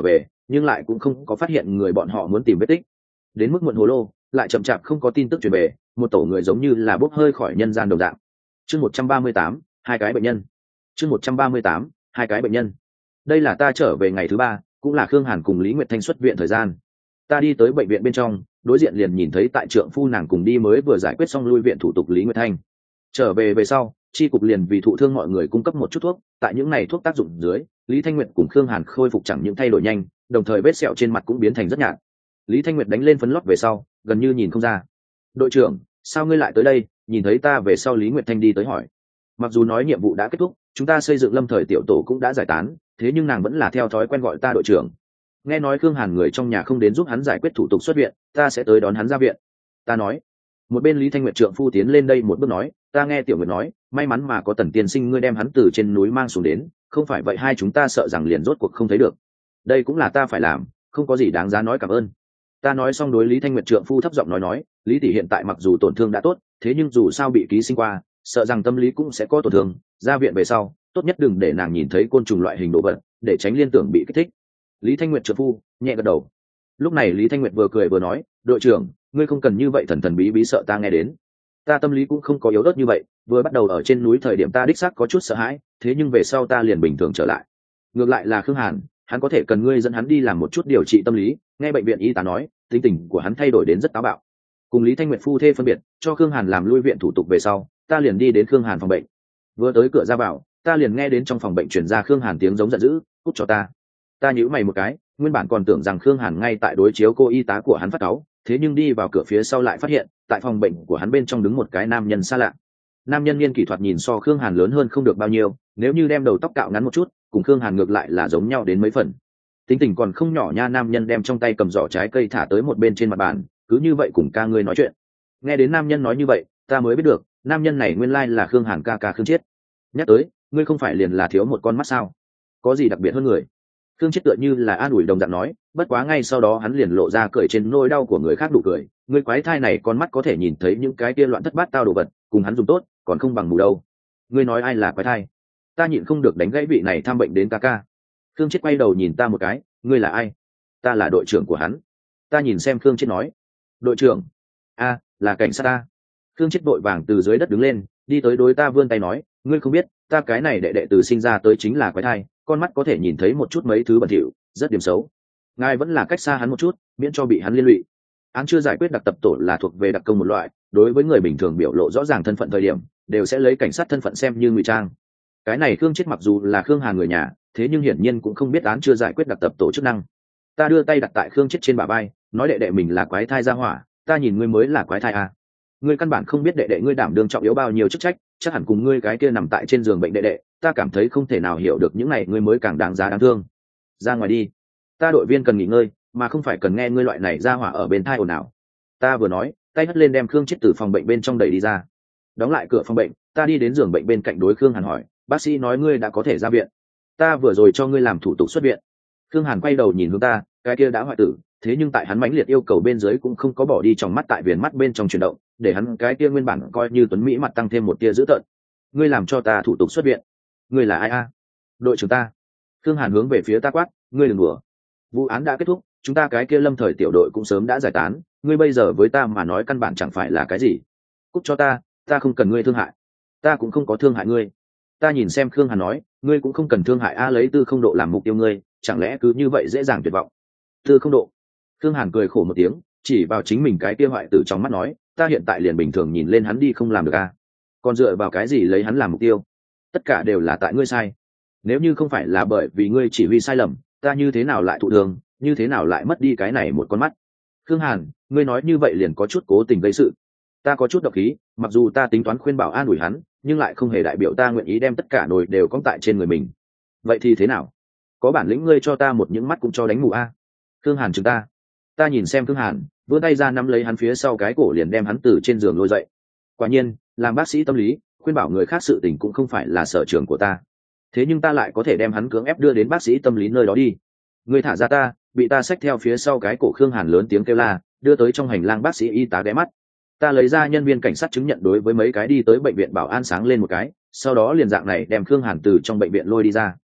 nhưng lại cũng không có phát hiện người bọn họ muốn tìm vết tích. Đến mức muộn hồ lô lại chậm chạp không có tin tức truyền về, một tổ người giống như là bốc hơi khỏi nhân gian đồng dạng. Chương một trăm ba mươi tám, hai cái bệnh nhân. Chương một trăm ba mươi tám, hai cái bệnh nhân. Đây là ta trở về ngày thứ ba, cũng là Khương Hàn cùng Lý Nguyệt Thanh xuất viện thời gian. Ta đi tới bệnh viện bên trong, đối diện liền nhìn thấy tại trượng phu nàng cùng đi mới vừa giải quyết xong lui viện thủ tục Lý Nguyệt Thanh. Trở về về sau, chi cục liền vì thụ thương mọi người cung cấp một chút thuốc, tại những này thuốc tác dụng dưới, Lý Thanh Nguyệt cùng Khương Hàn khôi phục chẳng những thay đổi nhanh, đồng thời vết sẹo trên mặt cũng biến thành rất nhạt. Lý Thanh Nguyệt đánh lên phấn lót về sau, gần như nhìn không ra. "Đội trưởng, sao ngươi lại tới đây?" Nhìn thấy ta về sau Lý Nguyệt Thanh đi tới hỏi. Mặc dù nói nhiệm vụ đã kết thúc, chúng ta xây dựng lâm thời tiểu tổ cũng đã giải tán, thế nhưng nàng vẫn là theo thói quen gọi ta đội trưởng. Nghe nói Khương Hàn người trong nhà không đến giúp hắn giải quyết thủ tục xuất viện, ta sẽ tới đón hắn ra viện. Ta nói. Một bên Lý Thanh Nguyệt trượng phu tiến lên đây một bước nói, ta nghe Tiểu Nguyệt nói, may mắn mà có Tần tiên sinh ngươi đem hắn từ trên núi mang xuống đến, không phải vậy hai chúng ta sợ rằng liền rốt cuộc không thấy được. Đây cũng là ta phải làm, không có gì đáng giá nói cảm ơn. Ta nói xong đối Lý Thanh Nguyệt trượng phu thấp giọng nói nói, Lý tỷ hiện tại mặc dù tổn thương đã tốt, thế nhưng dù sao bị ký sinh qua, sợ rằng tâm lý cũng sẽ có tổn thương, ra viện về sau, tốt nhất đừng để nàng nhìn thấy côn trùng loại hình đồ vật, để tránh liên tưởng bị kích thích. Lý Thanh Nguyệt trượng phu nhẹ gật đầu. Lúc này Lý Thanh Nguyệt vừa cười vừa nói, đội trưởng, ngươi không cần như vậy thần thần bí bí sợ ta nghe đến. Ta tâm lý cũng không có yếu ớt như vậy, vừa bắt đầu ở trên núi thời điểm ta đích xác có chút sợ hãi, thế nhưng về sau ta liền bình thường trở lại. Ngược lại là Khương Hàn, hắn có thể cần ngươi dẫn hắn đi làm một chút điều trị tâm lý, nghe bệnh viện y tá nói, tính tình của hắn thay đổi đến rất táo bạo. Cùng Lý Thanh Nguyệt phu thê phân biệt, cho Khương Hàn làm lui viện thủ tục về sau, ta liền đi đến Khương Hàn phòng bệnh. Vừa tới cửa ra vào, ta liền nghe đến trong phòng bệnh truyền ra Khương Hàn tiếng giống giận dữ, cút cho ta. Ta nhíu mày một cái, nguyên bản còn tưởng rằng Khương Hàn ngay tại đối chiếu cô y tá của hắn phát cáu, thế nhưng đi vào cửa phía sau lại phát hiện, tại phòng bệnh của hắn bên trong đứng một cái nam nhân xa lạ. Nam nhân niên kỷ thoạt nhìn so Khương Hàn lớn hơn không được bao nhiêu, nếu như đem đầu tóc cạo ngắn một chút, cùng Khương Hàn ngược lại là giống nhau đến mấy phần. Tính tình còn không nhỏ nha. Nam nhân đem trong tay cầm giỏ trái cây thả tới một bên trên mặt bàn, cứ như vậy cùng ca ngươi nói chuyện. Nghe đến nam nhân nói như vậy, ta mới biết được, nam nhân này nguyên lai là Khương Hàn ca ca Khương Chiết. Nhắc tới, ngươi không phải liền là thiếu một con mắt sao? Có gì đặc biệt hơn người? Khương Chiết tựa như là an ủi đồng dạng nói, bất quá ngay sau đó hắn liền lộ ra cười trên nỗi đau của người khác đủ cười. Ngươi quái thai này con mắt có thể nhìn thấy những cái kia loạn thất bát tao đồ vật, cùng hắn dùng tốt, còn không bằng mù đâu. Ngươi nói ai là quái thai? Ta nhịn không được đánh gãy vị này tham bệnh đến ca ca. Khương Chiết quay đầu nhìn ta một cái, ngươi là ai? Ta là đội trưởng của hắn. Ta nhìn xem Khương Chiết nói, đội trưởng? A, là cảnh sát ta. Khương Chiết vội vàng từ dưới đất đứng lên, đi tới đối ta vươn tay nói, ngươi không biết, ta cái này đệ đệ từ sinh ra tới chính là quái thai, con mắt có thể nhìn thấy một chút mấy thứ bẩn thỉu, rất điểm xấu. Ngài vẫn là cách xa hắn một chút, miễn cho bị hắn liên lụy. Án chưa giải quyết đặc tập tổ là thuộc về đặc công một loại, đối với người bình thường biểu lộ rõ ràng thân phận thời điểm, đều sẽ lấy cảnh sát thân phận xem như ngụy trang. Cái này Khương Chiết mặc dù là Khương Hàn người nhà, thế nhưng hiển nhiên cũng không biết án chưa giải quyết đặc tập tổ chức năng. Ta đưa tay đặt tại Khương Chiết trên bả vai, nói đệ đệ mình là quái thai ra hỏa, ta nhìn ngươi mới là quái thai à. Ngươi căn bản không biết đệ đệ ngươi đảm đương trọng yếu bao nhiêu chức trách, chắc hẳn cùng ngươi cái kia nằm tại trên giường bệnh đệ đệ, ta cảm thấy không thể nào hiểu được những này ngươi mới càng đáng giá đáng thương. Ra ngoài đi, ta đội viên cần nghỉ ngơi, mà không phải cần nghe ngươi loại này ra hỏa ở bên thai ồn ào. Ta vừa nói, tay hất lên đem Khương Chiết từ phòng bệnh bên trong đẩy đi ra. Đóng lại cửa phòng bệnh, ta đi đến giường bệnh bên cạnh đối Khương Hàn hỏi, bác sĩ nói ngươi đã có thể ra viện. Ta vừa rồi cho ngươi làm thủ tục xuất viện. Khương Hàn quay đầu nhìn hướng ta, cái kia đã hoại tử, thế nhưng tại hắn mãnh liệt yêu cầu bên dưới cũng không có bỏ đi trong mắt tại viền mắt bên trong chuyển động, để hắn cái kia nguyên bản coi như tuấn mỹ mặt tăng thêm một tia dữ tợn. Ngươi làm cho ta thủ tục xuất viện. Ngươi là ai a? Đội trưởng ta. Khương Hàn hướng về phía ta quát, ngươi đừng đùa. Vụ án đã kết thúc, chúng ta cái kia lâm thời tiểu đội cũng sớm đã giải tán, ngươi bây giờ với ta mà nói căn bản chẳng phải là cái gì. Cút cho ta, ta không cần ngươi thương hại. Ta cũng không có thương hại ngươi. Ta nhìn xem Khương Hàn nói, ngươi cũng không cần thương hại a, lấy tư không độ làm mục tiêu ngươi, chẳng lẽ cứ như vậy dễ dàng tuyệt vọng? Tư không độ. Khương Hàn cười khổ một tiếng, chỉ vào chính mình cái kia hoại tử trong mắt nói, ta hiện tại liền bình thường nhìn lên hắn đi không làm được a. Còn dựa vào cái gì lấy hắn làm mục tiêu? Tất cả đều là tại ngươi sai. Nếu như không phải là bởi vì ngươi chỉ huy sai lầm, ta như thế nào lại thụ thương, như thế nào lại mất đi cái này một con mắt? Khương Hàn, ngươi nói như vậy liền có chút cố tình gây sự. Ta có chút độc khí, mặc dù ta tính toán khuyên bảo an ủi hắn, nhưng lại không hề đại biểu ta nguyện ý đem tất cả nồi đều cõng tại trên người mình. Vậy thì thế nào? Có bản lĩnh ngươi cho ta một những mắt cũng cho đánh mù a. Khương Hàn chừng ta. Ta nhìn xem Khương Hàn, vươn tay ra nắm lấy hắn phía sau cái cổ liền đem hắn từ trên giường lôi dậy. Quả nhiên, làm bác sĩ tâm lý, khuyên bảo người khác sự tình cũng không phải là sở trường của ta. Thế nhưng ta lại có thể đem hắn cưỡng ép đưa đến bác sĩ tâm lý nơi đó đi. Ngươi thả ra ta, bị ta xách theo phía sau cái cổ. Khương Hàn lớn tiếng kêu la, đưa tới trong hành lang bác sĩ y tá ghé mắt. Ta lấy ra nhân viên cảnh sát chứng nhận đối với mấy cái đi tới bệnh viện bảo an sáng lên một cái, sau đó liền dạng này đem Khương Hàn từ trong bệnh viện lôi đi ra.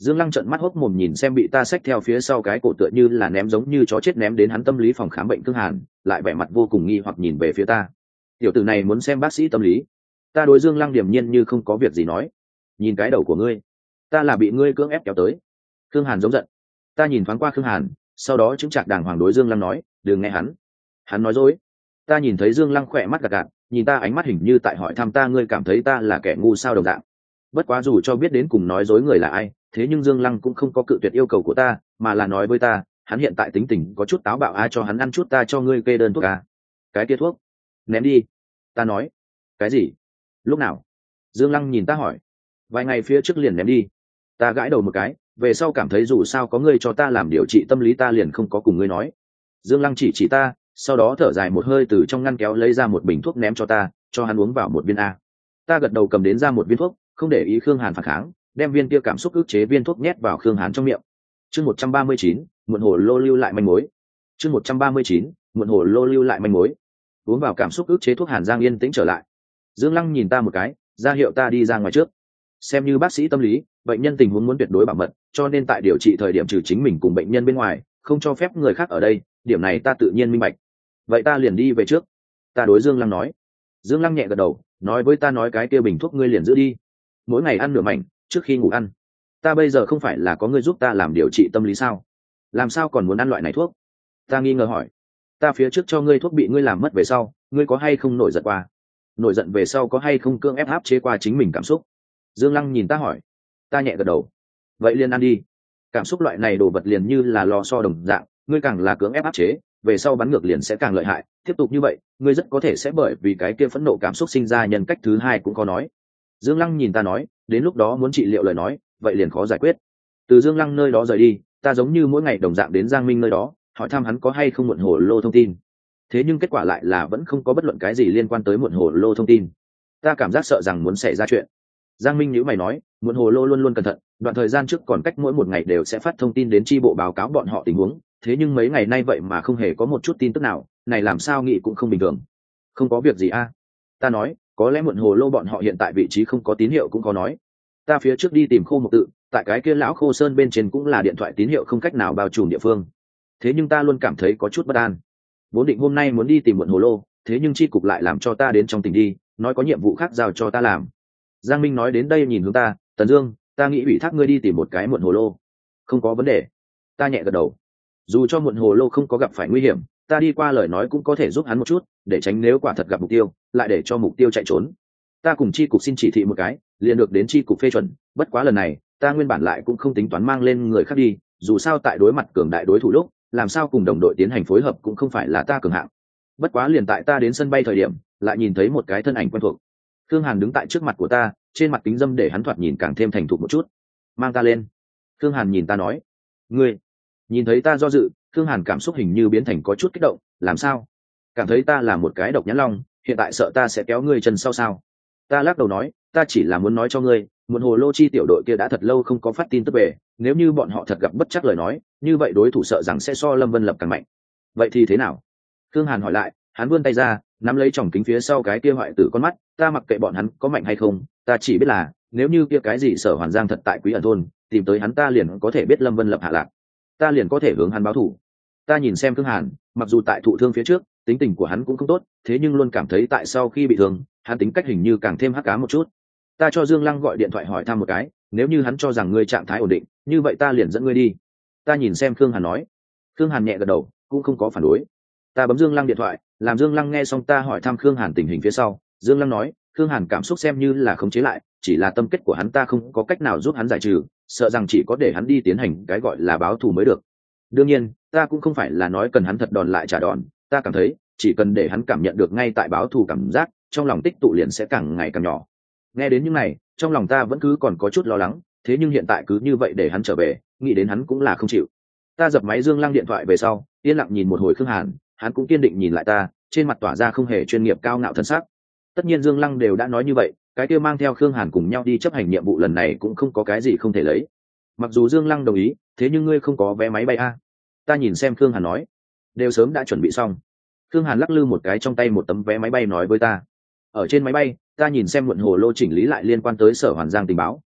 Dương Lăng trợn mắt hốc mồm nhìn xem bị ta xách theo phía sau cái cổ tựa như là ném giống như chó chết ném đến hắn tâm lý phòng khám bệnh Khương Hàn, lại vẻ mặt vô cùng nghi hoặc nhìn về phía ta. Tiểu tử này muốn xem bác sĩ tâm lý. Ta đối Dương Lăng điềm nhiên như không có việc gì nói. Nhìn cái đầu của ngươi, ta là bị ngươi cưỡng ép kéo tới. Khương Hàn giống giận. Ta nhìn thoáng qua Khương Hàn, sau đó chứng trạc đàng hoàng đối Dương Lăng nói, đừng nghe hắn. Hắn nói dối. Ta nhìn thấy Dương Lăng khỏe mắt gạt gạt, nhìn ta ánh mắt hình như tại hỏi thăm ta ngươi cảm thấy ta là kẻ ngu sao đồng dạng. Bất quá dù cho biết đến cùng nói dối người là ai, thế nhưng Dương Lăng cũng không có cự tuyệt yêu cầu của ta, mà là nói với ta, hắn hiện tại tính tình có chút táo bạo, ai cho hắn ăn chút ta cho ngươi kê đơn thuốc à. Cái kia thuốc, ném đi. Ta nói, cái gì? Lúc nào? Dương Lăng nhìn ta hỏi. Vài ngày phía trước liền ném đi. Ta gãi đầu một cái, về sau cảm thấy dù sao có ngươi cho ta làm điều trị tâm lý ta liền không có cùng ngươi nói. Dương Lăng chỉ chỉ ta, sau đó thở dài một hơi từ trong ngăn kéo lấy ra một bình thuốc ném cho ta, cho hắn uống vào một viên a. Ta gật đầu cầm đến ra một viên thuốc, không để ý Khương Hàn phản kháng, đem viên kia cảm xúc ức chế viên thuốc nhét vào Khương Hàn trong miệng. Chương một trăm ba mươi chín, muộn hồ lô lưu lại manh mối. Chương một trăm ba mươi chín, muộn hồ lô lưu lại manh mối. Uống vào cảm xúc ức chế thuốc, Hàn Giang yên tĩnh trở lại. Dương Lăng nhìn ta một cái, ra hiệu ta đi ra ngoài trước. Xem như bác sĩ tâm lý, bệnh nhân tình huống muốn tuyệt đối bảo mật, cho nên tại điều trị thời điểm trừ chính mình cùng bệnh nhân bên ngoài, không cho phép người khác ở đây, điểm này ta tự nhiên minh bạch. Vậy ta liền đi về trước. Ta đối Dương Lăng nói. Dương Lăng nhẹ gật đầu, nói với ta nói cái kia bình thuốc ngươi liền giữ đi, mỗi ngày ăn nửa mảnh trước khi ngủ ăn. Ta bây giờ không phải là có ngươi giúp ta làm điều trị tâm lý sao, làm sao còn muốn ăn loại này thuốc? Ta nghi ngờ hỏi. Ta phía trước cho ngươi thuốc bị ngươi làm mất về sau, ngươi có hay không nổi giận qua? Nổi giận về sau có hay không cưỡng ép áp chế qua chính mình cảm xúc? Dương Lăng nhìn ta hỏi. Ta nhẹ gật đầu. Vậy liền ăn đi. Cảm xúc loại này đồ vật liền như là lò xo đồng dạng, ngươi càng là cưỡng ép áp chế, về sau bắn ngược liền sẽ càng lợi hại. Tiếp tục như vậy, ngươi rất có thể sẽ bởi vì cái kia phẫn nộ cảm xúc sinh ra nhân cách thứ hai cũng có nói. Dương Lăng nhìn ta nói, đến lúc đó muốn trị liệu lời nói, vậy liền khó giải quyết. Từ Dương Lăng nơi đó rời đi, ta giống như mỗi ngày đồng dạng đến Giang Minh nơi đó, hỏi thăm hắn có hay không muộn hồ lô thông tin. Thế nhưng kết quả lại là vẫn không có bất luận cái gì liên quan tới muộn hồ lô thông tin. Ta cảm giác sợ rằng muốn xảy ra chuyện. Giang Minh nhíu mày nói, muộn hồ lô luôn luôn cẩn thận, đoạn thời gian trước còn cách mỗi một ngày đều sẽ phát thông tin đến chi bộ báo cáo bọn họ tình huống, thế nhưng mấy ngày nay vậy mà không hề có một chút tin tức nào, này làm sao nghĩ cũng không bình thường. Không có việc gì a? À? Ta nói, có lẽ muộn hồ lô bọn họ hiện tại vị trí không có tín hiệu cũng có nói. Ta phía trước đi tìm Khô Mộc Tự, tại cái kia lão Khô Sơn bên trên cũng là điện thoại tín hiệu không cách nào bao trùm địa phương. Thế nhưng ta luôn cảm thấy có chút bất an. Vốn định hôm nay muốn đi tìm muộn hồ lô, thế nhưng chi cục lại làm cho ta đến trong tỉnh đi, nói có nhiệm vụ khác giao cho ta làm. Giang Minh nói đến đây nhìn hướng ta, Tần Dương, ta nghĩ ủy thác ngươi đi tìm một cái muộn hồ lô. Không có vấn đề. Ta nhẹ gật đầu. Dù cho muộn hồ lô không có gặp phải nguy hiểm, ta đi qua lời nói cũng có thể giúp hắn một chút, để tránh nếu quả thật gặp mục tiêu, lại để cho mục tiêu chạy trốn. Ta cùng chi cục xin chỉ thị một cái, liền được đến chi cục phê chuẩn. Bất quá lần này, ta nguyên bản lại cũng không tính toán mang lên người khác đi, dù sao tại đối mặt cường đại đối thủ lúc, làm sao cùng đồng đội tiến hành phối hợp cũng không phải là ta cường hạng. Bất quá liền tại ta đến sân bay thời điểm, lại nhìn thấy một cái thân ảnh quen thuộc. Khương Hàn đứng tại trước mặt của ta, trên mặt kính dâm để hắn thoạt nhìn càng thêm thành thục một chút. Mang ta lên. Khương Hàn nhìn ta nói. Ngươi. Nhìn thấy ta do dự, Khương Hàn cảm xúc hình như biến thành có chút kích động. Làm sao? Cảm thấy ta là một cái độc nhãn long, hiện tại sợ ta sẽ kéo ngươi chân sau sao? Ta lắc đầu nói, ta chỉ là muốn nói cho ngươi, một hồ lô chi tiểu đội kia đã thật lâu không có phát tin tức về, nếu như bọn họ thật gặp bất chắc lời nói, như vậy đối thủ sợ rằng sẽ so Lâm Vân Lập càng mạnh. Vậy thì thế nào? Khương Hàn hỏi lại, hắn vươn tay ra, nắm lấy tròng kính phía sau cái kia hoại tử con mắt. Ta mặc kệ bọn hắn có mạnh hay không, ta chỉ biết là nếu như kia cái gì Sở Hoàn Giang thật tại Quý ẩn thôn tìm tới hắn, ta liền có thể biết Lâm Vân Lập hạ lạc, ta liền có thể hướng hắn báo thù. Ta nhìn xem Khương Hàn, mặc dù tại thụ thương phía trước tính tình của hắn cũng không tốt, thế nhưng luôn cảm thấy tại sau khi bị thương, hắn tính cách hình như càng thêm hắc ám một chút. Ta cho Dương Lăng gọi điện thoại hỏi thăm một cái, nếu như hắn cho rằng ngươi trạng thái ổn định, như vậy ta liền dẫn ngươi đi. Ta nhìn xem Khương Hàn nói. Khương Hàn nhẹ gật đầu, cũng không có phản đối. Ta bấm Dương Lăng điện thoại, làm Dương Lăng nghe xong ta hỏi thăm Khương Hàn tình hình phía sau, Dương Lăng nói, Khương Hàn cảm xúc xem như là khống chế lại, chỉ là tâm kết của hắn ta không có cách nào giúp hắn giải trừ, sợ rằng chỉ có để hắn đi tiến hành cái gọi là báo thù mới được. Đương nhiên, ta cũng không phải là nói cần hắn thật đòn lại trả đòn, ta cảm thấy chỉ cần để hắn cảm nhận được ngay tại báo thù cảm giác, trong lòng tích tụ liền sẽ càng ngày càng nhỏ. Nghe đến những này, trong lòng ta vẫn cứ còn có chút lo lắng, thế nhưng hiện tại cứ như vậy để hắn trở về, nghĩ đến hắn cũng là không chịu. Ta dập máy Dương Lăng điện thoại về sau, yên lặng nhìn một hồi Khương Hàn, hắn cũng kiên định nhìn lại ta, trên mặt tỏa ra không hề chuyên nghiệp cao ngạo thân sắc. Tất nhiên Dương Lăng đều đã nói như vậy, cái kia mang theo Khương Hàn cùng nhau đi chấp hành nhiệm vụ lần này cũng không có cái gì không thể lấy. Mặc dù Dương Lăng đồng ý, thế nhưng ngươi không có vé máy bay a? Ta nhìn xem Khương Hàn nói. Đều sớm đã chuẩn bị xong. Khương Hàn lắc lư một cái trong tay một tấm vé máy bay nói với ta. Ở trên máy bay, ta nhìn xem muộn hồ lô chỉnh lý lại liên quan tới Sở Hoàn Giang tình báo,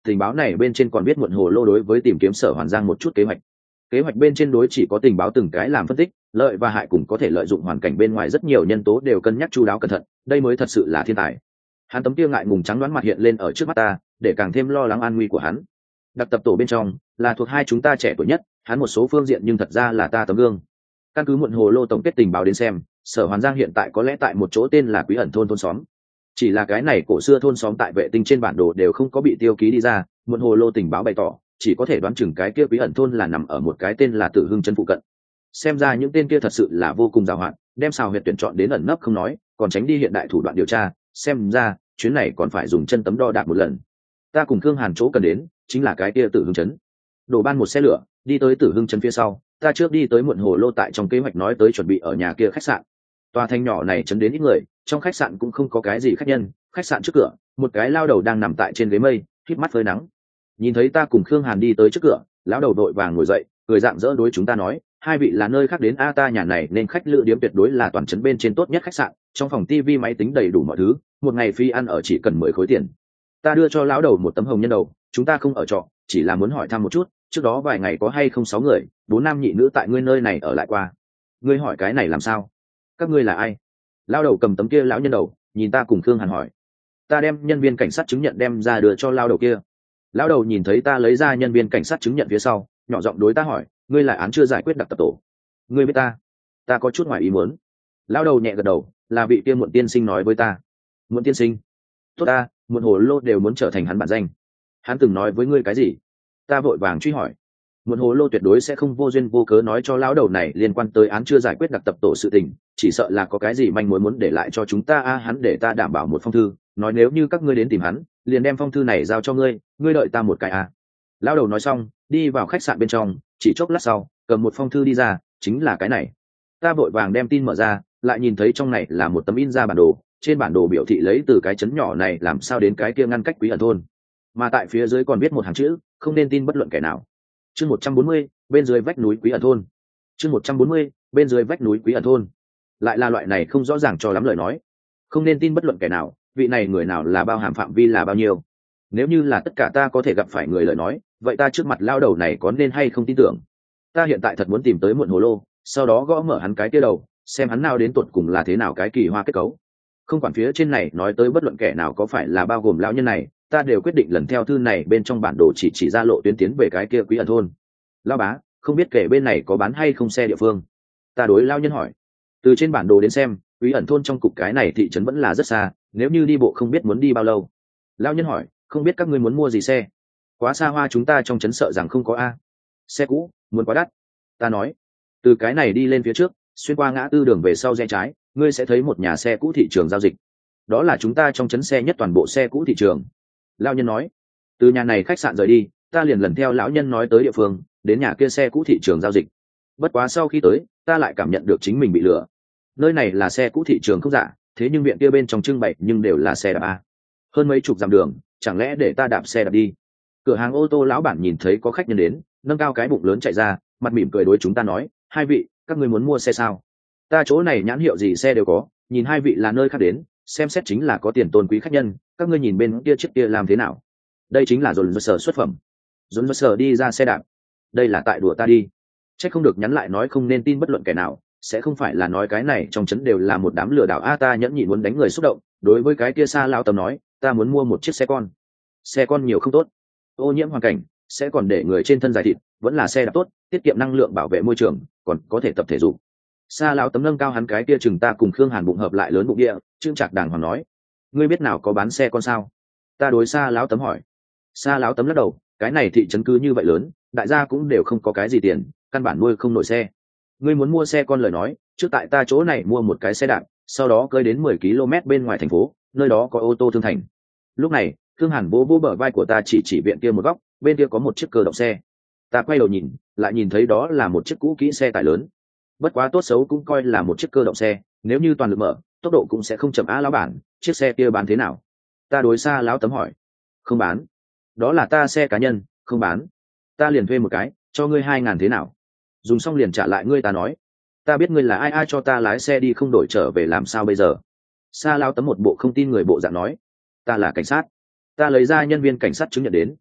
tình báo này bên trên còn biết muộn hồ lô đối với tìm kiếm Sở Hoàn Giang một chút kế hoạch. Kế hoạch bên trên đối chỉ có tình báo từng cái làm phân tích, lợi và hại cùng có thể lợi dụng hoàn cảnh bên ngoài rất nhiều nhân tố đều cân nhắc chu đáo cẩn thận, đây mới thật sự là thiên tài. Hắn tấm kia ngại ngùng trắng đoán mặt hiện lên ở trước mắt ta, để càng thêm lo lắng an nguy của hắn. Đặc tập tổ bên trong là thuộc hai chúng ta trẻ tuổi nhất, hắn một số phương diện nhưng thật ra là ta tấm gương. Căn cứ muộn hồ lô tổng kết tình báo đến xem, Sở Hoàn Giang hiện tại có lẽ tại một chỗ tên là Quý Ẩn thôn thôn xóm. Chỉ là cái này cổ xưa thôn xóm tại vệ tinh trên bản đồ đều không có bị tiêu ký đi ra, muộn hồ lô tình báo bày tỏ chỉ có thể đoán chừng cái kia Quý Ẩn thôn là nằm ở một cái tên là Tử Hưng trấn phụ cận. Xem ra những tên kia thật sự là vô cùng giàu hạn, đem xào huyệt tuyển chọn đến ẩn nấp không nói, còn tránh đi hiện đại thủ đoạn điều tra, xem ra chuyến này còn phải dùng chân tấm đo đạc một lần. Ta cùng Khương Hàn chỗ cần đến chính là cái kia Tử Hưng trấn. Đổ ban một xe lửa đi tới Tử Hưng trấn phía sau, ta trước đi tới muộn hồ lô tại trong kế hoạch nói tới chuẩn bị ở nhà kia khách sạn. Tòa thành nhỏ này trấn đến ít người, trong khách sạn cũng không có cái gì khách nhân, khách sạn trước cửa một cái lao đầu đang nằm tại trên ghế mây hít mắt phơi nắng. Nhìn thấy ta cùng Khương Hàn đi tới trước cửa, lão đầu đội vàng ngồi dậy, cười dạng dỡ đối chúng ta nói, hai vị là nơi khác đến a, ta nhà này nên khách lữ điếm tuyệt đối là toàn trấn bên trên tốt nhất khách sạn, trong phòng tivi máy tính đầy đủ mọi thứ, một ngày phi ăn ở chỉ cần mười khối tiền. Ta đưa cho lão đầu một tấm hồng nhân đầu, chúng ta không ở trọ, chỉ là muốn hỏi thăm một chút, trước đó vài ngày có hay không sáu người, bốn nam nhị nữ tại ngươi nơi này ở lại qua. Ngươi hỏi cái này làm sao? Các ngươi là ai? Lão đầu cầm tấm kia lão nhân đầu, nhìn ta cùng Khương Hàn hỏi. Ta đem nhân viên cảnh sát chứng nhận đem ra đưa cho lão đầu kia. Lão đầu nhìn thấy ta lấy ra nhân viên cảnh sát chứng nhận phía sau, nhỏ giọng đối ta hỏi, ngươi là án chưa giải quyết đặc tập tổ? Ngươi biết ta? Ta có chút ngoài ý muốn. Lão đầu nhẹ gật đầu, là vị kia Muộn tiên sinh nói với ta. Muộn tiên sinh? Tốt ta, Muộn hồ lô đều muốn trở thành hắn bản danh. Hắn từng nói với ngươi cái gì? Ta vội vàng truy hỏi. Muộn hồ lô tuyệt đối sẽ không vô duyên vô cớ nói cho lão đầu này liên quan tới án chưa giải quyết đặc tập tổ sự tình, chỉ sợ là có cái gì manh mối muốn để lại cho chúng ta a. Hắn để ta đảm bảo một phong thư, nói nếu như các ngươi đến tìm hắn, liền đem phong thư này giao cho ngươi, ngươi đợi ta một cái a. Lão đầu nói xong, đi vào khách sạn bên trong, chỉ chốc lát sau, cầm một phong thư đi ra, chính là cái này. Ta vội vàng đem tin mở ra, lại nhìn thấy trong này là một tấm in ra bản đồ, trên bản đồ biểu thị lấy từ cái trấn nhỏ này làm sao đến cái kia ngăn cách Quý Ẩn thôn, mà tại phía dưới còn viết một hàng chữ, không nên tin bất luận kẻ nào. Chương một trăm bốn mươi, bên dưới vách núi Quý Ẩn thôn. Chương một trăm bốn mươi, bên dưới vách núi Quý Ẩn thôn. Lại là loại này không rõ ràng cho lắm lời nói. Không nên tin bất luận kẻ nào, vị này người nào là bao hàm phạm vi là bao nhiêu? Nếu như là tất cả ta có thể gặp phải người lời nói, vậy ta trước mặt lao đầu này có nên hay không tin tưởng? Ta hiện tại thật muốn tìm tới Muộn hồ lô, sau đó gõ mở hắn cái kia đầu, xem hắn nào đến tuột cùng là thế nào cái kỳ hoa kết cấu. Không quản phía trên này nói tới bất luận kẻ nào có phải là bao gồm lão nhân này, ta đều quyết định lần theo thư này bên trong bản đồ chỉ chỉ ra lộ tuyến tiến về cái kia Quý Ẩn thôn. Lão bá, không biết kể bên này có bán hay không xe địa phương? Ta đối lão nhân hỏi. Từ trên bản đồ đến xem, Quý Ẩn thôn trong cục cái này thị trấn vẫn là rất xa, nếu như đi bộ không biết muốn đi bao lâu. Lão nhân hỏi, không biết các ngươi muốn mua gì xe? Quá xa hoa chúng ta trong trấn sợ rằng không có a. Xe cũ, muốn quá đắt. Ta nói, từ cái này đi lên phía trước, xuyên qua ngã tư đường về sau rẽ trái, ngươi sẽ thấy một nhà xe cũ thị trường giao dịch. Đó là chúng ta trong trấn xe nhất toàn bộ xe cũ thị trường. Lão nhân nói, từ nhà này khách sạn rời đi, ta liền lần theo lão nhân nói tới địa phương, đến nhà kia xe cũ thị trường giao dịch. Bất quá sau khi tới, ta lại cảm nhận được chính mình bị lừa. Nơi này là xe cũ thị trường không giả, thế nhưng viện kia bên trong trưng bày nhưng đều là xe đạp a. Hơn mấy chục dặm đường, chẳng lẽ để ta đạp xe đạp đi? Cửa hàng ô tô lão bản nhìn thấy có khách nhân đến, nâng cao cái bụng lớn chạy ra, mặt mỉm cười đối chúng ta nói, hai vị, các ngươi muốn mua xe sao? Ta chỗ này nhãn hiệu gì xe đều có, nhìn hai vị là nơi khác đến, xem xét chính là có tiền tôn quý khách nhân, các ngươi nhìn bên kia chiếc kia làm thế nào? Đây chính là dồn sở xuất phẩm. Dồn sở đi ra xe đạp. Đây là tại đùa ta đi. Chắc không được nhắn lại nói không nên tin bất luận kẻ nào, sẽ không phải là nói cái này trong trấn đều là một đám lừa đảo a. Ta nhẫn nhịn muốn đánh người xúc động, đối với cái kia xa lao tầm nói, ta muốn mua một chiếc xe con. Xe con nhiều không tốt, ô nhiễm hoàn cảnh, sẽ còn để người trên thân dài thịt, vẫn là xe đạp tốt, tiết kiệm năng lượng bảo vệ môi trường, còn có thể tập thể dục. Sa lão tấm nâng cao hắn cái kia chừng ta cùng Khương Hàn bụng hợp lại lớn bụng địa, trương trạc đàng hoàng nói, ngươi biết nào có bán xe con sao? Ta đối Sa lão tấm hỏi. Sa lão tấm lắc đầu, cái này thị trấn cứ như vậy lớn, đại gia cũng đều không có cái gì tiền, căn bản nuôi không nổi xe. Ngươi muốn mua xe con lời nói, trước tại ta chỗ này mua một cái xe đạp, sau đó cơi đến mười ki lô mét bên ngoài thành phố, nơi đó có ô tô thương thành. Lúc này, Khương Hàn vỗ vỗ bờ vai của ta, chỉ chỉ viện kia một góc, bên kia có một chiếc cơ động xe. Ta quay đầu nhìn, lại nhìn thấy đó là một chiếc cũ kỹ xe tải lớn. Bất quá tốt xấu cũng coi là một chiếc cơ động xe, nếu như toàn lực mở, tốc độ cũng sẽ không chậm á. Lão bản, chiếc xe kia bán thế nào? Ta đối Sa lão tấm hỏi. Không bán. Đó là ta xe cá nhân, không bán. Ta liền thuê một cái, cho ngươi hai ngàn thế nào? Dùng xong liền trả lại ngươi. Ta nói, ta biết ngươi là ai, ai cho ta lái xe đi không đổi trở về làm sao bây giờ? Sa lão tấm một bộ không tin người bộ dạng nói, ta là cảnh sát. Ta lấy ra nhân viên cảnh sát chứng nhận đến.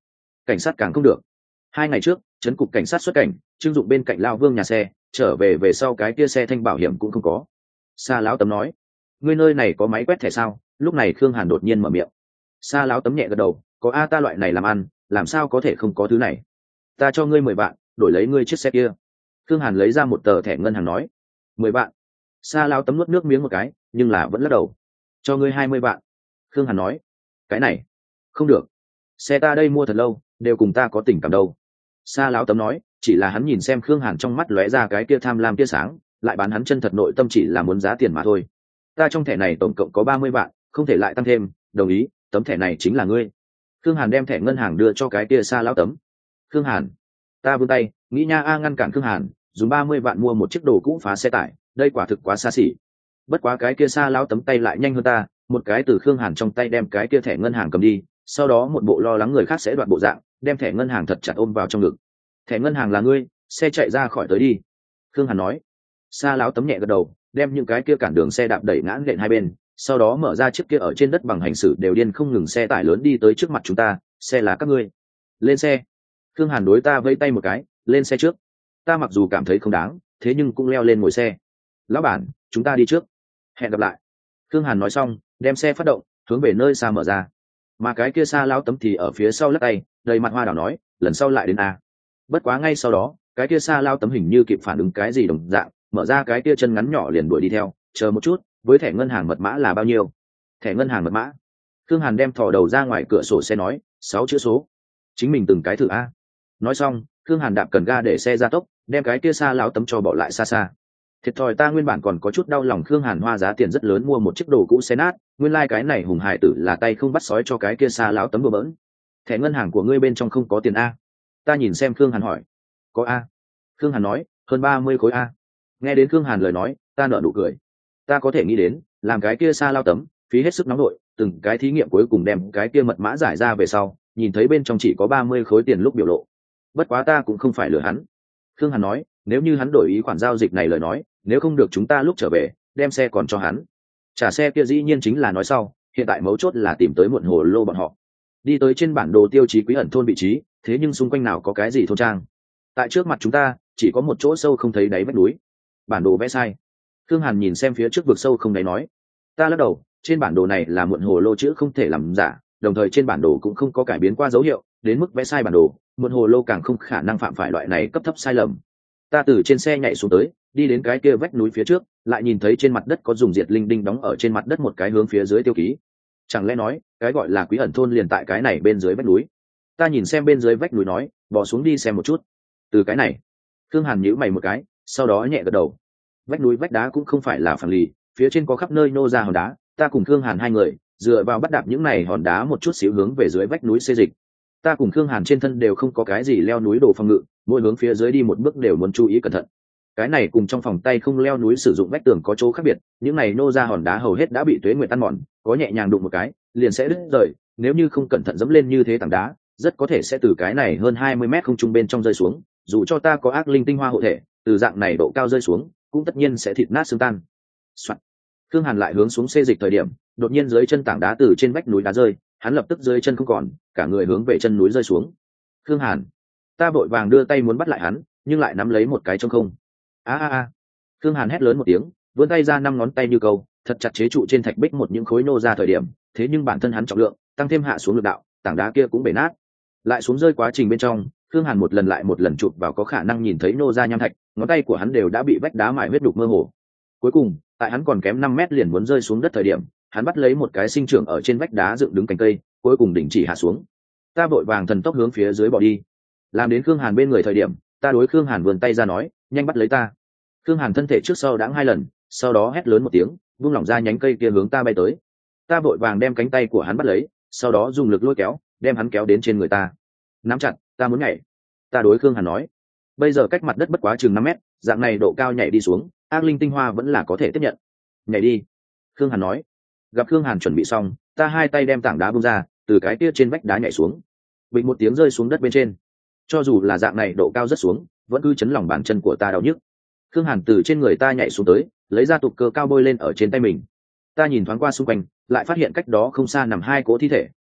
cảnh sát càng không được. Hai ngày trước trấn cục cảnh sát xuất cảnh, trưng dụng bên cạnh lao vương nhà xe, trở về về sau cái kia xe thanh bảo hiểm cũng không có. Sa lão tấm nói, ngươi nơi này có máy quét thẻ sao? Lúc này Khương Hàn đột nhiên mở miệng. Sa lão tấm nhẹ gật đầu, có a, ta loại này làm ăn làm sao có thể không có thứ này. Ta cho ngươi mười vạn đổi lấy ngươi chiếc xe kia. Khương Hàn lấy ra một tờ thẻ ngân hàng nói. Mười vạn. Sa lão tấm nuốt nước miếng một cái, nhưng là vẫn lắc đầu. Cho ngươi hai mươi vạn. Khương Hàn nói. Cái này không được, xe ta đây mua thật lâu, đều cùng ta có tình cảm đâu. Sa lão tấm nói, chỉ là hắn nhìn xem Khương Hàn trong mắt lóe ra cái kia tham lam tia sáng, lại bán hắn chân thật nội tâm chỉ là muốn giá tiền mà thôi. Ta trong thẻ này tổng cộng có ba mươi vạn, không thể lại tăng thêm, đồng ý, tấm thẻ này chính là ngươi. Khương Hàn đem thẻ ngân hàng đưa cho cái kia Sa lão tấm. Khương Hàn, ta vươn tay, nghĩ nha a ngăn cản Khương Hàn, dùng ba mươi vạn mua một chiếc đồ cũ phá xe tải, đây quả thực quá xa xỉ. Bất quá cái kia Sa lão tấm tay lại nhanh hơn ta, một cái từ Khương Hàn trong tay đem cái kia thẻ ngân hàng cầm đi, sau đó một bộ lo lắng người khác sẽ đoạt bộ dạng, đem thẻ ngân hàng thật chặt ôm vào trong ngực. Thẻ ngân hàng là ngươi, xe chạy ra khỏi tới đi. Khương Hàn nói. Sa lão tấm nhẹ gật đầu, đem những cái kia cản đường xe đạp đẩy ngã nện hai bên, sau đó mở ra chiếc kia ở trên đất bằng hành xử đều điên không ngừng xe tải lớn đi tới trước mặt chúng ta. Xe là các ngươi, lên xe. Khương Hàn đối ta vẫy tay một cái, lên xe trước. Ta mặc dù cảm thấy không đáng, thế nhưng cũng leo lên ngồi xe. Lão bản, chúng ta đi trước, hẹn gặp lại. Khương Hàn nói xong, đem xe phát động, hướng về nơi xa mở ra. Mà cái kia Sa lão tấm thì ở phía sau lắc tay, đầy mặt hoa đảo nói, lần sau lại đến a. Bất quá ngay sau đó, cái kia Sa lão tấm hình như kịp phản ứng cái gì đồng dạng, mở ra cái kia chân ngắn nhỏ liền đuổi đi theo. Chờ một chút, với thẻ ngân hàng mật mã là bao nhiêu? Thẻ ngân hàng mật mã? Khương Hàn đem thò đầu ra ngoài cửa sổ xe nói, sáu chữ số. Chính mình từng cái thử a. Nói xong, Khương Hàn đạp cần ga để xe ra tốc, đem cái kia Sa lão tấm cho bỏ lại xa xa. Thiệt thòi ta nguyên bản còn có chút đau lòng, Khương Hàn hoa giá tiền rất lớn mua một chiếc đồ cũ xe nát, nguyên lai cái này hùng hải tử là tay không bắt sói cho cái kia Sa lão tấm đùa bỡn. Thẻ ngân hàng của ngươi bên trong không có tiền a? Ta nhìn xem Khương Hàn hỏi. Có a. Khương Hàn nói, hơn ba mươi khối a. Nghe đến Khương Hàn lời nói, ta nở nụ cười. Ta có thể nghĩ đến, làm cái kia Sa lão tấm phí hết sức nóng nội, từng cái thí nghiệm cuối cùng đem cái kia mật mã giải ra về sau, nhìn thấy bên trong chỉ có ba mươi khối tiền lúc biểu lộ. Bất quá ta cũng không phải lừa hắn. Khương Hàn nói, nếu như hắn đổi ý khoản giao dịch này lời nói, nếu không được chúng ta lúc trở về đem xe còn cho hắn. Trả xe kia dĩ nhiên chính là nói sau, hiện tại mấu chốt là tìm tới muộn hồ lô bọn họ. Đi tới trên bản đồ tiêu chí Quý Ẩn thôn vị trí, thế nhưng xung quanh nào có cái gì thôn trang. Tại trước mặt chúng ta chỉ có một chỗ sâu không thấy đáy vách núi. Bản đồ vẽ sai. Khương Hàn nhìn xem phía trước vực sâu không đáy nói. Ta lắc đầu, trên bản đồ này là muộn hồ lô chữ không thể làm giả, đồng thời trên bản đồ cũng không có cải biến qua dấu hiệu, đến mức vẽ sai bản đồ, muộn hồ lô càng không khả năng phạm phải loại này cấp thấp sai lầm. Ta từ trên xe nhảy xuống tới, đi đến cái kia vách núi phía trước, lại nhìn thấy trên mặt đất có dùng diệt linh đinh đóng ở trên mặt đất một cái hướng phía dưới tiêu ký. Chẳng lẽ nói cái gọi là Quý Ẩn thôn liền tại cái này bên dưới vách núi? Ta nhìn xem bên dưới vách núi nói, bò xuống đi xem một chút. Từ cái này. Khương Hàn nhíu mày một cái, sau đó nhẹ gật đầu. Vách núi vách đá cũng không phải là phẳng lì, phía trên có khắp nơi nô ra hòn đá. Ta cùng Khương Hàn hai người dựa vào bắt đạp những này hòn đá một chút xíu hướng về dưới vách núi xê dịch. Ta cùng Khương Hàn trên thân đều không có cái gì leo núi đồ phòng ngự, mỗi hướng phía dưới đi một bước đều muốn chú ý cẩn thận. Cái này cùng trong phòng tay không leo núi sử dụng vách tường có chỗ khác biệt, những này nô ra hòn đá hầu hết đã bị tuế nguyệt tan mòn, có nhẹ nhàng đụng một cái liền sẽ đứt rời, nếu như không cẩn thận dẫm lên như thế tảng đá, rất có thể sẽ từ cái này hơn hai mươi mét không trung bên trong rơi xuống, dù cho ta có ác linh tinh hoa hộ thể, từ dạng này độ cao rơi xuống, cũng tất nhiên sẽ thịt nát xương tan. Soạn. Khương Hàn lại hướng xuống xê dịch thời điểm, đột nhiên dưới chân tảng đá từ trên vách núi đá rơi, hắn lập tức dưới chân không còn, cả người hướng về chân núi rơi xuống. Khương Hàn, ta vội vàng đưa tay muốn bắt lại hắn, nhưng lại nắm lấy một cái trống không. A a a! Khương Hàn hét lớn một tiếng, vươn tay ra năm ngón tay như câu, thật chặt chế trụ trên thạch bích một những khối nô ra thời điểm, thế nhưng bản thân hắn trọng lượng tăng thêm hạ xuống lực đạo, tảng đá kia cũng bể nát. Lại xuống rơi quá trình bên trong, Khương Hàn một lần lại một lần chụp vào có khả năng nhìn thấy nô ra nham thạch, ngón tay của hắn đều đã bị vách đá mài huyết đục mơ hồ. Cuối cùng, tại hắn còn kém năm mét liền muốn rơi xuống đất thời điểm, hắn bắt lấy một cái sinh trưởng ở trên vách đá dựng đứng cành cây, cuối cùng đình chỉ hạ xuống. Ta vội vàng thần tốc hướng phía dưới bỏ đi. Làm đến Khương Hàn bên người thời điểm, ta đối Khương Hàn vươn tay ra nói, nhanh bắt lấy ta. Khương Hàn thân thể trước sau đãng hai lần, sau đó hét lớn một tiếng, vung lỏng ra nhánh cây kia hướng ta bay tới. Ta vội vàng đem cánh tay của hắn bắt lấy, sau đó dùng lực lôi kéo, đem hắn kéo đến trên người ta. Nắm chặt, ta muốn nhảy. Ta đối Khương Hàn nói, bây giờ cách mặt đất bất quá chừng năm mét, dạng này độ cao nhảy đi xuống, ác linh tinh hoa vẫn là có thể tiếp nhận. Nhảy đi. Khương Hàn nói. Gặp Khương Hàn chuẩn bị xong, ta hai tay đem tảng đá bung ra, từ cái kia trên vách đá nhảy xuống. Bình một tiếng rơi xuống đất bên trên. Cho dù là dạng này độ cao rất xuống, vẫn cứ chấn lòng bàn chân của ta đau nhức. Khương Hàn từ trên người ta nhảy xuống tới, lấy ra tục cơ cao bôi lên ở trên tay mình. Ta nhìn thoáng qua xung quanh, lại phát hiện cách đó không xa nằm hai cỗ thi thể,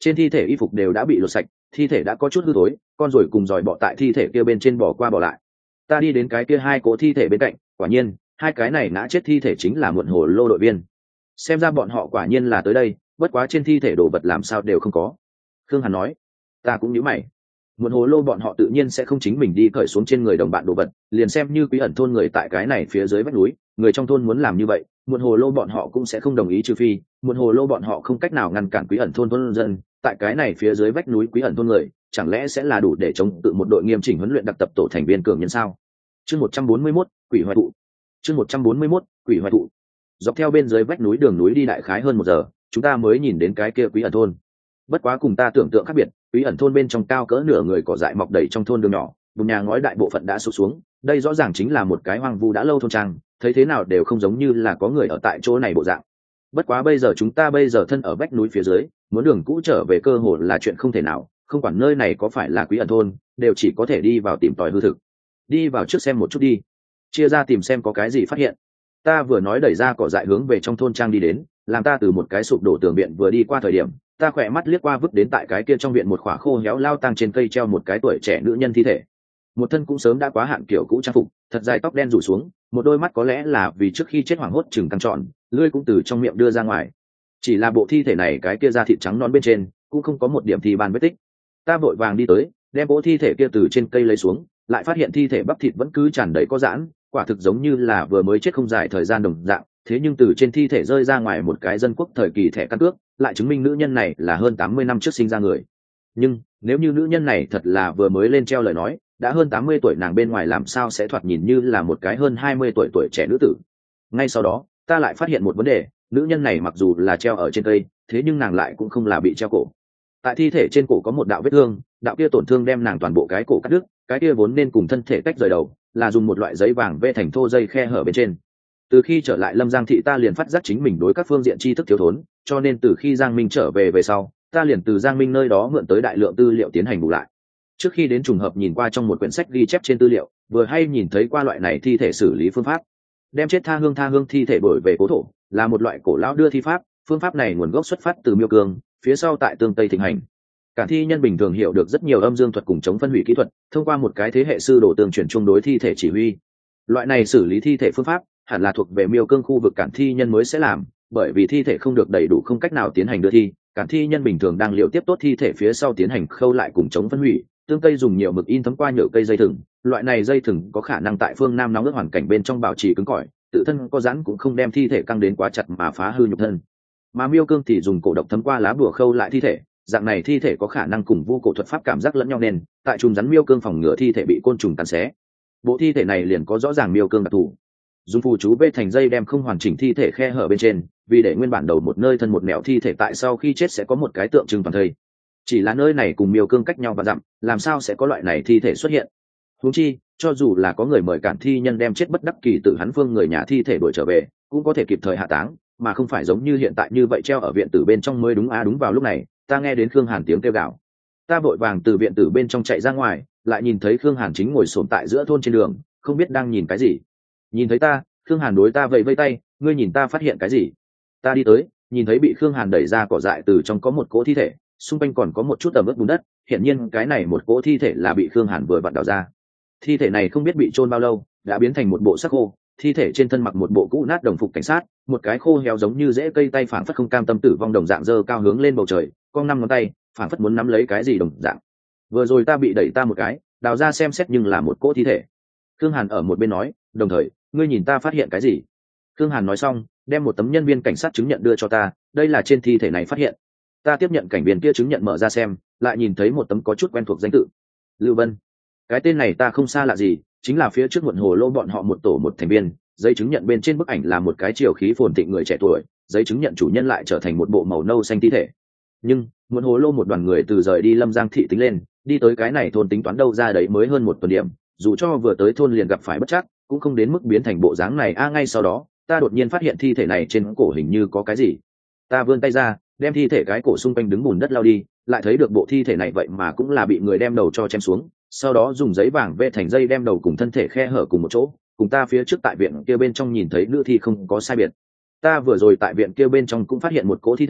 Trên thi thể y phục đều đã bị lột sạch, thi thể đã có chút hư thối, con ruồi cùng giòi bọ tại thi thể kia bên trên bò qua bò lại. Ta đi đến cái kia hai cỗ thi thể bên cạnh, quả nhiên hai cái này ngã chết thi thể chính là muộn hồ lô đội viên. Xem ra bọn họ quả nhiên là tới đây, bất quá trên thi thể đồ vật làm sao đều không có. Khương Hàn nói. Ta cũng nhíu mày. Muộn hồ lô bọn họ tự nhiên sẽ không chính mình đi cởi xuống trên người đồng bạn đồ vật, liền xem như Quý ẩn thôn người tại cái này phía dưới vách núi, người trong thôn muốn làm như vậy, muộn hồ lô bọn họ cũng sẽ không đồng ý, trừ phi muộn hồ lô bọn họ không cách nào ngăn cản Quý ẩn thôn thôn dân. Tại cái này phía dưới vách núi Quý ẩn thôn người, chẳng lẽ sẽ là đủ để chống tự một đội nghiêm chỉnh huấn luyện đặc tập tổ thành viên cường nhân sao? Chương một trăm bốn mươi mốt, quỷ hoại thụ. Chương một trăm bốn mươi mốt, quỷ hoại thụ. Dọc theo bên dưới vách núi đường núi đi đại khái hơn một giờ, chúng ta mới nhìn đến cái kia Quý ẩn thôn. Bất quá cùng ta tưởng tượng khác biệt, Quý ẩn thôn bên trong cao cỡ nửa người cỏ dại mọc đầy trong thôn đường nhỏ, vùng nhà ngói đại bộ phận đã sụp xuống, đây rõ ràng chính là một cái hoang vu đã lâu thôn trang, thấy thế nào đều không giống như là có người ở tại chỗ này bộ dạng. Bất quá bây giờ chúng ta bây giờ thân ở vách núi phía dưới, muốn đường cũ trở về cơ hội là chuyện không thể nào, không quản nơi này có phải là Quý ẩn thôn, đều chỉ có thể đi vào tìm tòi hư thực. Đi vào trước xem một chút đi, chia ra tìm xem có cái gì phát hiện. Ta vừa nói đẩy ra cỏ dại hướng về trong thôn trang đi đến, làm ta từ một cái sụp đổ tường viện vừa đi qua thời điểm, ta khỏe mắt liếc qua vứt đến tại cái kia trong viện một khỏa khô héo lao tang trên cây treo một cái tuổi trẻ nữ nhân thi thể. Một thân cũng sớm đã quá hạn kiểu cũ trang phục, thật dài tóc đen rủ xuống, một đôi mắt có lẽ là vì trước khi chết hoảng hốt chừng căng tròn, lưỡi cũng từ trong miệng đưa ra ngoài. Chỉ là bộ thi thể này cái kia da thịt trắng nõn bên trên cũng không có một điểm thi ban vết tích. Ta vội vàng đi tới, đem bộ thi thể kia từ trên cây lấy xuống, lại phát hiện thi thể bắp thịt vẫn cứ tràn đầy có giãn, quả thực giống như là vừa mới chết không dài thời gian đồng dạng. Thế nhưng từ trên thi thể rơi ra ngoài một cái dân quốc thời kỳ thẻ căn cước, lại chứng minh nữ nhân này là hơn tám mươi năm trước sinh ra người. Nhưng nếu như nữ nhân này thật là vừa mới lên treo lời nói, đã hơn tám mươi tuổi nàng bên ngoài làm sao sẽ thoạt nhìn như là một cái hơn hai mươi tuổi tuổi trẻ nữ tử. Ngay sau đó ta lại phát hiện một vấn đề, nữ nhân này mặc dù là treo ở trên cây, thế nhưng nàng lại cũng không là bị treo cổ. Tại thi thể trên cổ có một đạo vết thương, đạo kia tổn thương đem nàng toàn bộ cái cổ cắt đứt, cái kia vốn nên cùng thân thể tách rời đầu, là dùng một loại giấy vàng vê thành thô dây khe hở bên trên. Từ khi trở lại Lâm Giang thị ta liền phát giác chính mình đối các phương diện tri thức thiếu thốn, cho nên từ khi Giang Minh trở về về sau, ta liền từ Giang Minh nơi đó mượn tới đại lượng tư liệu tiến hành bù lại. Trước khi đến trùng hợp nhìn qua trong một quyển sách ghi chép trên tư liệu, vừa hay nhìn thấy qua loại này thi thể xử lý phương pháp. Đem chết tha hương tha hương thi thể đổi về cố thổ, là một loại cổ lão đưa thi pháp, phương pháp này nguồn gốc xuất phát từ Miêu Cương, phía sau tại tương Tây thịnh hành. Cả thi nhân bình thường hiểu được rất nhiều âm dương thuật cùng chống phân hủy kỹ thuật, thông qua một cái thế hệ sư đồ tương truyền chung đối thi thể chỉ huy. Loại này xử lý thi thể phương pháp hẳn là thuộc về Miêu Cương khu vực Cản thi nhân mới sẽ làm, bởi vì thi thể không được đầy đủ không cách nào tiến hành đưa thi, Cản thi nhân bình thường đang liệu tiếp tốt thi thể phía sau tiến hành khâu lại cùng chống phân hủy. Tương Tây dùng nhiều mực in thấm qua nhựa cây dây thừng, loại này dây thừng có khả năng tại phương Nam nóng ướt hoàn cảnh bên trong bảo trì cứng cỏi, tự thân có rắn cũng không đem thi thể căng đến quá chặt mà phá hư nhục thân. Mà Miêu Cương thì dùng cổ độc thấm qua lá bùa khâu lại thi thể, dạng này thi thể có khả năng cùng vu cổ thuật pháp cảm giác lẫn nhau, nên tại trùng rắn Miêu Cương phòng ngừa thi thể bị côn trùng cắn xé. Bộ thi thể này liền có rõ ràng Miêu Cương đặc thù, dùng phù chú vê thành dây đem không hoàn chỉnh thi thể khe hở bên trên, vì để nguyên bản đầu một nơi thân một nẻo thi thể tại sau khi chết sẽ có một cái tượng trưng toàn thây. Chỉ là nơi này cùng Miêu Cương cách nhau và dặm, làm sao sẽ có loại này thi thể xuất hiện? Huống chi, cho dù là có người mời Cản thi nhân đem chết bất đắc kỳ tự hắn phương người nhà thi thể đuổi trở về, cũng có thể kịp thời hạ táng, mà không phải giống như hiện tại như vậy treo ở viện tử bên trong mới đúng. À đúng vào lúc này, ta nghe đến Khương Hàn tiếng kêu gào. Ta vội vàng từ viện tử bên trong chạy ra ngoài, lại nhìn thấy Khương Hàn chính ngồi xổm tại giữa thôn trên đường, không biết đang nhìn cái gì. Nhìn thấy ta, Khương Hàn đối ta vẫy vẫy tay, ngươi nhìn ta phát hiện cái gì? Ta đi tới, nhìn thấy bị Khương Hàn đẩy ra cỏ dại từ trong có một cỗ thi thể, xung quanh còn có một chút ẩm ướt bùn đất, hiển nhiên cái này một cỗ thi thể là bị Khương Hàn vừa vặn đào ra. Thi thể này không biết bị chôn bao lâu, đã biến thành một bộ xác khô, thi thể trên thân mặc một bộ cũ nát đồng phục cảnh sát, một cái khô héo giống như rễ cây tay phảng phất không cam tâm tử vong đồng dạng giơ cao hướng lên bầu trời, cong năm ngón tay, phảng phất muốn nắm lấy cái gì đồng dạng. Vừa rồi ta bị đẩy ta một cái, đào ra xem xét nhưng là một cỗ thi thể. Khương Hàn ở một bên nói, đồng thời, ngươi nhìn ta phát hiện cái gì? Khương Hàn nói xong, đem một tấm nhân viên cảnh sát chứng nhận đưa cho ta, đây là trên thi thể này phát hiện. Ta tiếp nhận cảnh viên kia chứng nhận mở ra xem, lại nhìn thấy một tấm có chút quen thuộc danh tự, Lưu Vân. Cái tên này ta không xa lạ gì, chính là phía trước muộn hồ lô bọn họ một tổ một thành viên. Giấy chứng nhận bên trên bức ảnh là một cái triều khí phồn thịnh người trẻ tuổi, giấy chứng nhận chủ nhân lại trở thành một bộ màu nâu xanh thi thể. Nhưng muộn hồ lô một đoàn người từ rời đi Lâm Giang thị tính lên, đi tới cái này thôn tính toán đâu ra đấy mới hơn một tuần điểm, dù cho vừa tới thôn liền gặp phải bất trắc, cũng không đến mức biến thành bộ dáng này. A ngay sau đó, ta đột nhiên phát hiện thi thể này trên cổ hình như có cái gì. Ta vươn tay ra, đem thi thể cái cổ xung quanh đứng bùn đất lao đi, lại thấy được bộ thi thể này vậy mà cũng là bị người đem đầu cho chém xuống, sau đó dùng giấy vàng vê thành dây đem đầu cùng thân thể khe hở cùng một chỗ, cùng ta phía trước tại viện kia bên trong nhìn thấy nữ thi không có sai biệt. Ta vừa rồi tại viện kia bên trong cũng phát hiện một cỗ thi thể,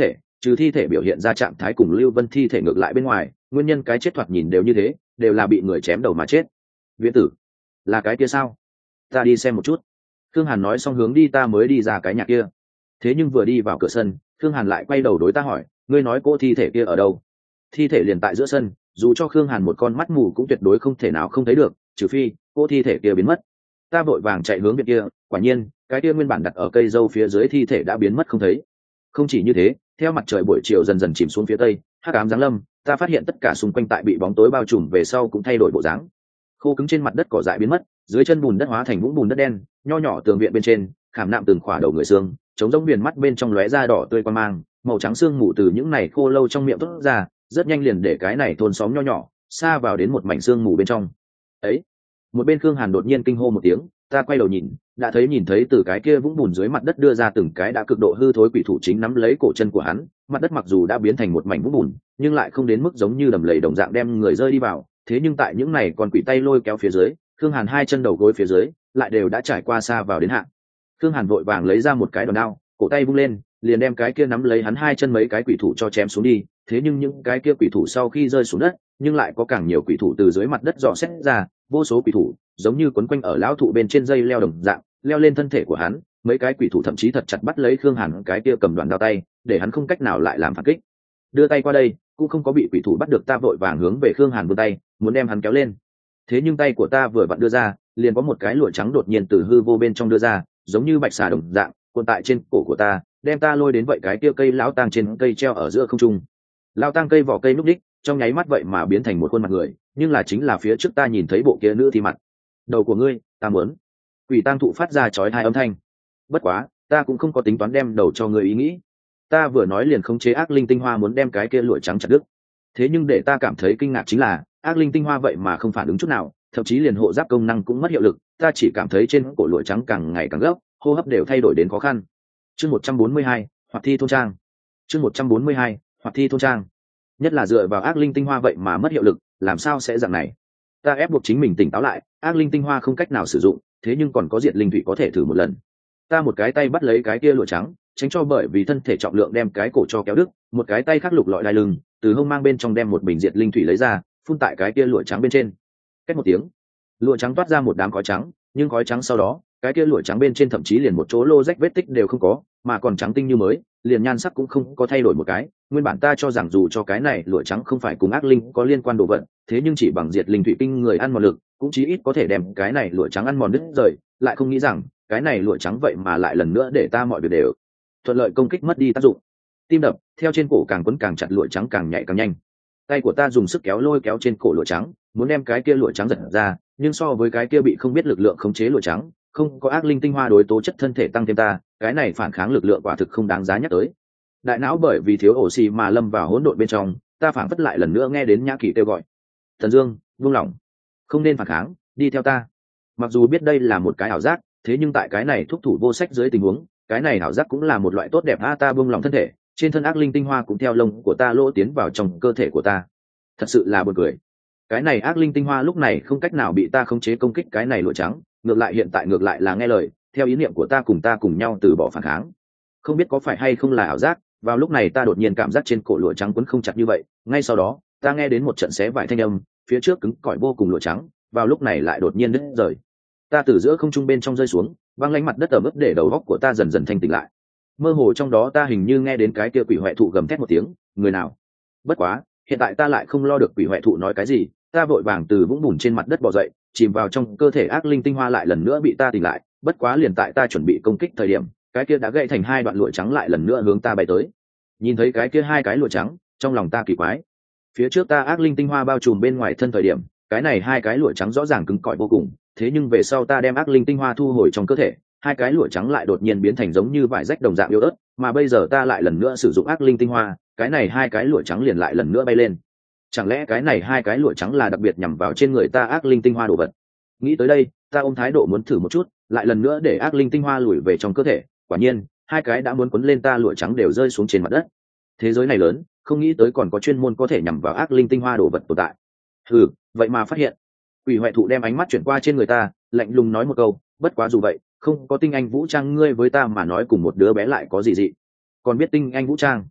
trừ thi thể biểu hiện ra trạng thái cùng Lưu Vân thi thể ngược lại bên ngoài, nguyên nhân cái chết thoạt nhìn đều như thế, đều là bị người chém đầu mà chết. Viễn tử, là cái kia sao? Ta đi xem một chút. Thương Hàn nói xong hướng đi ta mới đi ra cái nhà kia. Thế nhưng vừa đi vào cửa sân, Thương Hàn lại quay đầu đối ta hỏi, ngươi nói cô thi thể kia ở đâu? Thi thể liền tại giữa sân, dù cho Khương Hàn một con mắt mù cũng tuyệt đối không thể nào không thấy được, trừ phi cô thi thể kia biến mất. Ta vội vàng chạy hướng bên kia, quả nhiên cái kia nguyên bản đặt ở cây dâu phía dưới thi thể đã biến mất không thấy. Không chỉ như thế, theo mặt trời buổi chiều dần dần chìm xuống phía tây, hắc ám giáng lâm, ta phát hiện tất cả xung quanh tại bị bóng tối bao trùm về sau cũng thay đổi bộ dáng. Khô cứng trên mặt đất cỏ dại biến mất, dưới chân bùn đất hóa thành vũng bùn đất đen, nho nhỏ tường viện bên trên khảm nạm từng khỏa đầu người xương, chống giống viền mắt bên trong lóe ra đỏ tươi quan mang, màu trắng xương mù từ những này khô lâu trong miệng tốt ra, rất nhanh liền để cái này thôn xóm nho nhỏ xa vào đến một mảnh xương mù bên trong. Ấy, một bên Khương Hàn đột nhiên kinh hô một tiếng, ta quay đầu nhìn, đã thấy nhìn thấy từ cái kia vũng bùn dưới mặt đất đưa ra từng cái đã cực độ hư thối quỷ thủ chính nắm lấy cổ chân của hắn. Mặt đất mặc dù đã biến thành một mảnh vũng bùn, nhưng lại không đến mức giống như đầm lầy đồng dạng đem người rơi đi vào. Thế nhưng tại những này còn quỷ tay lôi kéo phía dưới, Khương Hàn hai chân đầu gối phía dưới lại đều đã trải qua xa vào đến hạ. Khương Hàn vội vàng lấy ra một cái đòn đao, cổ tay vung lên, liền đem cái kia nắm lấy hắn hai chân mấy cái quỷ thủ cho chém xuống đi. Thế nhưng những cái kia quỷ thủ sau khi rơi xuống đất, nhưng lại có càng nhiều quỷ thủ từ dưới mặt đất dò xét ra, vô số quỷ thủ giống như quấn quanh ở lão thụ bên trên dây leo đồng dạng, leo lên thân thể của hắn. Mấy cái quỷ thủ thậm chí thật chặt bắt lấy Khương Hàn cái kia cầm đoạn đao tay, để hắn không cách nào lại làm phản kích. Đưa tay qua đây, cũng không có bị quỷ thủ bắt được, ta vội vàng hướng về Khương Hàn vươn tay, muốn đem hắn kéo lên. Thế nhưng tay của ta vừa vặn đưa ra, liền có một cái lụa trắng đột nhiên từ hư vô bên trong đưa ra, giống như bạch xà đồng dạng, cuộn tại trên cổ của ta, đem ta lôi đến vậy cái kia cây lão tang trên cây treo ở giữa không trung. Lão tang cây vỏ cây núc đích, trong nháy mắt vậy mà biến thành một khuôn mặt người, nhưng là chính là phía trước ta nhìn thấy bộ kia nữ thi mặt. Đầu của ngươi, ta muốn. Quỷ tang thụ phát ra chói tai âm thanh. Bất quá, ta cũng không có tính toán đem đầu cho ngươi ý nghĩ. Ta vừa nói liền khống chế ác linh tinh hoa muốn đem cái kia lụa trắng chặt đứt. Thế nhưng để ta cảm thấy kinh ngạc chính là, ác linh tinh hoa vậy mà không phản ứng chút nào, thậm chí liền hộ giáp công năng cũng mất hiệu lực. Ta chỉ cảm thấy trên cổ lụa trắng càng ngày càng gấp, hô hấp đều thay đổi đến khó khăn. Chương một trăm bốn mươi hai, Hoạt thi thôn trang. Chương một trăm bốn mươi hai, Hoạt thi thôn trang. Nhất là dựa vào ác linh tinh hoa vậy mà mất hiệu lực, làm sao sẽ dạng này? Ta ép buộc chính mình tỉnh táo lại, ác linh tinh hoa không cách nào sử dụng, thế nhưng còn có diệt linh thủy có thể thử một lần. Ta một cái tay bắt lấy cái kia lụa trắng, tránh cho bởi vì thân thể trọng lượng đem cái cổ cho kéo đứt, một cái tay khác lục lọi đai lưng, từ hông mang bên trong đem một bình diệt linh thủy lấy ra, phun tại cái kia lụa trắng bên trên. Cách một tiếng, lụa trắng toát ra một đám khói trắng, nhưng khói trắng sau đó, cái kia lụa trắng bên trên thậm chí liền một chỗ lô rách vết tích đều không có, mà còn trắng tinh như mới, liền nhan sắc cũng không có thay đổi một cái. Nguyên bản ta cho rằng dù cho cái này lụa trắng không phải cùng ác linh có liên quan đồ vật, thế nhưng chỉ bằng diệt linh thủy kinh người ăn mòn lực, cũng chí ít có thể đem cái này lụa trắng ăn mòn đứt rời, lại không nghĩ rằng cái này lụa trắng vậy mà lại lần nữa để ta mọi việc đều thuận lợi công kích mất đi tác dụng. Tim đập theo trên cổ càng quấn càng chặt, lụa trắng càng nhạy càng nhanh. Tay của ta dùng sức kéo lôi kéo trên cổ lụa trắng, muốn đem cái kia lụa trắng giật ra, nhưng so với cái kia bị không biết lực lượng khống chế lụa trắng, không có ác linh tinh hoa đối tố chất thân thể tăng thêm ta, cái này phản kháng lực lượng quả thực không đáng giá nhắc tới. Đại não bởi vì thiếu oxy mà lâm vào hỗn độn bên trong, ta phảng phất lại lần nữa nghe đến Nhã Kỳ kêu gọi, Thần Dương, buông lỏng, không nên phản kháng, đi theo ta. Mặc dù biết đây là một cái ảo giác, thế nhưng tại cái này thúc thủ vô sách dưới tình huống, cái này ảo giác cũng là một loại tốt đẹp. A ta buông lỏng thân thể, trên thân ác linh tinh hoa cũng theo lông của ta lỗ tiến vào trong cơ thể của ta. Thật sự là buồn cười. Cái này ác linh tinh hoa lúc này không cách nào bị ta khống chế công kích cái này lụa trắng, ngược lại hiện tại ngược lại là nghe lời, theo ý niệm của ta cùng ta cùng nhau từ bỏ phản kháng. Không biết có phải hay không là ảo giác, vào lúc này ta đột nhiên cảm giác trên cổ lụa trắng quấn không chặt như vậy, ngay sau đó ta nghe đến một trận xé vải thanh âm, phía trước cứng cỏi vô cùng lụa trắng, vào lúc này lại đột nhiên đứt rời. Ta từ giữa không trung bên trong rơi xuống, văng lánh mặt đất ẩm ướt để đầu góc của ta dần dần thanh tỉnh lại. Mơ hồ trong đó ta hình như nghe đến cái kia quỷ hoại thụ gầm thét một tiếng, người nào? Bất quá, hiện tại ta lại không lo được quỷ hoại thụ nói cái gì, ta vội vàng từ vũng bùn trên mặt đất bò dậy, chìm vào trong cơ thể ác linh tinh hoa lại lần nữa bị ta tỉnh lại. Bất quá liền tại ta chuẩn bị công kích thời điểm, cái kia đã gãy thành hai đoạn lụa trắng lại lần nữa hướng ta bay tới. Nhìn thấy cái kia hai cái lụa trắng, trong lòng ta kỳ quái. Phía trước ta ác linh tinh hoa bao trùm bên ngoài thân thời điểm, cái này hai cái lụa trắng rõ ràng cứng cỏi vô cùng, thế nhưng về sau ta đem ác linh tinh hoa thu hồi trong cơ thể, hai cái lụa trắng lại đột nhiên biến thành giống như vải rách đồng dạng yếu ớt, mà bây giờ ta lại lần nữa sử dụng ác linh tinh hoa, cái này hai cái lụa trắng liền lại lần nữa bay lên. Chẳng lẽ cái này hai cái lụa trắng là đặc biệt nhằm vào trên người ta ác linh tinh hoa đồ vật? Nghĩ tới đây, ta ôm thái độ muốn thử một chút, lại lần nữa để ác linh tinh hoa lùi về trong cơ thể. Quả nhiên, hai cái đã muốn quấn lên ta lụa trắng đều rơi xuống trên mặt đất. Thế giới này lớn, không nghĩ tới còn có chuyên môn có thể nhằm vào ác linh tinh hoa đồ vật tồn tại. Ừ, vậy mà phát hiện. Quỷ hoại thụ đem ánh mắt chuyển qua trên người ta, lạnh lùng nói một câu, bất quá dù vậy, không có tinh anh vũ trang ngươi với ta mà nói cùng một đứa bé lại có gì dị. Còn biết tinh anh vũ trang?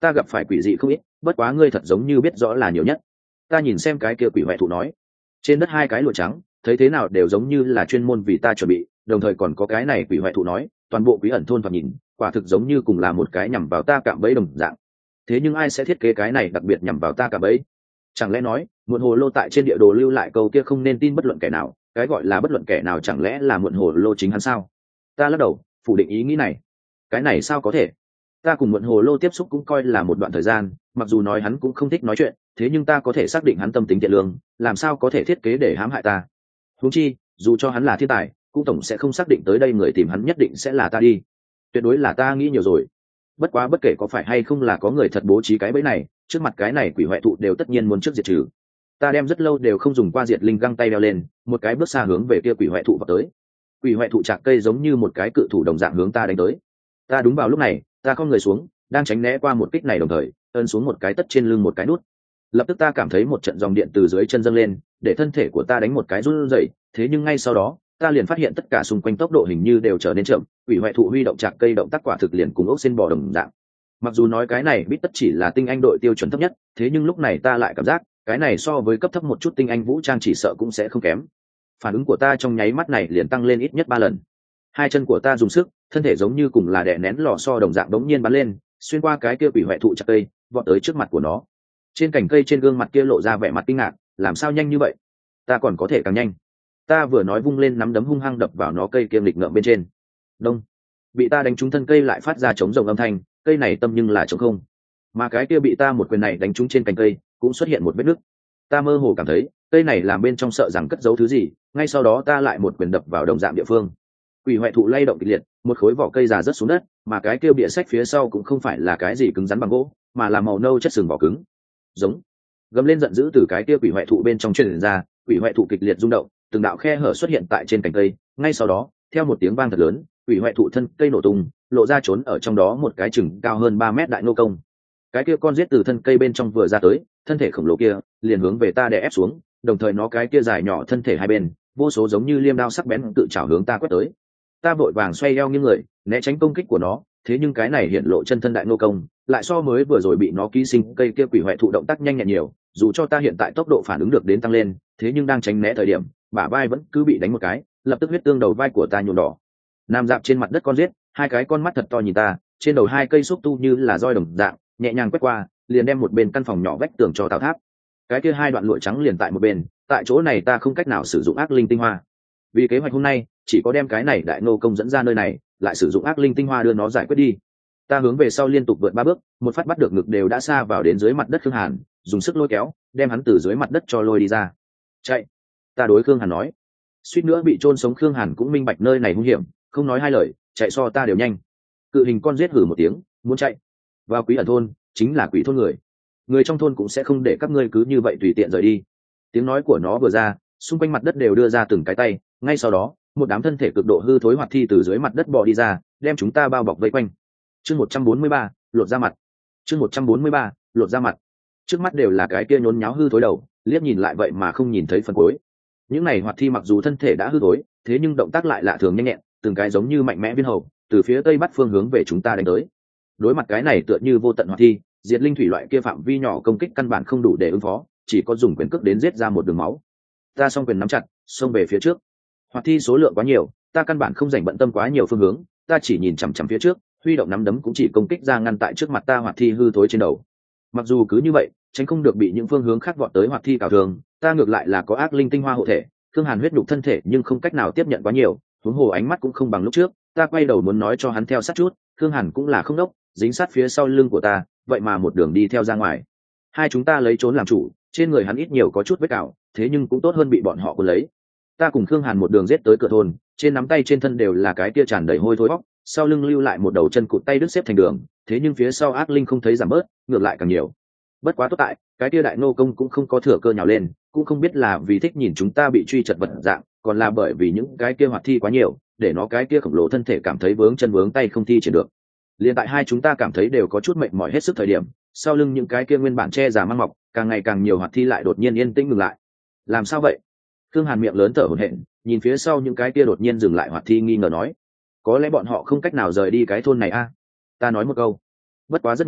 ta gặp phải quỷ dị không ít, bất quá ngươi thật giống như biết rõ là nhiều nhất. Ta nhìn xem cái kia quỷ hoại thụ nói, trên đất hai cái lụa trắng thấy thế nào đều giống như là chuyên môn vì ta chuẩn bị, đồng thời còn có cái này quỷ hoại thụ nói toàn bộ Quý Ẩn thôn thoạt nhìn quả thực giống như cùng là một cái nhằm vào ta cạm bẫy đồng dạng. Thế nhưng ai sẽ thiết kế cái này đặc biệt nhằm vào ta cạm bẫy? Chẳng lẽ nói muộn hồ lô tại trên địa đồ lưu lại câu kia không nên tin bất luận kẻ nào, cái gọi là bất luận kẻ nào chẳng lẽ là muộn hồ lô chính hắn sao? Ta lắc đầu phủ định ý nghĩ này. Cái này sao có thể? Ta cùng muộn hồ lô tiếp xúc cũng coi là một đoạn thời gian, mặc dù nói hắn cũng không thích nói chuyện, thế nhưng ta có thể xác định hắn tâm tính thiện lương, làm sao có thể thiết kế để hãm hại ta? Huống chi dù cho hắn là thiên tài cũng tổng sẽ không xác định tới đây người tìm hắn nhất định sẽ là ta đi. Tuyệt đối là ta nghĩ nhiều rồi. Bất quá bất kể có phải hay không là có người thật bố trí cái bẫy này, trước mặt cái này quỷ hoại thụ đều tất nhiên muốn trước diệt trừ. Ta đem rất lâu đều không dùng qua diệt linh găng tay đeo lên, một cái bước xa hướng về kia quỷ hoại thụ vào tới. Quỷ hoại thụ chạc cây giống như một cái cự thủ đồng dạng hướng ta đánh tới. Ta đúng vào lúc này, ta không người xuống, đang tránh né qua một kích này đồng thời ấn xuống một cái tất trên lưng một cái nút. Lập tức ta cảm thấy một trận dòng điện từ dưới chân dâng lên, để thân thể của ta đánh một cái run rẩy. Thế nhưng ngay sau đó ta liền phát hiện tất cả xung quanh tốc độ hình như đều trở nên chậm, quỷ hoại thụ huy động chạc cây động tác quả thực liền cùng ốc xin bò đồng dạng. Mặc dù nói cái này bít tất chỉ là tinh anh đội tiêu chuẩn thấp nhất, thế nhưng lúc này ta lại cảm giác cái này so với cấp thấp một chút tinh anh vũ trang chỉ sợ cũng sẽ không kém. Phản ứng của ta trong nháy mắt này liền tăng lên ít nhất ba lần. Hai chân của ta dùng sức, thân thể giống như cùng là đè nén lò xo đồng dạng đống nhiên bắn lên, xuyên qua cái kia quỷ hoại thụ chạc cây, vọt tới trước mặt của nó. Trên cành cây trên gương mặt kia lộ ra vẻ mặt kinh ngạc, làm sao nhanh như vậy? Ta còn có thể càng nhanh. Ta vừa nói vung lên nắm đấm hung hăng đập vào nó cây kia nghịch ngợm bên trên. Đông. Bị ta đánh trúng thân cây lại phát ra trống rồng âm thanh, cây này tâm nhưng là trống không. Mà cái kia bị ta một quyền này đánh trúng trên cành cây, cũng xuất hiện một vết nứt. Ta mơ hồ cảm thấy, cây này làm bên trong sợ rằng cất giấu thứ gì, ngay sau đó ta lại một quyền đập vào đồng dạng địa phương. Quỷ hoại thụ lay động kịch liệt, một khối vỏ cây già rớt xuống đất, mà cái kia bìa sách phía sau cũng không phải là cái gì cứng rắn bằng gỗ, mà là màu nâu chất sừng vỏ cứng. Giống. Gầm lên giận dữ từ cái kia quỷ hoại thụ bên trong truyền ra, quỷ hoại thụ kịch liệt rung động, từng đạo khe hở xuất hiện tại trên cành cây, ngay sau đó theo một tiếng vang thật lớn, quỷ hoại thụ thân cây nổ tung, lộ ra trốn ở trong đó một cái chừng cao hơn ba mét đại nô công. Cái kia con giết từ thân cây bên trong vừa ra tới, thân thể khổng lồ kia liền hướng về ta đè ép xuống, đồng thời nó cái kia dài nhỏ thân thể hai bên, vô số giống như liêm đao sắc bén tự chảo hướng ta quét tới. Ta vội vàng xoay eo nghiêng người, né tránh công kích của nó, thế nhưng cái này hiện lộ chân thân đại nô công, lại so mới vừa rồi bị nó ký sinh cây kia quỷ hoại thụ động tác nhanh nhẹn nhiều, dù cho ta hiện tại tốc độ phản ứng được đến tăng lên, thế nhưng đang tránh né thời điểm, bả vai vẫn cứ bị đánh một cái, lập tức huyết tương đầu vai của ta nhuộm đỏ. Nằm dạp trên mặt đất con giết, hai cái con mắt thật to nhìn ta, trên đầu hai cây xúc tu như là roi đồng dạng, nhẹ nhàng quét qua, liền đem một bên căn phòng nhỏ vách tường cho tào tháp. Cái kia hai đoạn lụa trắng liền tại một bên, tại chỗ này ta không cách nào sử dụng ác linh tinh hoa. Vì kế hoạch hôm nay, chỉ có đem cái này đại nô công dẫn ra nơi này, lại sử dụng ác linh tinh hoa đưa nó giải quyết đi. Ta hướng về sau liên tục vượt ba bước, một phát bắt được ngực đều đã xa vào đến dưới mặt đất Khương Hàn, dùng sức lôi kéo, đem hắn từ dưới mặt đất cho lôi đi ra. Chạy! Ta đối Khương Hàn nói. Suýt nữa bị chôn sống Khương Hàn cũng minh bạch nơi này hung hiểm, không nói hai lời, chạy so ta đều nhanh. Cự hình con giết hử một tiếng, muốn chạy. Vào Quý Ẩn thôn, chính là quỷ thôn người. Người trong thôn cũng sẽ không để các ngươi cứ như vậy tùy tiện rời đi. Tiếng nói của nó vừa ra, xung quanh mặt đất đều đưa ra từng cái tay, ngay sau đó, một đám thân thể cực độ hư thối hoạt thi từ dưới mặt đất bò đi ra, đem chúng ta bao bọc vây quanh. Chương một trăm bốn mươi ba, lột ra mặt. Chương một trăm bốn mươi ba, lột ra mặt. Trước mắt đều là cái kia nhốn nháo hư thối đầu, liếc nhìn lại vậy mà không nhìn thấy phần cuối. Những này hoạt thi mặc dù thân thể đã hư thối, thế nhưng động tác lại lạ thường nhanh nhẹn, từng cái giống như mạnh mẽ viên hầu, từ phía tây bắc phương hướng về chúng ta đánh tới. Đối mặt cái này tựa như vô tận hoạt thi, diệt linh thủy loại kia phạm vi nhỏ công kích căn bản không đủ để ứng phó, chỉ có dùng quyền cước đến giết ra một đường máu. Ta song quyền nắm chặt, xông về phía trước. Hoạt thi số lượng quá nhiều, ta căn bản không dành bận tâm quá nhiều phương hướng, ta chỉ nhìn chằm chằm phía trước, huy động nắm đấm cũng chỉ công kích ra ngăn tại trước mặt ta hoạt thi hư thối trên đầu. Mặc dù cứ như vậy, tránh không được bị những phương hướng khác vọt tới hoạt thi cào thường, ta ngược lại là có ác linh tinh hoa hộ thể, Khương Hàn huyết nhục thân thể nhưng không cách nào tiếp nhận quá nhiều, huống hồ ánh mắt cũng không bằng lúc trước, ta quay đầu muốn nói cho hắn theo sát chút, Khương Hàn cũng là không đốc, dính sát phía sau lưng của ta, vậy mà một đường đi theo ra ngoài. Hai chúng ta lấy trốn làm chủ, trên người hắn ít nhiều có chút vết cào, thế nhưng cũng tốt hơn bị bọn họ cuốn lấy. Ta cùng Khương Hàn một đường giết tới cửa thôn, trên nắm tay trên thân đều là cái kia tràn đầy hôi thối bóc, sau lưng lưu lại một đầu chân cụt tay đứt xếp thành đường, thế nhưng phía sau ác linh không thấy giảm bớt, ngược lại càng nhiều. Bất quá tốt tại, cái kia đại nô công cũng không có thừa cơ nhào lên, cũng không biết là vì thích nhìn chúng ta bị truy chật vật dạng, còn là bởi vì những cái kia hoạt thi quá nhiều, để nó cái kia khổng lồ thân thể cảm thấy vướng chân vướng tay không thi triển được. Liên tại hai chúng ta cảm thấy đều có chút mệt mỏi hết sức thời điểm, sau lưng những cái kia nguyên bản che già mang mọc, càng ngày càng nhiều hoạt thi lại đột nhiên yên tĩnh ngừng lại. Làm sao vậy? Khương Hàn miệng lớn thở hổn hển, nhìn phía sau những cái kia đột nhiên dừng lại hoạt thi nghi ngờ nói, có lẽ bọn họ không cách nào rời đi cái thôn này a. Ta nói một câu. Bất quá rất nhanh,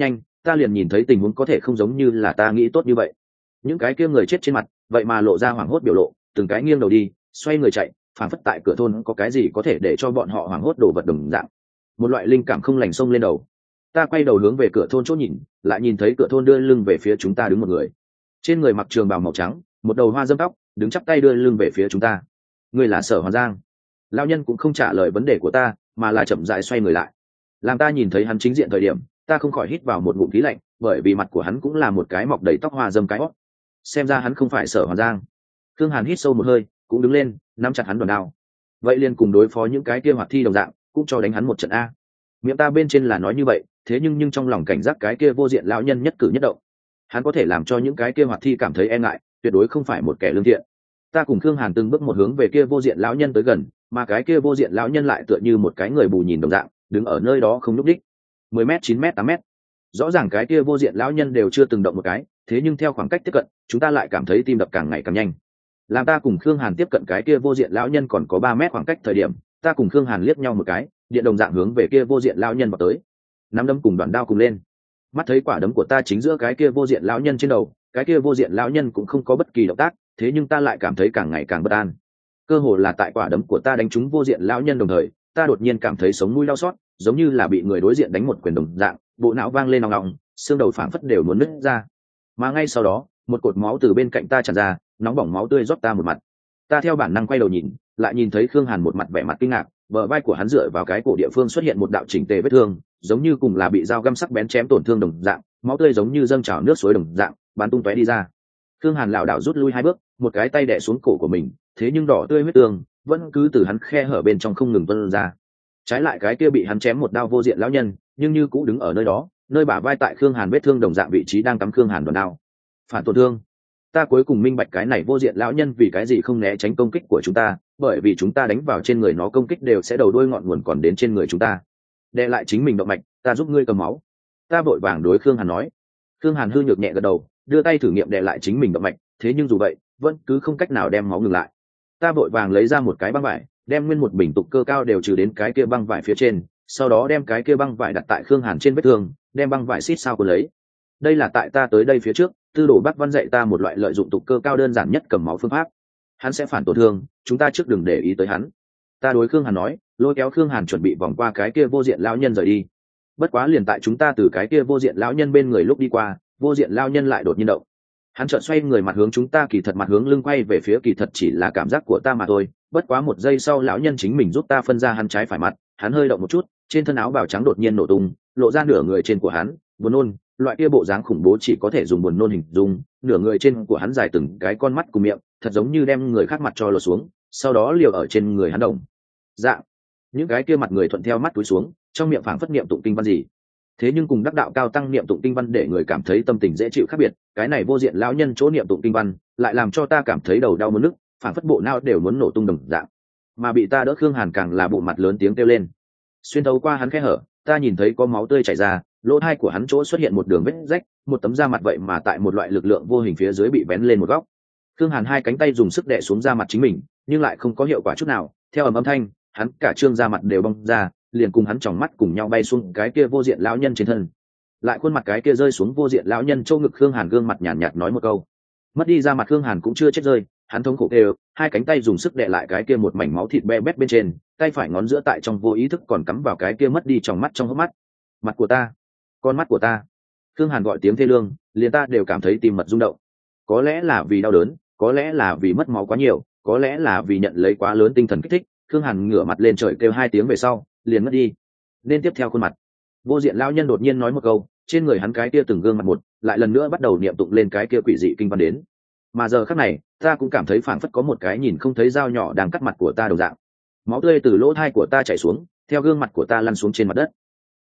ta liền nhìn thấy tình huống có thể không giống như là ta nghĩ tốt như vậy. Những cái kia người chết trên mặt vậy mà lộ ra hoảng hốt biểu lộ, từng cái nghiêng đầu đi xoay người chạy, phảng phất tại cửa thôn có cái gì có thể để cho bọn họ hoảng hốt đổ vật đồng dạng. Một loại linh cảm không lành xông lên đầu. Ta quay đầu hướng về cửa thôn chỗ nhìn, lại nhìn thấy cửa thôn đưa lưng về phía chúng ta đứng một người, trên người mặc trường bào màu trắng, một đầu hoa dâm tóc, đứng chắp tay đưa lưng về phía chúng ta. Người là Sở Hoàn Giang. Lão nhân cũng không trả lời vấn đề của ta, mà là chậm rãi xoay người lại. Làm ta nhìn thấy hắn chính diện thời điểm, ta không khỏi hít vào một ngụm khí lạnh, bởi vì mặt của hắn cũng là một cái mọc đầy tóc hoa dâm cái hót. Xem ra hắn không phải Sở Hoàn Giang. Thương Hàn hít sâu một hơi, cũng đứng lên, nắm chặt hắn đòn đao. Vậy liền cùng đối phó những cái kia hoạt thi đồng dạng, cũng cho đánh hắn một trận a. Miệng ta bên trên là nói như vậy, thế nhưng nhưng trong lòng cảnh giác cái kia vô diện lão nhân nhất cử nhất động. Hắn có thể làm cho những cái kia hoạt thi cảm thấy e ngại, tuyệt đối không phải một kẻ lương thiện. Ta cùng Thương Hàn từng bước một hướng về kia vô diện lão nhân tới gần, mà cái kia vô diện lão nhân lại tựa như một cái người bù nhìn đồng dạng, đứng ở nơi đó không nhúc đích. mười mét, chín mét, tám mét. Rõ ràng cái kia vô diện lão nhân đều chưa từng động một cái, thế nhưng theo khoảng cách tiếp cận, chúng ta lại cảm thấy tim đập càng ngày càng nhanh. Làm ta cùng Khương Hàn tiếp cận cái kia vô diện lão nhân còn có ba mét khoảng cách thời điểm, ta cùng Khương Hàn liếc nhau một cái, điện đồng dạng hướng về kia vô diện lão nhân vào tới. Nắm đấm cùng đoạn đao cùng lên. Mắt thấy quả đấm của ta chính giữa cái kia vô diện lão nhân trên đầu, cái kia vô diện lão nhân cũng không có bất kỳ động tác, thế nhưng ta lại cảm thấy càng ngày càng bất an. Cơ hồ là tại quả đấm của ta đánh trúng vô diện lão nhân đồng thời, ta đột nhiên cảm thấy sống mũi đau xót, giống như là bị người đối diện đánh một quyền đồng dạng, bộ não vang lên ong ong, xương đầu phảng phất đều muốn nứt ra. Mà ngay sau đó, một cột máu từ bên cạnh ta tràn ra, nóng bỏng máu tươi rót ta một mặt. Ta theo bản năng quay đầu nhìn, lại nhìn thấy Khương Hàn một mặt vẻ mặt kinh ngạc, bờ vai của hắn dựa vào cái cổ địa phương xuất hiện một đạo chỉnh tề vết thương, giống như cùng là bị dao găm sắc bén chém tổn thương đồng dạng, máu tươi giống như dâng trào nước suối đồng dạng, bắn tung tóe đi ra. Khương Hàn lảo đảo rút lui hai bước, một cái tay đè xuống cổ của mình, thế nhưng đỏ tươi huyết tương vẫn cứ từ hắn khe hở bên trong không ngừng tuôn ra. Trái lại cái kia bị hắn chém một đao vô diện lão nhân, nhưng như cũ đứng ở nơi đó, nơi bả vai tại Khương Hàn vết thương đồng dạng vị trí đang cắm Khương Hàn đòn đao. Phản tổn thương. Ta cuối cùng minh bạch cái này vô diện lão nhân vì cái gì không né tránh công kích của chúng ta, bởi vì chúng ta đánh vào trên người nó công kích đều sẽ đầu đuôi ngọn nguồn còn đến trên người chúng ta. Đè lại chính mình động mạch, ta giúp ngươi cầm máu. Ta vội vàng đối Khương Hàn nói. Khương Hàn hư nhược nhẹ gật đầu, đưa tay thử nghiệm đè lại chính mình động mạch, thế nhưng dù vậy, vẫn cứ không cách nào đem máu ngừng lại. Ta vội vàng lấy ra một cái băng vải, đem nguyên một bình tục cơ cao đều trừ đến cái kia băng vải phía trên, sau đó đem cái kia băng vải đặt tại Khương Hàn trên vết thương, đem băng vải xít sao cuốn lấy. Đây là tại ta tới đây phía trước, Tư Đồ Bắc Văn dạy ta một loại lợi dụng tục cơ cao đơn giản nhất cầm máu phương pháp. Hắn sẽ phản tổn thương, chúng ta trước đừng để ý tới hắn. Ta đối Khương Hàn nói, lôi kéo Khương Hàn chuẩn bị vòng qua cái kia vô diện lão nhân rời đi. Bất quá liền tại chúng ta từ cái kia vô diện lão nhân bên người lúc đi qua, vô diện lão nhân lại đột nhiên động. Hắn chợt xoay người mặt hướng chúng ta, kỳ thật mặt hướng lưng quay về phía kỳ thật chỉ là cảm giác của ta mà thôi. Bất quá một giây sau lão nhân chính mình giúp ta phân ra hắn trái phải mặt, hắn hơi động một chút, trên thân áo bào trắng đột nhiên nổ tung, lộ ra nửa người trên của hắn, buồn nôn, loại kia bộ dáng khủng bố chỉ có thể dùng buồn nôn hình dung, nửa người trên của hắn dài từng cái con mắt cùng miệng, thật giống như đem người khác mặt cho lột xuống, sau đó liều ở trên người hắn đồng. Dạ, những cái kia mặt người thuận theo mắt túi xuống, trong miệng phảng phất niệm tụng kinh văn gì. Thế nhưng cùng đắc đạo cao tăng niệm tụng kinh văn để người cảm thấy tâm tình dễ chịu khác biệt, cái này vô diện lão nhân chỗ niệm tụng kinh văn lại làm cho ta cảm thấy đầu đau muốn nức, phảng phất bộ não đều muốn nổ tung đồng dạng. Mà bị ta đỡ Khương Hàn càng là bộ mặt lớn tiếng kêu lên. Xuyên thấu qua hắn khe hở, ta nhìn thấy có máu tươi chảy ra, lỗ tai của hắn chỗ xuất hiện một đường vết rách, một tấm da mặt vậy mà tại một loại lực lượng vô hình phía dưới bị bén lên một góc. Khương Hàn hai cánh tay dùng sức đè xuống da mặt chính mình, nhưng lại không có hiệu quả chút nào. Theo ầm âm thanh, hắn cả trương da mặt đều bong ra, liền cùng hắn tròng mắt cùng nhau bay xuống cái kia vô diện lão nhân trên thân. Lại khuôn mặt cái kia rơi xuống vô diện lão nhân châu ngực Khương Hàn gương mặt nhàn nhạt, nhạt nói một câu. Mất đi da mặt Khương Hàn cũng chưa chết rơi, hắn thống khổ kêu, hai cánh tay dùng sức đè lại cái kia một mảnh máu thịt be bét bên trên, tay phải ngón giữa tại trong vô ý thức còn cắm vào cái kia mất đi trong mắt trong hốc mắt. Mặt của ta, con mắt của ta. Khương Hàn gọi tiếng thê lương, liền ta đều cảm thấy tim mật rung động. Có lẽ là vì đau đớn, có lẽ là vì mất máu quá nhiều, có lẽ là vì nhận lấy quá lớn tinh thần kích thích, Khương Hàn ngửa mặt lên trời kêu hai tiếng về sau, liền mất đi. Nên tiếp theo khuôn mặt. Vô diện lão nhân đột nhiên nói một câu, trên người hắn cái kia từng gương mặt một, lại lần nữa bắt đầu niệm tụng lên cái kia quỷ dị kinh văn đến. Mà giờ khắc này, ta cũng cảm thấy phảng phất có một cái nhìn không thấy dao nhỏ đang cắt mặt của ta đồng dạng. Máu tươi từ lỗ tai của ta chảy xuống, theo gương mặt của ta lăn xuống trên mặt đất.